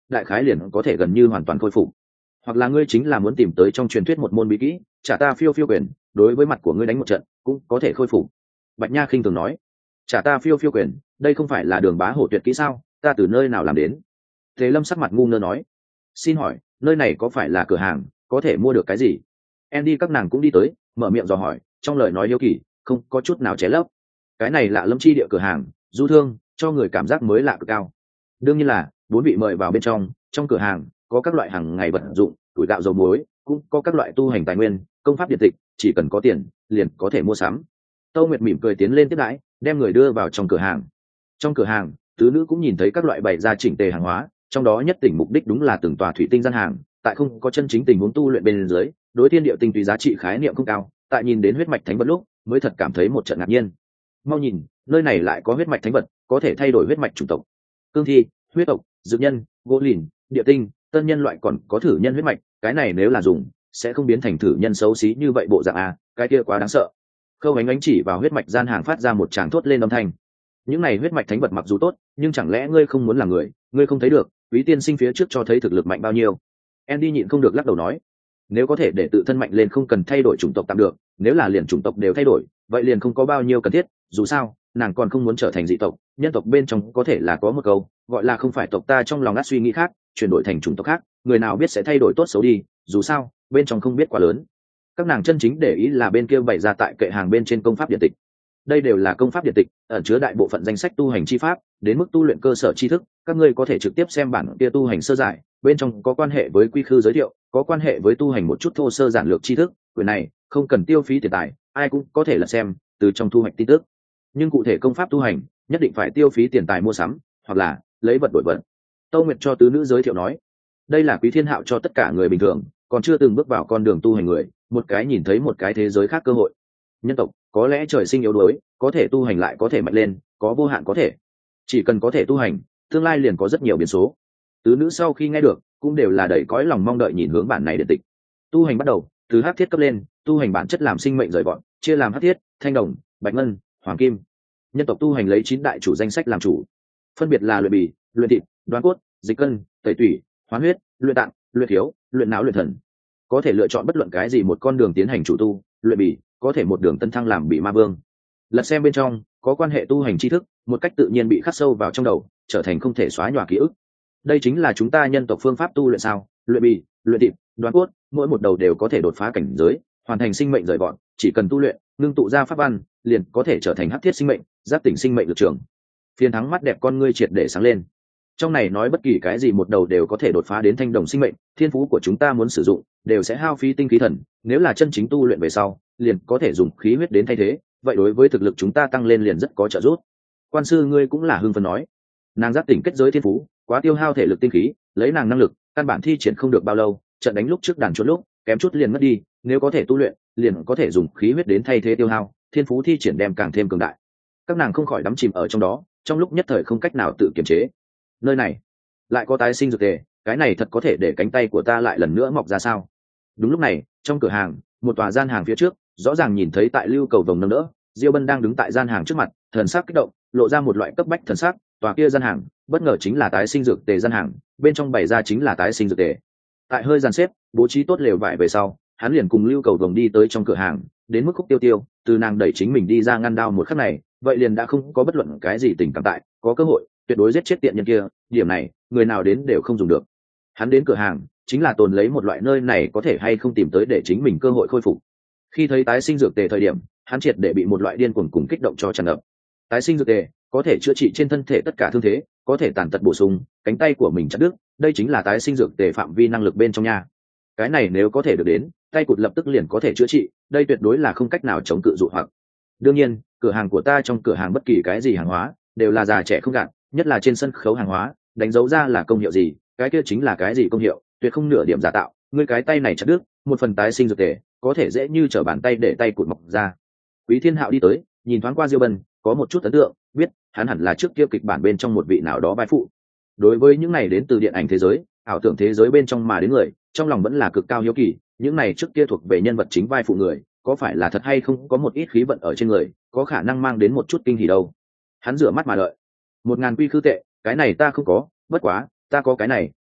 Speaker 1: đại khái liền có thể gần như hoàn toàn khôi phục. Hoặc là ngươi chính là muốn tìm tới trong truyền thuyết một môn bí kỹ, trả ta phiêu phiêu quyền, đối với mặt của ngươi đánh một trận cũng có thể khôi phục. Bạch Nha khinh thường nói, trả ta phiêu phiêu quyền, đây không phải là Đường Bá Hổ tuyệt kỹ sao, ta từ nơi nào làm đến? Thế Lâm sắc mặt ngu ngơ nói, xin hỏi nơi này có phải là cửa hàng, có thể mua được cái gì? Andy các nàng cũng đi tới, mở miệng dò hỏi, trong lời nói hiếu kỳ không có chút nào ché lấp. Cái này lạ lâm chi địa cửa hàng, du thương, cho người cảm giác mới lạ cực cao. Đương nhiên là bốn vị mời vào bên trong cửa hàng có các loại hàng ngày vật dụng, tuổi gạo dầu muối, cũng có các loại tu hành tài nguyên, công pháp điện tịch, chỉ cần có tiền liền có thể mua sắm. Tâu Nguyệt mỉm cười tiến lên tiếp đãi, đem người đưa vào trong cửa hàng. Trong cửa hàng, tứ nữ cũng nhìn thấy các loại bày ra chỉnh tề hàng hóa, trong đó nhất tỉnh mục đích đúng là từng tòa thủy tinh gian hàng, tại không có chân chính tình huống tu luyện bên dưới, đối thiên địa tinh túy giá trị khái niệm không cao, tại nhìn đến huyết mạch thánh vật lúc, mới thật cảm thấy một trận ngạc nhiên. Mau nhìn, nơi này lại có huyết mạch thánh vật, có thể thay đổi huyết mạch chủng tộc. Cương thi, huyết tộc, dược nhân, gỗ lìn, địa tinh, tân nhân loại còn có thử nhân huyết mạch, cái này nếu là dùng, sẽ không biến thành thử nhân xấu xí như vậy bộ dạng a, cái kia quá đáng sợ. Khâu Ánh Ánh chỉ vào huyết mạch gian hàng phát ra một tràng thốt lên âm thanh. Những này huyết mạch thánh vật mặc dù tốt, nhưng chẳng lẽ ngươi không muốn làm người, ngươi không thấy được, Quý tiên sinh phía trước cho thấy thực lực mạnh bao nhiêu. Andy nhịn không được lắc đầu nói, nếu có thể để tự thân mạnh lên không cần thay đổi chủng tộc tạm được, nếu là liền chủng tộc đều thay đổi, vậy liền không có bao nhiêu cần thiết, dù sao, nàng còn không muốn trở thành dị tộc, nhân tộc bên trong có thể là có một câu, gọi là không phải tộc ta trong lòng ngắt suy nghĩ khác, chuyển đổi thành chủng tộc khác, người nào biết sẽ thay đổi tốt xấu đi, dù sao, bên trong không biết quá lớn. Các nàng chân chính để ý là bên kia bày ra tại kệ hàng bên trên công pháp điện tịch. Đây đều là công pháp điện tịch, ẩn chứa đại bộ phận danh sách tu hành chi pháp, đến mức tu luyện cơ sở tri thức, các ngươi có thể trực tiếp xem bản kia tu hành sơ giải, bên trong có quan hệ với quy khư giới thiệu, có quan hệ với tu hành một chút thô sơ giản lược tri thức, quyển này không cần tiêu phí tiền tài, ai cũng có thể là xem từ trong thu hoạch tin tức. Nhưng cụ thể công pháp tu hành, nhất định phải tiêu phí tiền tài mua sắm, hoặc là lấy vật đổi vật. Tâu Nguyệt cho tứ nữ giới thiệu nói, đây là Quý Thiên Hạo cho tất cả người bình thường, còn chưa từng bước vào con đường tu hành người, một cái nhìn thấy một cái thế giới khác cơ hội. Nhân tộc có lẽ trời sinh yếu đuối, có thể tu hành lại có thể mạnh lên, có vô hạn có thể. Chỉ cần có thể tu hành, tương lai liền có rất nhiều biến số. Tứ nữ sau khi nghe được, cũng đều là đầy cõi lòng mong đợi nhìn hướng bản này điện tịch. Tu hành bắt đầu, từ hắc thiết cấp lên, tu hành bản chất làm sinh mệnh rời gọn, chia làm hắc thiết, thanh đồng, bạch ngân, hoàng kim. Nhân tộc tu hành lấy 9 đại chủ danh sách làm chủ, phân biệt là luyện bì, luyện thịt, đoán cốt, dịch cân, tẩy tủy, hoán huyết, luyện tạng, luyện thiếu, luyện não, luyện thần. Có thể lựa chọn bất luận cái gì một con đường tiến hành chủ tu, luyện bì có thể một đường tân thăng làm bị ma vương. Lật xem bên trong có quan hệ tu hành tri thức, một cách tự nhiên bị khắc sâu vào trong đầu, trở thành không thể xóa nhòa ký ức. Đây chính là chúng ta nhân tộc phương pháp tu luyện sao? Luyện bì, luyện thịt, đoán cốt, mỗi một đầu đều có thể đột phá cảnh giới, hoàn thành sinh mệnh rời gọn, chỉ cần tu luyện, ngưng tụ ra pháp văn, liền có thể trở thành hắc thiết sinh mệnh, giác tỉnh sinh mệnh lực trường. Phiền thắng mắt đẹp con ngươi triệt để sáng lên. Trong này nói bất kỳ cái gì một đầu đều có thể đột phá đến thanh đồng sinh mệnh, thiên phú của chúng ta muốn sử dụng, đều sẽ hao phí tinh khí thần, nếu là chân chính tu luyện về sau, liền có thể dùng khí huyết đến thay thế, vậy đối với thực lực chúng ta tăng lên liền rất có trợ giúp. Quan sư ngươi cũng là hưng phấn nói, nàng giác tỉnh kết giới thiên phú, quá tiêu hao thể lực tinh khí, lấy nàng năng lực, căn bản thi triển không được bao lâu, trận đánh lúc trước đàn chuột lúc, kém chút liền mất đi, nếu có thể tu luyện, liền có thể dùng khí huyết đến thay thế tiêu hao, thiên phú thi triển đem càng thêm cường đại. Các nàng không khỏi đắm chìm ở trong đó, trong lúc nhất thời không cách nào tự kiềm chế. Nơi này lại có tái sinh dược tề, cái này thật có thể để cánh tay của ta lại lần nữa mọc ra sao? Đúng lúc này, trong cửa hàng, một tòa gian hàng phía trước, rõ ràng nhìn thấy tại Lưu Cầu Vồng nâng đỡ, Diêu Bân đang đứng tại gian hàng trước mặt, thần sắc kích động, lộ ra một loại cấp bách thần sắc. Tòa kia gian hàng, bất ngờ chính là tái sinh dược tề gian hàng, bên trong bày ra chính là tái sinh dược tề. Tại hơi dàn xếp, bố trí tốt lều vải về sau, hắn liền cùng Lưu Cầu Vồng đi tới trong cửa hàng, đến mức Khúc Tiêu Tiêu, từ nàng đẩy chính mình đi ra ngăn đao một khắc này, vậy liền đã không có bất luận cái gì tình cảm tại, có cơ hội, tuyệt đối giết chết tiện nhân kia, điểm này, người nào đến đều không dùng được. Hắn đến cửa hàng, chính là tồn lấy một loại nơi này có thể hay không tìm tới để chính mình cơ hội khôi phục. Khi thấy tái sinh dược tề thời điểm, hắn triệt để bị một loại điên cuồng cùng kích động cho tràn ngập. Tái sinh dược tề có thể chữa trị trên thân thể tất cả thương thế, có thể tàn tật bổ sung, cánh tay của mình chặt đứt, đây chính là tái sinh dược tề phạm vi năng lực bên trong nha. Cái này nếu có thể được đến, tay cụt lập tức liền có thể chữa trị, đây tuyệt đối là không cách nào chống cự dụ hoặc. Đương nhiên, cửa hàng của ta trong cửa hàng bất kỳ cái gì hàng hóa đều là già trẻ không gạt, nhất là trên sân khấu hàng hóa, đánh dấu ra là công hiệu gì, cái kia chính là cái gì công hiệu, tuyệt không nửa điểm giả tạo. Ngươi cái tay này chặt đứt, một phần tái sinh dược tề, có thể dễ như trở bàn tay để tay cụt mọc ra. Quý Thiên Hạo đi tới, nhìn thoáng qua Diêu Bân, có một chút ấn tượng, biết hắn hẳn là trước kia kịch bản bên trong một vị nào đó vai phụ. Đối với những này đến từ điện ảnh thế giới, ảo tưởng thế giới bên trong mà đến người, trong lòng vẫn là cực cao hiếu kỳ, những này trước kia thuộc về nhân vật chính vai phụ người, có phải là thật hay không có một ít khí vận ở trên người, có khả năng mang đến một chút kinh hỉ đâu. Hắn rửa mắt mà đợi. 1000 quy khư tệ, cái này ta không có, bất quá ta có cái này,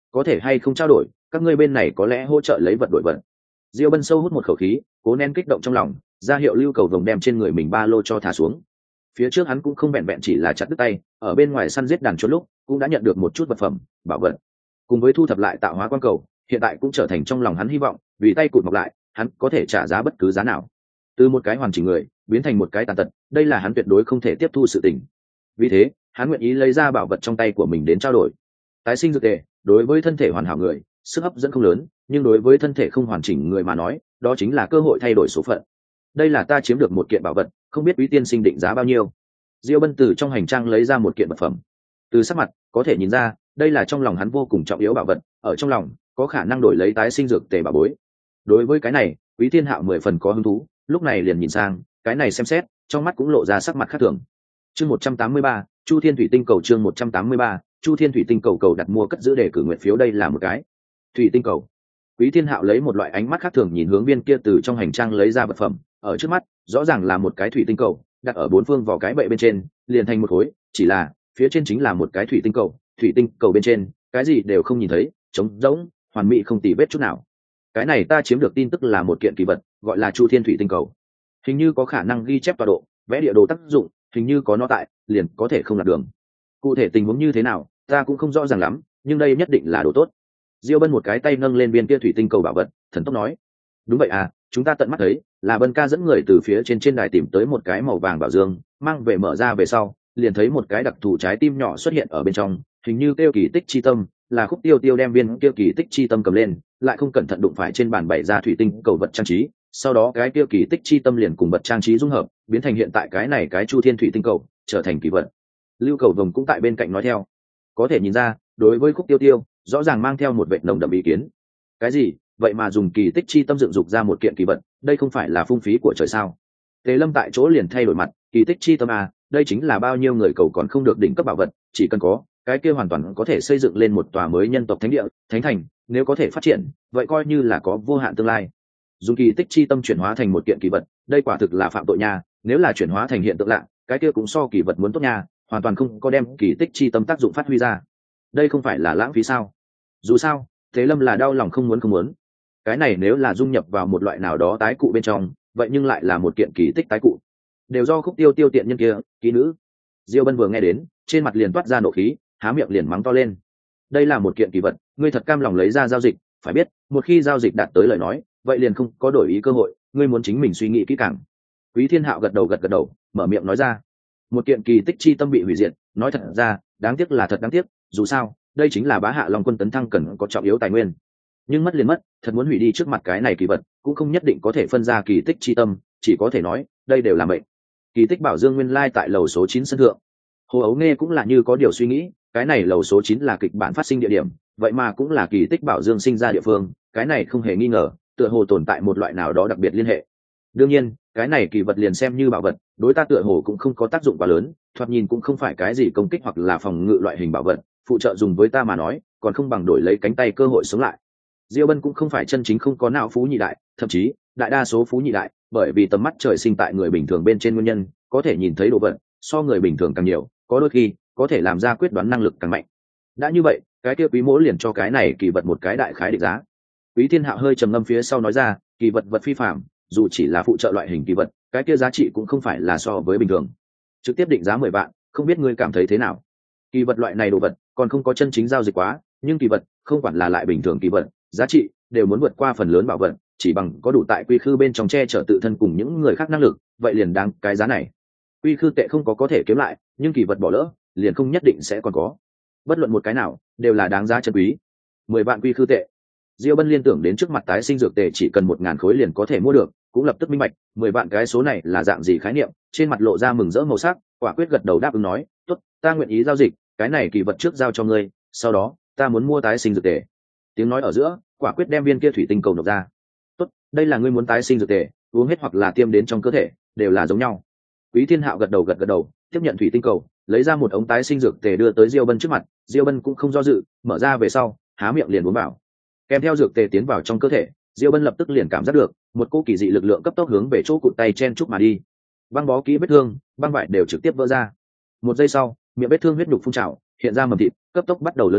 Speaker 1: có thể hay không trao đổi, các ngươi bên này có lẽ hỗ trợ lấy vật đổi vật. Diêu Bân sâu hút một khẩu khí, cố nén kích động trong lòng, ra hiệu Lưu Cầu Vồng đem trên người mình ba lô cho thả xuống. Phía trước hắn cũng không vẹn vẹn chỉ là chặt đứt tay, ở bên ngoài săn giết đàn chó lúc cũng đã nhận được một chút vật phẩm bảo vật, cùng với thu thập lại tạo hóa quan cầu, hiện tại cũng trở thành trong lòng hắn hy vọng, vì tay cụt mọc lại hắn có thể trả giá bất cứ giá nào. Từ một cái hoàn chỉnh người biến thành một cái tàn tật, đây là hắn tuyệt đối không thể tiếp thu sự tình. Vì thế hắn nguyện ý lấy ra bảo vật trong tay của mình đến trao đổi. Tái sinh dược tề đối với thân thể hoàn hảo người sức hấp dẫn không lớn, nhưng đối với thân thể không hoàn chỉnh người mà nói, đó chính là cơ hội thay đổi số phận. Đây là ta chiếm được một kiện bảo vật, không biết quý tiên sinh định giá bao nhiêu. Diêu Bân từ trong hành trang lấy ra một kiện vật phẩm. Từ sắc mặt có thể nhìn ra, đây là trong lòng hắn vô cùng trọng yếu bảo vật, ở trong lòng có khả năng đổi lấy tái sinh dược tề bảo bối. Đối với cái này, Quý Thiên Hạo 10 phần có hứng thú, lúc này liền nhìn sang, cái này xem xét, trong mắt cũng lộ ra sắc mặt khác thường. Chương 183, Chu Thiên Thủy Tinh cầu. Chương 183, Chu Thiên Thủy Tinh cầu. Cầu đặt mua cất giữ để cử nguyện phiếu. Đây là một cái thủy tinh cầu. Quý Thiên Hạo lấy một loại ánh mắt khác thường nhìn hướng viên kia từ trong hành trang lấy ra vật phẩm, ở trước mắt rõ ràng là một cái thủy tinh cầu, đặt ở bốn phương vỏ cái bệ bên trên, liền thành một khối, chỉ là phía trên chính là một cái thủy tinh cầu, thủy tinh cầu bên trên cái gì đều không nhìn thấy, trống rỗng, hoàn mỹ không tì vết chút nào. Cái này ta chiếm được tin tức là một kiện kỳ vật, gọi là Chu Thiên Thủy Tinh cầu. Hình như có khả năng ghi chép tọa độ, vẽ địa đồ tác dụng, hình như có nó tại, liền có thể không lạc đường. Cụ thể tình huống như thế nào, ta cũng không rõ ràng lắm, nhưng đây nhất định là đồ tốt. Diêu Bân một cái tay nâng lên viên kia thủy tinh cầu bảo vật, thần tốc nói: đúng vậy à, chúng ta tận mắt thấy, là Bân ca dẫn người từ phía trên đài tìm tới một cái màu vàng bảo dương, mang về mở ra về sau, liền thấy một cái đặc thù trái tim nhỏ xuất hiện ở bên trong, hình như kêu kỳ tích chi tâm, là Khúc Tiêu Tiêu đem viên kia kỳ tích chi tâm cầm lên, lại không cẩn thận đụng phải trên bàn bày ra thủy tinh cầu vật trang trí, sau đó cái kia kỳ tích chi tâm liền cùng vật trang trí dung hợp, biến thành hiện tại cái này cái Chu Thiên Thủy Tinh cầu, trở thành kỳ vật. Lưu Cầu Vồng cũng tại bên cạnh nói theo. Có thể nhìn ra, đối với Khúc Tiêu Tiêu, rõ ràng mang theo một vệt nồng đậm ý kiến. Cái gì? Vậy mà dùng kỳ tích chi tâm dựng dục ra một kiện kỳ vật, đây không phải là phung phí của trời sao? Tề Lâm tại chỗ liền thay đổi mặt, kỳ tích chi tâm à, đây chính là bao nhiêu người cầu còn không được đỉnh cấp bảo vật, chỉ cần có, cái kia hoàn toàn có thể xây dựng lên một tòa mới nhân tộc thánh địa, thánh thành, nếu có thể phát triển, vậy coi như là có vô hạn tương lai. Dùng kỳ tích chi tâm chuyển hóa thành một kiện kỳ vật, đây quả thực là phạm tội nha, nếu là chuyển hóa thành hiện tượng lạ, cái kia cũng so kỳ vật muốn tốt nha, hoàn toàn không có đem kỳ tích chi tâm tác dụng phát huy ra. Đây không phải là lãng phí sao? Dù sao, Thế Lâm là đau lòng không muốn. Cái này nếu là dung nhập vào một loại nào đó tái cụ bên trong, vậy nhưng lại là một kiện kỳ tích tái cụ. Đều do Khúc Tiêu Tiêu tiện nhân kia, kỹ nữ. Diêu Bân vừa nghe đến, trên mặt liền toát ra nộ khí, há miệng liền mắng to lên. Đây là một kiện kỳ vật, ngươi thật cam lòng lấy ra giao dịch, phải biết, một khi giao dịch đạt tới lời nói, vậy liền không có đổi ý cơ hội, ngươi muốn chính mình suy nghĩ kỹ càng. Quý Thiên Hạo gật đầu, mở miệng nói ra. Một kiện kỳ tích chi tâm bị hủy diệt, nói thật ra, đáng tiếc là thật đáng tiếc, dù sao, đây chính là Bá Hạ Long quân tấn thăng cần có trọng yếu tài nguyên. Nhưng mất liền mất, thật muốn hủy đi trước mặt cái này kỳ vật, cũng không nhất định có thể phân ra kỳ tích chi tâm, chỉ có thể nói, đây đều là mệnh. Kỳ tích bảo dương nguyên lai tại lầu số 9 sân thượng. Hồ Ấu Nghe cũng là như có điều suy nghĩ, cái này lầu số 9 là kịch bản phát sinh địa điểm, vậy mà cũng là kỳ tích bảo dương sinh ra địa phương, cái này không hề nghi ngờ, tựa hồ tồn tại một loại nào đó đặc biệt liên hệ. Đương nhiên, cái này kỳ vật liền xem như bảo vật, đối ta tựa hồ cũng không có tác dụng quá lớn, thoạt nhìn cũng không phải cái gì công kích hoặc là phòng ngự loại hình bảo vật, phụ trợ dùng với ta mà nói, còn không bằng đổi lấy cánh tay cơ hội sống lại. Diêu Bân cũng không phải chân chính không có não phú nhị đại, thậm chí đại đa số phú nhị đại, bởi vì tầm mắt trời sinh tại người bình thường bên trên nguyên nhân, có thể nhìn thấy đồ vật so người bình thường càng nhiều, có đôi khi có thể làm ra quyết đoán năng lực càng mạnh. Đã như vậy, cái kia Quý Mỗ liền cho cái này kỳ vật một cái đại khái định giá. Quý Thiên Hạo hơi trầm ngâm phía sau nói ra, kỳ vật vật phi phàm, dù chỉ là phụ trợ loại hình kỳ vật, cái kia giá trị cũng không phải là so với bình thường. Trực tiếp định giá 10 vạn, không biết ngươi cảm thấy thế nào? Kỳ vật loại này đồ vật còn không có chân chính giao dịch quá, nhưng kỳ vật không quản là lại bình thường kỳ vật, giá trị đều muốn vượt qua phần lớn bảo vật, chỉ bằng có đủ tại quy khư bên trong che chở tự thân cùng những người khác năng lực, vậy liền đáng cái giá này. Quy khư tệ không có thể kiếm lại, nhưng kỳ vật bỏ lỡ liền không nhất định sẽ còn có. Bất luận một cái nào đều là đáng giá chân quý. 10 vạn quy khư tệ. Diêu Bân liên tưởng đến trước mặt tái sinh dược tệ chỉ cần 1000 khối liền có thể mua được, cũng lập tức minh bạch, 10 vạn cái số này là dạng gì khái niệm, trên mặt lộ ra mừng rỡ màu sắc, quả quyết gật đầu đáp ứng nói, "Tốt, ta nguyện ý giao dịch, cái này kỳ vật trước giao cho ngươi, sau đó, ta muốn mua tái sinh dược tệ." Tiếng nói ở giữa, quả quyết đem viên kia thủy tinh cầu nộp ra. "Tốt, đây là ngươi muốn tái sinh dược tệ, uống hết hoặc là tiêm đến trong cơ thể, đều là giống nhau." Quý Thiên Hạo gật đầu, tiếp nhận thủy tinh cầu, lấy ra một ống tái sinh dược tề đưa tới Diêu Bân trước mặt, Diêu Bân cũng không do dự, mở ra về sau, há miệng liền uống vào. Kèm theo dược tề tiến vào trong cơ thể, Diêu Bân lập tức liền cảm giác được một cô kỳ dị lực lượng cấp tốc hướng về chỗ cụt tay chen chúc mà đi. Băng bó kỹ vết thương, băng vải đều trực tiếp vỡ ra. Một giây sau, miệng vết thương huyết nhục phun trào, hiện ra mầm thịt, cấp tốc bắt đầu lớn lên,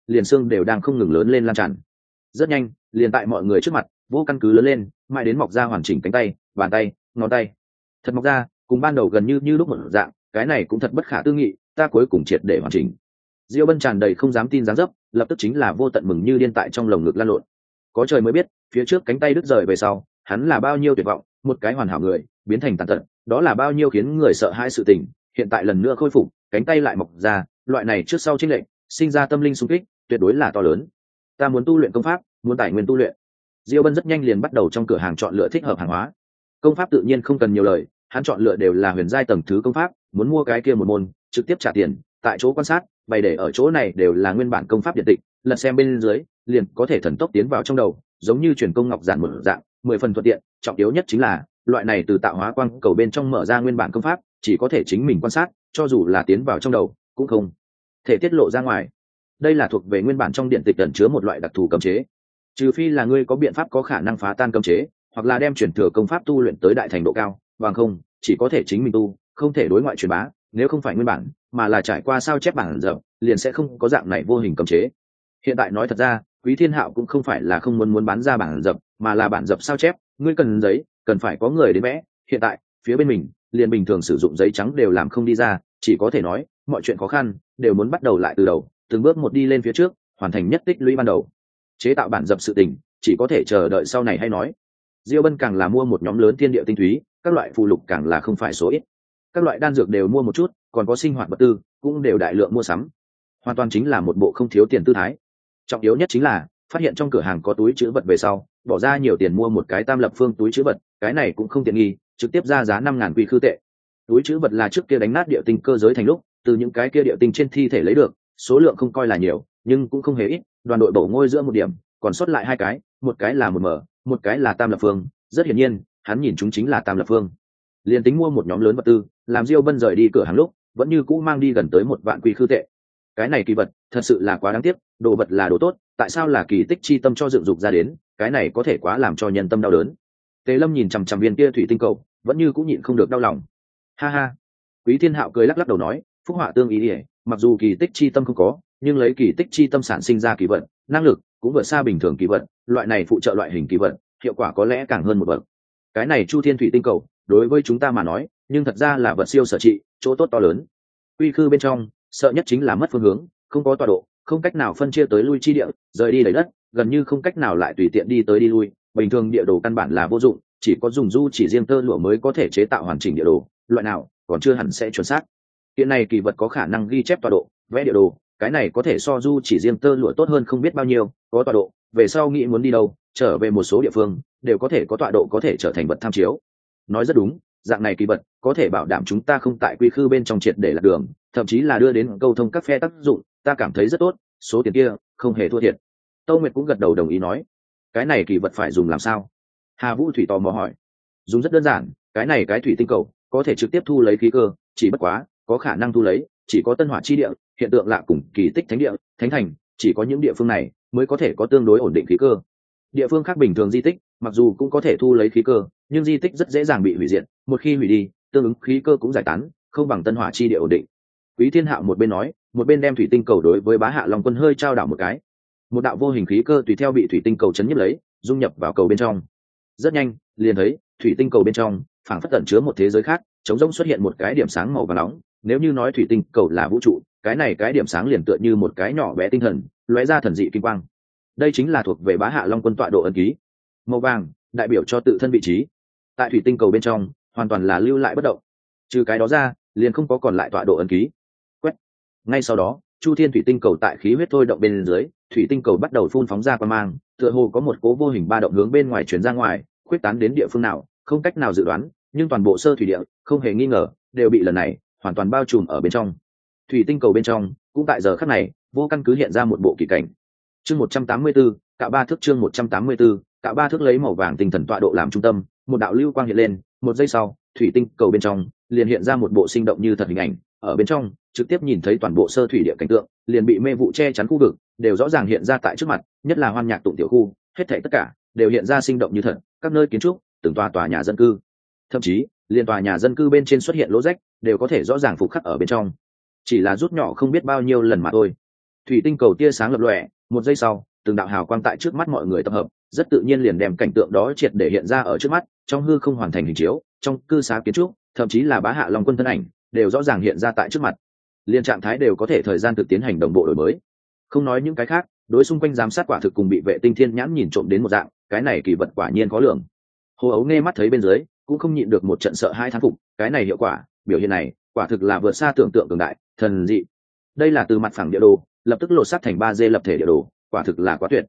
Speaker 1: liền xương đều đang không ngừng lớn lên lan tràn. Rất nhanh, liền tại mọi người trước mặt, vô căn cứ lớn lên, mãi đến mọc ra hoàn chỉnh cánh tay, bàn tay, ngón tay. Thật mọc ra, cùng ban đầu gần như lúc một dạng, cái này cũng thật bất khả tư nghị, ta cuối cùng triệt để hoàn chỉnh. Diêu Bân tràn đầy không dám tin dáng dấp, lập tức chính là vô tận mừng như điên tại trong lồng ngực lan lộn. Có trời mới biết, phía trước cánh tay đứt rời về sau, hắn là bao nhiêu tuyệt vọng, một cái hoàn hảo người biến thành tàn tật, đó là bao nhiêu khiến người sợ hãi sự tình. Hiện tại lần nữa khôi phục, cánh tay lại mọc ra, loại này trước sau chênh lệch, sinh ra tâm linh xung kích, tuyệt đối là to lớn. Ta muốn tu luyện công pháp, muốn tài nguyên tu luyện. Diêu Bân rất nhanh liền bắt đầu trong cửa hàng chọn lựa thích hợp hàng hóa. Công pháp tự nhiên không cần nhiều lời, hắn chọn lựa đều là huyền giai tầng thứ công pháp, muốn mua cái kia một môn, trực tiếp trả tiền, tại chỗ quan sát, bày để ở chỗ này đều là nguyên bản công pháp điện tịch, lật xem bên dưới, liền có thể thần tốc tiến vào trong đầu, giống như truyền công ngọc giản một dạng, 10 phần thuận tiện. Trọng yếu nhất chính là loại này từ tạo hóa quang cầu bên trong mở ra nguyên bản công pháp, chỉ có thể chính mình quan sát, cho dù là tiến vào trong đầu, cũng không thể tiết lộ ra ngoài. Đây là thuộc về nguyên bản trong điện tịch ẩn chứa một loại đặc thù cấm chế, trừ phi là ngươi có biện pháp có khả năng phá tan cấm chế, hoặc là đem truyền thừa công pháp tu luyện tới đại thành độ cao, bằng không chỉ có thể chính mình tu, không thể đối ngoại truyền bá. Nếu không phải nguyên bản, mà là trải qua sao chép bản dập, liền sẽ không có dạng này vô hình cấm chế. Hiện tại nói thật ra, Quý Thiên Hạo cũng không phải là không muốn bán ra bản dập, mà là bản dập sao chép, ngươi cần giấy, cần phải có người đến vẽ. Hiện tại phía bên mình liền bình thường sử dụng giấy trắng đều làm không đi ra, chỉ có thể nói mọi chuyện khó khăn đều muốn bắt đầu lại từ đầu, từng bước một đi lên phía trước, hoàn thành nhất tích lũy ban đầu. Chế tạo bản dập sự tình chỉ có thể chờ đợi sau này hay nói. Diêu Bân càng là mua một nhóm lớn thiên địa tinh túy, các loại phù lục càng là không phải số ít, các loại đan dược đều mua một chút, còn có sinh hoạt vật tư cũng đều đại lượng mua sắm, hoàn toàn chính là một bộ không thiếu tiền tư thái. Trọng yếu nhất chính là phát hiện trong cửa hàng có túi trữ vật về sau, bỏ ra nhiều tiền mua một cái tam lập phương túi trữ vật, cái này cũng không tiện nghi, trực tiếp ra giá 5.000 quy khư tệ. Túi trữ vật là trước kia đánh nát địa tinh cơ giới thành lúc từ những cái kia địa tinh trên thi thể lấy được, số lượng không coi là nhiều, nhưng cũng không hề ít. Đoàn đội bổ ngôi giữa một điểm, còn sót lại 2 cái, một cái là 1M, một cái là tam lập phương. Rất hiển nhiên, hắn nhìn chúng chính là tam lập phương. Liền tính mua một nhóm lớn vật tư, làm Diêu Bân rời đi cửa hàng lúc vẫn như cũ mang đi gần tới 1 vạn quy khư tệ. Cái này kỳ vật thật sự là quá đáng tiếc, đồ vật là đồ tốt, tại sao là kỳ tích chi tâm cho dựng dục ra đến, cái này có thể quá làm cho nhân tâm đau đớn. Tề Lâm nhìn chằm chằm viên kia thủy tinh cầu, vẫn như cũng nhịn không được đau lòng. Ha ha. Quý Thiên Hạo cười lắc lắc đầu nói, phúc họa tương ý, mặc dù kỳ tích chi tâm không có, nhưng lấy kỳ tích chi tâm sản sinh ra kỳ vật, năng lực cũng vượt xa bình thường kỳ vật, loại này phụ trợ loại hình kỳ vật, hiệu quả có lẽ càng hơn một bậc. Cái này Chu Thiên thủy tinh cầu, đối với chúng ta mà nói, nhưng thật ra là vật siêu sở trị, chỗ tốt to lớn. Quy khư bên trong, sợ nhất chính là mất phương hướng, không có tọa độ, không cách nào phân chia tới lui chi địa, rời đi lấy đất, gần như không cách nào lại tùy tiện đi tới đi lui. Bình thường địa đồ căn bản là vô dụng, chỉ có dùng du chỉ riêng tơ lụa mới có thể chế tạo hoàn chỉnh địa đồ, loại nào còn chưa hẳn sẽ chuẩn xác. Hiện này kỳ vật có khả năng ghi chép tọa độ, vẽ địa đồ, cái này có thể so du chỉ riêng tơ lụa tốt hơn không biết bao nhiêu. Có tọa độ, về sau nghĩ muốn đi đâu, trở về một số địa phương, đều có thể có tọa độ, có thể trở thành vật tham chiếu. Nói rất đúng, dạng này kỳ vật có thể bảo đảm chúng ta không tại quy khư bên trong triệt để lạc đường, thậm chí là đưa đến câu thông các phe tác dụng, ta cảm thấy rất tốt, số tiền kia không hề thua thiệt. Tâu Nguyệt cũng gật đầu đồng ý nói, cái này kỳ vật phải dùng làm sao? Hà Vũ Thủy tò mò hỏi. Dùng rất đơn giản, cái này cái thủy tinh cầu có thể trực tiếp thu lấy khí cơ, chỉ bất quá có khả năng thu lấy chỉ có tân hỏa chi địa, hiện tượng lạ cùng kỳ tích thánh địa, thánh thành, chỉ có những địa phương này mới có thể có tương đối ổn định khí cơ. Địa phương khác bình thường di tích mặc dù cũng có thể thu lấy khí cơ, nhưng di tích rất dễ dàng bị hủy diệt, một khi hủy đi tương ứng khí cơ cũng giải tán, không bằng tân hỏa chi địa ổn định. Quý Thiên Hạo một bên nói, một bên đem thủy tinh cầu đối với Bá Hạ Long Quân hơi trao đảo một cái. Một đạo vô hình khí cơ tùy theo bị thủy tinh cầu chấn nhiếp lấy, dung nhập vào cầu bên trong. Rất nhanh, liền thấy thủy tinh cầu bên trong phảng phất ẩn chứa một thế giới khác, trống rỗng xuất hiện một cái điểm sáng màu vàng nóng. Nếu như nói thủy tinh cầu là vũ trụ, cái này cái điểm sáng liền tựa như một cái nhỏ bé tinh thần, lóe ra thần dị kim quang. Đây chính là thuộc về Bá Hạ Long Quân tọa độ ấn ký. Màu vàng đại biểu cho tự thân vị trí. Tại thủy tinh cầu bên trong, hoàn toàn là lưu lại bất động. Trừ cái đó ra, liền không có còn lại tọa độ ấn ký. Quét. Ngay sau đó, Chu Thiên thủy tinh cầu tại khí huyết thôi động bên dưới, thủy tinh cầu bắt đầu phun phóng ra quang mang, tựa hồ có một cố vô hình ba động hướng bên ngoài truyền ra ngoài, khuyết tán đến địa phương nào, không cách nào dự đoán, nhưng toàn bộ sơ thủy địa, không hề nghi ngờ, đều bị lần này hoàn toàn bao trùm ở bên trong. Thủy tinh cầu bên trong, cũng tại giờ khắc này, vô căn cứ hiện ra một bộ kỳ cảnh. Chương 184, cả ba thước chương 184, cả ba thước lấy màu vàng tinh thần tọa độ làm trung tâm, một đạo lưu quang hiện lên, một giây sau, thủy tinh cầu bên trong liền hiện ra một bộ sinh động như thật hình ảnh, ở bên trong trực tiếp nhìn thấy toàn bộ sơ thủy địa cảnh tượng, liền bị mê vụ che chắn khu vực đều rõ ràng hiện ra tại trước mặt, nhất là Hoan Nhạc Tụng tiểu khu, hết thảy tất cả đều hiện ra sinh động như thật, các nơi kiến trúc, từng tòa nhà dân cư, thậm chí liên tòa nhà dân cư bên trên xuất hiện lỗ rách, đều có thể rõ ràng phục khắc ở bên trong. Chỉ là rút nhỏ không biết bao nhiêu lần mà thôi. Thủy tinh cầu tia sáng lập lòe, một giây sau từng đạo hào quang tại trước mắt mọi người tập hợp, rất tự nhiên liền đem cảnh tượng đó triệt để hiện ra ở trước mắt. Trong hư không hoàn thành hình chiếu, trong cư xá kiến trúc, thậm chí là Bá Hạ Long Quân thân ảnh đều rõ ràng hiện ra tại trước mặt. Liên trạng thái đều có thể thời gian thực tiến hành đồng bộ đổi mới. Không nói những cái khác, đối xung quanh giám sát quả thực cùng bị vệ tinh thiên nhãn nhìn trộm đến một dạng, cái này kỳ vật quả nhiên khó lường. Hồ Ấu nghe mắt thấy bên dưới, cũng không nhịn được một trận sợ hai thán phục, cái này hiệu quả, biểu hiện này, quả thực là vượt xa tưởng tượng cường đại, thần dị. Đây là từ mặt phẳng địa đồ, lập tức lột xác thành 3D lập thể địa đồ, quả thực là quá tuyệt.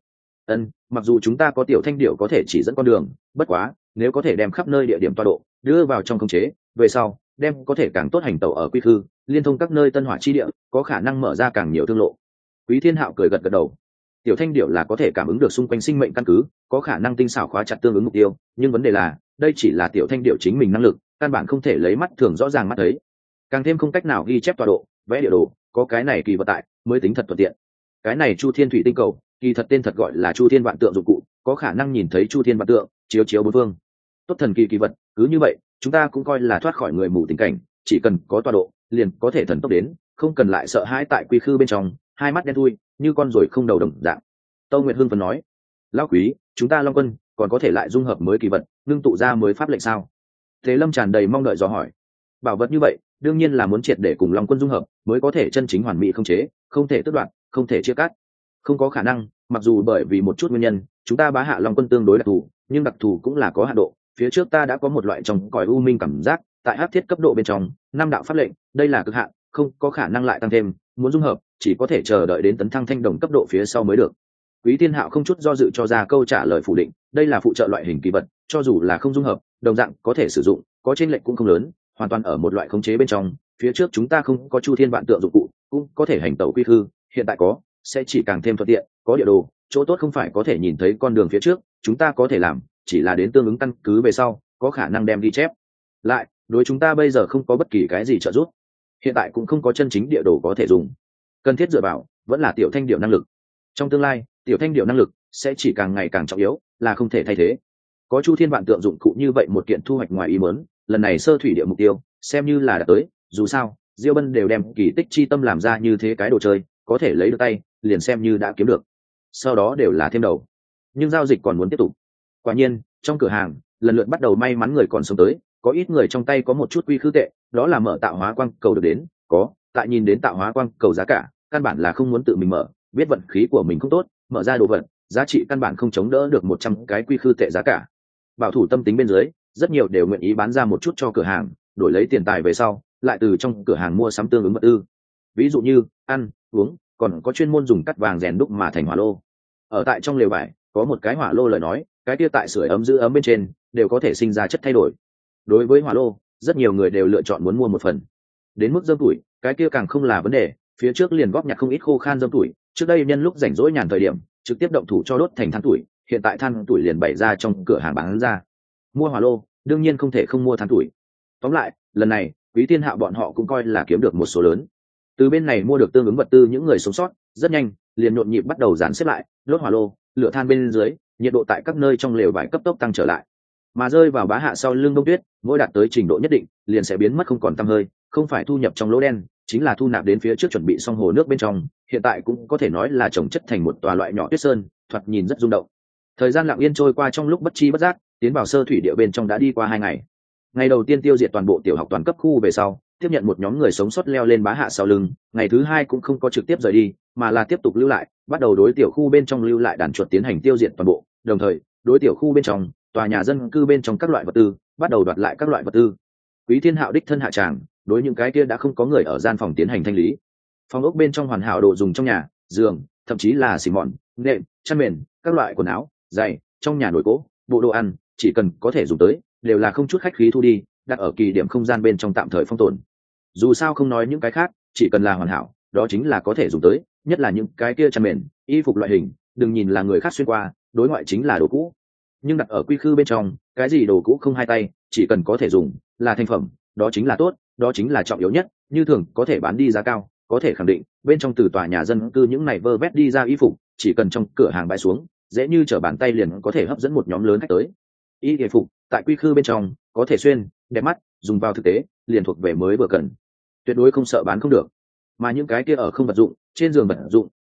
Speaker 1: Mặc dù chúng ta có tiểu thanh điệu có thể chỉ dẫn con đường, bất quá, nếu có thể đem khắp nơi địa điểm tọa độ đưa vào trong khống chế, về sau, đem có thể càng tốt hành tẩu ở quy khư, liên thông các nơi tân hỏa chi địa, có khả năng mở ra càng nhiều thương lộ. Quý Thiên Hạo cười gật gật đầu. Tiểu thanh điệu là có thể cảm ứng được xung quanh sinh mệnh căn cứ, có khả năng tinh xảo khóa chặt tương ứng mục tiêu, nhưng vấn đề là, đây chỉ là tiểu thanh điệu chính mình năng lực, căn bản không thể lấy mắt thường rõ ràng mắt thấy. Càng thêm không cách nào ghi chép tọa độ, vẽ địa đồ, có cái này kỳ vật tại, mới tính thật thuận tiện. Cái này Chu Thiên Thủy Tinh Cầu, kỳ thật tên thật gọi là Chu Thiên Vạn Tượng dụng cụ, có khả năng nhìn thấy Chu Thiên Vạn Tượng, chiếu chiếu bốn phương. Tốt thần kỳ kỳ vật, cứ như vậy, chúng ta cũng coi là thoát khỏi người mù tình cảnh, chỉ cần có tọa độ, liền có thể thần tốc đến, không cần lại sợ hãi tại quy khư bên trong, hai mắt đen thui, như con ruồi không đầu đồng dạng. Tâu Nguyệt Hưng phấn nói: "Lão quý, chúng ta Long Quân còn có thể lại dung hợp mới kỳ vật, ngưng tụ ra mới pháp lệnh sao?" Thế Lâm tràn đầy mong đợi dò hỏi. Bảo vật như vậy, đương nhiên là muốn triệt để cùng Long Quân dung hợp, mới có thể chân chính hoàn mỹ không chế, không thể tước đoạt, không thể chia cắt. Không có khả năng, mặc dù bởi vì một chút nguyên nhân, chúng ta Bá Hạ Long Quân tương đối đặc thù, nhưng đặc thù cũng là có hạn độ. Phía trước ta đã có một loại trong cõi u minh cảm giác, tại hắc thiết cấp độ bên trong, năm đạo pháp lệnh, đây là cực hạn, không có khả năng lại tăng thêm, muốn dung hợp, chỉ có thể chờ đợi đến tấn thăng thanh đồng cấp độ phía sau mới được. Quý Thiên Hạo không chút do dự cho ra câu trả lời phủ định, đây là phụ trợ loại hình kỳ vật, cho dù là không dung hợp, đồng dạng có thể sử dụng, có chênh lệch cũng không lớn, hoàn toàn ở một loại khống chế bên trong. Phía trước chúng ta không có Chu Thiên Vạn Tượng dụng cụ, cũng có thể hành tẩu quy hư, hiện tại có, sẽ chỉ càng thêm thuận tiện, có địa đồ, chỗ tốt không phải có thể nhìn thấy con đường phía trước, chúng ta có thể làm, chỉ là đến tương ứng căn cứ về sau, có khả năng đem ghi chép lại, đối chúng ta bây giờ không có bất kỳ cái gì trợ giúp. Hiện tại cũng không có chân chính địa đồ có thể dùng, cần thiết dựa vào vẫn là tiểu thanh điệu năng lực. Trong tương lai, tiểu thanh điệu năng lực sẽ chỉ càng ngày càng trọng yếu, là không thể thay thế. Có Chu Thiên Vạn Tượng dụng cụ như vậy một kiện thu hoạch ngoài ý muốn, lần này sơ thủy địa mục tiêu xem như là đã tới, dù sao Diêu Bân đều đem kỳ tích chi tâm làm ra như thế cái đồ chơi, có thể lấy được tay liền xem như đã kiếm được, sau đó đều là thêm đầu. Nhưng giao dịch còn muốn tiếp tục. Quả nhiên, trong cửa hàng lần lượt bắt đầu may mắn người còn sống tới, có ít người trong tay có một chút quy khư tệ, đó là mở tạo hóa quang cầu được đến, có tại nhìn đến tạo hóa quang cầu giá cả, căn bản là không muốn tự mình mở, biết vận khí của mình không tốt, mở ra đồ vật giá trị căn bản không chống đỡ được 100 cái quy khư tệ giá cả. Bảo thủ tâm tính bên dưới, rất nhiều đều nguyện ý bán ra một chút cho cửa hàng, đổi lấy tiền tài về sau, lại từ trong cửa hàng mua sắm tương ứng vật tư. Ví dụ như ăn, uống, còn có chuyên môn dùng cắt vàng rèn đúc mà thành hỏa lô. Ở tại trong lều vải, có một cái hỏa lô lời nói, cái kia tại sưởi ấm giữ ấm bên trên, đều có thể sinh ra chất thay đổi. Đối với hỏa lô, rất nhiều người đều lựa chọn muốn mua một phần. Đến mức dơm tuổi, cái kia càng không là vấn đề, phía trước liền góp nhặt không ít khô khan dơm tuổi, trước đây nhân lúc rảnh rỗi nhàn thời điểm, trực tiếp động thủ cho đốt thành than tuổi, hiện tại than tuổi liền bày ra trong cửa hàng bán ra. Mua hỏa lô, đương nhiên không thể không mua than tuổi. Tóm lại, lần này, Quý Thiên Hạo bọn họ cũng coi là kiếm được một số lớn. Từ bên này mua được tương ứng vật tư, những người sống sót rất nhanh liền nhộn nhịp bắt đầu dàn xếp lại, đốt hỏa lô, lửa than bên dưới, nhiệt độ tại các nơi trong lều vải cấp tốc tăng trở lại. Mà rơi vào Bá Hạ sau lưng Đông Tuyết, mỗi đạt tới trình độ nhất định, liền sẽ biến mất không còn tăm hơi, không phải thu nhập trong lỗ đen, chính là thu nạp đến phía trước chuẩn bị xong hồ nước bên trong, hiện tại cũng có thể nói là trồng chất thành một tòa loại nhỏ tuyết sơn, thoạt nhìn rất rung động. Thời gian lặng yên trôi qua trong lúc bất chi bất giác, tiến vào sơ thủy địa bên trong đã đi qua 2 ngày. Ngày đầu tiên tiêu diệt toàn bộ tiểu học toàn cấp khu về sau, tiếp nhận một nhóm người sống sót leo lên Bá Hạ sau lưng, ngày thứ 2 cũng không có trực tiếp rời đi, mà là tiếp tục lưu lại, bắt đầu đối tiểu khu bên trong lưu lại đàn chuột tiến hành tiêu diệt toàn bộ, đồng thời, đối tiểu khu bên trong, tòa nhà dân cư bên trong các loại vật tư, bắt đầu đoạt lại các loại vật tư. Quý Thiên Hạo đích thân hạ tràng, đối những cái kia đã không có người ở gian phòng tiến hành thanh lý. Phòng ốc bên trong hoàn hảo đồ dùng trong nhà, giường, thậm chí là xì mòn, nệm, chăn mền, các loại quần áo, giày, trong nhà nồi cỗ, bộ đồ ăn, chỉ cần có thể dùng tới, đều là không chút khách khí thu đi, đặt ở kỳ điểm không gian bên trong tạm thời phong tồn. Dù sao không nói những cái khác, chỉ cần là hoàn hảo, đó chính là có thể dùng tới, nhất là những cái kia chăn mền, y phục loại hình, đừng nhìn là người khác xuyên qua, đối ngoại chính là đồ cũ. Nhưng đặt ở quy khư bên trong, cái gì đồ cũ không hai tay, chỉ cần có thể dùng, là thành phẩm, đó chính là tốt, đó chính là trọng yếu nhất, như thường có thể bán đi giá cao, có thể khẳng định, bên trong từ tòa nhà dân cư những này vơ vét đi ra y phục, chỉ cần trong cửa hàng bãi xuống, dễ như trở bàn tay liền có thể hấp dẫn một nhóm lớn khách tới. Y phục tại quy khư bên trong, có thể xuyên, đẹp mắt, dùng vào thực tế, liền thuộc về mới vừa cần, tuyệt đối không sợ bán không được. Mà những cái kia ở không vật dụng, trên giường vật dụng,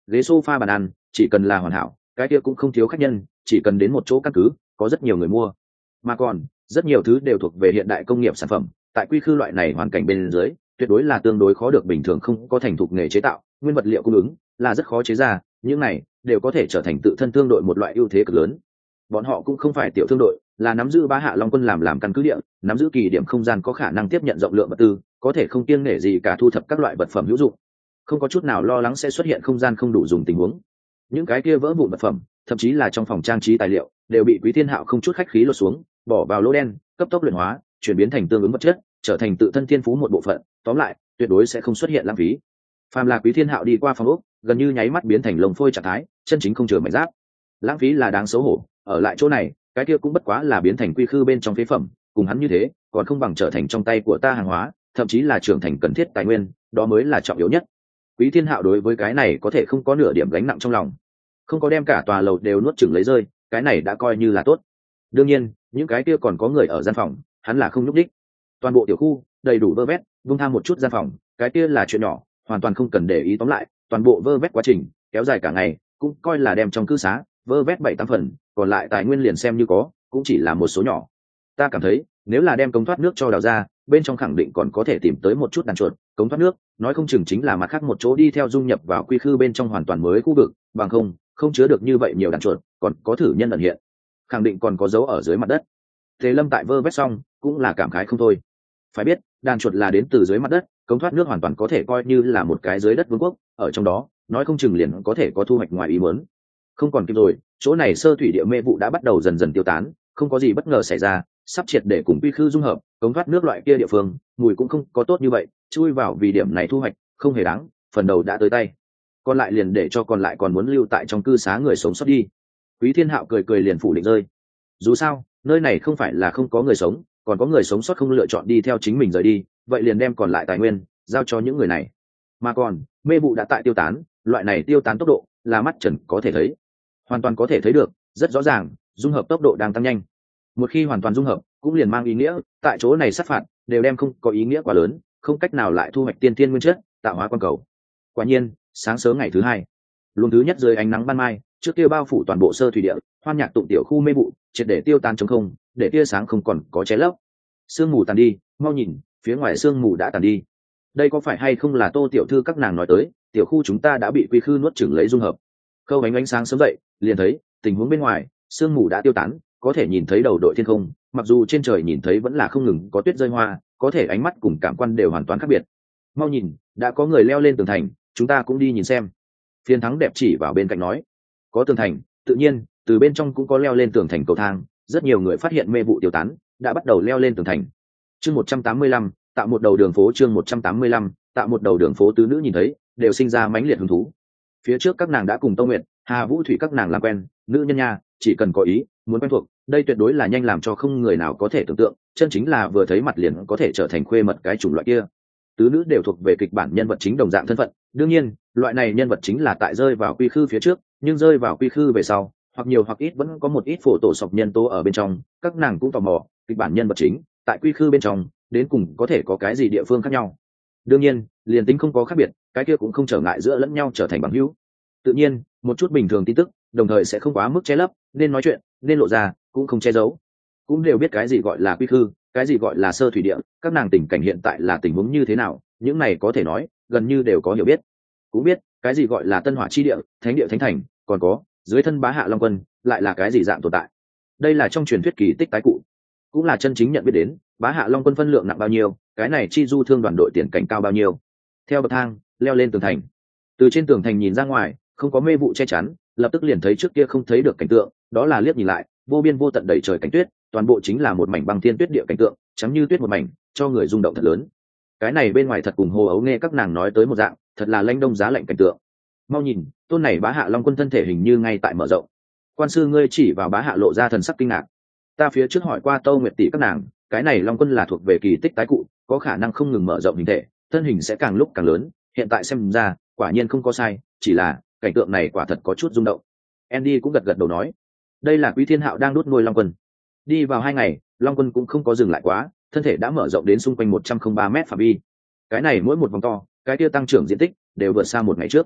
Speaker 1: ghế sofa bàn ăn chỉ cần là hoàn hảo, cái kia cũng không thiếu khách nhân, chỉ cần đến một chỗ căn cứ có rất nhiều người mua. Mà còn rất nhiều thứ đều thuộc về hiện đại công nghiệp sản phẩm, tại quy khư loại này hoàn cảnh bên dưới tuyệt đối là tương đối khó được bình thường không có thành thục nghề chế tạo, nguyên vật liệu cung ứng là rất khó chế ra, những này đều có thể trở thành tự thân thương đội một loại ưu thế cực lớn. Bọn họ cũng không phải tiểu thương đội, là nắm giữ Bá Hạ Long Quân làm căn cứ địa, nắm giữ kỳ điểm không gian có khả năng tiếp nhận rộng lượng vật tư, có thể không kiêng nể gì cả thu thập các loại vật phẩm hữu dụng, không có chút nào lo lắng sẽ xuất hiện không gian không đủ dùng tình huống. Những cái kia vỡ vụn vật phẩm, thậm chí là trong phòng trang trí tài liệu, đều bị Quý Thiên Hạo không chút khách khí lột xuống, bỏ vào lỗ đen, cấp tốc luyện hóa, chuyển biến thành tương ứng vật chất, trở thành tự thân thiên phú một bộ phận. Tóm lại, tuyệt đối sẽ không xuất hiện lãng phí. Phàm là Quý Thiên Hạo đi qua phòng ốc, gần như nháy mắt biến thành lồng phôi trạng thái, chân chính không chừa mảnh giáp. Lãng phí là đáng xấu hổ, ở lại chỗ này, cái kia cũng bất quá là biến thành quy khư bên trong phế phẩm, cùng hắn như thế, còn không bằng trở thành trong tay của ta hàng hóa, thậm chí là trưởng thành cần thiết tài nguyên, đó mới là trọng yếu nhất. Quý Thiên Hạo đối với cái này có thể không có nửa điểm gánh nặng trong lòng, không có đem cả tòa lầu đều nuốt chửng lấy rơi, cái này đã coi như là tốt. Đương nhiên, những cái kia còn có người ở gian phòng, hắn là không nhúc đích. Toàn bộ tiểu khu đầy đủ vơ vét, vung tham một chút gian phòng, cái kia là chuyện nhỏ, hoàn toàn không cần để ý. Tóm lại, toàn bộ vơ vét quá trình kéo dài cả ngày, cũng coi là đem trong cư xá vơ vét 7-8 phần, còn lại tài nguyên liền xem như có, cũng chỉ là một số nhỏ. Ta cảm thấy, nếu là đem cống thoát nước cho đào ra, bên trong khẳng định còn có thể tìm tới một chút đàn chuột. Cống thoát nước, nói không chừng chính là mặt khác một chỗ đi theo dung nhập vào quy khư bên trong hoàn toàn mới khu vực, bằng không chứa được như vậy nhiều đàn chuột, còn có thử nhân ẩn hiện, khẳng định còn có dấu ở dưới mặt đất. Thế Lâm tại vơ vét xong, cũng là cảm khái không thôi. Phải biết, đàn chuột là đến từ dưới mặt đất, cống thoát nước hoàn toàn có thể coi như là một cái dưới đất vương quốc, ở trong đó, nói không chừng liền có thể có thu hoạch ngoài ý muốn. Không còn kịp rồi, chỗ này sơ thủy địa mê vụ đã bắt đầu dần dần tiêu tán, không có gì bất ngờ xảy ra, sắp triệt để cùng quy khư dung hợp, cống thoát nước loại kia địa phương, mùi cũng không có tốt như vậy, chui vào vì điểm này thu hoạch, không hề đáng, phần đầu đã tới tay. Còn lại liền để cho còn lại còn muốn lưu tại trong cư xá người sống sót đi. Quý Thiên Hạo cười cười liền phủ định rơi. Dù sao, nơi này không phải là không có người sống, còn có người sống sót không lựa chọn đi theo chính mình rời đi, vậy liền đem còn lại tài nguyên giao cho những người này. Mà còn, mê vụ đã tại tiêu tán, loại này tiêu tán tốc độ là mắt trần có thể thấy, hoàn toàn có thể thấy được, rất rõ ràng, dung hợp tốc độ đang tăng nhanh. Một khi hoàn toàn dung hợp, cũng liền mang ý nghĩa, tại chỗ này sát phạt đều đem không có ý nghĩa quá lớn, không cách nào lại thu hoạch tiên thiên nguyên chất, tạo hóa quan cầu. Quả nhiên, sáng sớm ngày thứ hai, luồng thứ nhất dưới ánh nắng ban mai, trước kia bao phủ toàn bộ sơ thủy địa, hoan nhạc tụng tiểu khu mê vụ, triệt để tiêu tan trống không, để tia sáng không còn có che lấp. Sương mù tàn đi, mau nhìn, phía ngoài sương mù đã tàn đi. Đây có phải hay không là Tô tiểu thư các nàng nói tới, tiểu khu chúng ta đã bị quy khư nuốt chửng lấy dung hợp. Khâu ánh sáng sớm dậy, liền thấy tình huống bên ngoài, sương mù đã tiêu tán, có thể nhìn thấy đầu đội thiên không, mặc dù trên trời nhìn thấy vẫn là không ngừng có tuyết rơi hoa, có thể ánh mắt cùng cảm quan đều hoàn toàn khác biệt. Mau nhìn, đã có người leo lên tường thành, chúng ta cũng đi nhìn xem. Phiên Thắng đẹp chỉ vào bên cạnh nói, có tường thành, tự nhiên từ bên trong cũng có leo lên tường thành cầu thang, rất nhiều người phát hiện mê vụ tiêu tán, đã bắt đầu leo lên tường thành. Chương 185, tạo một đầu đường phố. Chương 185, tạo một đầu đường phố. Tứ nữ nhìn thấy, đều sinh ra mãnh liệt hứng thú. Phía trước các nàng đã cùng Tô Nguyệt, Hà Vũ Thủy các nàng làm quen, nữ nhân nha, chỉ cần có ý, muốn quen thuộc, đây tuyệt đối là nhanh làm cho không người nào có thể tưởng tượng, chân chính là vừa thấy mặt liền có thể trở thành khuê mật cái chủng loại kia. Tứ nữ đều thuộc về kịch bản nhân vật chính đồng dạng thân phận, đương nhiên, loại này nhân vật chính là tại rơi vào quy khư phía trước, nhưng rơi vào quy khư về sau, hoặc nhiều hoặc ít vẫn có một ít phổ tổ sọc nhân tố ở bên trong, các nàng cũng tò mò, kịch bản nhân vật chính tại quy khư bên trong, đến cùng có thể có cái gì địa phương khác nhau. Đương nhiên, liền tính không có khác biệt, cái kia cũng không trở ngại giữa lẫn nhau trở thành bằng hữu. Tự nhiên, một chút bình thường tin tức, đồng thời sẽ không quá mức che lấp, nên nói chuyện, nên lộ ra, cũng không che giấu. Cũng đều biết cái gì gọi là quy khư, cái gì gọi là sơ thủy địa, các nàng tình cảnh hiện tại là tình huống như thế nào, những này có thể nói, gần như đều có hiểu biết. Cũng biết, cái gì gọi là tân hỏa chi địa, thánh địa thánh thành, còn có, dưới thân Bá Hạ Long Quân, lại là cái gì dạng tồn tại. Đây là trong truyền thuyết kỳ tích tái cụ, cũng là chân chính nhận biết đến, Bá Hạ Long Quân phân lượng nặng bao nhiêu, cái này chi du thương đoàn đội tiền cảnh cao bao nhiêu. Theo bậc thang, leo lên tường thành. Từ trên tường thành nhìn ra ngoài, không có mê vụ che chắn, lập tức liền thấy trước kia không thấy được cảnh tượng, đó là liếc nhìn lại, vô biên vô tận đầy trời cảnh tuyết, toàn bộ chính là một mảnh băng thiên tuyết địa cảnh tượng, trắng như tuyết một mảnh, cho người rung động thật lớn. Cái này bên ngoài thật cùng Hồ Ấu nghe các nàng nói tới một dạng, thật là lanh đông giá lạnh cảnh tượng. Mau nhìn, tôn này Bá Hạ Long Quân thân thể hình như ngay tại mở rộng. Quan sư ngươi chỉ vào Bá Hạ lộ ra thần sắc kinh ngạc. Ta phía trước hỏi qua Tô Nguyệt tỷ các nàng, cái này Long Quân là thuộc về kỳ tích tái cụ, có khả năng không ngừng mở rộng hình thể, thân hình sẽ càng lúc càng lớn, hiện tại xem ra, quả nhiên không có sai, chỉ là cảnh tượng này quả thật có chút rung động. Andy cũng gật gật đầu nói, đây là Quý Thiên Hạo đang đốt nuôi Long Quân. Đi vào 2 ngày, Long Quân cũng không có dừng lại quá, thân thể đã mở rộng đến xung quanh 103 mét phạm vi. Cái này mỗi một vòng to, cái kia tăng trưởng diện tích đều vượt xa một ngày trước.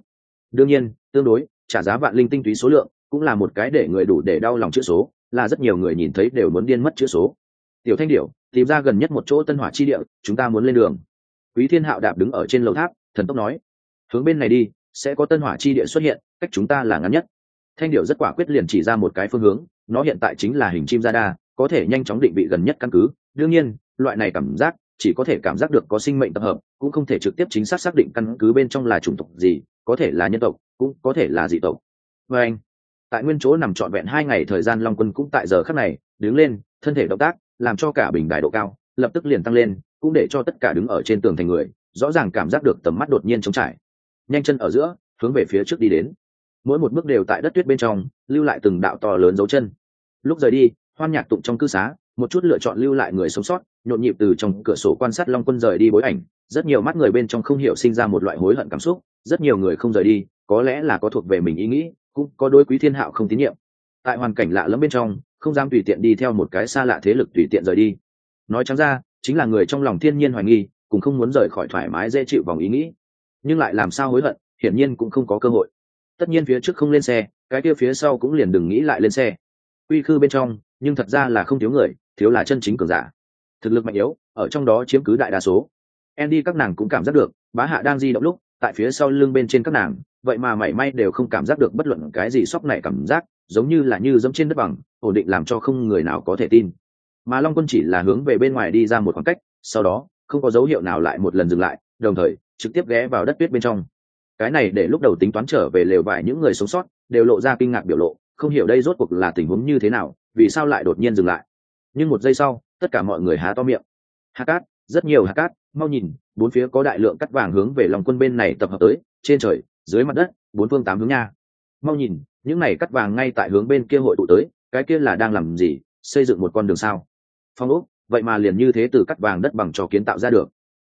Speaker 1: đương nhiên tương đối trả giá vạn linh tinh túy số lượng cũng là một cái để người đủ để đau lòng chữ số, là rất nhiều người nhìn thấy đều muốn điên mất chữ số. Tiểu Thanh Điểu, tìm ra gần nhất một chỗ tân hỏa chi địa, chúng ta muốn lên đường. Quý Thiên Hạo đạp đứng ở trên lầu tháp, thần tốc nói, hướng bên này đi, sẽ có tân hỏa chi địa xuất hiện, cách chúng ta là ngắn nhất. Thanh Điểu rất quả quyết liền chỉ ra một cái phương hướng, nó hiện tại chính là hình chim radar, có thể nhanh chóng định vị gần nhất căn cứ. Đương nhiên, loại này cảm giác chỉ có thể cảm giác được có sinh mệnh tập hợp, cũng không thể trực tiếp chính xác xác định căn cứ bên trong là chủng tộc gì, có thể là nhân tộc, cũng có thể là dị tộc. Và anh, tại nguyên chỗ nằm trọn vẹn 2 ngày thời gian, Long Quân cũng tại giờ khắc này đứng lên, thân thể động tác làm cho cả bình đài độ cao lập tức liền tăng lên, cũng để cho tất cả đứng ở trên tường thành người rõ ràng cảm giác được tầm mắt đột nhiên trống trải, nhanh chân ở giữa hướng về phía trước đi đến, mỗi một bước đều tại đất tuyết bên trong lưu lại từng đạo to lớn dấu chân. Lúc rời đi, hoan nhạc tụng trong cư xá một chút lựa chọn lưu lại người sống sót nhộn nhịp từ trong cửa sổ quan sát Long Quân rời đi bối ảnh, rất nhiều mắt người bên trong không hiểu sinh ra một loại hối hận cảm xúc. Rất nhiều người không rời đi, có lẽ là có thuộc về mình ý nghĩ, cũng có đối Quý Thiên Hạo không tín nhiệm. Tại hoàn cảnh lạ lẫm bên trong, không dám tùy tiện đi theo một cái xa lạ thế lực tùy tiện rời đi. Nói trắng ra, chính là người trong lòng thiên nhiên hoài nghi, cũng không muốn rời khỏi thoải mái dễ chịu vòng ý nghĩ. Nhưng lại làm sao hối hận, hiển nhiên cũng không có cơ hội. Tất nhiên phía trước không lên xe, cái kia phía sau cũng liền đừng nghĩ lại lên xe. Quy khư bên trong, nhưng thật ra là không thiếu người, thiếu là chân chính cường giả. Thực lực mạnh yếu, ở trong đó chiếm cứ đại đa số. Andy các nàng cũng cảm giác được, Bá Hạ đang di động lúc, tại phía sau lưng bên trên các nàng, vậy mà mảy may đều không cảm giác được bất luận cái gì sốc này cảm giác, giống như là như dẫm trên đất bằng, ổn định làm cho không người nào có thể tin. Mà Long Quân chỉ là hướng về bên ngoài đi ra một khoảng cách, sau đó không có dấu hiệu nào lại một lần dừng lại, đồng thời trực tiếp ghé vào đất tuyết bên trong. Cái này để lúc đầu tính toán trở về lều vải những người sống sót đều lộ ra kinh ngạc biểu lộ, không hiểu đây rốt cuộc là tình huống như thế nào, vì sao lại đột nhiên dừng lại. Nhưng một giây sau, tất cả mọi người há to miệng. Hạt cát, rất nhiều hạt cát, mau nhìn, bốn phía có đại lượng cát vàng hướng về Long Quân bên này tập hợp tới, trên trời, dưới mặt đất, bốn phương tám hướng nha. Mau nhìn, những này cát vàng ngay tại hướng bên kia hội tụ tới, cái kia là đang làm gì, xây dựng một con đường sao? Phong ốc, vậy mà liền như thế từ cát vàng đất bằng cho kiến tạo ra được.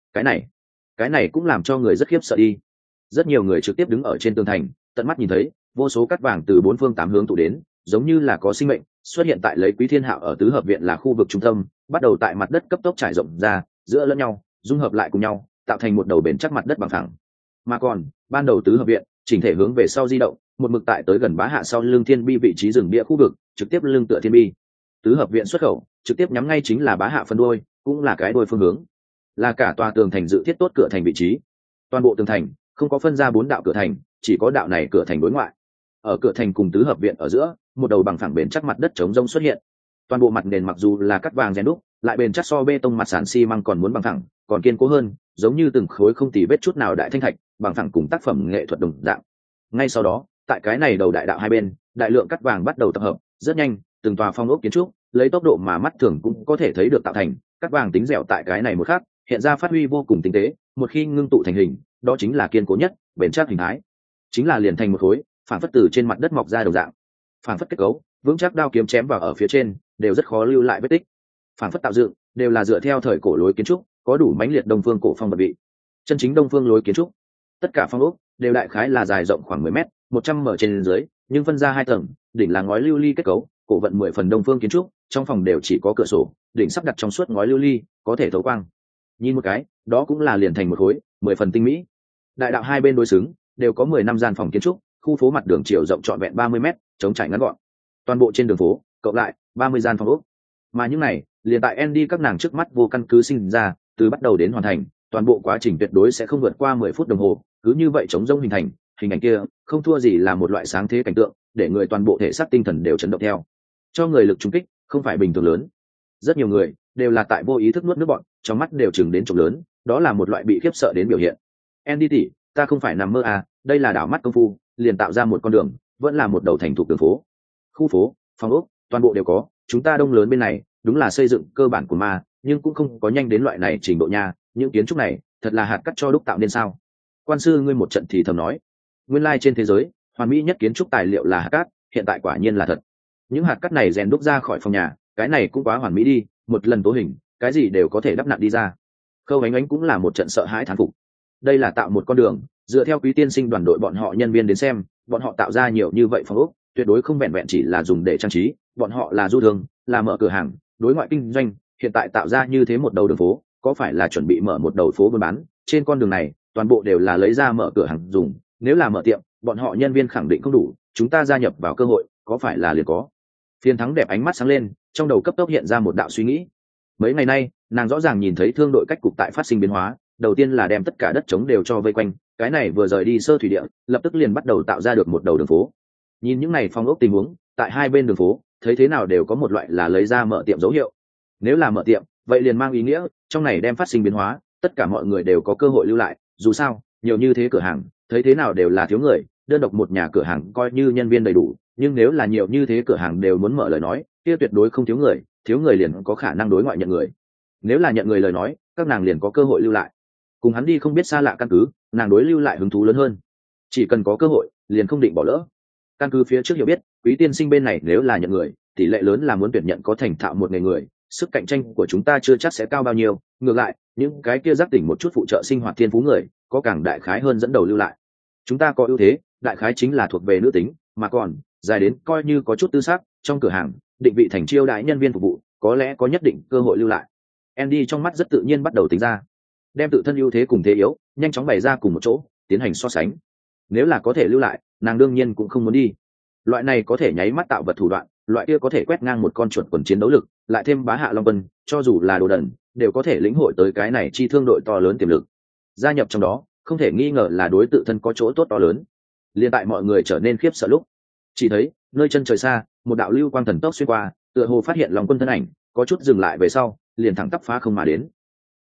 Speaker 1: Cái này cũng làm cho người rất khiếp sợ đi. Rất nhiều người trực tiếp đứng ở trên tường thành, tận mắt nhìn thấy vô số cát vàng từ bốn phương tám hướng tụ đến, giống như là có sinh mệnh xuất hiện tại lấy Quý Thiên Hạo ở tứ hợp viện là khu vực trung tâm, bắt đầu tại mặt đất cấp tốc trải rộng ra, giữa lẫn nhau dung hợp lại cùng nhau, tạo thành một đầu bền chắc mặt đất bằng phẳng. Mà còn ban đầu tứ hợp viện chỉnh thể hướng về sau di động, một mực tại tới gần Bá Hạ sau lưng Thiên Bi vị trí rừng bia khu vực, trực tiếp lưng tựa Thiên Bi. Tứ hợp viện xuất khẩu trực tiếp nhắm ngay chính là Bá Hạ phân đuôi, cũng là cái đuôi phương hướng, là cả tòa tường thành dự thiết tốt cửa thành vị trí. Toàn bộ tường thành không có phân ra 4 đạo cửa thành, chỉ có đạo này cửa thành đối ngoại. Ở cửa thành cùng tứ hợp viện ở giữa, một đầu bằng phẳng bền chắc mặt đất trống rông xuất hiện. Toàn bộ mặt nền mặc dù là cát vàng rèn đúc, lại bền chắc so bê tông mặt sàn xi măng còn muốn bằng thẳng, còn kiên cố hơn, giống như từng khối không tì vết chút nào đại thanh thạch, bằng thẳng cùng tác phẩm nghệ thuật đồng dạng. Ngay sau đó, tại cái này đầu đại đạo hai bên, đại lượng cát vàng bắt đầu tập hợp, rất nhanh, từng tòa phong ốc kiến trúc, lấy tốc độ mà mắt thường cũng có thể thấy được tạo thành, cát vàng tính dẻo tại cái này một khắc, hiện ra phát huy vô cùng tinh tế, một khi ngưng tụ thành hình, đó chính là kiên cố nhất, bền chắc hình thái, chính là liền thành một khối, phản phất từ trên mặt đất mọc ra đồng dạng. Phản phất kết cấu, vững chắc đao kiếm chém vào ở phía trên, đều rất khó lưu lại vết tích. Phản phất tạo dựng, đều là dựa theo thời cổ lối kiến trúc, có đủ mãnh liệt đông phương cổ phong vật vị. Chân chính đông phương lối kiến trúc, tất cả phong ốc đều đại khái là dài rộng khoảng 10 mét, 100 m trên dưới, nhưng phân ra 2 tầng, đỉnh là ngói lưu ly kết cấu, cổ vận 10 phần đông phương kiến trúc, trong phòng đều chỉ có cửa sổ, đỉnh sắp đặt trong suốt ngói lưu ly, có thể thấu quang. Nhìn một cái, đó cũng là liền thành một khối, 10 phần tinh mỹ. Đại đạo hai bên đối xứng, đều có 10 năm gian phòng kiến trúc, khu phố mặt đường chiều rộng trọn vẹn 30 mét, chống trải ngắn gọn. Toàn bộ trên đường phố, cộng lại 30 gian phòng ốc. Mà những này, liền tại Andy các nàng trước mắt vô căn cứ sinh ra, từ bắt đầu đến hoàn thành, toàn bộ quá trình tuyệt đối sẽ không vượt qua 10 phút đồng hồ, cứ như vậy chống rông hình thành, hình ảnh kia không thua gì là một loại sáng thế cảnh tượng, để người toàn bộ thể xác tinh thần đều chấn động theo. Cho người lực trùng kích, không phải bình thường lớn. Rất nhiều người đều là tại vô ý thức nuốt nước bọt, trong mắt đều chừng đến trống lớn, đó là một loại bị khiếp sợ đến biểu hiện. Andy tỷ, ta không phải nằm mơ à, đây là đảo mắt công phu, liền tạo ra một con đường, vẫn là một đầu thành thuộc đường phố. Khu phố, phòng ốc, toàn bộ đều có, chúng ta đông lớn bên này, đúng là xây dựng cơ bản của ma, nhưng cũng không có nhanh đến loại này trình độ nha, những kiến trúc này, thật là hạt cát cho đúc tạo nên sao? Quan sư ngươi một trận thì thầm nói, nguyên lai trên thế giới, hoàn mỹ nhất kiến trúc tài liệu là hạt cát, hiện tại quả nhiên là thật. Những hạt cát này rèn đúc ra khỏi phòng nhà, cái này cũng quá hoàn mỹ đi, một lần tố hình, cái gì đều có thể đắp nặn đi ra. Khâu Ánh Ánh cũng là một trận sợ hãi thán phục. Đây là tạo một con đường, dựa theo Quý tiên sinh đoàn đội bọn họ nhân viên đến xem, bọn họ tạo ra nhiều như vậy phòng ốc, tuyệt đối không vẹn vẹn chỉ là dùng để trang trí, bọn họ là du thương, là mở cửa hàng, đối ngoại kinh doanh, hiện tại tạo ra như thế một đầu đường phố, có phải là chuẩn bị mở một đầu phố buôn bán, trên con đường này, toàn bộ đều là lấy ra mở cửa hàng dùng, nếu là mở tiệm, bọn họ nhân viên khẳng định không đủ, chúng ta gia nhập vào cơ hội có phải là liền có. Phiên Thắng đẹp ánh mắt sáng lên, trong đầu cấp tốc hiện ra một đạo suy nghĩ. Mấy ngày nay nàng rõ ràng nhìn thấy thương đội cách cục tại phát sinh biến hóa, đầu tiên là đem tất cả đất trống đều cho vây quanh, cái này vừa rời đi sơ thủy địa lập tức liền bắt đầu tạo ra được một đầu đường phố. Nhìn những này phong ốc tình huống tại hai bên đường phố, thấy thế nào đều có một loại là lấy ra mở tiệm dấu hiệu. Nếu là mở tiệm vậy liền mang ý nghĩa trong này đem phát sinh biến hóa, tất cả mọi người đều có cơ hội lưu lại, dù sao nhiều như thế cửa hàng thấy thế nào đều là thiếu người, đơn độc một nhà cửa hàng coi như nhân viên đầy đủ, nhưng nếu là nhiều như thế cửa hàng đều muốn mở lời nói, kia tuyệt đối không thiếu người liền có khả năng đối ngoại nhận người. Nếu là nhận người lời nói, các nàng liền có cơ hội lưu lại. Cùng hắn đi không biết xa lạ căn cứ, nàng đối lưu lại hứng thú lớn hơn. Chỉ cần có cơ hội liền không định bỏ lỡ. Căn cứ phía trước hiểu biết, Quý tiên sinh bên này nếu là nhận người, tỷ lệ lớn là muốn tuyển nhận có thành thạo một nghề người, sức cạnh tranh của chúng ta chưa chắc sẽ cao bao nhiêu, ngược lại những cái kia giác tỉnh một chút phụ trợ sinh hoạt thiên phú người có càng đại khái hơn dẫn đầu lưu lại. Chúng ta có ưu thế đại khái chính là thuộc về nữ tính, mà còn dài đến coi như có chút tư sắc trong cửa hàng định vị thành chiêu đãi nhân viên phục vụ, có lẽ có nhất định cơ hội lưu lại. Andy trong mắt rất tự nhiên bắt đầu tính ra, đem tự thân ưu thế cùng thế yếu nhanh chóng bày ra cùng một chỗ tiến hành so sánh. Nếu là có thể lưu lại, nàng đương nhiên cũng không muốn đi. Loại này có thể nháy mắt tạo vật thủ đoạn, loại kia có thể quét ngang một con chuột quần chiến đấu lực, lại thêm bá hạ long vân, cho dù là đồ đần đều có thể lĩnh hội tới cái này chi thương đội to lớn tiềm lực. Gia nhập trong đó không thể nghi ngờ là đối tự thân có chỗ tốt to lớn. Liên tại mọi người trở nên khiếp sợ lúc, chỉ thấy nơi chân trời xa một đạo lưu quang thần tốc xuyên qua, tựa hồ phát hiện long quân thân ảnh, có chút dừng lại về sau liền thẳng tắp phá không mà đến.